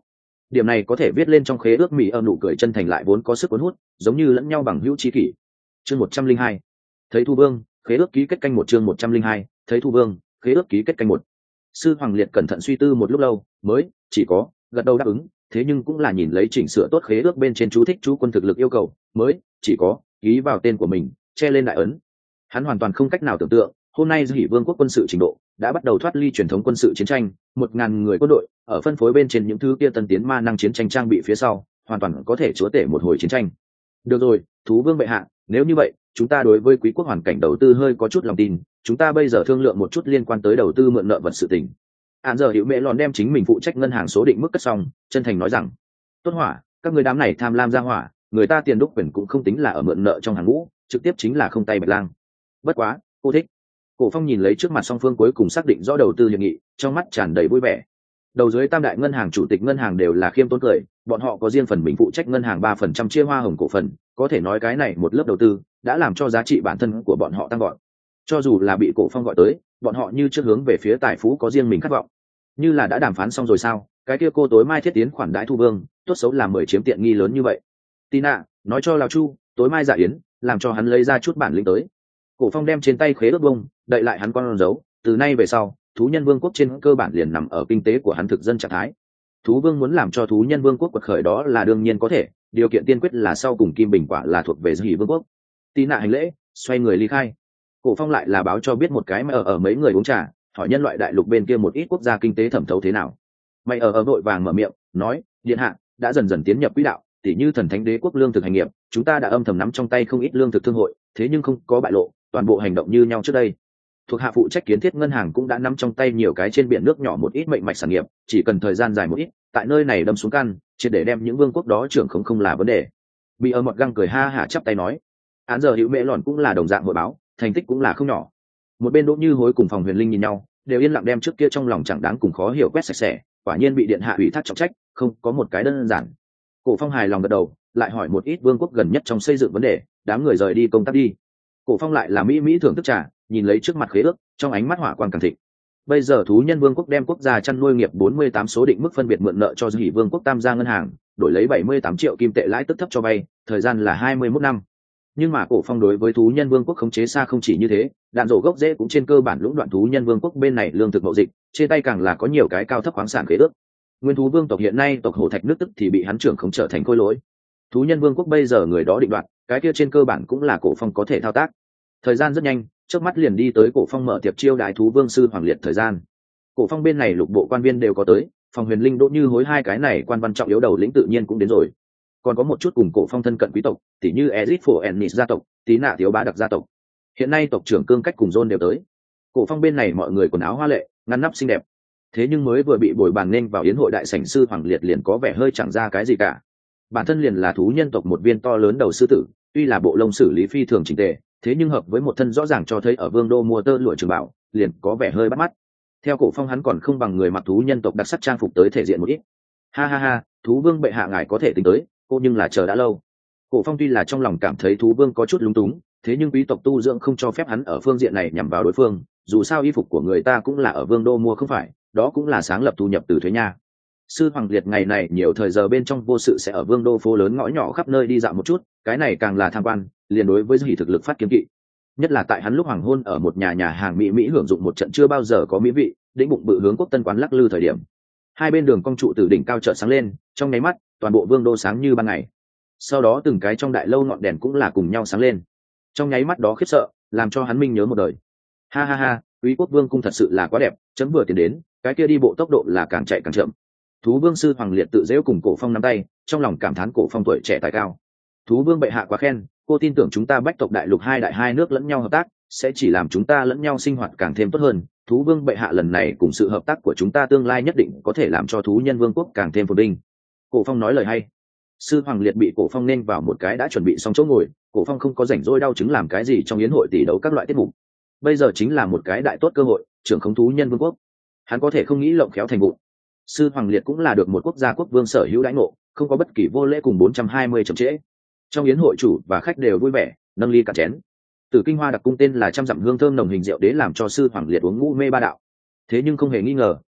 Điểm này có thể viết lên trong khế ước mỹ ở nụ cười chân thành lại vốn có sức cuốn hút, giống như lẫn nhau bằng hữu tri kỷ. Chương 102. Thấy Thu Vương, khế ước ký kết canh một. Chương 102. Thấy Thu Vương, khế ước ký kết canh một. Sư Hoàng Liệt cẩn thận suy tư một lúc lâu, mới chỉ có gật đầu đáp ứng, thế nhưng cũng là nhìn lấy chỉnh sửa tốt khế ước bên trên chú thích chú quân thực lực yêu cầu, mới chỉ có ký vào tên của mình, che lên đại ấn. Hắn hoàn toàn không cách nào tưởng tượng, hôm nay Hỉ Vương quốc quân sự trình độ đã bắt đầu thoát ly truyền thống quân sự chiến tranh, 1000 người quân đội ở phân phối bên trên những thứ kia tân tiến ma năng chiến tranh trang bị phía sau, hoàn toàn có thể chúa tể một hồi chiến tranh. Được rồi, Thú Vương bệ hạ, nếu như vậy, chúng ta đối với quý quốc hoàn cảnh đầu tư hơi có chút lòng tin, chúng ta bây giờ thương lượng một chút liên quan tới đầu tư mượn nợ vật sự tình. Án giờ Hữu Mễ Lòn đem chính mình phụ trách ngân hàng số định mức cất xong, chân thành nói rằng: "Tốt Hỏa, các người đám này tham lam ra hỏa, người ta tiền đúc quyền cũng không tính là ở mượn nợ trong hàng ngũ, trực tiếp chính là không tay bạch lang. Bất quá, cô thích." Cổ Phong nhìn lấy trước mặt song phương cuối cùng xác định rõ đầu tư hiệp nghị, trong mắt tràn đầy vui vẻ. Đầu dưới tam đại ngân hàng chủ tịch ngân hàng đều là khiêm tốn cười, bọn họ có riêng phần mình phụ trách ngân hàng 3% chia hoa hồng cổ phần, có thể nói cái này một lớp đầu tư đã làm cho giá trị bản thân của bọn họ tăng vọt. Cho dù là bị Cổ Phong gọi tới, bọn họ như trước hướng về phía tài phú có riêng mình khát vọng. Như là đã đàm phán xong rồi sao? Cái kia cô tối mai thiết tiến khoản đãi Thu Vương, tốt xấu là 10 chiếm tiện nghi lớn như vậy. Tina, nói cho Lão Chu, tối mai dạ yến, làm cho hắn lấy ra chút bản lĩnh tới. Cổ Phong đem trên tay khế ước bông, đậy lại hắn con dấu, từ nay về sau, thú nhân vương quốc trên cơ bản liền nằm ở kinh tế của hắn thực dân trạng thái. Thú Vương muốn làm cho thú nhân vương quốc quật khởi đó là đương nhiên có thể, điều kiện tiên quyết là sau cùng kim bình quả là thuộc về Hỉ Vương quốc. Tina hành lễ, xoay người ly khai. Cổ Phong lại là báo cho biết một cái mà ở mấy người uống trà, hỏi nhân loại đại lục bên kia một ít quốc gia kinh tế thẩm thấu thế nào. Mày ở vội vàng mở miệng, nói: "Điện hạ đã dần dần tiến nhập quỹ đạo, tỉ như Thần Thánh Đế quốc lương thực hành nghiệp, chúng ta đã âm thầm nắm trong tay không ít lương thực thương hội, thế nhưng không có bại lộ, toàn bộ hành động như nhau trước đây. Thuộc hạ phụ trách kiến thiết ngân hàng cũng đã nắm trong tay nhiều cái trên biển nước nhỏ một ít mệnh mạch sản nghiệp, chỉ cần thời gian dài một ít, tại nơi này đâm xuống căn, triệt để đem những vương quốc đó trưởng không là vấn đề." Bị ở một găng cười ha hả chắp tay nói: "Án giờ Hữu Mễ Lòn cũng là đồng dạng hội báo, thành tích cũng là không nhỏ." Một bên Đỗ Như Hối cùng Phòng Huyền Linh nhìn nhau, đều yên lặng đem trước kia trong lòng chẳng đáng cùng khó hiểu quét sạch sẽ, quả nhiên bị điện hạ ủy thác trọng trách, không có một cái đơn giản. Cổ Phong hài lòng gật đầu, lại hỏi một ít vương quốc gần nhất trong xây dựng vấn đề, đám người rời đi công tác đi. Cổ Phong lại là mỹ thưởng thức trà, nhìn lấy trước mặt khế ước, trong ánh mắt hỏa quang càng thịnh. Bây giờ thú nhân vương quốc đem quốc gia chăn nuôi nghiệp 48 số định mức phân biệt mượn nợ cho Hỉ Vương quốc Tam gia ngân hàng, đổi lấy 78 triệu kim tệ lãi tức thấp cho vay, thời gian là 21 năm. Nhưng mà Cổ Phong đối với thú nhân vương quốc khống chế xa không chỉ như thế, đạn rổ gốc rễ cũng trên cơ bản lũng đoạn thú nhân vương quốc bên này lương thực mậu dịch, trên tay càng là có nhiều cái cao thấp khoáng sản khế ước. Nguyên thú vương tộc hiện nay tộc hổ thạch nước tức thì bị hắn trưởng khống trở thành khôi lỗi. Thú nhân vương quốc bây giờ người đó định đoạt, cái kia trên cơ bản cũng là Cổ Phong có thể thao tác. Thời gian rất nhanh, trước mắt liền đi tới Cổ Phong mở tiệc chiêu đãi thú vương sư Hoàng Liệt thời gian. Cổ Phong bên này lục bộ quan viên đều có tới, Phòng Huyền Linh Đỗ Như Hối hai cái này quan văn trọng yếu đầu lĩnh tự nhiên cũng đến rồi. Còn có một chút cùng Cổ Phong thân cận quý tộc, tỉ như Ezit Phổ Ennis gia tộc, Tí Nạ Thiếu Bá Đặc gia tộc. Hiện nay tộc trưởng Cương Cách cùng John đều tới. Cổ Phong bên này mọi người quần áo hoa lệ, ngăn nắp xinh đẹp. Thế nhưng mới vừa bị bồi bàn nên vào yến hội đại sảnh sư Hoàng Liệt liền có vẻ hơi chẳng ra cái gì cả. Bản thân liền là thú nhân tộc một viên to lớn đầu sư tử, tuy là bộ lông xử lý phi thường chỉnh tề, thế nhưng hợp với một thân rõ ràng cho thấy ở vương đô mua tơ lụa trường bảo, liền có vẻ hơi bắt mắt. Theo Cổ Phong hắn còn không bằng người mặc thú nhân tộc đặc sắc trang phục tới thể diện một ít. Ha ha ha, thú vương bệ hạ ngài có thể tính tới, cô nhưng là chờ đã lâu. Cổ Phong tuy là trong lòng cảm thấy thú vương có chút lúng túng, thế nhưng quý tộc tu dưỡng không cho phép hắn ở phương diện này nhằm vào đối phương, dù sao y phục của người ta cũng là ở vương đô mua không phải, đó cũng là sáng lập thu nhập từ thuế nha. Sư Hoàng Liệt ngày này nhiều thời giờ bên trong vô sự sẽ ở vương đô phố lớn ngõ nhỏ khắp nơi đi dạo một chút, cái này càng là tham quan, liền đối với Hỉ thực lực phát kiếm kỵ. Nhất là tại hắn lúc hoàng hôn ở một nhà hàng mỹ hưởng dụng một trận chưa bao giờ có mỹ vị, đĩnh bụng bự hướng quốc tân quán lắc lư thời điểm. Hai bên đường cong trụ từ đỉnh cao chợt sáng lên, trong nháy mắt, toàn bộ vương đô sáng như ban ngày. Sau đó từng cái trong đại lâu ngọn đèn cũng là cùng nhau sáng lên. Trong nháy mắt đó khiếp sợ, làm cho hắn minh nhớ một đời. Ha ha ha, Úy Quốc Vương cung thật sự là quá đẹp, chấm vừa tiến đến, cái kia đi bộ tốc độ là càng chạy càng chậm. Thú Vương sư Hoàng Liệt tự giễu cùng Cổ Phong nắm tay, trong lòng cảm thán Cổ Phong tuổi trẻ tài cao. Thú Vương bệ hạ quá khen, cô tin tưởng chúng ta Bách tộc đại lục hai đại hai nước lẫn nhau hợp tác, sẽ chỉ làm chúng ta lẫn nhau sinh hoạt càng thêm tốt hơn. Thú Vương bệ hạ lần này cùng sự hợp tác của chúng ta tương lai nhất định có thể làm cho thú nhân vương quốc càng thêm phồn vinh. Cổ Phong nói lời hay. Sư Hoàng Liệt bị Cổ Phong nên vào một cái đã chuẩn bị xong chỗ ngồi, Cổ Phong không có rảnh rỗi đau chứng làm cái gì trong yến hội tỷ đấu các loại tiết mục. Bây giờ chính là một cái đại tốt cơ hội, trưởng khống thú nhân vương quốc. Hắn có thể không nghĩ lộng khéo thành vụ. Sư Hoàng Liệt cũng là được một quốc gia quốc vương sở hữu đãi ngộ, không có bất kỳ vô lễ cùng 420 chậm trễ. Trong yến hội chủ và khách đều vui vẻ, nâng ly cả chén. Tử Kinh Hoa đặc cung tên là trăm dặm hương thơm nồng hình rượu đế làm cho Sư Hoàng Liệt uống ngũ mê ba đạo. Thế nhưng không hề nghi ngờ,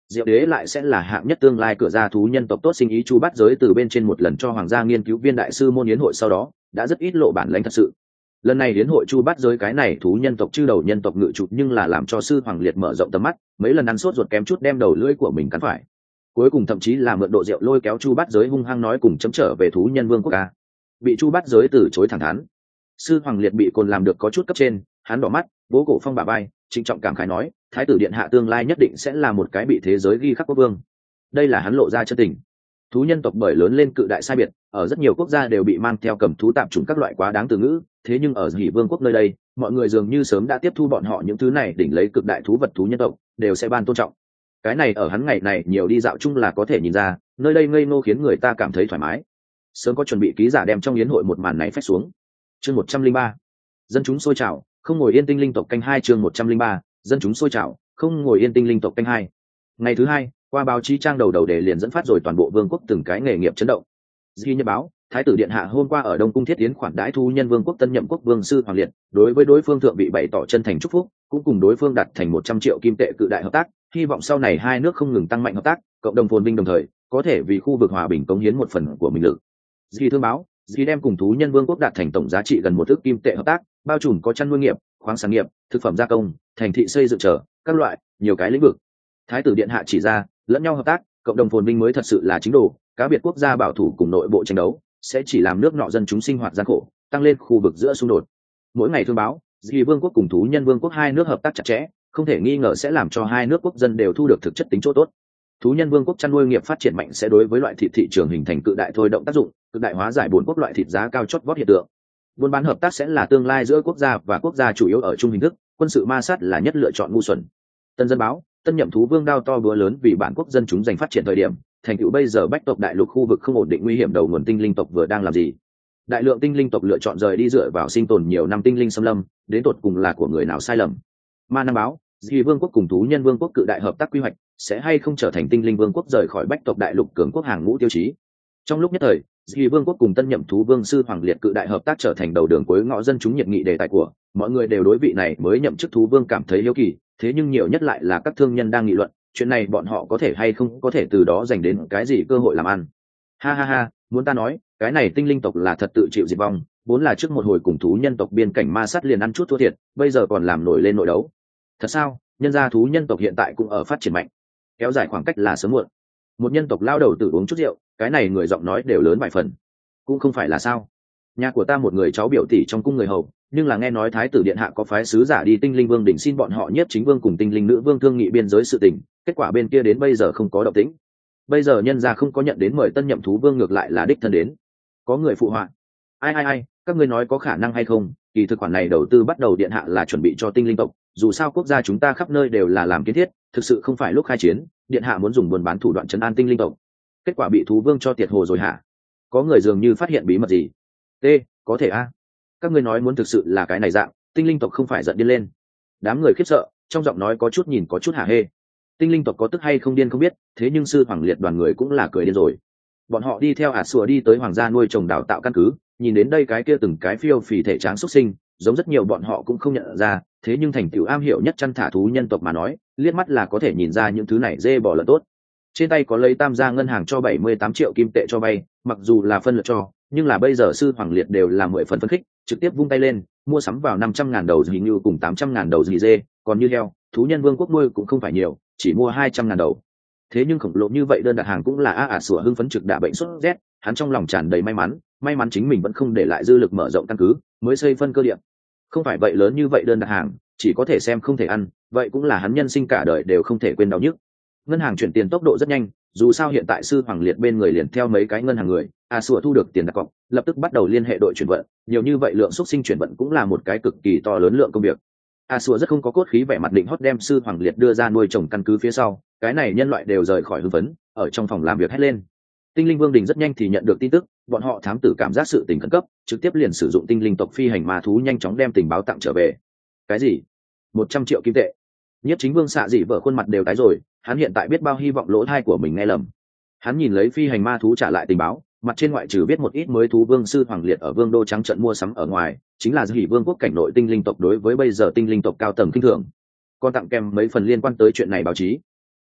Diệu đế lại sẽ là hạng nhất tương lai cửa ra thú nhân tộc tốt sinh ý. Chu Bát Giới từ bên trên một lần cho hoàng gia nghiên cứu viên đại sư môn yến hội sau đó đã rất ít lộ bản lãnh thật sự. Lần này yến hội Chu Bát Giới cái này thú nhân tộc chư đầu nhân tộc ngự trụ nhưng là làm cho sư hoàng liệt mở rộng tầm mắt, mấy lần ăn sốt ruột kém chút đem đầu lưỡi của mình cắn phải. Cuối cùng thậm chí là mượn độ rượu lôi kéo Chu Bát Giới hung hăng nói cùng chấm trở về thú nhân vương quốc ca. Bị Chu Bát Giới từ chối thẳng thắn. Sư hoàng liệt bị cồn làm được có chút cấp trên, hắn đỏ mắt, vỗ cổ phong bả vai, trịnh trọng cảm khái nói, thái tử điện hạ tương lai nhất định sẽ là một cái bị thế giới ghi khắc quốc vương. Đây là hắn lộ ra chân tình. Thú nhân tộc bởi lớn lên cự đại sai biệt, ở rất nhiều quốc gia đều bị mang theo cầm thú tạp chủng các loại quá đáng từ ngữ, thế nhưng ở Hỉ Vương quốc nơi đây, mọi người dường như sớm đã tiếp thu bọn họ những thứ này đỉnh lấy cực đại thú vật thú nhân tộc, đều sẽ ban tôn trọng. Cái này ở hắn ngày này nhiều đi dạo chung là có thể nhìn ra, nơi đây ngây ngô khiến người ta cảm thấy thoải mái. Sớm có chuẩn bị ký giả đem trong yến hội một màn này phách xuống. Chương 103. Dân chúng sôi trào, không ngồi yên tinh linh tộc canh 2 chương 103, dân chúng sôi trào, không ngồi yên tinh linh tộc canh 2. Ngày thứ hai, qua báo chí trang đầu đề liền dẫn phát rồi toàn bộ vương quốc từng cái nghề nghiệp chấn động. Di Nhật báo, thái tử điện hạ hôm qua ở Đông cung thiết tiến khoản đãi thú nhân vương quốc tân nhậm quốc vương sư hoàng liệt, đối với đối phương thượng vị bày tỏ chân thành chúc phúc, cũng cùng đối phương đặt thành 100 triệu kim tệ cự đại hợp tác, hy vọng sau này hai nước không ngừng tăng mạnh hợp tác, cộng đồng phồn vinh đồng thời, có thể vì khu vực hòa bình cống hiến một phần của mình lực. Di thương báo, Di đem cùng thú nhân vương quốc đạt thành tổng giá trị gần 1 ức kim tệ hợp tác, bao trùm có chăn nuôi nghiệp, khoáng sản nghiệp, thực phẩm gia công, thành thị xây dựng trở, các loại, nhiều cái lĩnh vực. Thái tử điện hạ chỉ ra, lẫn nhau hợp tác, cộng đồng phồn vinh mới thật sự là chính đồ, cá biệt quốc gia bảo thủ cùng nội bộ tranh đấu sẽ chỉ làm nước nọ dân chúng sinh hoạt gian khổ, tăng lên khu vực giữa xung đột. Mỗi ngày thương báo, Di vương quốc cùng thú nhân vương quốc hai nước hợp tác chặt chẽ, không thể nghi ngờ sẽ làm cho hai nước quốc dân đều thu được thực chất tính chỗ tốt. Thú nhân vương quốc chăn nuôi nghiệp phát triển mạnh sẽ đối với loại thịt thị trường hình thành cự đại thôi động tác dụng, cực đại hóa giải bốn quốc loại thịt giá cao chót vót hiện tượng. Buôn bán hợp tác sẽ là tương lai giữa quốc gia và quốc gia chủ yếu ở chung hình thức, quân sự ma sát là nhất lựa chọn ngu xuẩn. Tân dân báo, tân nhậm thú vương đao to búa lớn vì bản quốc dân chúng giành phát triển thời điểm, thành tựu bây giờ bách tộc đại lục khu vực không ổn định nguy hiểm đầu nguồn tinh linh tộc vừa đang làm gì? Đại lượng tinh linh tộc lựa chọn rời đi dựa vào sinh tồn nhiều năm tinh linh xâm lâm, đến tột cùng là của người nào sai lầm? Ma Nam báo, Di vương quốc cùng thú nhân vương quốc cự đại hợp tác quy hoạch sẽ hay không trở thành tinh linh vương quốc rời khỏi bách tộc đại lục cường quốc hàng ngũ tiêu chí? Trong lúc nhất thời, Di vương quốc cùng tân nhậm thú vương sư hoàng liệt cự đại hợp tác trở thành đầu đường cuối ngõ dân chúng nhiệt nghị đề tài của mọi người, đều đối vị này mới nhậm chức thú vương cảm thấy hiếu kỳ, thế nhưng nhiều nhất lại là các thương nhân đang nghị luận chuyện này bọn họ có thể hay không có thể từ đó dành đến cái gì cơ hội làm ăn. Ha ha ha, muốn ta nói, cái này tinh linh tộc là thật tự chịu diệt vong, vốn là trước một hồi cùng thú nhân tộc biên cảnh ma sát liền ăn chút thua thiệt, bây giờ còn làm nổi lên nội đấu. Thật sao? Nhân gia thú nhân tộc hiện tại cũng ở phát triển mạnh, kéo dài khoảng cách là sớm muộn. Một nhân tộc lao đầu tự uống chút rượu, cái này người giọng nói đều lớn vài phần. Cũng không phải là sao? Nhà của ta một người cháu biểu tỷ trong cung người hầu, nhưng là nghe nói thái tử điện hạ có phái sứ giả đi tinh linh vương đỉnh xin bọn họ nhiếp chính vương cùng tinh linh nữ vương thương nghị biên giới sự tình, kết quả bên kia đến bây giờ không có động tĩnh. Bây giờ nhân gia không có nhận đến mời tân nhậm thú vương, ngược lại là đích thân đến. Có người phụ họa. Ai, các ngươi nói có khả năng hay không? Kỳ thực khoản này đầu tư bắt đầu điện hạ là chuẩn bị cho tinh linh tộc, dù sao quốc gia chúng ta khắp nơi đều là làm kiến thiết, thực sự không phải lúc khai chiến, điện hạ muốn dùng buôn bán thủ đoạn trấn an tinh linh tộc. Kết quả bị thú vương cho tiệt hồ rồi hả? Có người dường như phát hiện bí mật gì. Có thể a. Các ngươi nói muốn thực sự là cái này dạng, tinh linh tộc không phải giận điên lên. Đám người khiếp sợ, trong giọng nói có chút nhìn có chút hả hê. Tinh linh tộc có tức hay không điên không biết, thế nhưng sư hoàng liệt đoàn người cũng là cười điên rồi. Bọn họ đi theo sùa đi tới hoàng gia nuôi trồng đào tạo căn cứ, nhìn đến đây cái kia từng cái phiêu phì thể tráng xuất sinh, giống rất nhiều bọn họ cũng không nhận ra, thế nhưng thành tựu am hiểu nhất chăn thả thú nhân tộc mà nói, liếc mắt là có thể nhìn ra những thứ này dê bò lợn tốt. Trên tay có lấy tam gia ngân hàng cho 78 triệu kim tệ cho vay, mặc dù là phân lượt cho, nhưng là bây giờ sư hoàng liệt đều là 10 phần phấn khích, trực tiếp vung tay lên mua sắm vào 500.000 đầu dì ngưu cùng 800.000 đầu dì dê, còn như heo, thú nhân vương quốc nuôi cũng không phải nhiều, chỉ mua 200.000 đầu. Thế nhưng khổng lồ như vậy đơn đặt hàng cũng là sủa hưng phấn trực đả bệnh sốt rét, hắn trong lòng tràn đầy may mắn chính mình vẫn không để lại dư lực mở rộng căn cứ, mới xây phân cơ địa. Không phải vậy lớn như vậy đơn đặt hàng, chỉ có thể xem không thể ăn, vậy cũng là hắn nhân sinh cả đời đều không thể quên đau nhức. Ngân hàng chuyển tiền tốc độ rất nhanh, dù sao hiện tại sư hoàng liệt bên người liền theo mấy cái ngân hàng người, sủa thu được tiền đặt cọc, lập tức bắt đầu liên hệ đội chuyển vận, nhiều như vậy lượng xúc sinh chuyển vận cũng là một cái cực kỳ to lớn lượng công việc. Sủa rất không có cốt khí, vẻ mặt định hót đem sư hoàng liệt đưa ra nuôi trồng căn cứ phía sau, cái này nhân loại đều rời khỏi hưng phấn, ở trong phòng làm việc hét lên. Tinh linh vương đình rất nhanh thì nhận được tin tức, bọn họ thám tử cảm giác sự tình khẩn cấp, trực tiếp liền sử dụng tinh linh tộc phi hành ma thú nhanh chóng đem tình báo tặng trở về. Cái gì? 100 triệu kim tệ? Nhất chính vương xạ dị vợ khuôn mặt đều tái rồi, hắn hiện tại biết bao hy vọng lỗ thai của mình nghe lầm. Hắn nhìn lấy phi hành ma thú trả lại tình báo, mặt trên ngoại trừ biết một ít mới thú vương sư hoàng liệt ở vương đô trắng trận mua sắm ở ngoài, chính là Hỉ vương quốc cảnh nội tinh linh tộc đối với bây giờ tinh linh tộc cao tầng kinh thường, còn tặng kèm mấy phần liên quan tới chuyện này báo chí.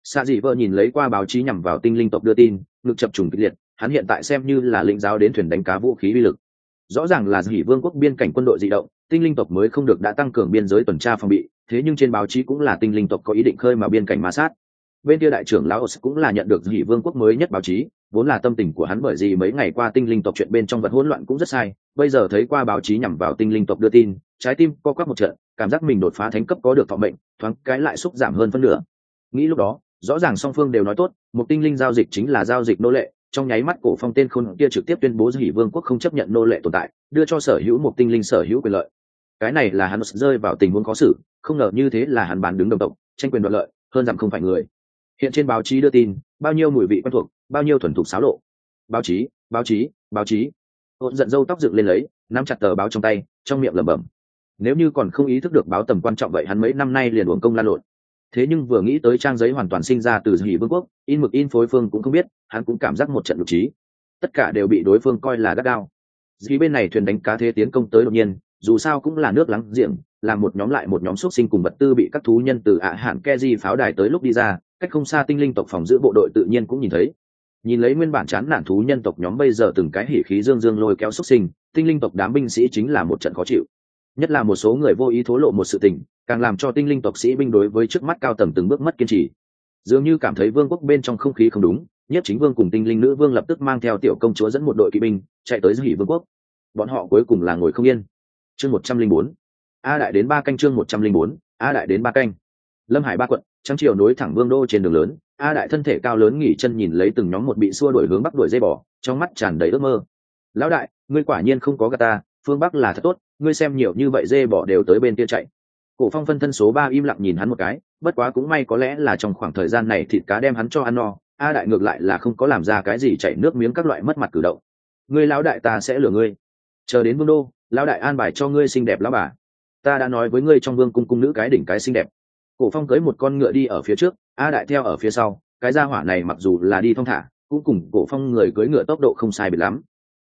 Xạ dị vợ nhìn lấy qua báo chí nhằm vào tinh linh tộc đưa tin, ngực chập trùng kịch liệt. Hắn hiện tại xem như là lĩnh giáo đến thuyền đánh cá vũ khí uy lực. Rõ ràng là Hỉ Vương quốc biên cảnh quân đội dị động, tinh linh tộc mới không được đã tăng cường biên giới tuần tra phòng bị, thế nhưng trên báo chí cũng là tinh linh tộc có ý định khơi mào biên cảnh ma sát. Bên kia đại trưởng lão cũng là nhận được Hỉ Vương quốc mới nhất báo chí, vốn là tâm tình của hắn bởi vì mấy ngày qua tinh linh tộc chuyện bên trong vật hỗn loạn cũng rất sai, bây giờ thấy qua báo chí nhằm vào tinh linh tộc đưa tin, trái tim co quắp một trận, cảm giác mình đột phá thánh cấp có được thọ mệnh, thoáng cái lại xúc giảm hơn phân nửa. Nghĩ lúc đó, rõ ràng song phương đều nói tốt, một tinh linh giao dịch chính là giao dịch nô lệ, trong nháy mắt Cổ Phong tên khôn kia trực tiếp tuyên bố Hỉ Vương quốc không chấp nhận nô lệ tồn tại, đưa cho sở hữu một tinh linh sở hữu quyền lợi. Cái này là hắn rơi vào tình huống khó xử, không ngờ như thế là hắn bán đứng đồng tộc, tranh quyền đoạt lợi, hơn rằng không phải người. Hiện trên báo chí đưa tin, bao nhiêu mùi vị quen thuộc, bao nhiêu thuần thục xáo lộ. Báo chí, báo chí, báo chí. Hỗn giận râu tóc dựng lên lấy, nắm chặt tờ báo trong tay, trong miệng lẩm bẩm. Nếu như còn không ý thức được báo tầm quan trọng vậy hắn mấy năm nay liền uổng công lan lộn. Thế nhưng vừa nghĩ tới trang giấy hoàn toàn sinh ra từ Hỉ Vương quốc, in mực in phối phương cũng không biết, hắn cũng cảm giác một trận lục trí. Tất cả đều bị đối phương coi là gắt gao. Vì bên này thuyền đánh cá thế tiến công tới đột nhiên, dù sao cũng là nước láng giềng, làm một nhóm lại một nhóm xuất sinh cùng vật tư bị các thú nhân từ hạn Keji pháo đài tới lúc đi ra, cách không xa tinh linh tộc phòng giữ bộ đội tự nhiên cũng nhìn thấy. Nhìn lấy nguyên bản chán nản thú nhân tộc nhóm bây giờ từng cái hỉ khí dương dương lôi kéo xuất sinh, tinh linh tộc đám binh sĩ chính là một trận khó chịu. Nhất là một số người vô ý thố lộ một sự tình, càng làm cho tinh linh tộc sĩ binh đối với trước mắt cao tầng từng bước mất kiên trì. Dường như cảm thấy vương quốc bên trong không khí không đúng, nhất chính vương cùng tinh linh nữ vương lập tức mang theo tiểu công chúa dẫn một đội kỵ binh chạy tới Hỉ Vương quốc. Bọn họ cuối cùng là ngồi không yên. Chương 104. A đại đến 3 canh. Chương 104. A đại đến 3 canh. Lâm Hải ba quận, trắng chiều nối thẳng vương đô trên đường lớn. A đại thân thể cao lớn nghỉ chân nhìn lấy từng nhóm một bị xua đuổi hướng bắc đuổi dây bò, trong mắt tràn đầy ước mơ. Lão đại, ngươi quả nhiên không có gạt ta, phương bắc là thật tốt, ngươi xem nhiều như vậy dê bò đều tới bên kia chạy. Cổ Phong phân thân số 3 im lặng nhìn hắn một cái, bất quá cũng may có lẽ là trong khoảng thời gian này thịt cá đem hắn cho ăn no, A đại ngược lại là không có làm ra cái gì chảy nước miếng các loại mất mặt cử động. Ngươi lão đại ta sẽ lừa ngươi. Chờ đến vương đô, lão đại an bài cho ngươi xinh đẹp lão bà. Ta đã nói với ngươi trong vương cung nữ cái đỉnh cái xinh đẹp. Cổ Phong cưới một con ngựa đi ở phía trước, A đại theo ở phía sau, cái gia hỏa này mặc dù là đi thong thả, cũng cùng Cổ Phong người cưới ngựa tốc độ không sai biệt lắm.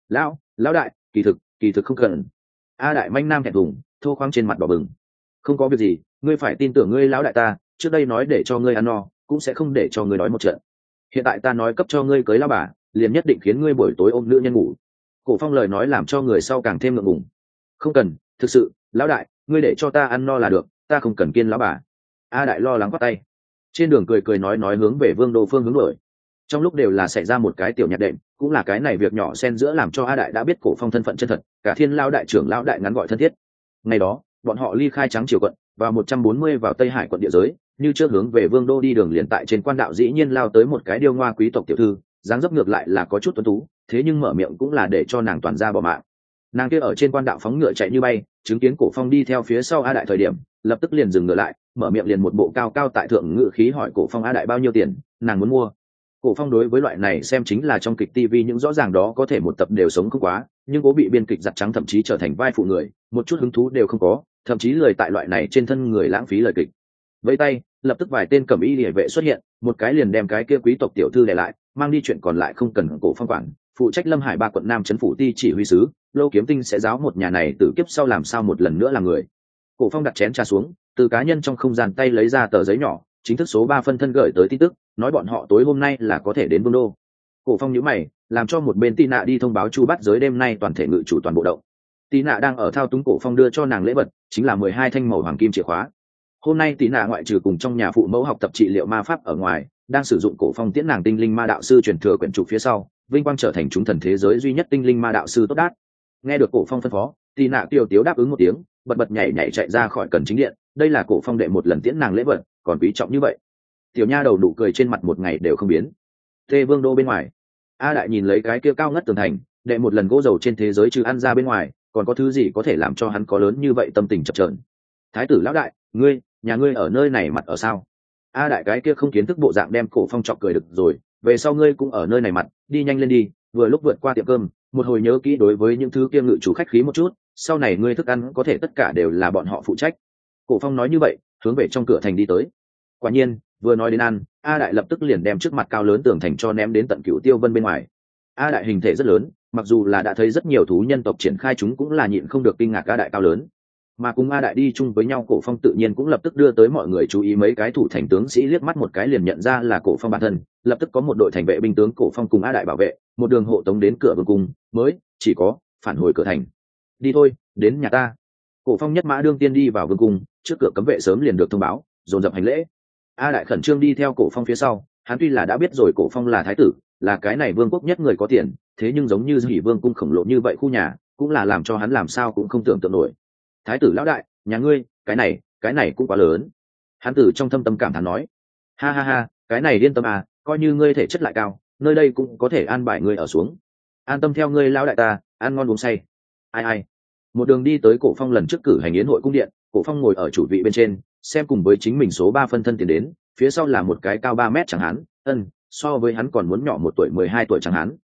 Lão đại, kỳ thực không cần. A đại manh nam thẹn thùng, thô khoáng trên mặt đỏ bừng. Không có việc gì, ngươi phải tin tưởng ngươi lão đại ta, trước đây nói để cho ngươi ăn no, cũng sẽ không để cho ngươi nói một trận. Hiện tại ta nói cấp cho ngươi cưới lão bà, liền nhất định khiến ngươi buổi tối ôm nữ nhân ngủ. Cổ Phong lời nói làm cho người sau càng thêm ngượng ngùng. Không cần, thực sự, lão đại, ngươi để cho ta ăn no là được, ta không cần kiên lão bà. A đại lo lắng quát tay. Trên đường cười nói hướng về vương đô phương hướng đuổi. Trong lúc đều là xảy ra một cái tiểu nhạc đệm, cũng là cái này việc nhỏ xen giữa làm cho A đại đã biết Cổ Phong thân phận chân thật, cả Thiên Lao đại trưởng lão đại ngắn gọi thân thiết. Ngày đó, bọn họ ly khai trắng triều quận, vào 140 vào Tây Hải quận địa giới, như trước hướng về vương đô đi đường liền tại trên quan đạo dĩ nhiên lao tới một cái điêu ngoa quý tộc tiểu thư, dáng dấp ngược lại là có chút tuấn tú, thế nhưng mở miệng cũng là để cho nàng toàn ra bỏ mạng. Nàng kia ở trên quan đạo phóng ngựa chạy như bay, chứng kiến Cổ Phong đi theo phía sau A đại thời điểm, lập tức liền dừng ngựa lại, mở miệng liền một bộ cao cao tại thượng ngự khí hỏi Cổ Phong A đại bao nhiêu tiền, nàng muốn mua. Cổ Phong đối với loại này xem chính là trong kịch TV những rõ ràng đó có thể một tập đều sống không quá, nhưng cố bị biên kịch giặt trắng thậm chí trở thành vai phụ người, một chút hứng thú đều không có, thậm chí lười tại loại này trên thân người lãng phí lời kịch. Vẫy tay, lập tức vài tên cẩm y liề vệ xuất hiện, một cái liền đem cái kia quý tộc tiểu thư để lại, mang đi chuyện còn lại không cần Cổ Phong quản, phụ trách Lâm Hải 3 quận Nam trấn phủ ti chỉ huy sứ, Lô Kiếm Tinh sẽ giáo một nhà này từ kiếp sau làm sao một lần nữa là người. Cổ Phong đặt chén trà xuống, từ cá nhân trong không gian tay lấy ra tờ giấy nhỏ, chính thức số 3 phân thân gửi tới tin tức, nói bọn họ tối hôm nay là có thể đến vương đô. Cổ Phong nhíu mày, làm cho một bên Tị Nạ đi thông báo Chu Bắt giới đêm nay toàn thể ngự chủ toàn bộ động. Tị Nạ đang ở thao túng Cổ Phong đưa cho nàng lễ vật, chính là 12 thanh màu hoàng kim chìa khóa. Hôm nay Tị Nạ ngoại trừ cùng trong nhà phụ mẫu học tập trị liệu ma pháp ở ngoài, đang sử dụng Cổ Phong tiễn nàng tinh linh ma đạo sư truyền thừa quyển trục phía sau, vinh quang trở thành chúng thần thế giới duy nhất tinh linh ma đạo sư tốt đát. Nghe được Cổ Phong phân phó, Tị Nạ kiều tiếu đáp ứng một tiếng, bật nhảy chạy ra khỏi cần chính điện. Đây là Cổ Phong đệ một lần tiễn nàng lễ vật, còn quý trọng như vậy. Tiểu nha đầu nụ cười trên mặt một ngày đều không biến. Tê Vương đô bên ngoài, A đại nhìn lấy cái kia cao ngất tường thành, đệ một lần gỗ dầu trên thế giới trừ ăn ra bên ngoài, còn có thứ gì có thể làm cho hắn có lớn như vậy tâm tình chập chờn. Thái tử lão đại, nhà ngươi ở nơi này mặt ở sao? A đại cái kia không kiến thức bộ dạng đem Cổ Phong chọc cười được rồi, về sau ngươi cũng ở nơi này mặt, đi nhanh lên đi, vừa lúc vượt qua tiệm cơm, một hồi nhớ kỹ đối với những thứ kia ngự chủ khách khí một chút, sau này ngươi thức ăn có thể tất cả đều là bọn họ phụ trách. Cổ Phong nói như vậy, hướng về trong cửa thành đi tới. Quả nhiên, vừa nói đến ăn, A đại lập tức liền đem trước mặt cao lớn tường thành cho ném đến tận Cửu Tiêu Vân bên ngoài. A đại hình thể rất lớn, mặc dù là đã thấy rất nhiều thú nhân tộc triển khai chúng cũng là nhịn không được kinh ngạc A đại cao lớn. Mà cùng A Đại đi chung với nhau Cổ Phong tự nhiên cũng lập tức đưa tới mọi người chú ý, mấy cái thủ thành tướng sĩ liếc mắt một cái liền nhận ra là Cổ Phong bản thân, lập tức có một đội thành vệ binh tướng Cổ Phong cùng A Đại bảo vệ, một đường hộ tống đến cửa vương cung, mới chỉ có phản hồi cửa thành. Đi thôi, đến nhà ta. Cổ Phong nhất mã đương tiên đi vào vương cung, trước cửa cấm vệ sớm liền được thông báo, dồn dập hành lễ. A Đại khẩn trương đi theo Cổ Phong phía sau, hắn tuy là đã biết rồi Cổ Phong là thái tử, là cái này vương quốc nhất người có tiền, thế nhưng giống như Hỉ Vương cung khổng lồ như vậy khu nhà, cũng là làm cho hắn làm sao cũng không tưởng tượng nổi. Thái tử lão đại, nhà ngươi, cái này cũng quá lớn. Hắn tử trong thâm tâm cảm thán nói, ha ha ha, cái này yên tâm à, coi như ngươi thể chất lại cao, nơi đây cũng có thể an bài ngươi ở xuống. An tâm theo ngươi lão đại ta, ăn ngon uống say. Ai. Một đường đi tới Cổ Phong lần trước cử hành yến hội cung điện, Cổ Phong ngồi ở chủ vị bên trên, xem cùng với chính mình số 3 phân thân tiến đến, phía sau là một cái cao 3 mét chẳng hắn, so với hắn còn muốn nhỏ 1 tuổi 12 tuổi chẳng hắn.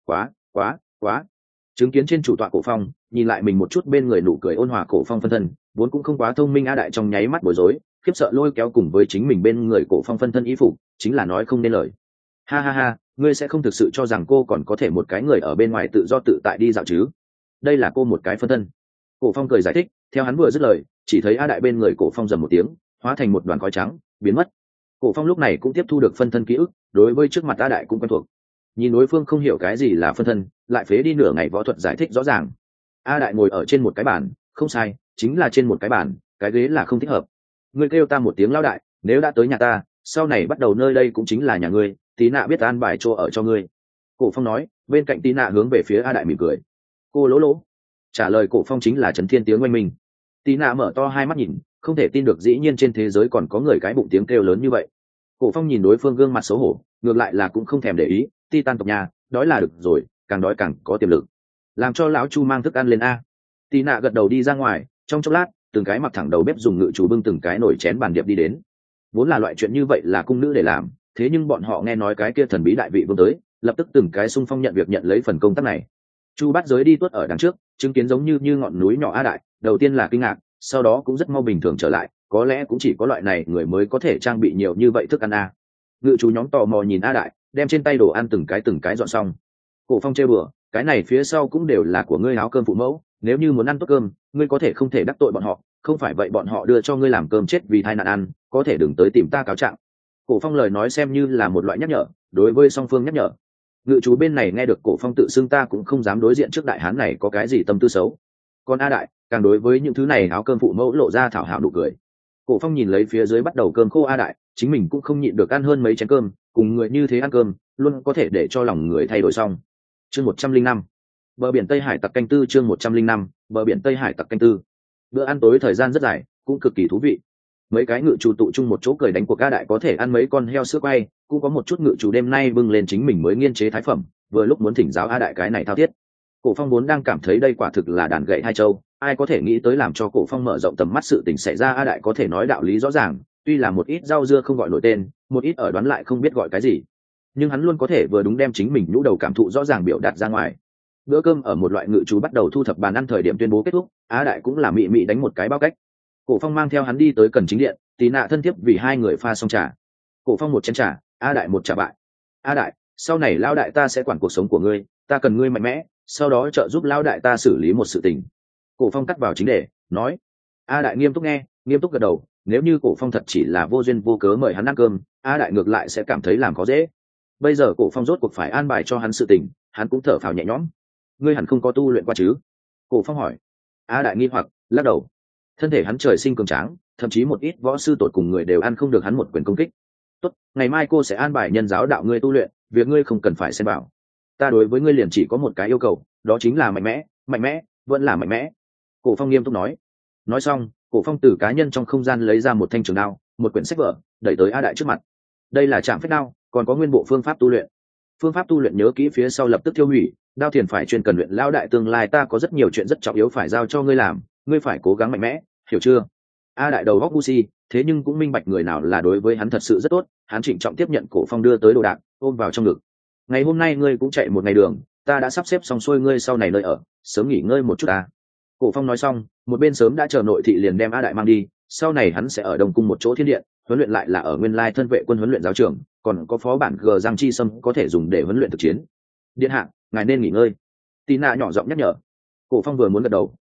Quá. Chứng kiến trên chủ tọa Cổ Phong, nhìn lại mình một chút bên người nụ cười ôn hòa Cổ Phong phân thân, vốn cũng không quá thông minh A Đại trong nháy mắt bối rối, khiếp sợ lôi kéo cùng với chính mình bên người Cổ Phong phân thân y phục, chính là nói không nên lời. Ha, ngươi sẽ không thực sự cho rằng cô còn có thể một cái người ở bên ngoài tự do tự tại đi dạo chứ? Đây là cô một cái phân thân. Cổ Phong cười giải thích, theo hắn vừa dứt lời, chỉ thấy A Đại bên người Cổ Phong rầm một tiếng, hóa thành một đoàn khói trắng, biến mất. Cổ Phong lúc này cũng tiếp thu được phân thân ký ức, đối với trước mặt A Đại cũng quen thuộc. Nhìn đối phương không hiểu cái gì là phân thân, lại phế đi nửa ngày võ thuật giải thích rõ ràng. A Đại ngồi ở trên một cái bàn, không sai, chính là trên một cái bàn, cái ghế là không thích hợp. Ngươi kêu ta một tiếng lão đại, nếu đã tới nhà ta, sau này bắt đầu nơi đây cũng chính là nhà ngươi, Tí Nạ biết an bài chỗ ở cho ngươi. Cổ Phong nói, bên cạnh Tí Nạ hướng về phía A Đại mỉm cười. Cô lỗ. Trả lời Cổ Phong chính là Trấn Thiên tiếng oanh minh. Tí Nạ mở to hai mắt nhìn, không thể tin được dĩ nhiên trên thế giới còn có người cái bụng tiếng kêu lớn như vậy. Cổ Phong nhìn đối phương gương mặt xấu hổ, ngược lại là cũng không thèm để ý, Titan tộc nhà, đói là được rồi, càng đói càng có tiềm lực. Làm cho lão Chu mang thức ăn lên a. Tí Nạ gật đầu đi ra ngoài, trong chốc lát, từng cái mặc thẳng đầu bếp dùng ngự chủ bưng từng cái nồi chén bàn điệp đi đến. Vốn là loại chuyện như vậy là cung nữ để làm, thế nhưng bọn họ nghe nói cái kia thần bí đại vị vương tới, lập tức từng cái xung phong nhận việc nhận lấy phần công tác này. Chu Bát Giới đi tuốt ở đằng trước, chứng kiến giống như ngọn núi nhỏ A Đại, đầu tiên là kinh ngạc, sau đó cũng rất mau bình thường trở lại, có lẽ cũng chỉ có loại này người mới có thể trang bị nhiều như vậy thức ăn a. Ngự chú nhóm tò mò nhìn A Đại, đem trên tay đồ ăn từng cái dọn xong. Cổ Phong trêu bừa, cái này phía sau cũng đều là của ngươi áo cơm phụ mẫu, nếu như muốn ăn tốt cơm, ngươi có thể không thể đắc tội bọn họ, không phải vậy bọn họ đưa cho ngươi làm cơm chết vì tai nạn ăn, có thể đừng tới tìm ta cáo trạng. Cổ Phong lời nói xem như là một loại nhắc nhở, đối với song phương nhắc nhở. Ngự chú bên này nghe được Cổ Phong tự xưng ta cũng không dám đối diện trước đại hán này có cái gì tâm tư xấu. Còn A Đại, càng đối với những thứ này áo cơm phụ mẫu lộ ra thảo hảo nụ cười. Cổ Phong nhìn lấy phía dưới bắt đầu cơm khô A Đại, chính mình cũng không nhịn được ăn hơn mấy chén cơm, cùng người như thế ăn cơm, luôn có thể để cho lòng người thay đổi xong. Chương 105. Bờ biển Tây Hải tặc canh tư, chương 105. Bờ biển Tây Hải tặc canh tư. Bữa ăn tối thời gian rất dài, cũng cực kỳ thú vị. Mấy cái ngự chủ tụ chung một chỗ cười đánh cuộc A Đại có thể ăn mấy con heo sữa quay, cũng có một chút ngự chủ đêm nay bưng lên chính mình mới nghiên chế thái phẩm, vừa lúc muốn thỉnh giáo A Đại cái này thao thiết. Cổ Phong vốn đang cảm thấy đây quả thực là đàn gậy hai châu, ai có thể nghĩ tới làm cho Cổ Phong mở rộng tầm mắt sự tình xảy ra. A Đại có thể nói đạo lý rõ ràng, tuy là một ít rau dưa không gọi nổi tên, một ít ở đoán lại không biết gọi cái gì, nhưng hắn luôn có thể vừa đúng đem chính mình nhũ đầu cảm thụ rõ ràng biểu đạt ra ngoài. Bữa cơm ở một loại ngự chú bắt đầu thu thập bàn ăn thời điểm tuyên bố kết thúc, A Đại cũng là mị mị đánh một cái bao cách. Cổ Phong mang theo hắn đi tới cần chính điện, Tí Nạ thân thiết vì hai người pha xong trà. Cổ Phong một chén trà, A Đại một trà bại. A Đại, sau này lão đại ta sẽ quản cuộc sống của ngươi, ta cần ngươi mạnh mẽ, sau đó trợ giúp lão đại ta xử lý một sự tình. Cổ Phong cắt vào chính đề, nói. A Đại nghiêm túc nghe, nghiêm túc gật đầu. Nếu như Cổ Phong thật chỉ là vô duyên vô cớ mời hắn ăn cơm, A Đại ngược lại sẽ cảm thấy làm khó dễ. Bây giờ Cổ Phong rốt cuộc phải an bài cho hắn sự tình, hắn cũng thở phào nhẹ nhõm. Ngươi hẳn không có tu luyện qua chứ? Cổ Phong hỏi. A Đại nghi hoặc, lắc đầu. Thân thể hắn trời sinh cường tráng, thậm chí một ít võ sư tột cùng người đều ăn không được hắn một quyền công kích. Tốt, ngày mai cô sẽ an bài nhân giáo đạo ngươi tu luyện, việc ngươi không cần phải xen vào. Ta đối với ngươi liền chỉ có một cái yêu cầu, đó chính là mạnh mẽ, vẫn là mạnh mẽ. Cổ Phong nghiêm túc nói. Nói xong, Cổ Phong từ cá nhân trong không gian lấy ra một thanh trường đao, một quyển sách vở, đẩy tới A Đại trước mặt. Đây là trạm phách đao, còn có nguyên bộ phương pháp tu luyện. Phương pháp tu luyện nhớ kỹ phía sau lập tức tiêu hủy, đao thiền phải chuyên cần luyện lao đại, tương lai ta có rất nhiều chuyện rất trọng yếu phải giao cho ngươi làm, ngươi phải cố gắng mạnh mẽ, hiểu chưa? A Đại đầu góc Gucci, thế nhưng cũng minh bạch người nào là đối với hắn thật sự rất tốt, hắn trịnh trọng tiếp nhận Cổ Phong đưa tới đồ đạc, ôm vào trong ngực. Ngày hôm nay ngươi cũng chạy một ngày đường, ta đã sắp xếp xong xuôi ngươi sau này nơi ở, sớm nghỉ ngơi một chút ta. Cổ Phong nói xong, một bên sớm đã chờ nội thị liền đem A Đại mang đi, sau này hắn sẽ ở Đông cung một chỗ thiên điện, huấn luyện lại là ở nguyên lai thân vệ quân huấn luyện giáo trường, còn có phó bản G Giang Chi Sâm có thể dùng để huấn luyện thực chiến. Điện hạ, ngài nên nghỉ ngơi. Tí Nạ nhỏ giọng nhắc nhở. Cổ Phong vừa muốn gật đầu,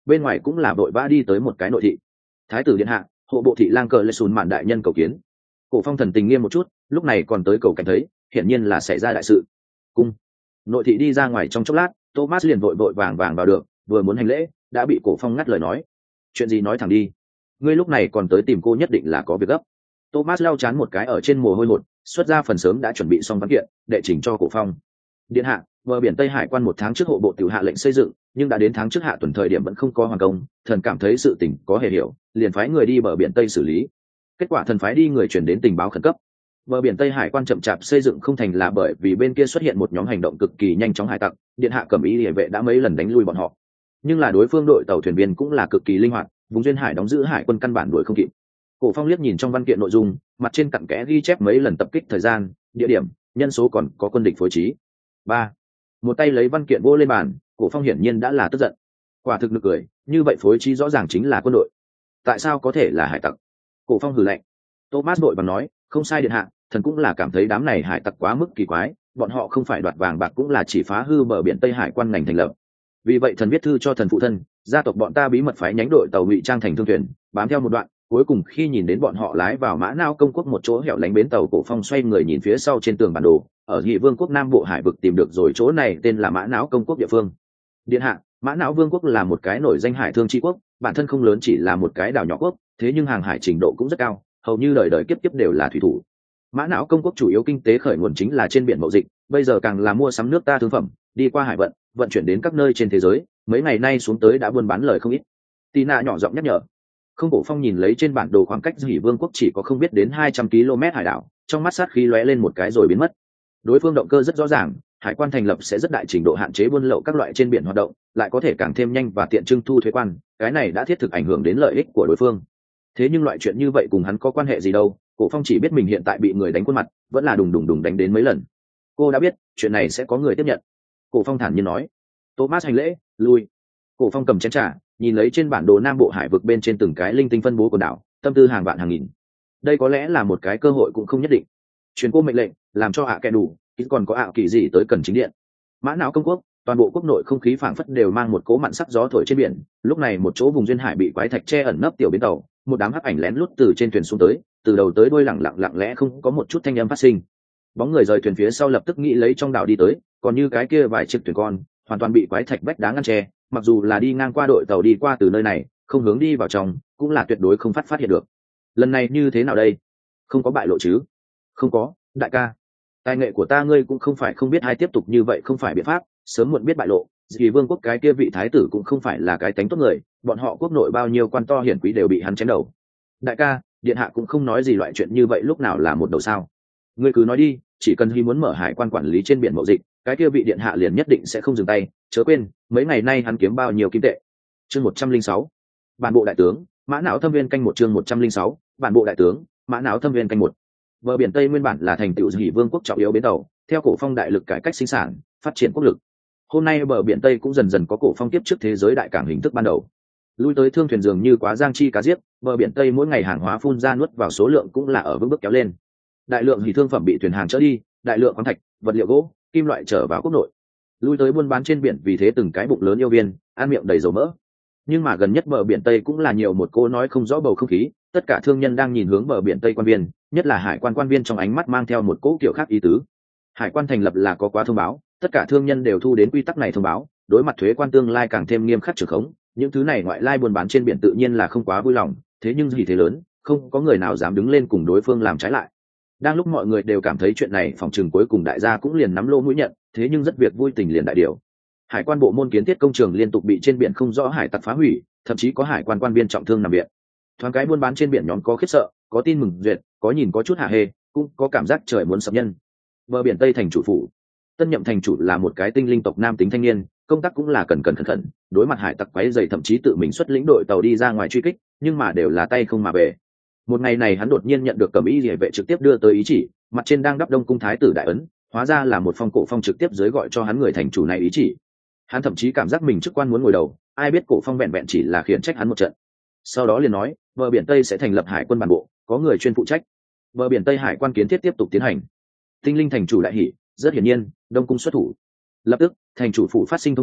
bên ngoài cũng là vội vã đi tới một cái nội thị. Thái tử điện hạ, hộ bộ thị lang cờ lệ sùn mạn đại nhân cầu kiến. Cổ Phong thần tình nghiêm một chút, lúc này còn tới cầu cảnh thấy, hiển nhiên là xảy ra đại sự. Cung. Nội thị đi ra ngoài trong chốc lát, Thomas liền vội vội vàng vàng vào được, vừa muốn hành lễ, đã bị Cổ Phong ngắt lời nói. Chuyện gì nói thẳng đi. Ngươi lúc này còn tới tìm cô nhất định là có việc gấp. Thomas lau chán một cái ở trên mồ hôi hột, xuất ra phần sớm đã chuẩn bị xong văn kiện, đệ trình cho Cổ Phong. Điện hạ, bờ biển Tây Hải quan 1 tháng trước hộ bộ tiểu hạ lệnh xây dựng, nhưng đã đến tháng trước hạ tuần thời điểm vẫn không có hoàn công, thần cảm thấy sự tình có hề hiểu, liền phái người đi bờ biển Tây xử lý. Kết quả thần phái đi người chuyển đến tình báo khẩn cấp. Bờ biển Tây Hải quan chậm chạp xây dựng không thành là bởi vì bên kia xuất hiện một nhóm hành động cực kỳ nhanh chóng hải tặc, điện hạ Cẩm Ý Liễu vệ đã mấy lần đánh lui bọn họ. Nhưng là đối phương đội tàu thuyền viên cũng là cực kỳ linh hoạt, vùng duyên hải đóng giữ hải quân căn bản đuổi không kịp. Cổ Phong liếc nhìn trong văn kiện nội dung, mặt trên cặn kẽ ghi chép mấy lần tập kích thời gian, địa điểm, nhân số còn có quân địch phối trí. 3. Một tay lấy văn kiện vô lên bàn, Cổ Phong hiển nhiên đã là tức giận. Quả thực nực cười, như vậy phối trí rõ ràng chính là quân đội. Tại sao có thể là hải tặc? Cổ Phong hừ lạnh. Thomas đội bằng nói, không sai điện hạ, thần cũng là cảm thấy đám này hải tặc quá mức kỳ quái, bọn họ không phải đoạt vàng bạc cũng là chỉ phá hư bờ biển Tây Hải quan ngành thành lập. Vì vậy thần viết thư cho thần phụ thân, gia tộc bọn ta bí mật phái nhánh đội tàu ngụy trang thành thương thuyền, bám theo một đoạn, cuối cùng khi nhìn đến bọn họ lái vào Mã Não công quốc một chỗ hẻo lánh bến tàu, Cổ Phong xoay người nhìn phía sau trên tường bản đồ, ở Nghị Vương quốc Nam Bộ hải vực tìm được rồi chỗ này tên là Mã Não công quốc địa phương. Điện hạ, Mã Não Vương quốc là một cái nổi danh hải thương tri quốc, bản thân không lớn, chỉ là một cái đảo nhỏ quốc, thế nhưng hàng hải trình độ cũng rất cao, hầu như đời đời kiếp kiếp đều là thủy thủ. Mã Não công quốc chủ yếu kinh tế khởi nguồn chính là trên biển mậu dịch, bây giờ càng là mua sắm nước ta thương phẩm, đi qua hải vận chuyển đến các nơi trên thế giới, mấy ngày nay xuống tới đã buôn bán lời không ít. Tina nhỏ giọng nhắc nhở. Không. Cổ Phong nhìn lấy trên bản đồ khoảng cách Hỉ Vương quốc chỉ có không biết đến 200 km hải đảo, trong mắt sát khí lóe lên một cái rồi biến mất. Đối phương động cơ rất rõ ràng, hải quan thành lập sẽ rất đại trình độ hạn chế buôn lậu các loại trên biển hoạt động, lại có thể càng thêm nhanh và tiện trưng thu thuế quan, cái này đã thiết thực ảnh hưởng đến lợi ích của đối phương. Thế nhưng loại chuyện như vậy cùng hắn có quan hệ gì đâu, Cổ Phong chỉ biết mình hiện tại bị người đánh khuôn mặt, vẫn là đùng đùng đùng đánh đến mấy lần. Cô đã biết, chuyện này sẽ có người tiếp nhận. Cổ Phong thản nhiên nói. Thomas hành lễ, lui. Cổ Phong cầm chén trà, nhìn lấy trên bản đồ Nam Bộ hải vực bên trên từng cái linh tinh phân bố của đảo, tâm tư hàng vạn hàng nghìn. Đây có lẽ là một cái cơ hội cũng không nhất định. Truyền cô mệnh lệnh, làm cho kẻ đủ, ít còn có kỳ gì tới cần chính điện. Mã Não công quốc, toàn bộ quốc nội không khí phảng phất đều mang một cỗ mặn sắc gió thổi trên biển. Lúc này một chỗ vùng duyên hải bị quái thạch che ẩn nấp tiểu bến tàu, một đám hắc ảnh lén lút từ trên thuyền xuống tới, từ đầu tới đuôi lặng lẽ không có một chút thanh âm phát sinh. Bóng người rời thuyền phía sau lập tức nghĩ lấy trong đảo đi tới, còn như cái kia vài chiếc thuyền con, hoàn toàn bị quái thạch vách đá ngăn che, mặc dù là đi ngang qua đội tàu đi qua từ nơi này, không hướng đi vào trong, cũng là tuyệt đối không phát hiện được. Lần này như thế nào đây? Không có bại lộ chứ? Không có, đại ca. Tài nghệ của ta ngươi cũng không phải không biết, hay tiếp tục như vậy không phải biện pháp, sớm muộn biết bại lộ. Vì Vương quốc cái kia vị thái tử cũng không phải là cái tánh tốt người, bọn họ quốc nội bao nhiêu quan to hiển quý đều bị hắn chém đầu. Đại ca, điện hạ cũng không nói gì loại chuyện như vậy lúc nào là một đầu sao? Ngươi cứ nói đi, chỉ cần Huy muốn mở hải quan quản lý trên biển mậu dịch, cái kia vị điện hạ liền nhất định sẽ không dừng tay. Chớ quên, mấy ngày nay hắn kiếm bao nhiêu kim tệ. Chương 106. Bản bộ đại tướng, Mã Não thâm viên canh 1. Chương 106. Bản bộ đại tướng, Mã Não thâm viên canh 1. Bờ biển Tây nguyên bản là thành tựu Hỉ Vương quốc trọng yếu bến tàu, theo Cổ Phong đại lực cải cách sinh sản, phát triển quốc lực. Hôm nay bờ biển Tây cũng dần dần có Cổ Phong tiếp trước thế giới đại cảng hình thức ban đầu. Lui tới thương thuyền dường như quá giang chi cá giết, bờ biển Tây mỗi ngày hàng hóa phun ra nuốt vào số lượng cũng là ở vững bước kéo lên. Đại lượng hỉ thương phẩm bị thuyền hàng chở đi, đại lượng khoáng thạch, vật liệu gỗ, kim loại chở vào quốc nội. Lui tới buôn bán trên biển vì thế từng cái bụng lớn yêu viên, ăn miệng đầy dầu mỡ. Nhưng mà gần nhất bờ biển Tây cũng là nhiều một cô nói không rõ bầu không khí, tất cả thương nhân đang nhìn hướng bờ biển Tây quan viên, nhất là hải quan quan viên trong ánh mắt mang theo một cỗ kiểu khác ý tứ. Hải quan thành lập là có quá thông báo, tất cả thương nhân đều thu đến quy tắc này thông báo, đối mặt thuế quan tương lai càng thêm nghiêm khắc trừng khống, những thứ này ngoại lai buôn bán trên biển tự nhiên là không quá vui lòng, thế nhưng gì thế lớn, không có người nào dám đứng lên cùng đối phương làm trái lại. Đang lúc mọi người đều cảm thấy chuyện này phòng trừng cuối cùng đại gia cũng liền nắm lô mũi nhận, thế nhưng rất việc vui tình liền đại điều. Hải quan bộ môn kiến thiết công trường liên tục bị trên biển không rõ hải tặc phá hủy, thậm chí có hải quan quan viên trọng thương nằm viện. Thoáng cái buôn bán trên biển nhóm có khiếp sợ, có tin mừng duyệt, có nhìn có chút hả hê, cũng có cảm giác trời muốn sập nhân. Bờ biển Tây thành chủ phủ, tân nhậm thành chủ là một cái tinh linh tộc nam tính thanh niên, công tác cũng là cẩn thận, đối mặt hải tặc quấy dày thậm chí tự mình xuất lĩnh đội tàu đi ra ngoài truy kích, nhưng mà đều là tay không mà về. Một ngày này hắn đột nhiên nhận được Cẩm Ý Liễu vệ trực tiếp đưa tới ý chỉ, mặt trên đang đắp Đông cung thái tử đại ấn, hóa ra là một phong Cổ Phong trực tiếp dưới gọi cho hắn người thành chủ này ý chỉ. Hắn thậm chí cảm giác mình chức quan muốn ngồi đầu, ai biết Cổ Phong vẹn vẹn chỉ là khiển trách hắn một trận. Sau đó liền nói, bờ biển Tây sẽ thành lập hải quân bản bộ, có người chuyên phụ trách. Bờ biển Tây hải quan kiến thiết tiếp tục tiến hành. Tinh linh thành chủ đại hỉ, rất hiển nhiên, Đông cung xuất thủ. Lập tức, thành chủ phủ phát sinh thông cáo,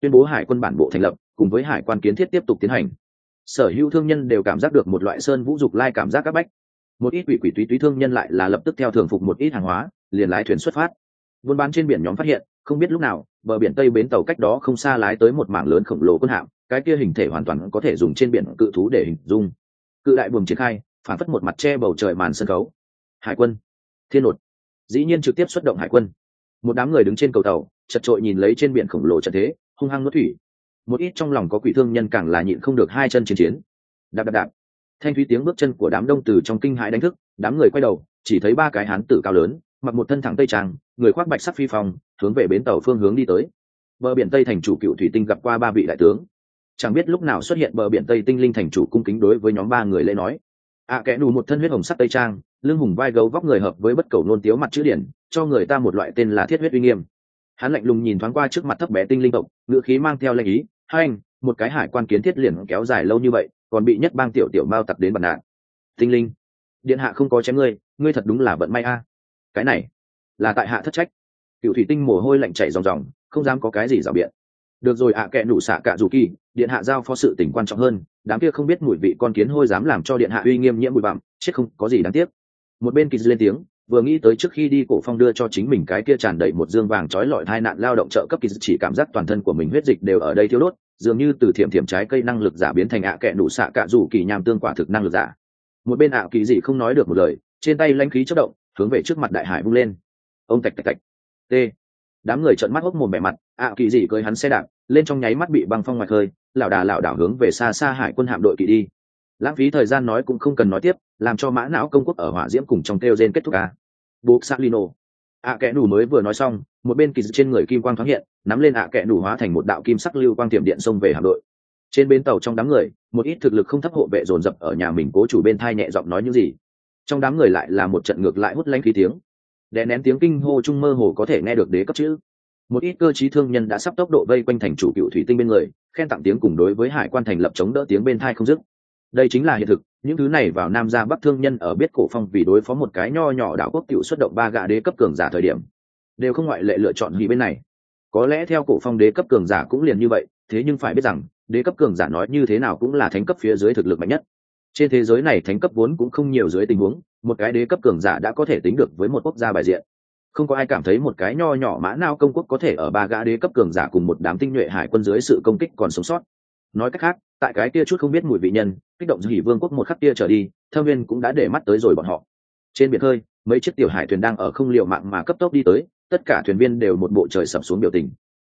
tuyên bố hải quân bản bộ thành lập cùng với hải quan kiến thiết tiếp tục tiến hành. Sở hữu thương nhân đều cảm giác được một loại sơn vũ dục lai cảm giác áp bách. Một ít quỷ túy thương nhân lại là lập tức theo thường phục một ít hàng hóa, liền lái thuyền xuất phát. Buôn bán trên biển nhóm phát hiện, không biết lúc nào, bờ biển tây bến tàu cách đó không xa lái tới một mảng lớn khổng lồ quân hạm, cái kia hình thể hoàn toàn có thể dùng trên biển cự thú để hình dung. Cự đại buồm triển khai, phản phất một mặt che bầu trời màn sân khấu. Hải quân, thiên nột, dĩ nhiên trực tiếp xuất động hải quân. Một đám người đứng trên cầu tàu, chật chội nhìn lấy trên biển khổng lồ trận thế, hung hăng nuốt thủy. Một ít trong lòng có quỷ thương nhân càng là nhịn không được hai chân chiến. Đạp đạp đạp. Thanh thúy tiếng bước chân của đám đông từ trong kinh hãi đánh thức, đám người quay đầu, chỉ thấy ba cái hán tử cao lớn, mặc một thân thẳng tây trang, người khoác bạch sắc phi phong, hướng về bến tàu phương hướng đi tới. Bờ biển tây thành chủ Cựu Thủy Tinh gặp qua ba vị đại tướng, chẳng biết lúc nào xuất hiện bờ biển tây tinh linh thành chủ cung kính đối với nhóm ba người lễ nói. Kẻ nù một thân huyết hồng sắc tây trang, lưng hùng vai gấu vóc người hợp với bất cầu nôn tiếu mặt chữ điển, cho người ta một loại tên là thiết huyết uy nghiêm. Hắn lạnh lùng nhìn thoáng qua trước mặt thấp bé tinh linh tộc, ngữ khí mang theo lệnh ý. Hai anh, một cái hải quan kiến thiết liền kéo dài lâu như vậy, còn bị nhất bang tiểu mao tặc đến bật nạn. Tinh linh, điện hạ không có chém ngươi thật đúng là vận may a. Cái này là tại hạ thất trách. Cựu Thủy Tinh mồ hôi lạnh chảy ròng ròng, không dám có cái gì dảo biện. Được rồi kẻ nụ xạ cả dù kỳ, điện hạ giao phó sự tình quan trọng hơn, đám kia không biết mùi vị con kiến hôi dám làm cho điện hạ uy nghiêm nhiễm bụi bặm, chết không có gì đáng tiếc. Một bên kỳ lên tiếng, vừa nghĩ tới trước khi đi Cổ Phong đưa cho chính mình cái kia tràn đầy một dương vàng trói lọi tai nạn lao động trợ cấp, kỳ chỉ cảm giác toàn thân của mình huyết dịch đều ở đây thiêu đốt, dường như từ thiểm trái cây năng lực giả biến thành kẻ nụ xạ cả dù kỳ nham tương quả thực năng lực giả. Một bên kỳ dị không nói được một lời, trên tay lãnh khí chớp động, hướng về trước mặt đại hải vung lên. Ông tạch tạch tạch. T. Đám người trợn mắt hốc mồm bẻ mặt, kỳ dị cưỡi hắn xe đạp lên trong nháy mắt bị băng phong ngoài khơi, lảo đảo hướng về xa xa hải quân hạm đội kỵ đi. Lãng phí thời gian nói cũng không cần nói tiếp, làm cho mã não công quốc ở hỏa diễm cùng trong kêu gen kết thúc Buộc Salino. Kẻ nủ mới vừa nói xong, một bên kỳ dị trên người kim quang thoáng hiện, nắm lên kẻ nủ hóa thành một đạo kim sắc lưu quang tiệm điện xông về hạm đội. Trên bến tàu trong đám người, một ít thực lực không thấp hộ vệ dồn dập ở nhà mình cố chủ bên thai nhẹ giọng nói những gì. Trong đám người lại là một trận ngược lại hút lanh khí tiếng, đè nén tiếng kinh hô trung mơ hồ có thể nghe được đế cấp chữ. Một ít cơ trí thương nhân đã sắp tốc độ vây quanh thành chủ Cựu Thủy Tinh bên người, khen tặng tiếng cùng đối với hải quan thành lập chống đỡ tiếng bên thai không dứt. Đây chính là hiện thực, những thứ này vào nam ra bắc thương nhân ở biết Cổ Phong vì đối phó một cái nho nhỏ đảo quốc tiểu xuất động ba gã đế cấp cường giả thời điểm, đều không ngoại lệ lựa chọn hỉ bên này. Có lẽ theo Cổ Phong đế cấp cường giả cũng liền như vậy, thế nhưng phải biết rằng, đế cấp cường giả nói như thế nào cũng là thánh cấp phía dưới thực lực mạnh nhất. Trên thế giới này thánh cấp vốn cũng không nhiều, dưới tình huống, một cái đế cấp cường giả đã có thể tính được với một quốc gia bài diện. Không có ai cảm thấy một cái nho nhỏ mã não công quốc có thể ở ba gã đế cấp cường giả cùng một đám tinh nhuệ hải quân dưới sự công kích còn sống sót. Nói cách khác, tại cái kia chút không biết mùi vị nhân kích động Hỉ Vương quốc một khắc kia trở đi, Thâm Viên cũng đã để mắt tới rồi bọn họ. Trên biển khơi, mấy chiếc tiểu hải thuyền đang ở không liều mạng mà cấp tốc đi tới, tất cả thuyền viên đều một bộ trời sập xuống biểu tình.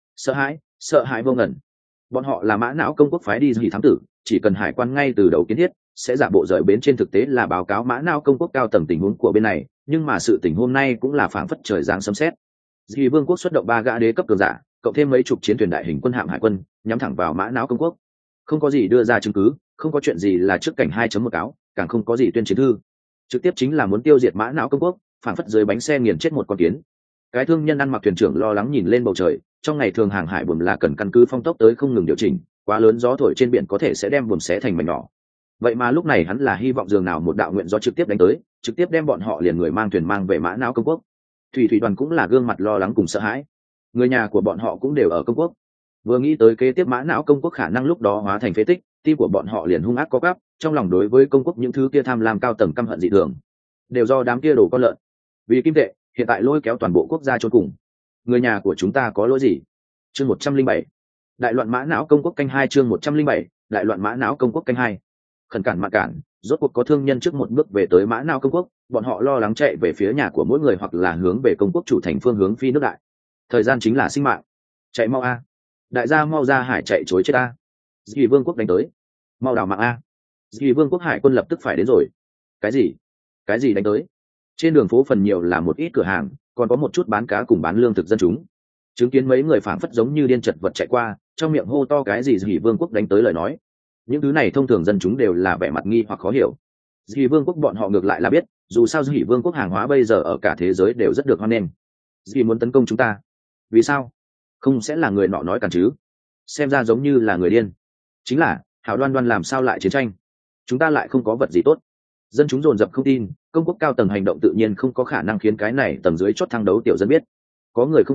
Sợ hãi vô ngần. Bọn họ là mã não công quốc phái đi Hỉ thám tử, chỉ cần hải quan ngay từ đầu kiến thiết, sẽ giả bộ rời bến, trên thực tế là báo cáo mã não công quốc cao tầng tình huống của bên này, nhưng mà sự tình hôm nay cũng là phảng phất trời giáng sấm sét. Hỉ Vương quốc xuất động ba gã đế cấp cường giả, cộng thêm mấy chục chiến thuyền đại hình quân hạm hải quân, nhắm thẳng vào mã não công quốc. Không có gì đưa ra chứng cứ, không có chuyện gì là trước cảnh 2.1 cáo, càng không có gì tuyên chiến thư, trực tiếp chính là muốn tiêu diệt mã não công quốc, phảng phất dưới bánh xe nghiền chết một con kiến. Cái thương nhân ăn mặc thuyền trưởng lo lắng nhìn lên bầu trời, trong ngày thường hàng hải buồm là cần căn cứ phong tốc tới không ngừng điều chỉnh, quá lớn gió thổi trên biển có thể sẽ đem buồm xé thành mảnh nhỏ. Vậy mà lúc này hắn là hy vọng dường nào một đạo nguyện gió trực tiếp đánh tới, trực tiếp đem bọn họ liền người mang thuyền mang về mã não công quốc. Thủy đoàn cũng là gương mặt lo lắng cùng sợ hãi, người nhà của bọn họ cũng đều ở công quốc. Vừa nghĩ tới kế tiếp mã não công quốc khả năng lúc đó hóa thành phế tích, tim của bọn họ liền hung ác co gắp, trong lòng đối với công quốc những thứ kia tham lam cao tầng căm hận dị thường, đều do đám kia đồ con lợn. Vì kim tệ, hiện tại lôi kéo toàn bộ quốc gia chôn cùng. Người nhà của chúng ta có lỗi gì? Chương 107. Đại loạn mã não công quốc canh 2. Chương 107. Đại loạn mã não công quốc canh 2. Khẩn cản mạn cản, rốt cuộc có thương nhân trước một bước về tới mã não công quốc, bọn họ lo lắng chạy về phía nhà của mỗi người hoặc là hướng về công quốc chủ thành phương hướng phi nước đại. Thời gian chính là sinh mạng. Chạy mau a. Đại gia mau ra hải chạy chối chết a. Dì Vương quốc đánh tới. Mau đào mạng a. Dì Vương quốc hải quân lập tức phải đến rồi. Cái gì đánh tới? Trên đường phố phần nhiều là một ít cửa hàng, còn có một chút bán cá cùng bán lương thực dân chúng. Chứng kiến mấy người phảng phất giống như điên chật vật chạy qua, trong miệng hô to cái gì Dì Vương quốc đánh tới lời nói. Những thứ này thông thường dân chúng đều là vẻ mặt nghi hoặc khó hiểu. Dì Vương quốc bọn họ ngược lại là biết, dù sao Dì Vương quốc hàng hóa bây giờ ở cả thế giới đều rất được hoan nghênh. Dì muốn tấn công chúng ta. Vì sao? Không sẽ là người nọ nói cản chứ? Xem ra giống như là người điên. Chính là, hảo đoan đoan làm sao lại chiến tranh? Chúng ta lại không có vật gì tốt. Dân chúng dồn dập không tin, công quốc cao tầng hành động tự nhiên không có khả năng khiến cái này tầng dưới chót thăng đấu tiểu dân biết. Có người không tin,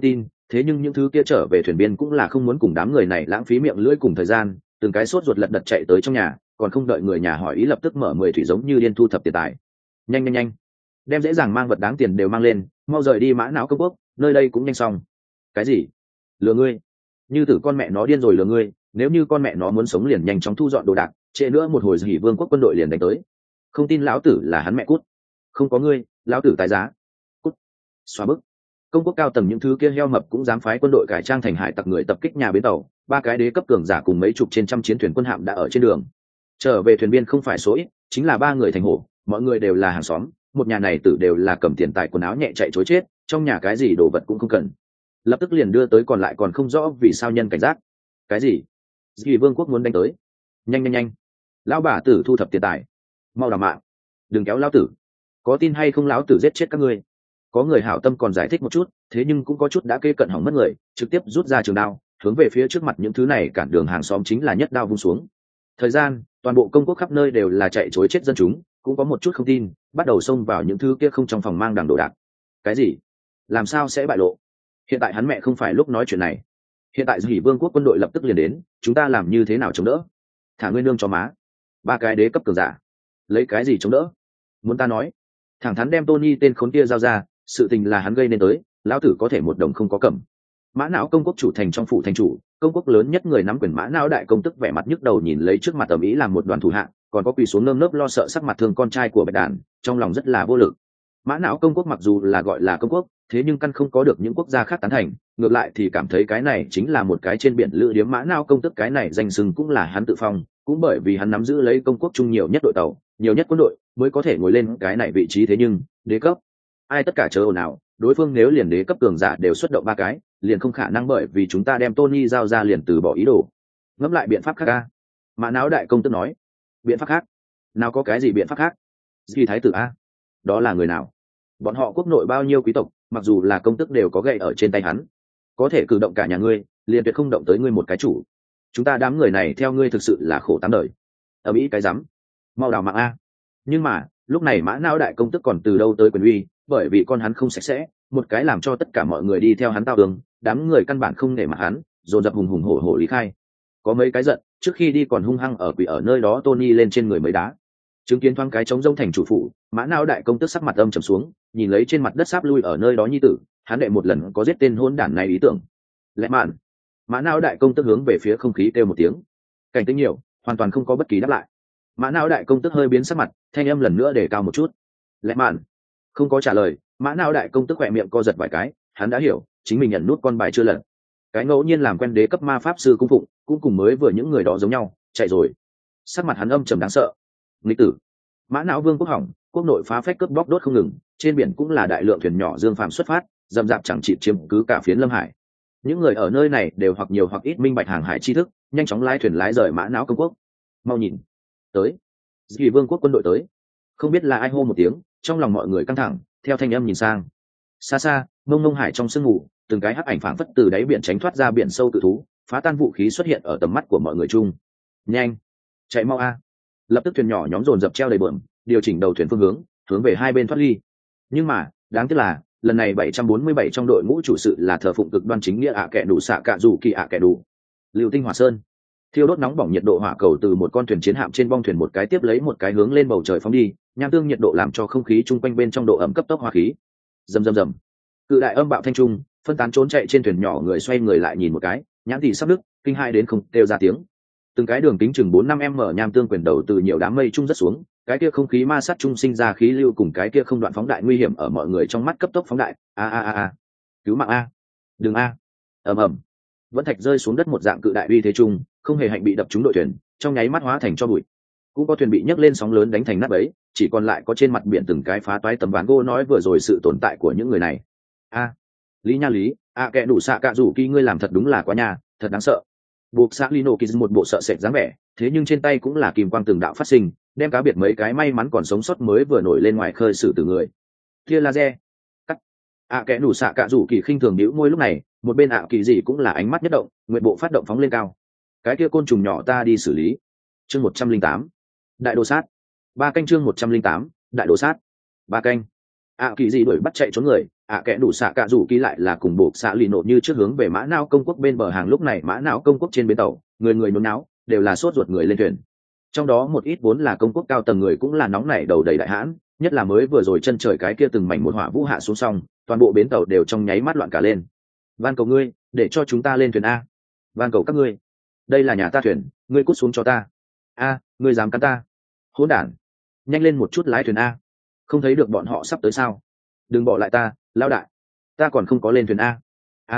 thế nhưng những thứ kia trở về thuyền viên cũng là không muốn cùng đám người này lãng phí miệng lưỡi cùng thời gian, từng cái sốt ruột lật đật chạy tới trong nhà, còn không đợi người nhà hỏi ý lập tức mở 10 thủy giống như điên thu thập tiền tài. Nhanh nhanh nhanh, đem dễ dàng mang vật đáng tiền đều mang lên, mau rời đi Mã Não công quốc, nơi đây cũng nhanh xong. Cái gì? Lừa ngươi? Như tử con mẹ nó điên rồi lừa ngươi, nếu như con mẹ nó muốn sống liền nhanh chóng thu dọn đồ đạc, trễ nữa một hồi Hỉ Vương quốc quân đội liền đánh tới. Không tin lão tử là hắn mẹ cút. Không có ngươi, lão tử tái giá. Cút. Xóa bức. Công quốc cao tầng những thứ kia heo mập cũng dám phái quân đội cải trang thành hải tặc người tập kích nhà bến tàu, 3 cái đế cấp cường giả cùng mấy chục trên trăm chiến thuyền quân hạm đã ở trên đường. Trở về thuyền viên không phải số ít, chính là 3 người thành hổ, mọi người đều là hàng xóm, một nhà này tử đều là cầm tiền tài quần áo nhẹ chạy chối chết, trong nhà cái gì đồ vật cũng không cần. Lập tức liền đưa tới còn lại còn không rõ vì sao nhân cảnh giác. Cái gì? Dì Vương quốc muốn đánh tới. Nhanh nhanh nhanh. Lão bà tử thu thập tiền tài. Mau đảm mạng. Đừng kéo lão tử. Có tin hay không lão tử giết chết các ngươi. Có người hảo tâm còn giải thích một chút, thế nhưng cũng có chút đã kê cận hỏng mất người, trực tiếp rút ra trường đao, hướng về phía trước mặt những thứ này cản đường hàng xóm chính là nhất đao vung xuống. Thời gian, toàn bộ công quốc khắp nơi đều là chạy chối chết dân chúng, cũng có một chút không tin, bắt đầu xông vào những thứ kia không trong phòng mang đằng đồ đạc. Cái gì? Làm sao sẽ bại lộ? Hiện tại hắn mẹ không phải lúc nói chuyện này. Hiện tại Hỉ Vương quốc quân đội lập tức liền đến, chúng ta làm như thế nào chống đỡ? Thả ngươi nương cho má. 3 cái đế cấp cường giả, lấy cái gì chống đỡ? Muốn ta nói, thẳng thắn đem Tony tên khốn kia giao ra, sự tình là hắn gây nên tới, lão tử có thể một đồng không có cầm. Mã Não công quốc chủ thành trong phủ thành chủ, công quốc lớn nhất người nắm quyền Mã Não đại công tức vẻ mặt nhức đầu nhìn lấy trước mặt ầm ĩ làm một đoàn thủ hạ, còn có quỳ xuống nơm nớp lo sợ sắc mặt thương con trai của Bạch Đàn, trong lòng rất là vô lực. Mã Não công quốc mặc dù là gọi là công quốc, thế nhưng căn không có được những quốc gia khác tán thành, ngược lại thì cảm thấy cái này chính là một cái trên biển lữ điếm. Mã Não công tức cái này danh xưng cũng là hắn tự phong, cũng bởi vì hắn nắm giữ lấy công quốc chung nhiều nhất đội tàu, nhiều nhất quân đội, mới có thể ngồi lên cái này vị trí. Thế nhưng đế cấp, ai tất cả chớ ồn ào, đối phương nếu liền đế cấp cường giả đều xuất động 3 cái, liền không khả năng bởi vì chúng ta đem Tony giao ra liền từ bỏ ý đồ. Ngẫm lại biện pháp khác a. Mã Não đại công tức nói. Biện pháp khác? Nào có cái gì biện pháp khác? Duy thái tử a? Đó là người nào? Bọn họ quốc nội bao nhiêu quý tộc, mặc dù là công tức đều có gậy ở trên tay hắn, có thể cử động cả nhà ngươi, liền tuyệt không động tới ngươi một cái chủ. Chúng ta đám người này theo ngươi thực sự là khổ tám đời. Ở Mỹ cái rắm, mau đào mạng a. Nhưng mà lúc này Mã Não đại công tức còn từ đâu tới quyền uy, bởi vì con hắn không sạch sẽ, một cái làm cho tất cả mọi người đi theo hắn tao đường, đám người căn bản không nể mặt hắn, dồn dập hùng hùng hổ hổ lý khai. Có mấy cái giận, trước khi đi còn hung hăng ở quỷ ở nơi đó Tony lên trên người mấy đá. Chứng kiến thoáng cái trống rông thành chủ phủ, Mã Não đại công tức sắc mặt âm trầm xuống, nhìn lấy trên mặt đất sáp lui ở nơi đó nhi tử, hắn đệ một lần có giết tên hỗn đản này ý tưởng. Lẽ mạn. Mã Não đại công tức hướng về phía không khí kêu một tiếng. Cảnh tính nhiều, hoàn toàn không có bất kỳ đáp lại. Mã Não đại công tức hơi biến sắc mặt, thanh âm lần nữa để cao một chút. Lẽ mạn. Không có trả lời. Mã Não đại công tức khỏe miệng co giật vài cái, hắn đã hiểu, chính mình nhận nút con bài chưa lật. Cái ngẫu nhiên làm quen đế cấp ma pháp sư cung phụng, cũng cùng mới vừa những người đó giống nhau, chạy rồi. Sắc mặt hắn âm trầm đáng sợ. Nghịch tử. Mã Não vương quốc hỏng, quốc nội phá phách cướp bóc đốt không ngừng, trên biển cũng là đại lượng thuyền nhỏ dương phàm xuất phát, dầm dạp chẳng chịt chiếm cứ cả phiến Lâm Hải. Những người ở nơi này đều hoặc nhiều hoặc ít minh bạch hàng hải tri thức, nhanh chóng lái thuyền lái rời Mã Não công quốc. Mau nhìn, tới, Dì vương quốc quân đội tới. Không biết là ai hô một tiếng, trong lòng mọi người căng thẳng, theo thanh âm nhìn sang. Xa xa, mông mông hải trong sương mù, từng cái hắc ảnh phảng phất từ đáy biển tránh thoát ra biển sâu cự thú, phá tan vũ khí xuất hiện ở tầm mắt của mọi người chung. Nhanh, chạy mau a! Lập tức thuyền nhỏ nhóm dồn dập treo đầy bờm, điều chỉnh đầu thuyền phương hướng, hướng về hai bên thoát ly. Nhưng mà đáng tiếc là lần này 747 trong đội ngũ chủ sự là thờ phụng cực đoan chính nghĩa kẻ đủ xạ cạ dù kỳ kẻ đủ. Lưu tinh hỏa sơn, thiêu đốt nóng bỏng nhiệt độ hỏa cầu từ một con thuyền chiến hạm trên bong thuyền một cái tiếp lấy một cái hướng lên bầu trời phóng đi, nham tương nhiệt độ làm cho không khí chung quanh bên trong độ ẩm cấp tốc hóa khí. Rầm rầm rầm, cự đại âm bạo thanh trung, phân tán trốn chạy trên thuyền nhỏ người xoay người lại nhìn một cái, nhãn thì sắp đứt, kinh hai đến không kêu ra tiếng. Từng cái đường kính chừng 4-5 m nham tương quyền đầu từ nhiều đám mây trung rất xuống, cái kia không khí ma sát trung sinh ra khí lưu cùng cái kia không đoạn phóng đại nguy hiểm ở mọi người trong mắt cấp tốc phóng đại. A, cứu mạng a, đừng a. Ầm ầm, vẫn thạch rơi xuống đất một dạng cự đại uy thế trung, không hề hạnh bị đập trúng đội thuyền, trong nháy mắt hóa thành cho bụi. Cũng có thuyền bị nhấc lên sóng lớn đánh thành nát bấy, chỉ còn lại có trên mặt biển từng cái phá toái tấm ván gỗ nói vừa rồi sự tồn tại của những người này. Lý nha lý, kẻ đủ xạ cạ rủ kỳ ngươi làm thật đúng là quá nhà, thật đáng sợ. Buộc xã Lino Kiz một bộ sợ sệt dáng vẻ, thế nhưng trên tay cũng là kim quang từng đạo phát sinh, đem cá biệt mấy cái may mắn còn sống sót mới vừa nổi lên ngoài khơi xử tử người. Kia laser, cắt. Kẻ đủ xạ cạ rủ kỳ khinh thường nhíu môi lúc này, một bên kỳ gì cũng là ánh mắt nhất động, nguyện bộ phát động phóng lên cao. Cái kia côn trùng nhỏ ta đi xử lý. Chương 108, đại đồ sát. Ba canh chương 108, đại đồ sát. Ba canh. kỳ gì đuổi bắt chạy trốn người, kẻ đủ xạ cạ rủ kỳ lại là cùng buộc xạ lì nộ như trước hướng về mã não công quốc bên bờ hàng. Lúc này mã não công quốc trên bến tàu, người người nôn náo, đều là sốt ruột người lên thuyền. Trong đó một ít vốn là công quốc cao tầng người cũng là nóng nảy đầu đầy đại hãn, nhất là mới vừa rồi chân trời cái kia từng mảnh một hỏa vũ hạ xuống xong, toàn bộ bến tàu đều trong nháy mắt loạn cả lên. Van cầu ngươi, để cho chúng ta lên thuyền a. Van cầu các ngươi, đây là nhà ta thuyền, ngươi cút xuống cho ta. Ngươi dám cắn ta? Hỗn đản, nhanh lên một chút lái thuyền a. Không thấy được bọn họ sắp tới sao? Đừng bỏ lại ta, lão đại, ta còn không có lên thuyền a.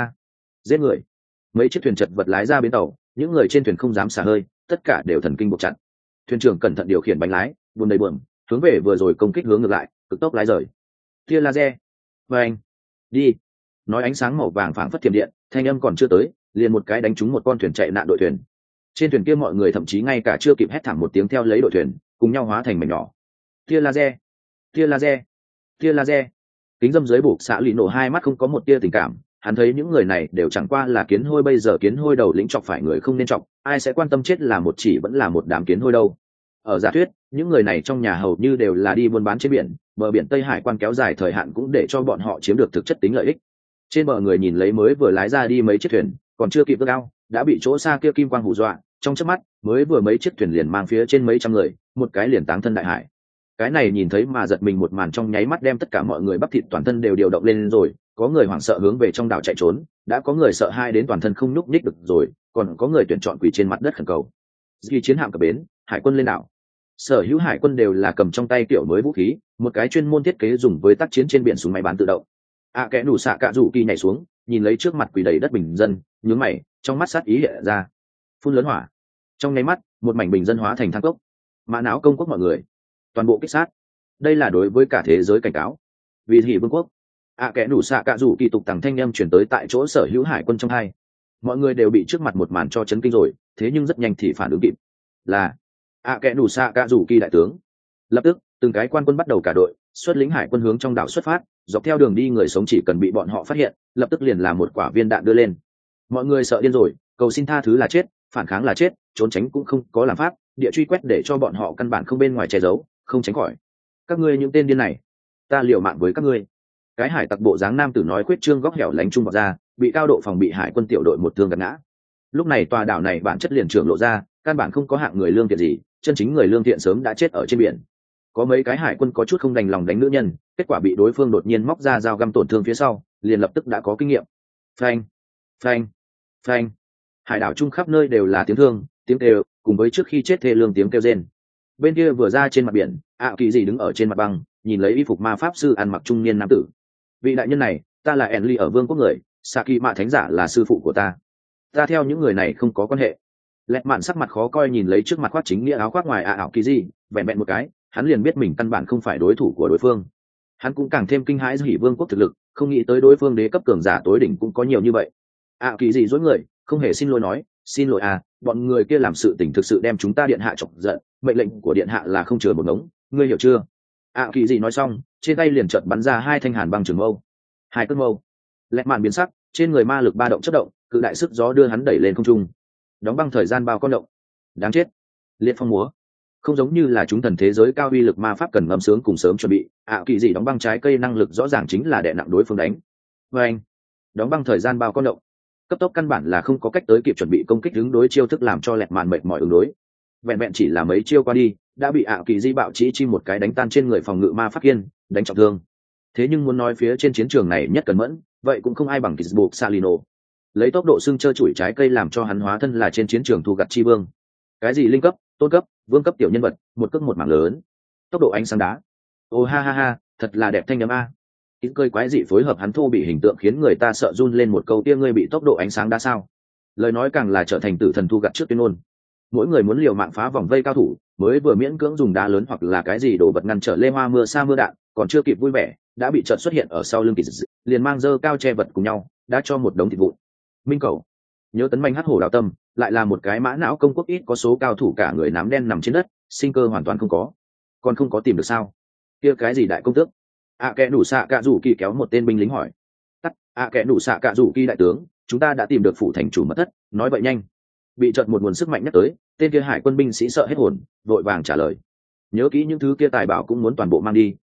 Giết người. Mấy chiếc thuyền chật vật lái ra bến tàu, những người trên thuyền không dám xả hơi, tất cả đều thần kinh buộc chặt. Thuyền trưởng cẩn thận điều khiển bánh lái, buồn đầy buồm, hướng về vừa rồi công kích hướng ngược lại, cực tốc lái rời. Tia laser, và anh đi. Nói ánh sáng màu vàng phảng phất thiểm điện, thanh âm còn chưa tới, liền một cái đánh trúng một con thuyền chạy nạn đội thuyền. Trên thuyền kia mọi người thậm chí ngay cả chưa kịp hét thảm một tiếng theo lấy đội thuyền, cùng nhau hóa thành mảnh nhỏ. Tia laser, tia laser, tia laser. Kính dâm dưới buộc xạ lì nổ hai mắt không có một tia tình cảm, hắn thấy những người này đều chẳng qua là kiến hôi, bây giờ kiến hôi đầu lĩnh chọc phải người không nên chọc, ai sẽ quan tâm chết là một chỉ vẫn là một đám kiến hôi đâu. Ở giả thuyết, những người này trong nhà hầu như đều là đi buôn bán trên biển, bờ biển Tây Hải quan kéo dài thời hạn cũng để cho bọn họ chiếm được thực chất tính lợi ích. Trên bờ người nhìn lấy mới vừa lái ra đi mấy chiếc thuyền, còn chưa kịp ước ao, đã bị chỗ xa kia kim quang hù dọa, trong chớp mắt, mới vừa mấy chiếc thuyền liền mang phía trên mấy trăm người, một cái liền táng thân đại hải. Cái này nhìn thấy mà giật mình một màn trong nháy mắt đem tất cả mọi người bắp thịt toàn thân đều điều động lên rồi, có người hoảng sợ hướng về trong đảo chạy trốn, đã có người sợ hai đến toàn thân không nhúc nhích được rồi, còn có người tuyển chọn quỳ trên mặt đất khẩn cầu. Khi chiến hạm cập bến, hải quân lên đảo. Sở hữu hải quân đều là cầm trong tay kiểu mới vũ khí, một cái chuyên môn thiết kế dùng với tác chiến trên biển súng máy bán tự động. Kẻ đủ xạ cạ rủ kỳ nhảy xuống, nhìn lấy trước mặt quỳ đầy đất bình dân, nhướng mày, trong mắt sát ý hiện ra. Phun lớn hỏa. Trong nháy mắt, một mảnh bình dân hóa thành than cốc. Mã não công quốc mọi người, toàn bộ kích sát. Đây là đối với cả thế giới cảnh cáo. Vì hỉ vương quốc. Kẻ đủ xạ cạ rủ kỳ tục tằng thanh em chuyển tới tại chỗ sở hữu hải quân trong hai. Mọi người đều bị trước mặt một màn cho chấn kinh rồi, thế nhưng rất nhanh thì phản ứng kịp. Là kẻ đủ xạ cạ rủ kỳ đại tướng. Lập tức, từng cái quan quân bắt đầu cả đội, xuất lĩnh hải quân hướng trong đảo xuất phát, dọc theo đường đi người sống chỉ cần bị bọn họ phát hiện, lập tức liền làm một quả viên đạn đưa lên. Mọi người sợ điên rồi, cầu xin tha thứ là chết, phản kháng là chết, trốn tránh cũng không có làm pháp, địa truy quét để cho bọn họ căn bản không bên ngoài che giấu, không tránh khỏi. Các ngươi những tên điên này, ta liều mạng với các ngươi. Cái hải tặc bộ dáng nam tử nói khuyết trương góc hẻo lánh trung vào ra, bị cao độ phòng bị hải quân tiểu đội một thương gạt ngã. Lúc này tòa đảo này bản chất liền trưởng lộ ra, căn bản không có hạng người lương thiện gì, chân chính người lương thiện sớm đã chết ở trên biển. Có mấy cái hải quân có chút không đành lòng đánh nữ nhân, kết quả bị đối phương đột nhiên móc ra dao găm tổn thương phía sau, liền lập tức đã có kinh nghiệm. Phanh, phanh, phanh. Hải đảo chung khắp nơi đều là tiếng thương, tiếng kêu, cùng với trước khi chết thê lương tiếng kêu rên. Bên kia vừa ra trên mặt biển, kỳ gì đứng ở trên mặt băng, nhìn lấy y phục ma pháp sư ăn mặc trung niên nam tử. Vị đại nhân này, ta là Enly ở vương quốc người, Saki mạ thánh giả là sư phụ của ta. Ta theo những người này không có quan hệ. Lẹt mạn sắc mặt khó coi nhìn lấy trước mặt khoác chính nghĩa áo khoác ngoài kỳ gì, vẹn vẹn một cái, hắn liền biết mình căn bản không phải đối thủ của đối phương. Hắn cũng càng thêm kinh hãi hỉ vương quốc thực lực, không nghĩ tới đối phương đế cấp cường giả tối đỉnh cũng có nhiều như vậy. Kỳ gì dối người, không hề xin lỗi nói, xin lỗi bọn người kia làm sự tình thực sự đem chúng ta điện hạ chọc giận, mệnh lệnh của điện hạ là không chừa một ngống, ngươi hiểu chưa? Kỳ gì nói xong, trên tay liền chợt bắn ra hai thanh hàn băng trường mâu. Hai cơn mâu. Lẹt mạn biến sắc, trên người ma lực ba động chất động, cự đại sức gió đưa hắn đẩy lên không trung. Đóng băng thời gian bao con động. Đáng chết. Liệt phong múa. Không giống như là chúng thần thế giới cao uy lực ma pháp cần ngâm sướng cùng sớm chuẩn bị, kỳ gì đóng băng trái cây năng lực rõ ràng chính là đè nặng đối phương đánh. Và anh, đóng băng thời gian bao con động. Cấp tốc căn bản là không có cách tới kịp chuẩn bị công kích ứng đối chiêu thức, làm cho lẹt mạn mệt mỏi ứng đối. Vẹn vẹn chỉ là mấy chiêu qua đi, đã bị kỳ di bạo chỉ chi một cái đánh tan trên người phòng ngự ma pháp kiên, đánh trọng thương. Thế nhưng muốn nói phía trên chiến trường này nhất cần mẫn, vậy cũng không ai bằng Kizbu Salino. Lấy tốc độ xưng trơ chuỗi trái cây làm cho hắn hóa thân là trên chiến trường thu gặt chi vương. Cái gì linh cấp, tôn cấp, vương cấp tiểu nhân vật, một cước một mảng lớn. Tốc độ ánh sáng đá. Ô ha ha ha, thật là đẹp thanh âm a. Những cơi quái dị phối hợp hắn thô bị hình tượng khiến người ta sợ run lên một câu, kia ngươi bị tốc độ ánh sáng đá sao? Lời nói càng là trở thành tử thần thu gặt trước tuyên ngôn. Mỗi người muốn liều mạng phá vòng vây cao thủ, mới vừa miễn cưỡng dùng đá lớn hoặc là cái gì đồ vật ngăn trở lê hoa mưa sa mưa đạn, còn chưa kịp vui vẻ, đã bị chợt xuất hiện ở sau lưng kỳ dị, liền mang dơ cao che vật cùng nhau, đã cho một đống thịt vụn. Minh cầu, nhớ tấn manh hắc hổ đào tâm, lại là một cái mã não công quốc ít có số cao thủ cả người nám đen nằm trên đất, sinh cơ hoàn toàn không có, còn không có tìm được sao? Kia cái gì đại công tước? Kẻ đủ xạ cạ rủ kỳ kéo một tên binh lính hỏi. Tắt, kẻ đủ xạ cạ rủ kỳ đại tướng, chúng ta đã tìm được phủ thành chủ mật thất, nói vậy nhanh. Bị chợt một nguồn sức mạnh nhắc tới, tên kia hải quân binh sĩ sợ hết hồn, vội vàng trả lời. Nhớ kỹ những thứ kia tài bảo cũng muốn toàn bộ mang đi,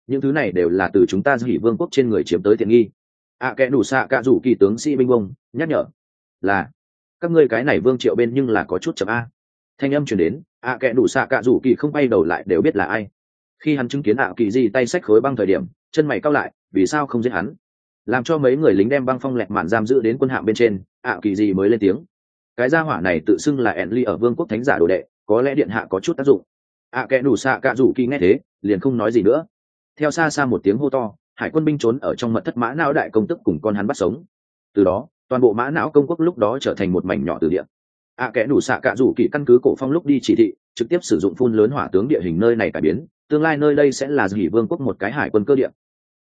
những thứ này đều là từ chúng ta hỉ vương quốc trên người chiếm tới tiện nghi. Kẻ đủ xạ cả rủ kỳ tướng sĩ binh bông nhắc nhở là các ngươi cái này vương triệu bên nhưng là có chút chậm a. Thanh âm truyền đến, kẻ đủ xạ cả rủ kỳ không bay đầu lại đều biết là ai. Khi hắn chứng kiến kỳ gì tay xách khối băng thời điểm, chân mày cau lại, vì sao không giết hắn? Làm cho mấy người lính đem băng phong lẹt mạn giam giữ đến quân hạm bên trên, kỳ gì mới lên tiếng. Cái gia hỏa này tự xưng là Enly ở vương quốc thánh giả đồ đệ, có lẽ điện hạ có chút tác dụng. Kẻ đủ xạ cả rủ kỳ nghe thế, liền không nói gì nữa. Theo xa xa một tiếng hô to, hải quân binh trốn ở trong mật thất mã não đại công tức cùng con hắn bắt sống. Từ đó, toàn bộ mã não công quốc lúc đó trở thành một mảnh nhỏ từ địa. Kẻ đủ xạ cả rủ kỳ căn cứ cổ phong lúc đi chỉ thị, trực tiếp sử dụng phun lớn hỏa tướng địa hình nơi này cải biến, tương lai nơi đây sẽ là hỉ vương quốc một cái hải quân cơ địa,